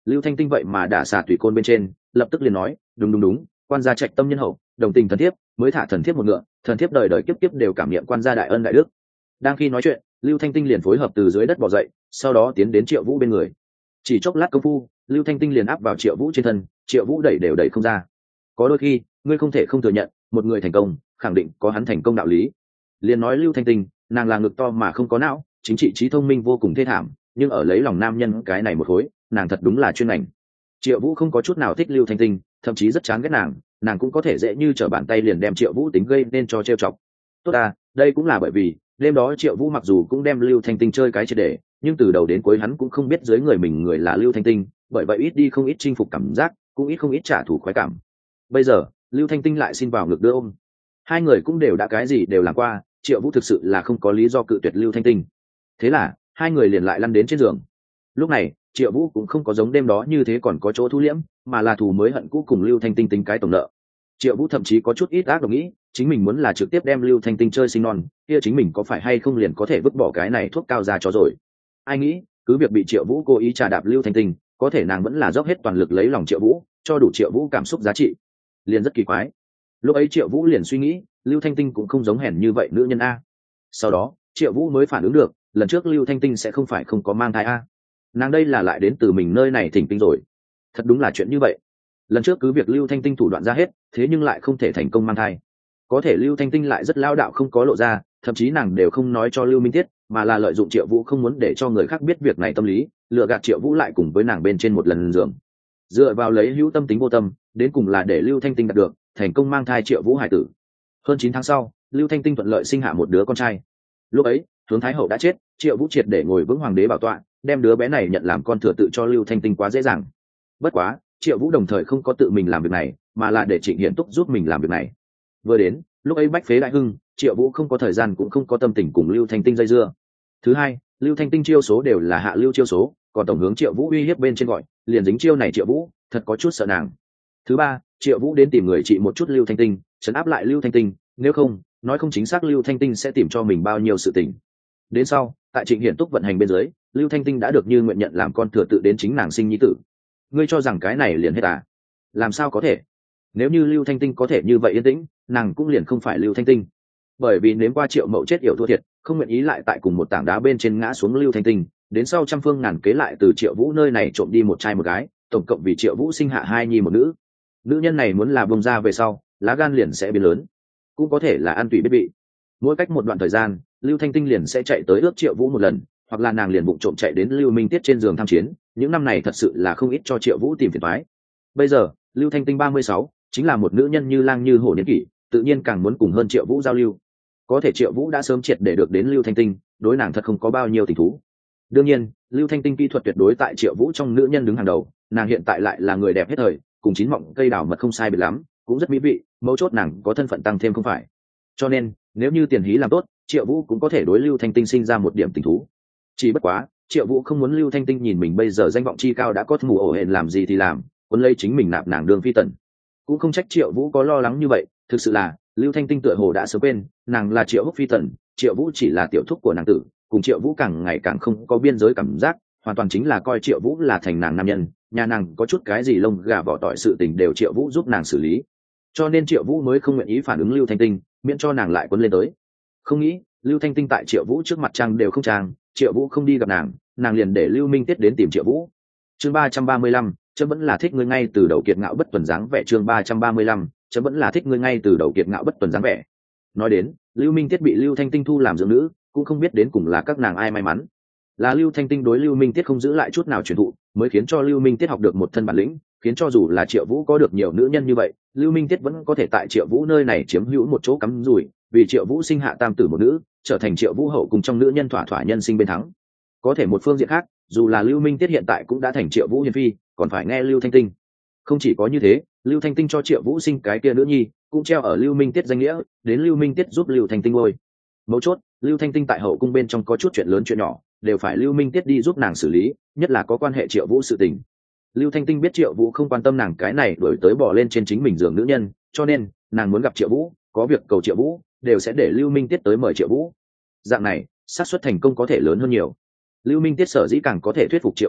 Lưu Thanh Tinh vậy mà đả xà tùy côn bên trên, lập tức liền nói, đúng, quan gia trạch tâm nhân hậu, đồng tình thần thiếp, mới thả thần thiếp một ngựa, thần thiếp đời đời kiếp kiếp đều cảm nhận quan gia đại ân đại đức. Đang khi nói chuyện, Lưu Thanh Tinh liền phối hợp từ dưới đất bò dậy, sau đó tiến đến Triệu Vũ bên người. Chỉ chốc lát công phu, Lưu Thanh Tinh liền áp vào Triệu Vũ trên thân, Triệu Vũ đẩy đều đẩy không ra. Có đôi khi, ngươi không thể không thừa nhận, một người thành công, khẳng định có hắn thành công đạo lý. Liền nói Lưu Thanh Tinh, nàng là ngực to mà không có não, chính trị trí thông minh vô cùng thê thảm, nhưng ở lấy lòng nam nhân cái này một khối, nàng thật đúng là chuyên ngành. Triệu Vũ không có chút nào thích Lưu Thanh Tinh, thậm chí rất chán ghét nàng cũng có thể dễ như trở bàn tay liền đem Triệu Vũ tính gây nên cho trêu chọc. Tốt à, đây cũng là bởi vì đêm đó Triệu Vũ mặc dù cũng đem Lưu Thanh Tinh chơi cái triệt để, nhưng từ đầu đến cuối hắn cũng không biết dưới người mình người là Lưu Thanh Tinh, bởi vậy ít đi không ít chinh phục cảm giác, cũng ít không ít trả thù khoái cảm. Bây giờ Lưu Thanh Tinh lại xin vào ngực đưa ôm, hai người cũng đều đã cái gì đều làm qua, Triệu Vũ thực sự là không có lý do cự tuyệt Lưu Thanh Tinh. Thế là hai người liền lại lăn đến trên giường. Lúc này Triệu Vũ cũng không có giống đêm đó như thế còn có chỗ thu liễm, mà là thù mới hận cũ cùng Lưu Thanh Tinh tính cái tổng nợ. Triệu Vũ thậm chí có chút ít ác độc nghĩ, chính mình muốn là trực tiếp đem Lưu Thanh Tinh chơi sinh non, kia chính mình có phải hay không liền có thể vứt bỏ cái này thuốc cao ra cho rồi. Ai nghĩ, cứ việc bị Triệu Vũ cố ý trà đạp Lưu Thanh Tinh, có thể nàng vẫn là dốc hết toàn lực lấy lòng Triệu Vũ, cho đủ Triệu Vũ cảm xúc giá trị. Liền rất kỳ quái. Lúc ấy Triệu Vũ liền suy nghĩ, Lưu Thanh Tinh cũng không giống hèn như vậy nữ nhân a. Sau đó, Triệu Vũ mới phản ứng được, lần trước Lưu Thanh Tinh sẽ không phải không có mang thai a. Nàng đây là lại đến từ mình nơi này thỉnh tinh rồi. Thật đúng là chuyện như vậy. Lần trước cứ việc Lưu Thanh Tinh thủ đoạn ra hết, thế nhưng lại không thể thành công mang thai. Có thể Lưu Thanh Tinh lại rất lao đạo không có lộ ra, thậm chí nàng đều không nói cho Lưu Minh Tiết, mà là lợi dụng Triệu Vũ không muốn để cho người khác biết việc này tâm lý, lừa gạt Triệu Vũ lại cùng với nàng bên trên một lần giường. Dựa vào lấy hữu tâm tính vô tâm, đến cùng là để Lưu Thanh Tinh đạt được thành công mang thai Triệu Vũ hải tử. Hơn 9 tháng sau, Lưu Thanh Tinh thuận lợi sinh hạ một đứa con trai. Lúc ấy, Hướng Thái Hậu đã chết, Triệu Vũ triệt để ngồi vững hoàng đế bảo tọa, đem đứa bé này nhận làm con thừa tự cho Lưu Thanh Tinh quá dễ dàng. Bất quá, Triệu Vũ đồng thời không có tự mình làm việc này, mà là để Trịnh Hiển Túc giúp mình làm việc này. Vừa đến, lúc ấy bách phế đại hưng, Triệu Vũ không có thời gian cũng không có tâm tình cùng Lưu Thanh Tinh dây dưa. Thứ hai, Lưu Thanh Tinh chiêu số đều là hạ lưu chiêu số, còn tổng hướng Triệu Vũ uy hiếp bên trên gọi, liền dính chiêu này Triệu Vũ, thật có chút sợ nàng. Thứ ba, Triệu Vũ đến tìm người trị một chút Lưu Thanh Tinh, trấn áp lại Lưu Thanh Tinh, nếu không, nói không chính xác Lưu Thanh Tinh sẽ tìm cho mình bao nhiêu sự tình. Đến sau, tại Trịnh Hiển Túc vận hành bên dưới, Lưu Thanh Tinh đã được như nguyện nhận làm con thừa tự đến chính nàng sinh nhi tử. Ngươi cho rằng cái này liền hết à? Làm sao có thể? Nếu như Lưu Thanh Tinh có thể như vậy yên tĩnh, nàng cũng liền không phải Lưu Thanh Tinh. Bởi vì nếm qua Triệu Mậu chết yểu thua thiệt, không nguyện ý lại tại cùng một tảng đá bên trên ngã xuống Lưu Thanh Tinh, đến sau trăm phương ngàn kế lại từ Triệu Vũ nơi này trộm đi một trai một gái, tổng cộng vì Triệu Vũ sinh hạ 2 nhi một nữ. Nữ nhân này muốn là bông ra về sau, lá gan liền sẽ biến lớn, cũng có thể là ăn tùy biết bị. Mỗi cách một đoạn thời gian, Lưu Thanh Tinh liền sẽ chạy tới ước Triệu Vũ một lần, hoặc là nàng liền bụng trộm chạy đến Lưu Minh Tiết trên giường tham chiến. Những năm này thật sự là không ít cho Triệu Vũ tìm phiền toái. Bây giờ Lưu Thanh Tinh 36, chính là một nữ nhân như lang như hổ niên kỷ, tự nhiên càng muốn cùng hơn Triệu Vũ giao lưu. Có thể Triệu Vũ đã sớm triệt để được đến Lưu Thanh Tinh, đối nàng thật không có bao nhiêu tình thú. Đương nhiên, Lưu Thanh Tinh kỹ thuật tuyệt đối tại Triệu Vũ trong nữ nhân đứng hàng đầu, nàng hiện tại lại là người đẹp hết thời, cùng chín mọng cây đào mật không sai biệt lắm, cũng rất mỹ vị, mấu chốt nàng có thân phận tăng thêm không phải. Cho nên, nếu như tiền hí làm tốt, Triệu Vũ cũng có thể đối Lưu Thanh Tinh sinh ra một điểm tình thú. Chỉ bất quá, Triệu Vũ không muốn Lưu Thanh Tinh nhìn mình bây giờ danh vọng chi cao đã có mù ổ hển làm gì thì làm, quân lấy chính mình nạp nàng đương phi tần. Cũng không trách Triệu Vũ có lo lắng như vậy, thực sự là Lưu Thanh Tinh tựa hồ đã sớm quên, nàng là Triệu Húc phi tần, Triệu Vũ chỉ là tiểu thúc của nàng tử, cùng Triệu Vũ càng ngày càng không có biên giới cảm giác, hoàn toàn chính là coi Triệu Vũ là thành nàng nam nhân, nhà nàng có chút cái gì lông gà vỏ tỏi sự tình đều Triệu Vũ giúp nàng xử lý. Cho nên Triệu Vũ mới không nguyện ý phản ứng Lưu Thanh Tinh, miễn cho nàng lại quấn lên tới. Không nghĩ, Lưu Thanh Tinh tại Triệu Vũ trước mặt trang đều không trang, Triệu Vũ không đi gặp nàng liền để Lưu Minh Tiết đến tìm Triệu Vũ. Chương 335, chấm vẫn là thích ngươi ngay từ đầu kiệt ngạo bất tuần dáng vẻ. Chương 335, chấm vẫn là thích ngươi ngay từ đầu kiệt ngạo bất tuần dáng vẻ. Nói đến, Lưu Minh Tiết bị Lưu Thanh Tinh thu làm dưỡng nữ, cũng không biết đến cùng là các nàng ai may mắn. Là Lưu Thanh Tinh đối Lưu Minh Tiết không giữ lại chút nào truyền thụ, mới khiến cho Lưu Minh Tiết học được một thân bản lĩnh, khiến cho dù là Triệu Vũ có được nhiều nữ nhân như vậy, Lưu Minh Tiết vẫn có thể tại Triệu Vũ nơi này chiếm hữu một chỗ cắm rủi, vì Triệu Vũ sinh hạ tam tử một nữ, trở thành Triệu Vũ hậu cùng trong nữ nhân thỏa thỏa nhân sinh bên thắng. Có thể một phương diện khác, dù là Lưu Minh Tiết hiện tại cũng đã thành Triệu Vũ hiền phi, còn phải nghe Lưu Thanh Tinh. Không chỉ có như thế, Lưu Thanh Tinh cho Triệu Vũ sinh cái kia nữ nhi, cũng treo ở Lưu Minh Tiết danh nghĩa, đến Lưu Minh Tiết giúp Lưu Thanh Tinh ngôi. Mấu chốt, Lưu Thanh Tinh tại hậu cung bên trong có chút chuyện lớn chuyện nhỏ, đều phải Lưu Minh Tiết đi giúp nàng xử lý, nhất là có quan hệ Triệu Vũ sự tình. Lưu Thanh Tinh biết Triệu Vũ không quan tâm nàng cái này đuổi tới bỏ lên trên chính mình giường nữ nhân, cho nên nàng muốn gặp Triệu Vũ, có việc cầu Triệu Vũ, đều sẽ để Lưu Minh Tiết tới mời Triệu Vũ. Dạng này, xác suất thành công có thể lớn hơn nhiều. Lưu Minh Tiết sở dĩ càng có thể thuyết phục Triệu Vũ,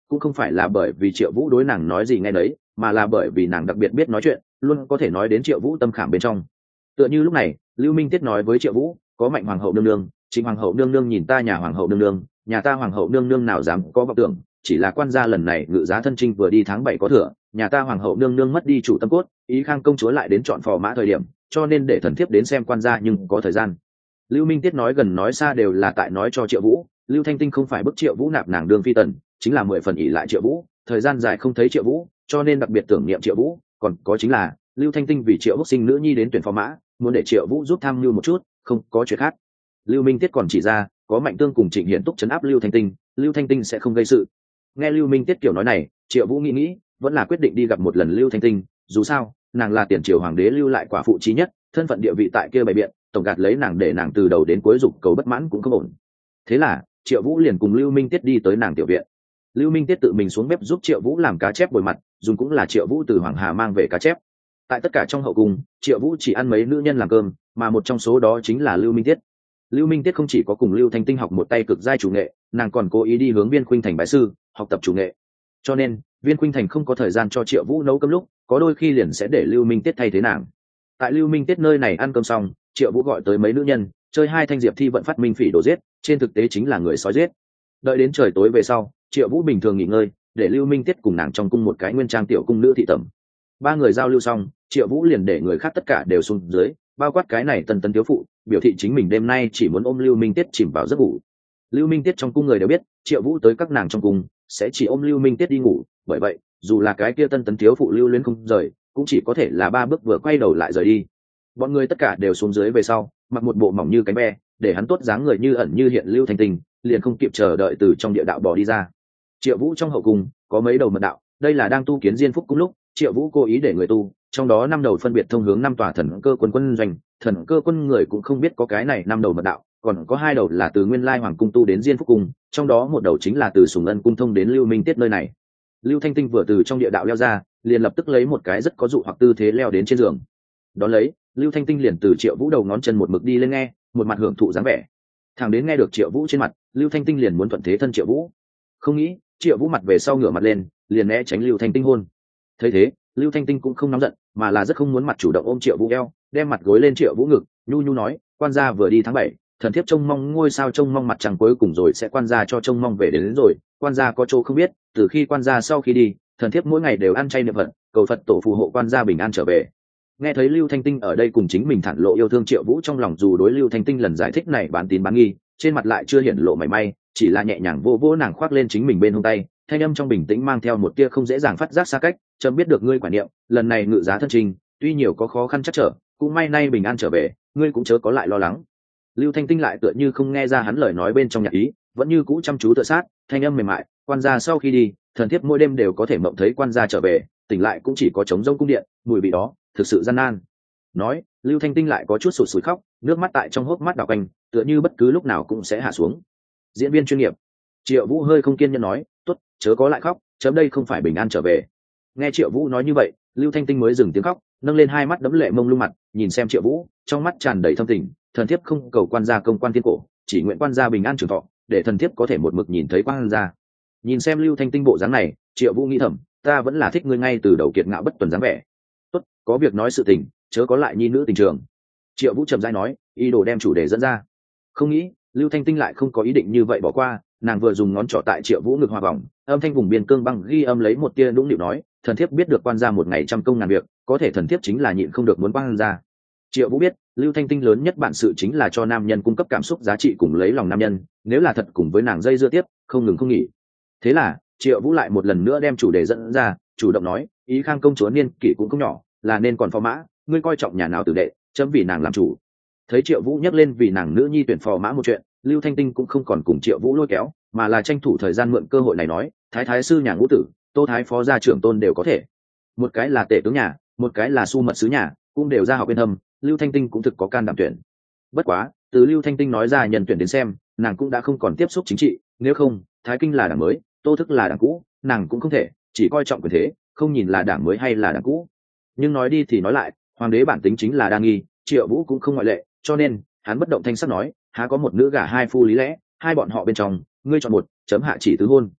cũng không phải là bởi vì Triệu Vũ đối nàng nói gì nghe đấy, mà là bởi vì nàng đặc biệt biết nói chuyện, luôn có thể nói đến Triệu Vũ tâm khảm bên trong. Tựa như lúc này, Lưu Minh Tiết nói với Triệu Vũ, có Mạnh hoàng hậu nương nương, Trịnh hoàng hậu nương nương nhìn ta nhà hoàng hậu nương nương, nhà ta hoàng hậu nương nương nào dám có vọng tưởng, chỉ là quan gia lần này ngự giá thân chinh vừa đi tháng 7 có thừa, nhà ta hoàng hậu nương nương mất đi chủ tâm cốt, ý Khang công chúa lại đến chọn phò mã thời điểm, cho nên để thần thiếp đến xem quan gia nhưng có thời gian. Lưu Minh Tiết nói gần nói xa đều là tại nói cho Triệu Vũ, Lưu Thanh Tinh không phải bức Triệu Vũ nạp nàng đương phi tần, chính là 10 phần ỷ lại Triệu Vũ, thời gian dài không thấy Triệu Vũ, cho nên đặc biệt tưởng niệm Triệu Vũ, còn có chính là Lưu Thanh Tinh vì Triệu Vũ sinh nữ nhi đến tuyển phò mã, muốn để Triệu Vũ giúp tham mưu một chút, không có chuyện khác. Lưu Minh Tiết còn chỉ ra, có Mạnh Tương cùng Trịnh Hiển Túc trấn áp Lưu Thanh Tinh sẽ không gây sự. Nghe Lưu Minh Tiết kiểu nói này, Triệu Vũ nghĩ, vẫn là quyết định đi gặp một lần Lưu Thanh Tinh, dù sao, nàng là tiền triều hoàng đế lưu lại quả phụ chí nhất, thân phận địa vị tại kia bày biện, tổng gạt lấy nàng để nàng từ đầu đến cuối dục cầu bất mãn cũng không ổn. Thế là Triệu Vũ liền cùng Lưu Minh Tiết đi tới nàng tiểu viện. Lưu Minh Tiết tự mình xuống bếp giúp Triệu Vũ làm cá chép bồi mặt, dùng cũng là Triệu Vũ từ Hoàng Hà mang về cá chép. Tại tất cả trong hậu cung, Triệu Vũ chỉ ăn mấy nữ nhân làm cơm, mà một trong số đó chính là Lưu Minh Tiết. Lưu Minh Tiết không chỉ có cùng Lưu Thanh Tinh học một tay cực giai chủ nghệ, nàng còn cố ý đi hướng Viên Khuynh Thành bái sư, học tập chủ nghệ. Cho nên, Viên Khuynh Thành không có thời gian cho Triệu Vũ nấu cơm lúc, có đôi khi liền sẽ để Lưu Minh Tiết thay thế nàng. Tại Lưu Minh Tiết nơi này ăn cơm xong, Triệu Vũ gọi tới mấy nữ nhân, chơi hai thanh diệp thi vận phát minh phỉ đồ giết, trên thực tế chính là người sói giết. Đợi đến trời tối về sau, Triệu Vũ bình thường nghỉ ngơi, để Lưu Minh Tiết cùng nàng trong cung một cái nguyên trang tiểu cung nữ thị tẩm. Ba người giao lưu xong, Triệu Vũ liền để người khác tất cả đều xuống dưới, bao quát cái này tân thiếu phụ, biểu thị chính mình đêm nay chỉ muốn ôm Lưu Minh Tiết chìm vào giấc ngủ. Lưu Minh Tiết trong cung người đều biết, Triệu Vũ tới các nàng trong cung sẽ chỉ ôm Lưu Minh Tiết đi ngủ, bởi vậy, dù là cái kia tân thiếu phụ lưu luyến không rời, cũng chỉ có thể là 3 bước vừa quay đầu lại rời đi. Bọn người tất cả đều xuống dưới về sau, mặc một bộ mỏng như cánh ve, để hắn tốt dáng người như ẩn như hiện Lưu Thanh Tinh, liền không kịp chờ đợi từ trong địa đạo bỏ đi ra. Triệu Vũ trong hậu cung có mấy đầu mật đạo, đây là đang tu kiến Diên Phúc cung lúc, Triệu Vũ cố ý để người tu, trong đó 5 đầu phân biệt thông hướng 5 tòa thần cơ quân doanh, thần cơ quân người cũng không biết có cái này 5 đầu mật đạo, còn có 2 đầu là từ Nguyên Lai Hoàng cung tu đến Diên Phúc cung, trong đó một đầu chính là từ Sùng Ân cung thông đến Lưu Minh Tiết nơi này. Lưu Thanh Tinh vừa từ trong địa đạo leo ra, liền lập tức lấy một cái rất có dụ hoặc tư thế leo đến trên giường. Đón lấy, Lưu Thanh Tinh liền từ Triệu Vũ đầu ngón chân một mực đi lên nghe, một mặt hưởng thụ dáng vẻ. Thằng đến nghe được Triệu Vũ trên mặt, Lưu Thanh Tinh liền muốn thuận thế thân Triệu Vũ. Không nghĩ, Triệu Vũ mặt về sau ngửa mặt lên, liền né tránh Lưu Thanh Tinh hôn. Thấy thế, Lưu Thanh Tinh cũng không nóng giận, mà là rất không muốn mặt chủ động ôm Triệu Vũ eo, đem mặt gối lên Triệu Vũ ngực, nhu nhu nói, quan gia vừa đi tháng 7, thần thiếp trông mong ngôi sao trông mong mặt trăng cuối cùng rồi sẽ quan gia cho trông mong về đến rồi, quan gia có chỗ không biết, từ khi quan gia sau khi đi, thần thiếp mỗi ngày đều ăn chay niệm Phật, cầu Phật tổ phù hộ quan gia bình an trở về. Nghe thấy Lưu Thanh Tinh ở đây cùng chính mình thản lộ yêu thương, Triệu Vũ trong lòng dù đối Lưu Thanh Tinh lần giải thích này bán tín bán nghi, trên mặt lại chưa hiển lộ mảy may, chỉ là nhẹ nhàng vô vỗ nàng khoác lên chính mình bên hông tay, thanh âm trong bình tĩnh mang theo một tia không dễ dàng phát giác xa cách, chấm biết được ngươi quả niệm, lần này ngự giá thân trình, tuy nhiều có khó khăn chắc trở, cũng may nay bình an trở về, ngươi cũng chớ có lại lo lắng. Lưu Thanh Tinh lại tựa như không nghe ra hắn lời nói bên trong nhạc ý, vẫn như cũ chăm chú tựa sát, thanh âm mềm mại, quan gia sau khi đi, thần thiếp mỗi đêm đều có thể mộng thấy quan gia trở về, tỉnh lại cũng chỉ có trống rỗng cung điện, mùi vị đó thực sự gian nan. Nói, Lưu Thanh Tinh lại có chút sụt sùi khóc, nước mắt tại trong hốc mắt đảo quanh, tựa như bất cứ lúc nào cũng sẽ hạ xuống. Diễn viên chuyên nghiệp. Triệu Vũ hơi không kiên nhẫn nói, tốt, chớ có lại khóc, chấm đây không phải bình an trở về. Nghe Triệu Vũ nói như vậy, Lưu Thanh Tinh mới dừng tiếng khóc, nâng lên hai mắt đẫm lệ mông lung mặt, nhìn xem Triệu Vũ, trong mắt tràn đầy thâm tình, thần thiếp không cầu quan gia công quan thiên cổ, chỉ nguyện quan gia bình an trường thọ, để thần thiếp có thể một mực nhìn thấy quan gia. Nhìn xem Lưu Thanh Tinh bộ dáng này, Triệu Vũ nghĩ thầm, ta vẫn là thích ngươi ngay từ đầu kiệt ngạo bất tuần dáng vẻ. Tốt, có việc nói sự tình, chớ có lại nhi nữ tình trường. Triệu Vũ chậm rãi nói, ý đồ đem chủ đề dẫn ra. Không nghĩ, Lưu Thanh Tinh lại không có ý định như vậy bỏ qua, nàng vừa dùng ngón trỏ tại Triệu Vũ ngực hòa vòng, âm thanh vùng biên cương băng ghi âm lấy một tia nũng nịu nói, thần thiếp biết được quan gia một ngày trăm công ngàn việc, có thể thần thiếp chính là nhịn không được muốn quan gia. Triệu Vũ biết, Lưu Thanh Tinh lớn nhất bản sự chính là cho nam nhân cung cấp cảm xúc giá trị cùng lấy lòng nam nhân, nếu là thật cùng với nàng dây dưa tiếp, không ngừng không nghỉ. Thế là, Triệu Vũ lại một lần nữa đem chủ đề dẫn ra, chủ động nói, ý Khang công chúa niên kỷ cũng không nhỏ, là nên còn phò mã, ngươi coi trọng nhà nào tử đệ, chấm vì nàng làm chủ. Thấy Triệu Vũ nhắc lên vì nàng nữ nhi tuyển phò mã một chuyện, Lưu Thanh Tinh cũng không còn cùng Triệu Vũ lôi kéo, mà là tranh thủ thời gian mượn cơ hội này nói, thái thái sư nhà ngũ tử, Tô thái phó gia trưởng tôn đều có thể. Một cái là tể tướng nhà, một cái là su mật sứ nhà, cũng đều ra học bên thâm, Lưu Thanh Tinh cũng thực có can đảm tuyển. Bất quá, từ Lưu Thanh Tinh nói ra nhân tuyển đến xem, nàng cũng đã không còn tiếp xúc chính trị, nếu không, Thái Kinh là đảng mới, Tô Thức là đảng cũ, nàng cũng không thể chỉ coi trọng quyền thế, không nhìn là đảng mới hay là đảng cũ. Nhưng nói đi thì nói lại, hoàng đế bản tính chính là đa nghi, Triệu Vũ cũng không ngoại lệ, cho nên hắn bất động thanh sắc nói, há có một nữ gả hai phu lý lẽ, hai bọn họ bên trong, ngươi chọn một, chấm hạ chỉ tứ hôn.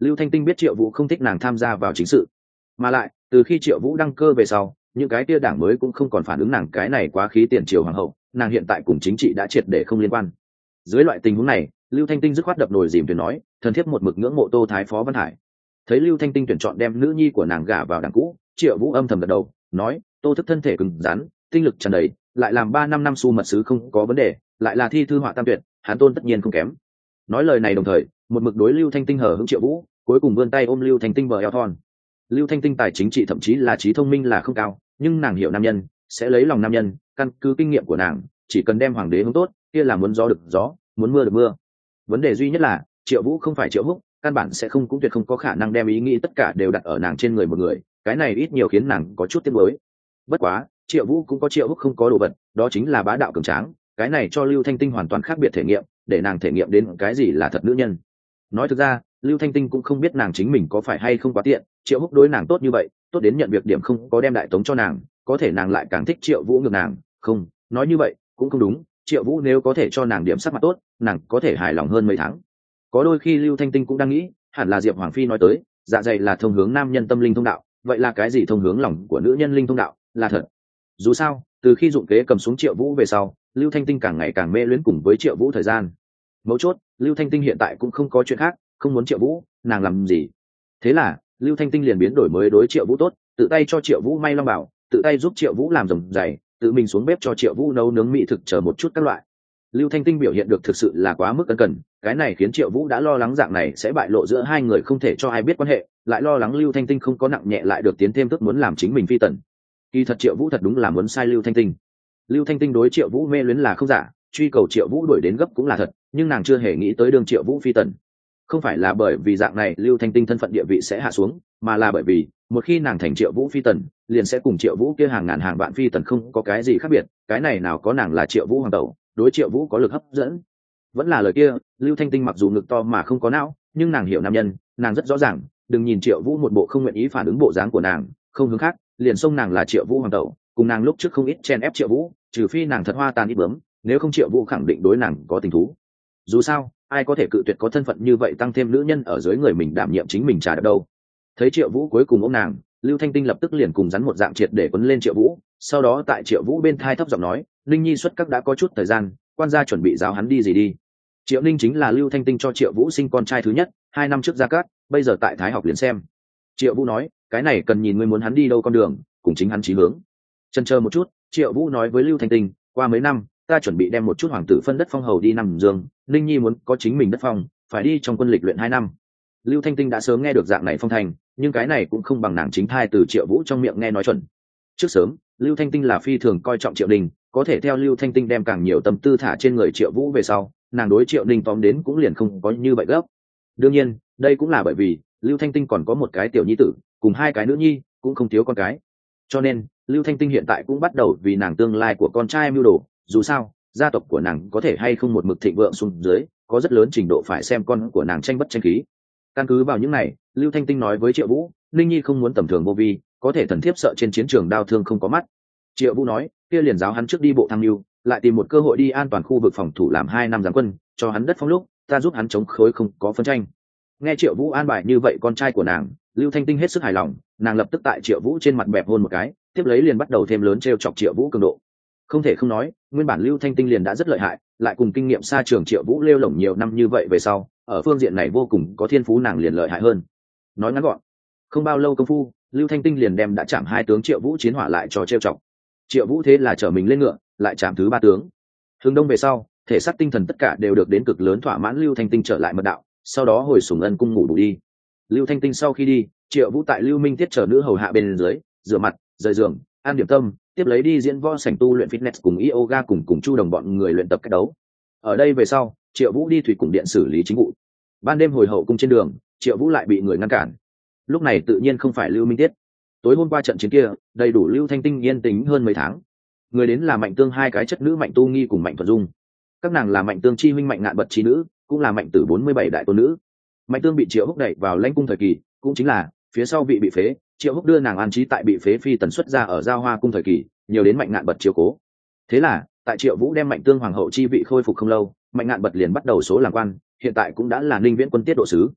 Lưu Thanh Tinh biết Triệu Vũ không thích nàng tham gia vào chính sự, mà lại từ khi Triệu Vũ đăng cơ về sau, những cái tia đảng mới cũng không còn phản ứng nàng cái này quá khí tiền triều hoàng hậu, nàng hiện tại cùng chính trị đã triệt để không liên quan. Dưới loại tình huống này, Lưu Thanh Tinh dứt khoát đập nồi dìm thuyền nói, thần thiếp một mực ngưỡng mộ Tô Thái Phó Văn Hải. Thấy Lưu Thanh Tinh tuyển chọn đem nữ nhi của nàng gả vào đảng cũ, Triệu Vũ âm thầm gật đầu, nói, Tô thức thân thể cứng rắn, tinh lực tràn đầy, lại làm 3-5 năm su mật sứ không có vấn đề, lại là thi thư họa tam tuyệt, hán tôn tất nhiên không kém. Nói lời này đồng thời, một mực đối Lưu Thanh Tinh hở hững Triệu Vũ, cuối cùng vươn tay ôm Lưu Thanh Tinh bờ eo thon. Lưu Thanh Tinh tài chính trị thậm chí là trí thông minh là không cao, nhưng nàng hiểu nam nhân, sẽ lấy lòng nam nhân, căn cứ kinh nghiệm của nàng, chỉ cần đem hoàng đế hướng tốt, kia là muốn gió được gió, muốn mưa được mưa. Vấn đề duy nhất là Triệu Vũ không phải Triệu Húc, căn bản sẽ không cũng tuyệt không có khả năng đem ý nghĩ tất cả đều đặt ở nàng trên người một người, cái này ít nhiều khiến nàng có chút tiếc nuối. Bất quá, Triệu Vũ cũng có Triệu Húc không có đồ vật, đó chính là bá đạo cường tráng, cái này cho Lưu Thanh Tinh hoàn toàn khác biệt thể nghiệm, để nàng thể nghiệm đến cái gì là thật nữ nhân. Nói thực ra, Lưu Thanh Tinh cũng không biết nàng chính mình có phải hay không quá tiện, Triệu Húc đối nàng tốt như vậy, tốt đến nhận việc điểm không có đem đại tống cho nàng, có thể nàng lại càng thích Triệu Vũ ngược nàng, không, nói như vậy cũng không đúng, Triệu Vũ nếu có thể cho nàng điểm sắc mặt tốt, nàng có thể hài lòng hơn mấy tháng. Có đôi khi Lưu Thanh Tinh cũng đang nghĩ, hẳn là Diệp Hoàng phi nói tới, dạ dày là thông hướng nam nhân tâm linh thông đạo, vậy là cái gì thông hướng lòng của nữ nhân linh thông đạo, là thật. Dù sao, từ khi dụng kế cầm xuống Triệu Vũ về sau, Lưu Thanh Tinh càng ngày càng mê luyến cùng với Triệu Vũ thời gian. Mấu chốt, Lưu Thanh Tinh hiện tại cũng không có chuyện khác, không muốn Triệu Vũ, nàng làm gì? Thế là, Lưu Thanh Tinh liền biến đổi mới đối Triệu Vũ tốt, tự tay cho Triệu Vũ may long bảo, tự tay giúp Triệu Vũ làm rồng giày, tự mình xuống bếp cho Triệu Vũ nấu nướng mỹ thực chờ một chút các loại. Lưu Thanh Tinh biểu hiện được thực sự là quá mức ân cần, cái này khiến Triệu Vũ đã lo lắng dạng này sẽ bại lộ giữa hai người không thể cho ai biết quan hệ, lại lo lắng Lưu Thanh Tinh không có nặng nhẹ lại được tiến thêm thức muốn làm chính mình phi tần. Kỳ thật Triệu Vũ thật đúng là muốn sai Lưu Thanh Tinh. Lưu Thanh Tinh đối Triệu Vũ mê luyến là không giả, truy cầu Triệu Vũ đuổi đến gấp cũng là thật, nhưng nàng chưa hề nghĩ tới đường Triệu Vũ phi tần. Không phải là bởi vì dạng này Lưu Thanh Tinh thân phận địa vị sẽ hạ xuống, mà là bởi vì một khi nàng thành Triệu Vũ phi tần, liền sẽ cùng Triệu Vũ kia hàng ngàn hàng vạn phi tần không có cái gì khác biệt, cái này nào có nàng là Triệu Vũ hoàng tẩu, đối Triệu Vũ có lực hấp dẫn. Vẫn là lời kia, Lưu Thanh Tinh mặc dù ngực to mà không có não, nhưng nàng hiểu nam nhân, nàng rất rõ ràng, đừng nhìn Triệu Vũ một bộ không nguyện ý phản ứng bộ dáng của nàng, không hướng khác, liền xông nàng là Triệu Vũ hoàng tẩu, cùng nàng lúc trước không ít chen ép Triệu Vũ, trừ phi nàng thật hoa tàn ít bướm, nếu không Triệu Vũ khẳng định đối nàng có tình thú. Dù sao, ai có thể cự tuyệt có thân phận như vậy tăng thêm nữ nhân ở dưới người mình đảm nhiệm chính mình trả được đâu. Thấy Triệu Vũ cuối cùng ôm nàng, Lưu Thanh Tinh lập tức liền cùng rắn một dạng triệt để quấn lên Triệu Vũ, sau đó tại Triệu Vũ bên thai thấp giọng nói, Linh Nhi xuất các đã có chút thời gian, quan gia chuẩn bị giáo hắn đi gì đi. Triệu Ninh chính là Lưu Thanh Tinh cho Triệu Vũ sinh con trai thứ nhất, 2 năm trước ra cát, bây giờ tại Thái học liền xem. Triệu Vũ nói, cái này cần nhìn ngươi muốn hắn đi đâu con đường, cùng chính hắn chí hướng. Chần chờ một chút, Triệu Vũ nói với Lưu Thanh Tinh, qua mấy năm, ta chuẩn bị đem một chút hoàng tử phân đất phong hầu đi nằm dương, Linh Nhi muốn có chính mình đất phong, phải đi trong quân lịch luyện 2 năm. Lưu Thanh Tinh đã sớm nghe được dạng này phong thành, nhưng cái này cũng không bằng nàng chính thai từ Triệu Vũ trong miệng nghe nói chuẩn. Trước sớm, Lưu Thanh Tinh là phi thường coi trọng Triệu Đình, có thể theo Lưu Thanh Tinh đem càng nhiều tâm tư thả trên người Triệu Vũ về sau, nàng đối Triệu Đình tóm đến cũng liền không có như vậy gấp. Đương nhiên, đây cũng là bởi vì Lưu Thanh Tinh còn có một cái tiểu nhi tử, cùng 2 cái nữ nhi, cũng không thiếu con cái. Cho nên, Lưu Thanh Tinh hiện tại cũng bắt đầu vì nàng tương lai của con trai mưu đồ, dù sao, gia tộc của nàng có thể hay không một mực thịnh vượng xuống dưới, có rất lớn trình độ phải xem con của nàng tranh bất tranh khí. Căn cứ vào những này, Lưu Thanh Tinh nói với Triệu Vũ, Linh Nhi không muốn tầm thường vô vi, có thể thần thiếp sợ trên chiến trường đao thương không có mắt. Triệu Vũ nói, kia liền giáo hắn trước đi bộ tham mưu, lại tìm một cơ hội đi an toàn khu vực phòng thủ làm 2 năm giáng quân, cho hắn đất phong lúc, ta giúp hắn chống khối không có phân tranh. Nghe Triệu Vũ an bài như vậy con trai của nàng, Lưu Thanh Tinh hết sức hài lòng, nàng lập tức tại Triệu Vũ trên mặt bẹp hôn một cái, tiếp lấy liền bắt đầu thêm lớn trêu chọc Triệu Vũ cường độ. Không thể không nói, nguyên bản Lưu Thanh Tinh liền đã rất lợi hại, lại cùng kinh nghiệm xa trường Triệu Vũ lêu lổng nhiều năm như vậy về sau, ở phương diện này vô cùng có thiên phú, nàng liền lợi hại hơn. Nói ngắn gọn, không bao lâu công phu, Lưu Thanh Tinh liền đem đã chạm 2 tướng Triệu Vũ chiến hỏa lại cho trêu chọc. Triệu Vũ thế là chở mình lên ngựa, lại chạm thứ 3 tướng. Hướng đông về sau, thể xác tinh thần tất cả đều được đến cực lớn thỏa mãn, Lưu Thanh Tinh trở lại mật đạo, sau đó hồi Sủng Ân cung ngủ đủ đi. Lưu Thanh Tinh sau khi đi, Triệu Vũ tại Lưu Minh Tiết chờ nữ hầu hạ bên dưới, rửa mặt, rời giường, ăn điểm tâm, tiếp lấy đi diễn võ sảnh tu luyện fitness cùng yoga cùng Chu Đồng bọn người luyện tập cách đấu. Ở đây về sau, Triệu Vũ đi thủy cung điện xử lý chính vụ. Ban đêm hồi hậu cung trên đường, Triệu Vũ lại bị người ngăn cản. Lúc này tự nhiên không phải Lưu Minh Tiết. Tối hôm qua trận chiến kia, đầy đủ Lưu Thanh Tinh yên tĩnh hơn mấy tháng. Người đến là Mạnh Tương 2 cái chất nữ Mạnh Tu Nghi cùng Mạnh Thuận Dung. Các nàng là Mạnh Tương chi huynh Mạnh Ngạn Bật chi nữ, cũng là Mạnh Tử 47 đại tôn nữ. Mạnh Tương bị Triệu Húc đẩy vào lãnh cung thời kỳ, cũng chính là phía sau bị phế, Triệu Húc đưa nàng an trí tại bị phế phi tần xuất ra ở Giao Hoa cung thời kỳ, nhiều đến Mạnh Ngạn Bật chiếu cố. Thế là, tại Triệu Vũ đem Mạnh Tương hoàng hậu chi vị khôi phục không lâu, Mạnh Ngạn Bật liền bắt đầu số làm quan, hiện tại cũng đã là Ninh Viễn quân tiết độ sứ.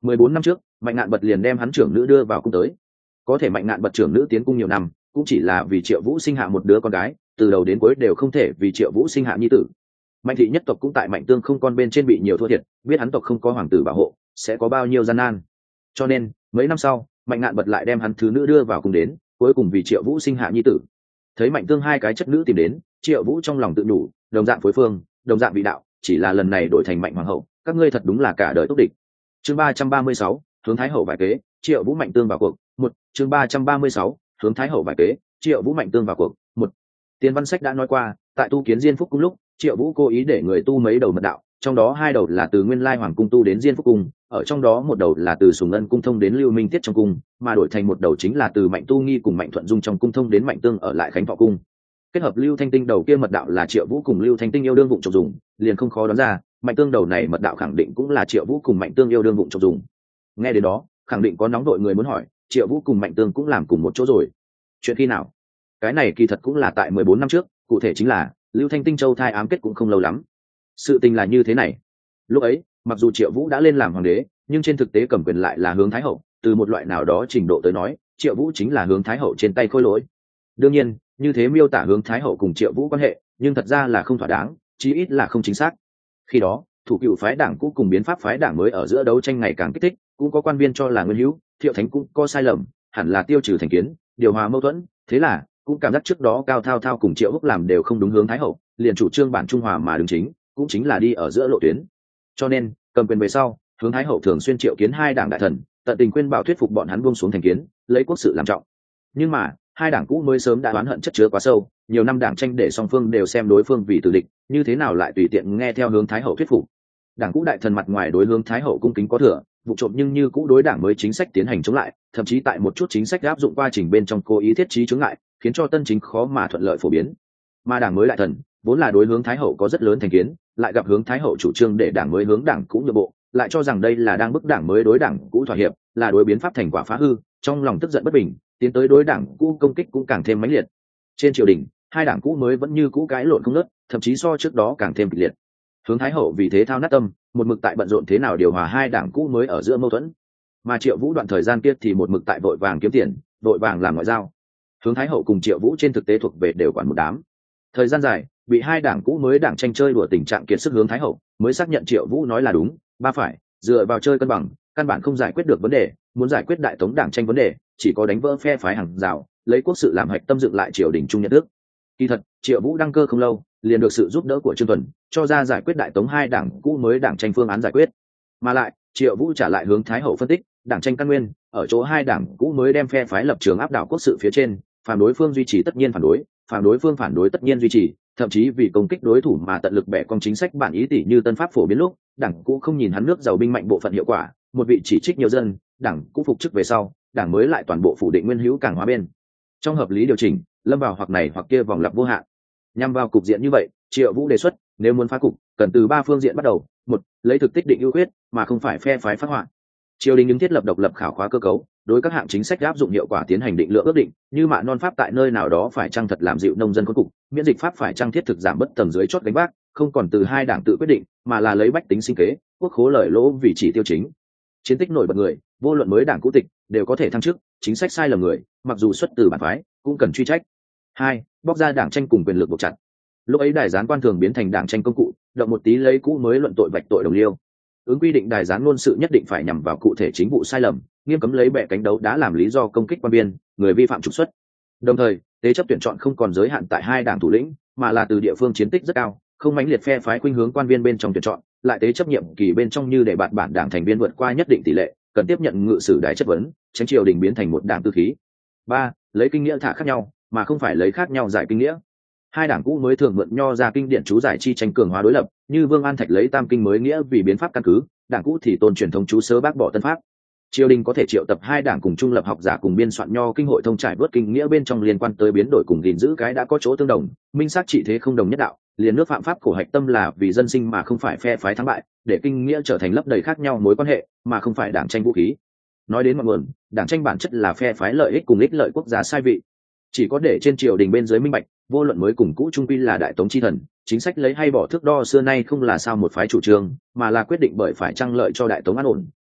14 năm trước Mạnh Ngạn Bật liền đem hắn trưởng nữ đưa vào cung tới. Có thể Mạnh Ngạn Bật trưởng nữ tiến cung nhiều năm cũng chỉ là vì Triệu Vũ sinh hạ một đứa con gái, từ đầu đến cuối đều không thể vì Triệu Vũ sinh hạ nhi tử. Mạnh thị nhất tộc cũng tại Mạnh Tương không con bên trên bị nhiều thua thiệt, biết hắn tộc không có hoàng tử bảo hộ sẽ có bao nhiêu gian nan, cho nên mấy năm sau Mạnh Ngạn Bật lại đem hắn thứ nữ đưa vào cung đến, cuối cùng vì Triệu Vũ sinh hạ nhi tử. Thấy Mạnh Tương hai cái chất nữ tìm đến, Triệu Vũ trong lòng tự nhủ, đồng dạng phối phương, đồng dạng vị đạo, chỉ là lần này đổi thành Mạnh hoàng hậu, các ngươi thật đúng là cả đời túc địch. Chương 336, hướng Thái hậu vài kế, Triệu Vũ Mạnh Tương vào cuộc. Một, chương 336, hướng Thái hậu vài kế, Triệu Vũ Mạnh Tương vào cuộc. Một. Tiên văn sách đã nói qua, tại tu kiến Diên Phúc cung lúc, Triệu Vũ cố ý để người tu mấy đầu mật đạo, trong đó hai đầu là từ Nguyên Lai Hoàng cung tu đến Diên Phúc cung, ở trong đó một đầu là từ Sùng Ân cung thông đến Lưu Minh Tiết trong cung, mà đổi thành một đầu chính là từ Mạnh Tu Nghi cùng Mạnh Thuận Dung trong cung thông đến Mạnh Tương ở lại Khánh Thọ cung. Kết hợp Lưu Thanh Tinh đầu kia mật đạo là Triệu Vũ cùng Lưu Thanh Tinh yêu đương vụng trộm dùng, liền không khó đoán ra, Mạnh Tương đầu này mật đạo khẳng định cũng là Triệu Vũ cùng Mạnh Tương yêu đương vụng trộm dùng. Nghe đến đó, khẳng định có nóng đội người muốn hỏi, Triệu Vũ cùng Mạnh Tương cũng làm cùng một chỗ rồi? Chuyện khi nào? Cái này kỳ thật cũng là tại 14 năm trước, cụ thể chính là Lưu Thanh Tinh châu thai ám kết cũng không lâu lắm. Sự tình là như thế này, lúc ấy mặc dù Triệu Vũ đã lên làm hoàng đế, nhưng trên thực tế cầm quyền lại là hướng Thái hậu, từ một loại nào đó trình độ tới nói, Triệu Vũ chính là hướng Thái hậu trên tay khôi lỗi. Đương nhiên, như thế miêu tả hướng Thái hậu cùng Triệu Vũ quan hệ, nhưng thật ra là không thỏa đáng, chí ít là không chính xác. Khi đó, thủ cựu phái đảng cũ cùng biến pháp phái đảng mới ở giữa đấu tranh ngày càng kích thích, cũng có quan viên cho là Nguyên Hữu, Thiệu Thánh cũng có sai lầm, hẳn là tiêu trừ thành kiến, điều hòa mâu thuẫn, thế là cũng cảm giác trước đó Cao Thao Thao cùng Triệu Húc làm đều không đúng hướng Thái hậu, liền chủ trương bản trung hòa mà đứng chính, cũng chính là đi ở giữa lộ tuyến. Cho nên, cầm quyền về sau, hướng Thái hậu thường xuyên triệu kiến hai đảng đại thần, tận tình khuyên bảo thuyết phục bọn hắn buông xuống thành kiến, lấy quốc sự làm trọng. Nhưng mà, hai đảng cũ mới sớm đã oán hận chất chứa quá sâu, nhiều năm đảng tranh để song phương đều xem đối phương vì tử địch, như thế nào lại tùy tiện nghe theo hướng Thái hậu thuyết phục. Đảng cũ đại thần mặt ngoài đối hướng Thái hậu cung kính có thừa, vụ trộm nhưng như cũ đối đảng mới chính sách tiến hành chống lại, thậm chí tại một chút chính sách áp dụng qua trình bên trong cố ý thiết trí chống lại, khiến cho tân chính khó mà thuận lợi phổ biến. Mà đảng mới đại thần vốn là đối hướng Thái hậu có rất lớn thành kiến, lại gặp hướng Thái hậu chủ trương để đảng mới hướng đảng cũ nhượng bộ, lại cho rằng đây là đang bức đảng mới đối đảng cũ thỏa hiệp, là đối biến pháp thành quả phá hư, trong lòng tức giận bất bình, tiến tới đối đảng cũ công kích cũng càng thêm mãnh liệt. Trên triều đình, hai đảng cũ mới vẫn như cũ cãi lộn không ngớt, thậm chí so trước đó càng thêm kịch liệt. Hướng Thái hậu vì thế thao nát tâm, một mực tại bận rộn thế nào điều hòa hai đảng cũ mới ở giữa mâu thuẫn. Mà Triệu Vũ đoạn thời gian kia thì một mực tại vội vàng kiếm tiền, vội vàng làm ngoại giao. Hướng Thái hậu cùng Triệu Vũ trên thực tế thuộc về đều quản một đám. Thời gian dài, bị hai đảng cũ mới đảng tranh chơi đùa tình trạng kiệt sức hướng Thái hậu, mới xác nhận Triệu Vũ nói là đúng, ba phải, dựa vào chơi cân bằng, căn bản không giải quyết được vấn đề, muốn giải quyết đại tống đảng tranh vấn đề, chỉ có đánh vỡ phe phái hàng rào, lấy quốc sự làm hạch tâm dựng lại triều đình trung nhận đức. Kỳ thật, Triệu Vũ đăng cơ không lâu, liền được sự giúp đỡ của Trương Tuần, cho ra giải quyết đại tống hai đảng cũ mới đảng tranh phương án giải quyết. Mà lại, Triệu Vũ trả lại hướng Thái hậu phân tích, đảng tranh căn nguyên, ở chỗ hai đảng cũ mới đem phe phái lập trường áp đảo quốc sự phía trên, phản đối phương duy trì tất nhiên phản đối, phản đối phương phản đối tất nhiên duy trì, thậm chí vì công kích đối thủ mà tận lực bẻ cong chính sách bản ý tỷ như tân pháp phổ biến lúc, đảng cũ không nhìn hắn nước giàu binh mạnh bộ phận hiệu quả, một vị chỉ trích nhiều dân, đảng cũ phục chức về sau, đảng mới lại toàn bộ phủ định nguyên hữu càng hóa bên. Trong hợp lý điều chỉnh, lâm vào hoặc này hoặc kia vòng lặp vô hạn. Nhằm vào cục diện như vậy, Triệu Vũ đề xuất, nếu muốn phá cục, cần từ ba phương diện bắt đầu. Một, lấy thực tích định ưu khuyết, mà không phải phe phái phát họa. Triều đình ứng thiết lập độc lập khảo khóa cơ cấu, đối các hạng chính sách áp dụng hiệu quả tiến hành định lượng ước định, như mạ non pháp tại nơi nào đó phải chăng thật làm dịu nông dân khốn cục, miễn dịch pháp phải chăng thiết thực giảm bất tầng dưới chót gánh vác, không còn từ hai đảng tự quyết định, mà là lấy bách tính sinh kế, quốc khố lợi lỗ vì chỉ tiêu chính. Chiến tích nổi bật người, vô luận mới đảng cũ tịch, đều có thể thăng chức, chính sách sai lầm người, mặc dù xuất từ bản phái, cũng cần truy trách. Hai, bóc ra đảng tranh cùng quyền lực buộc chặt. Lúc ấy đài gián quan thường biến thành đảng tranh công cụ, động một tí lấy cũ mới luận tội vạch tội đồng liêu. Ứng quy định đài gián ngôn sự nhất định phải nhằm vào cụ thể chính vụ sai lầm, nghiêm cấm lấy bẻ cánh đấu đã làm lý do công kích quan biên, người vi phạm trục xuất. Đồng thời, tế chấp tuyển chọn không còn giới hạn tại hai đảng thủ lĩnh, mà là từ địa phương chiến tích rất cao, không mãnh liệt phe phái khuynh hướng quan viên bên trong tuyển chọn, lại tế chấp nhiệm kỳ bên trong như để bạn bản đảng thành viên vượt qua nhất định tỷ lệ, cần tiếp nhận ngự sử đài chất vấn, tránh triều đình biến thành một đảng tư khí. Ba, lấy kinh nghĩa thả khác nhau, mà không phải lấy khác nhau giải kinh nghĩa. Hai đảng cũ mới thường mượn nho ra kinh điển chú giải chi tranh cường hóa đối lập, như Vương An Thạch lấy tam kinh mới nghĩa vì biến pháp căn cứ, đảng cũ thì tôn truyền thống chú sớ bác bỏ tân pháp. Triều đình có thể triệu tập hai đảng cùng trung lập học giả cùng biên soạn nho kinh hội thông trải vớt kinh nghĩa bên trong liên quan tới biến đổi cùng gìn giữ cái đã có chỗ tương đồng, minh xác trị thế không đồng nhất đạo, liền nước phạm pháp cổ hạch tâm là vì dân sinh mà không phải phe phái thắng bại, để kinh nghĩa trở thành lấp đầy khác nhau mối quan hệ, mà không phải đảng tranh vũ khí. Nói đến ngọn nguồn, đảng tranh bản chất là phe phái lợi ích cùng ích lợi quốc gia sai vị. Chỉ có để trên triều đình bên dưới minh bạch, vô luận mới cùng cũ trung quy là đại tống chi thần, chính sách lấy hay bỏ thước đo xưa nay không là sao một phái chủ trương, mà là quyết định bởi phải trăng lợi cho đại tống an ổn,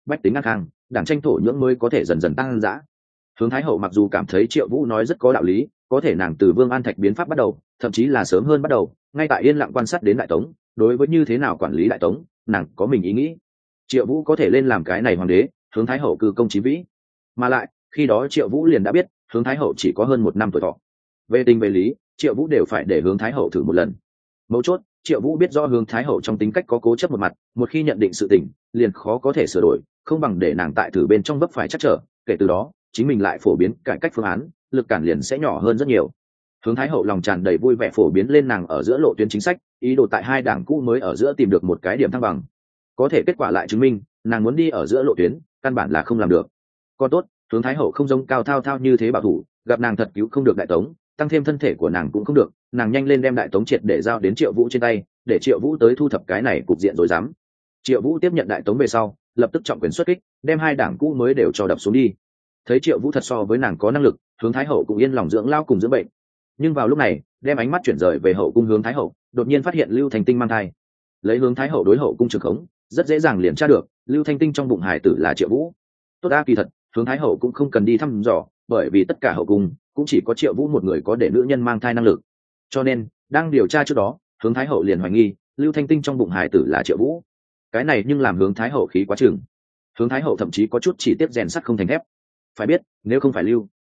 bách tính an khang, đảng tranh thổ nhưỡng mới có thể dần dần tăng dã. Hướng thái hậu mặc dù cảm thấy Triệu Vũ nói rất có đạo lý, có thể nàng từ Vương An Thạch biến pháp bắt đầu, thậm chí là sớm hơn bắt đầu, ngay tại yên lặng quan sát đến Đại Tống, đối với như thế nào quản lý Đại Tống, nàng có mình ý nghĩ. Triệu Vũ có thể lên làm cái này hoàng đế, hướng thái hậu cư công chí vĩ, mà lại khi đó Triệu Vũ liền đã biết hướng thái hậu chỉ có hơn 1 năm tuổi thọ. Về tình về lý, Triệu Vũ đều phải để hướng thái hậu thử một lần. Mấu chốt, Triệu Vũ biết rõ hướng thái hậu trong tính cách có cố chấp một mặt, một khi nhận định sự tình liền khó có thể sửa đổi, không bằng để nàng tại thử bên trong vấp phải chắc trở, kể từ đó chính mình lại phổ biến cải cách phương án, lực cản liền sẽ nhỏ hơn rất nhiều. Hướng thái hậu lòng tràn đầy vui vẻ phổ biến lên nàng ở giữa lộ tuyến chính sách, ý đồ tại hai đảng cũ mới ở giữa tìm được một cái điểm thăng bằng. Có thể kết quả lại chứng minh nàng muốn đi ở giữa lộ tuyến căn bản là không làm được. Còn tốt, hướng thái hậu không giống Cao Thao Thao như thế bảo thủ, gặp nàng thật cứu không được Đại Tống, tăng thêm thân thể của nàng cũng không được, nàng nhanh lên đem Đại Tống triệt để giao đến Triệu Vũ trên tay, để Triệu Vũ tới thu thập cái này cục diện rối rắm. Triệu Vũ tiếp nhận Đại Tống về sau, lập tức trọng quyền xuất kích, đem hai đảng cũ mới đều cho đập xuống đi. Thấy Triệu Vũ thật so với nàng có năng lực, hướng thái hậu cũng yên lòng dưỡng lao cùng dưỡng bệnh. Nhưng vào lúc này, đem ánh mắt chuyển rời về hậu cung hướng thái hậu, đột nhiên phát hiện Lưu Thành Tinh mang thai. Lấy hướng thái hậu đối hậu cung trường khống, rất dễ dàng liền tra được Lưu Thanh Tinh trong bụng hài tử là Triệu Vũ. Tốt a, kỳ thật hướng thái hậu cũng không cần đi thăm dò, bởi vì tất cả hậu cung cũng chỉ có Triệu Vũ một người có để nữ nhân mang thai năng lực. Cho nên đang điều tra trước đó, hướng thái hậu liền hoài nghi Lưu Thanh Tinh trong bụng hài tử là Triệu Vũ. Cái này nhưng làm hướng thái hậu khí quá chừng. Hướng thái hậu thậm chí có chút chỉ tiếp rèn sắt không thành thép. Phải biết, nếu không phải Lưu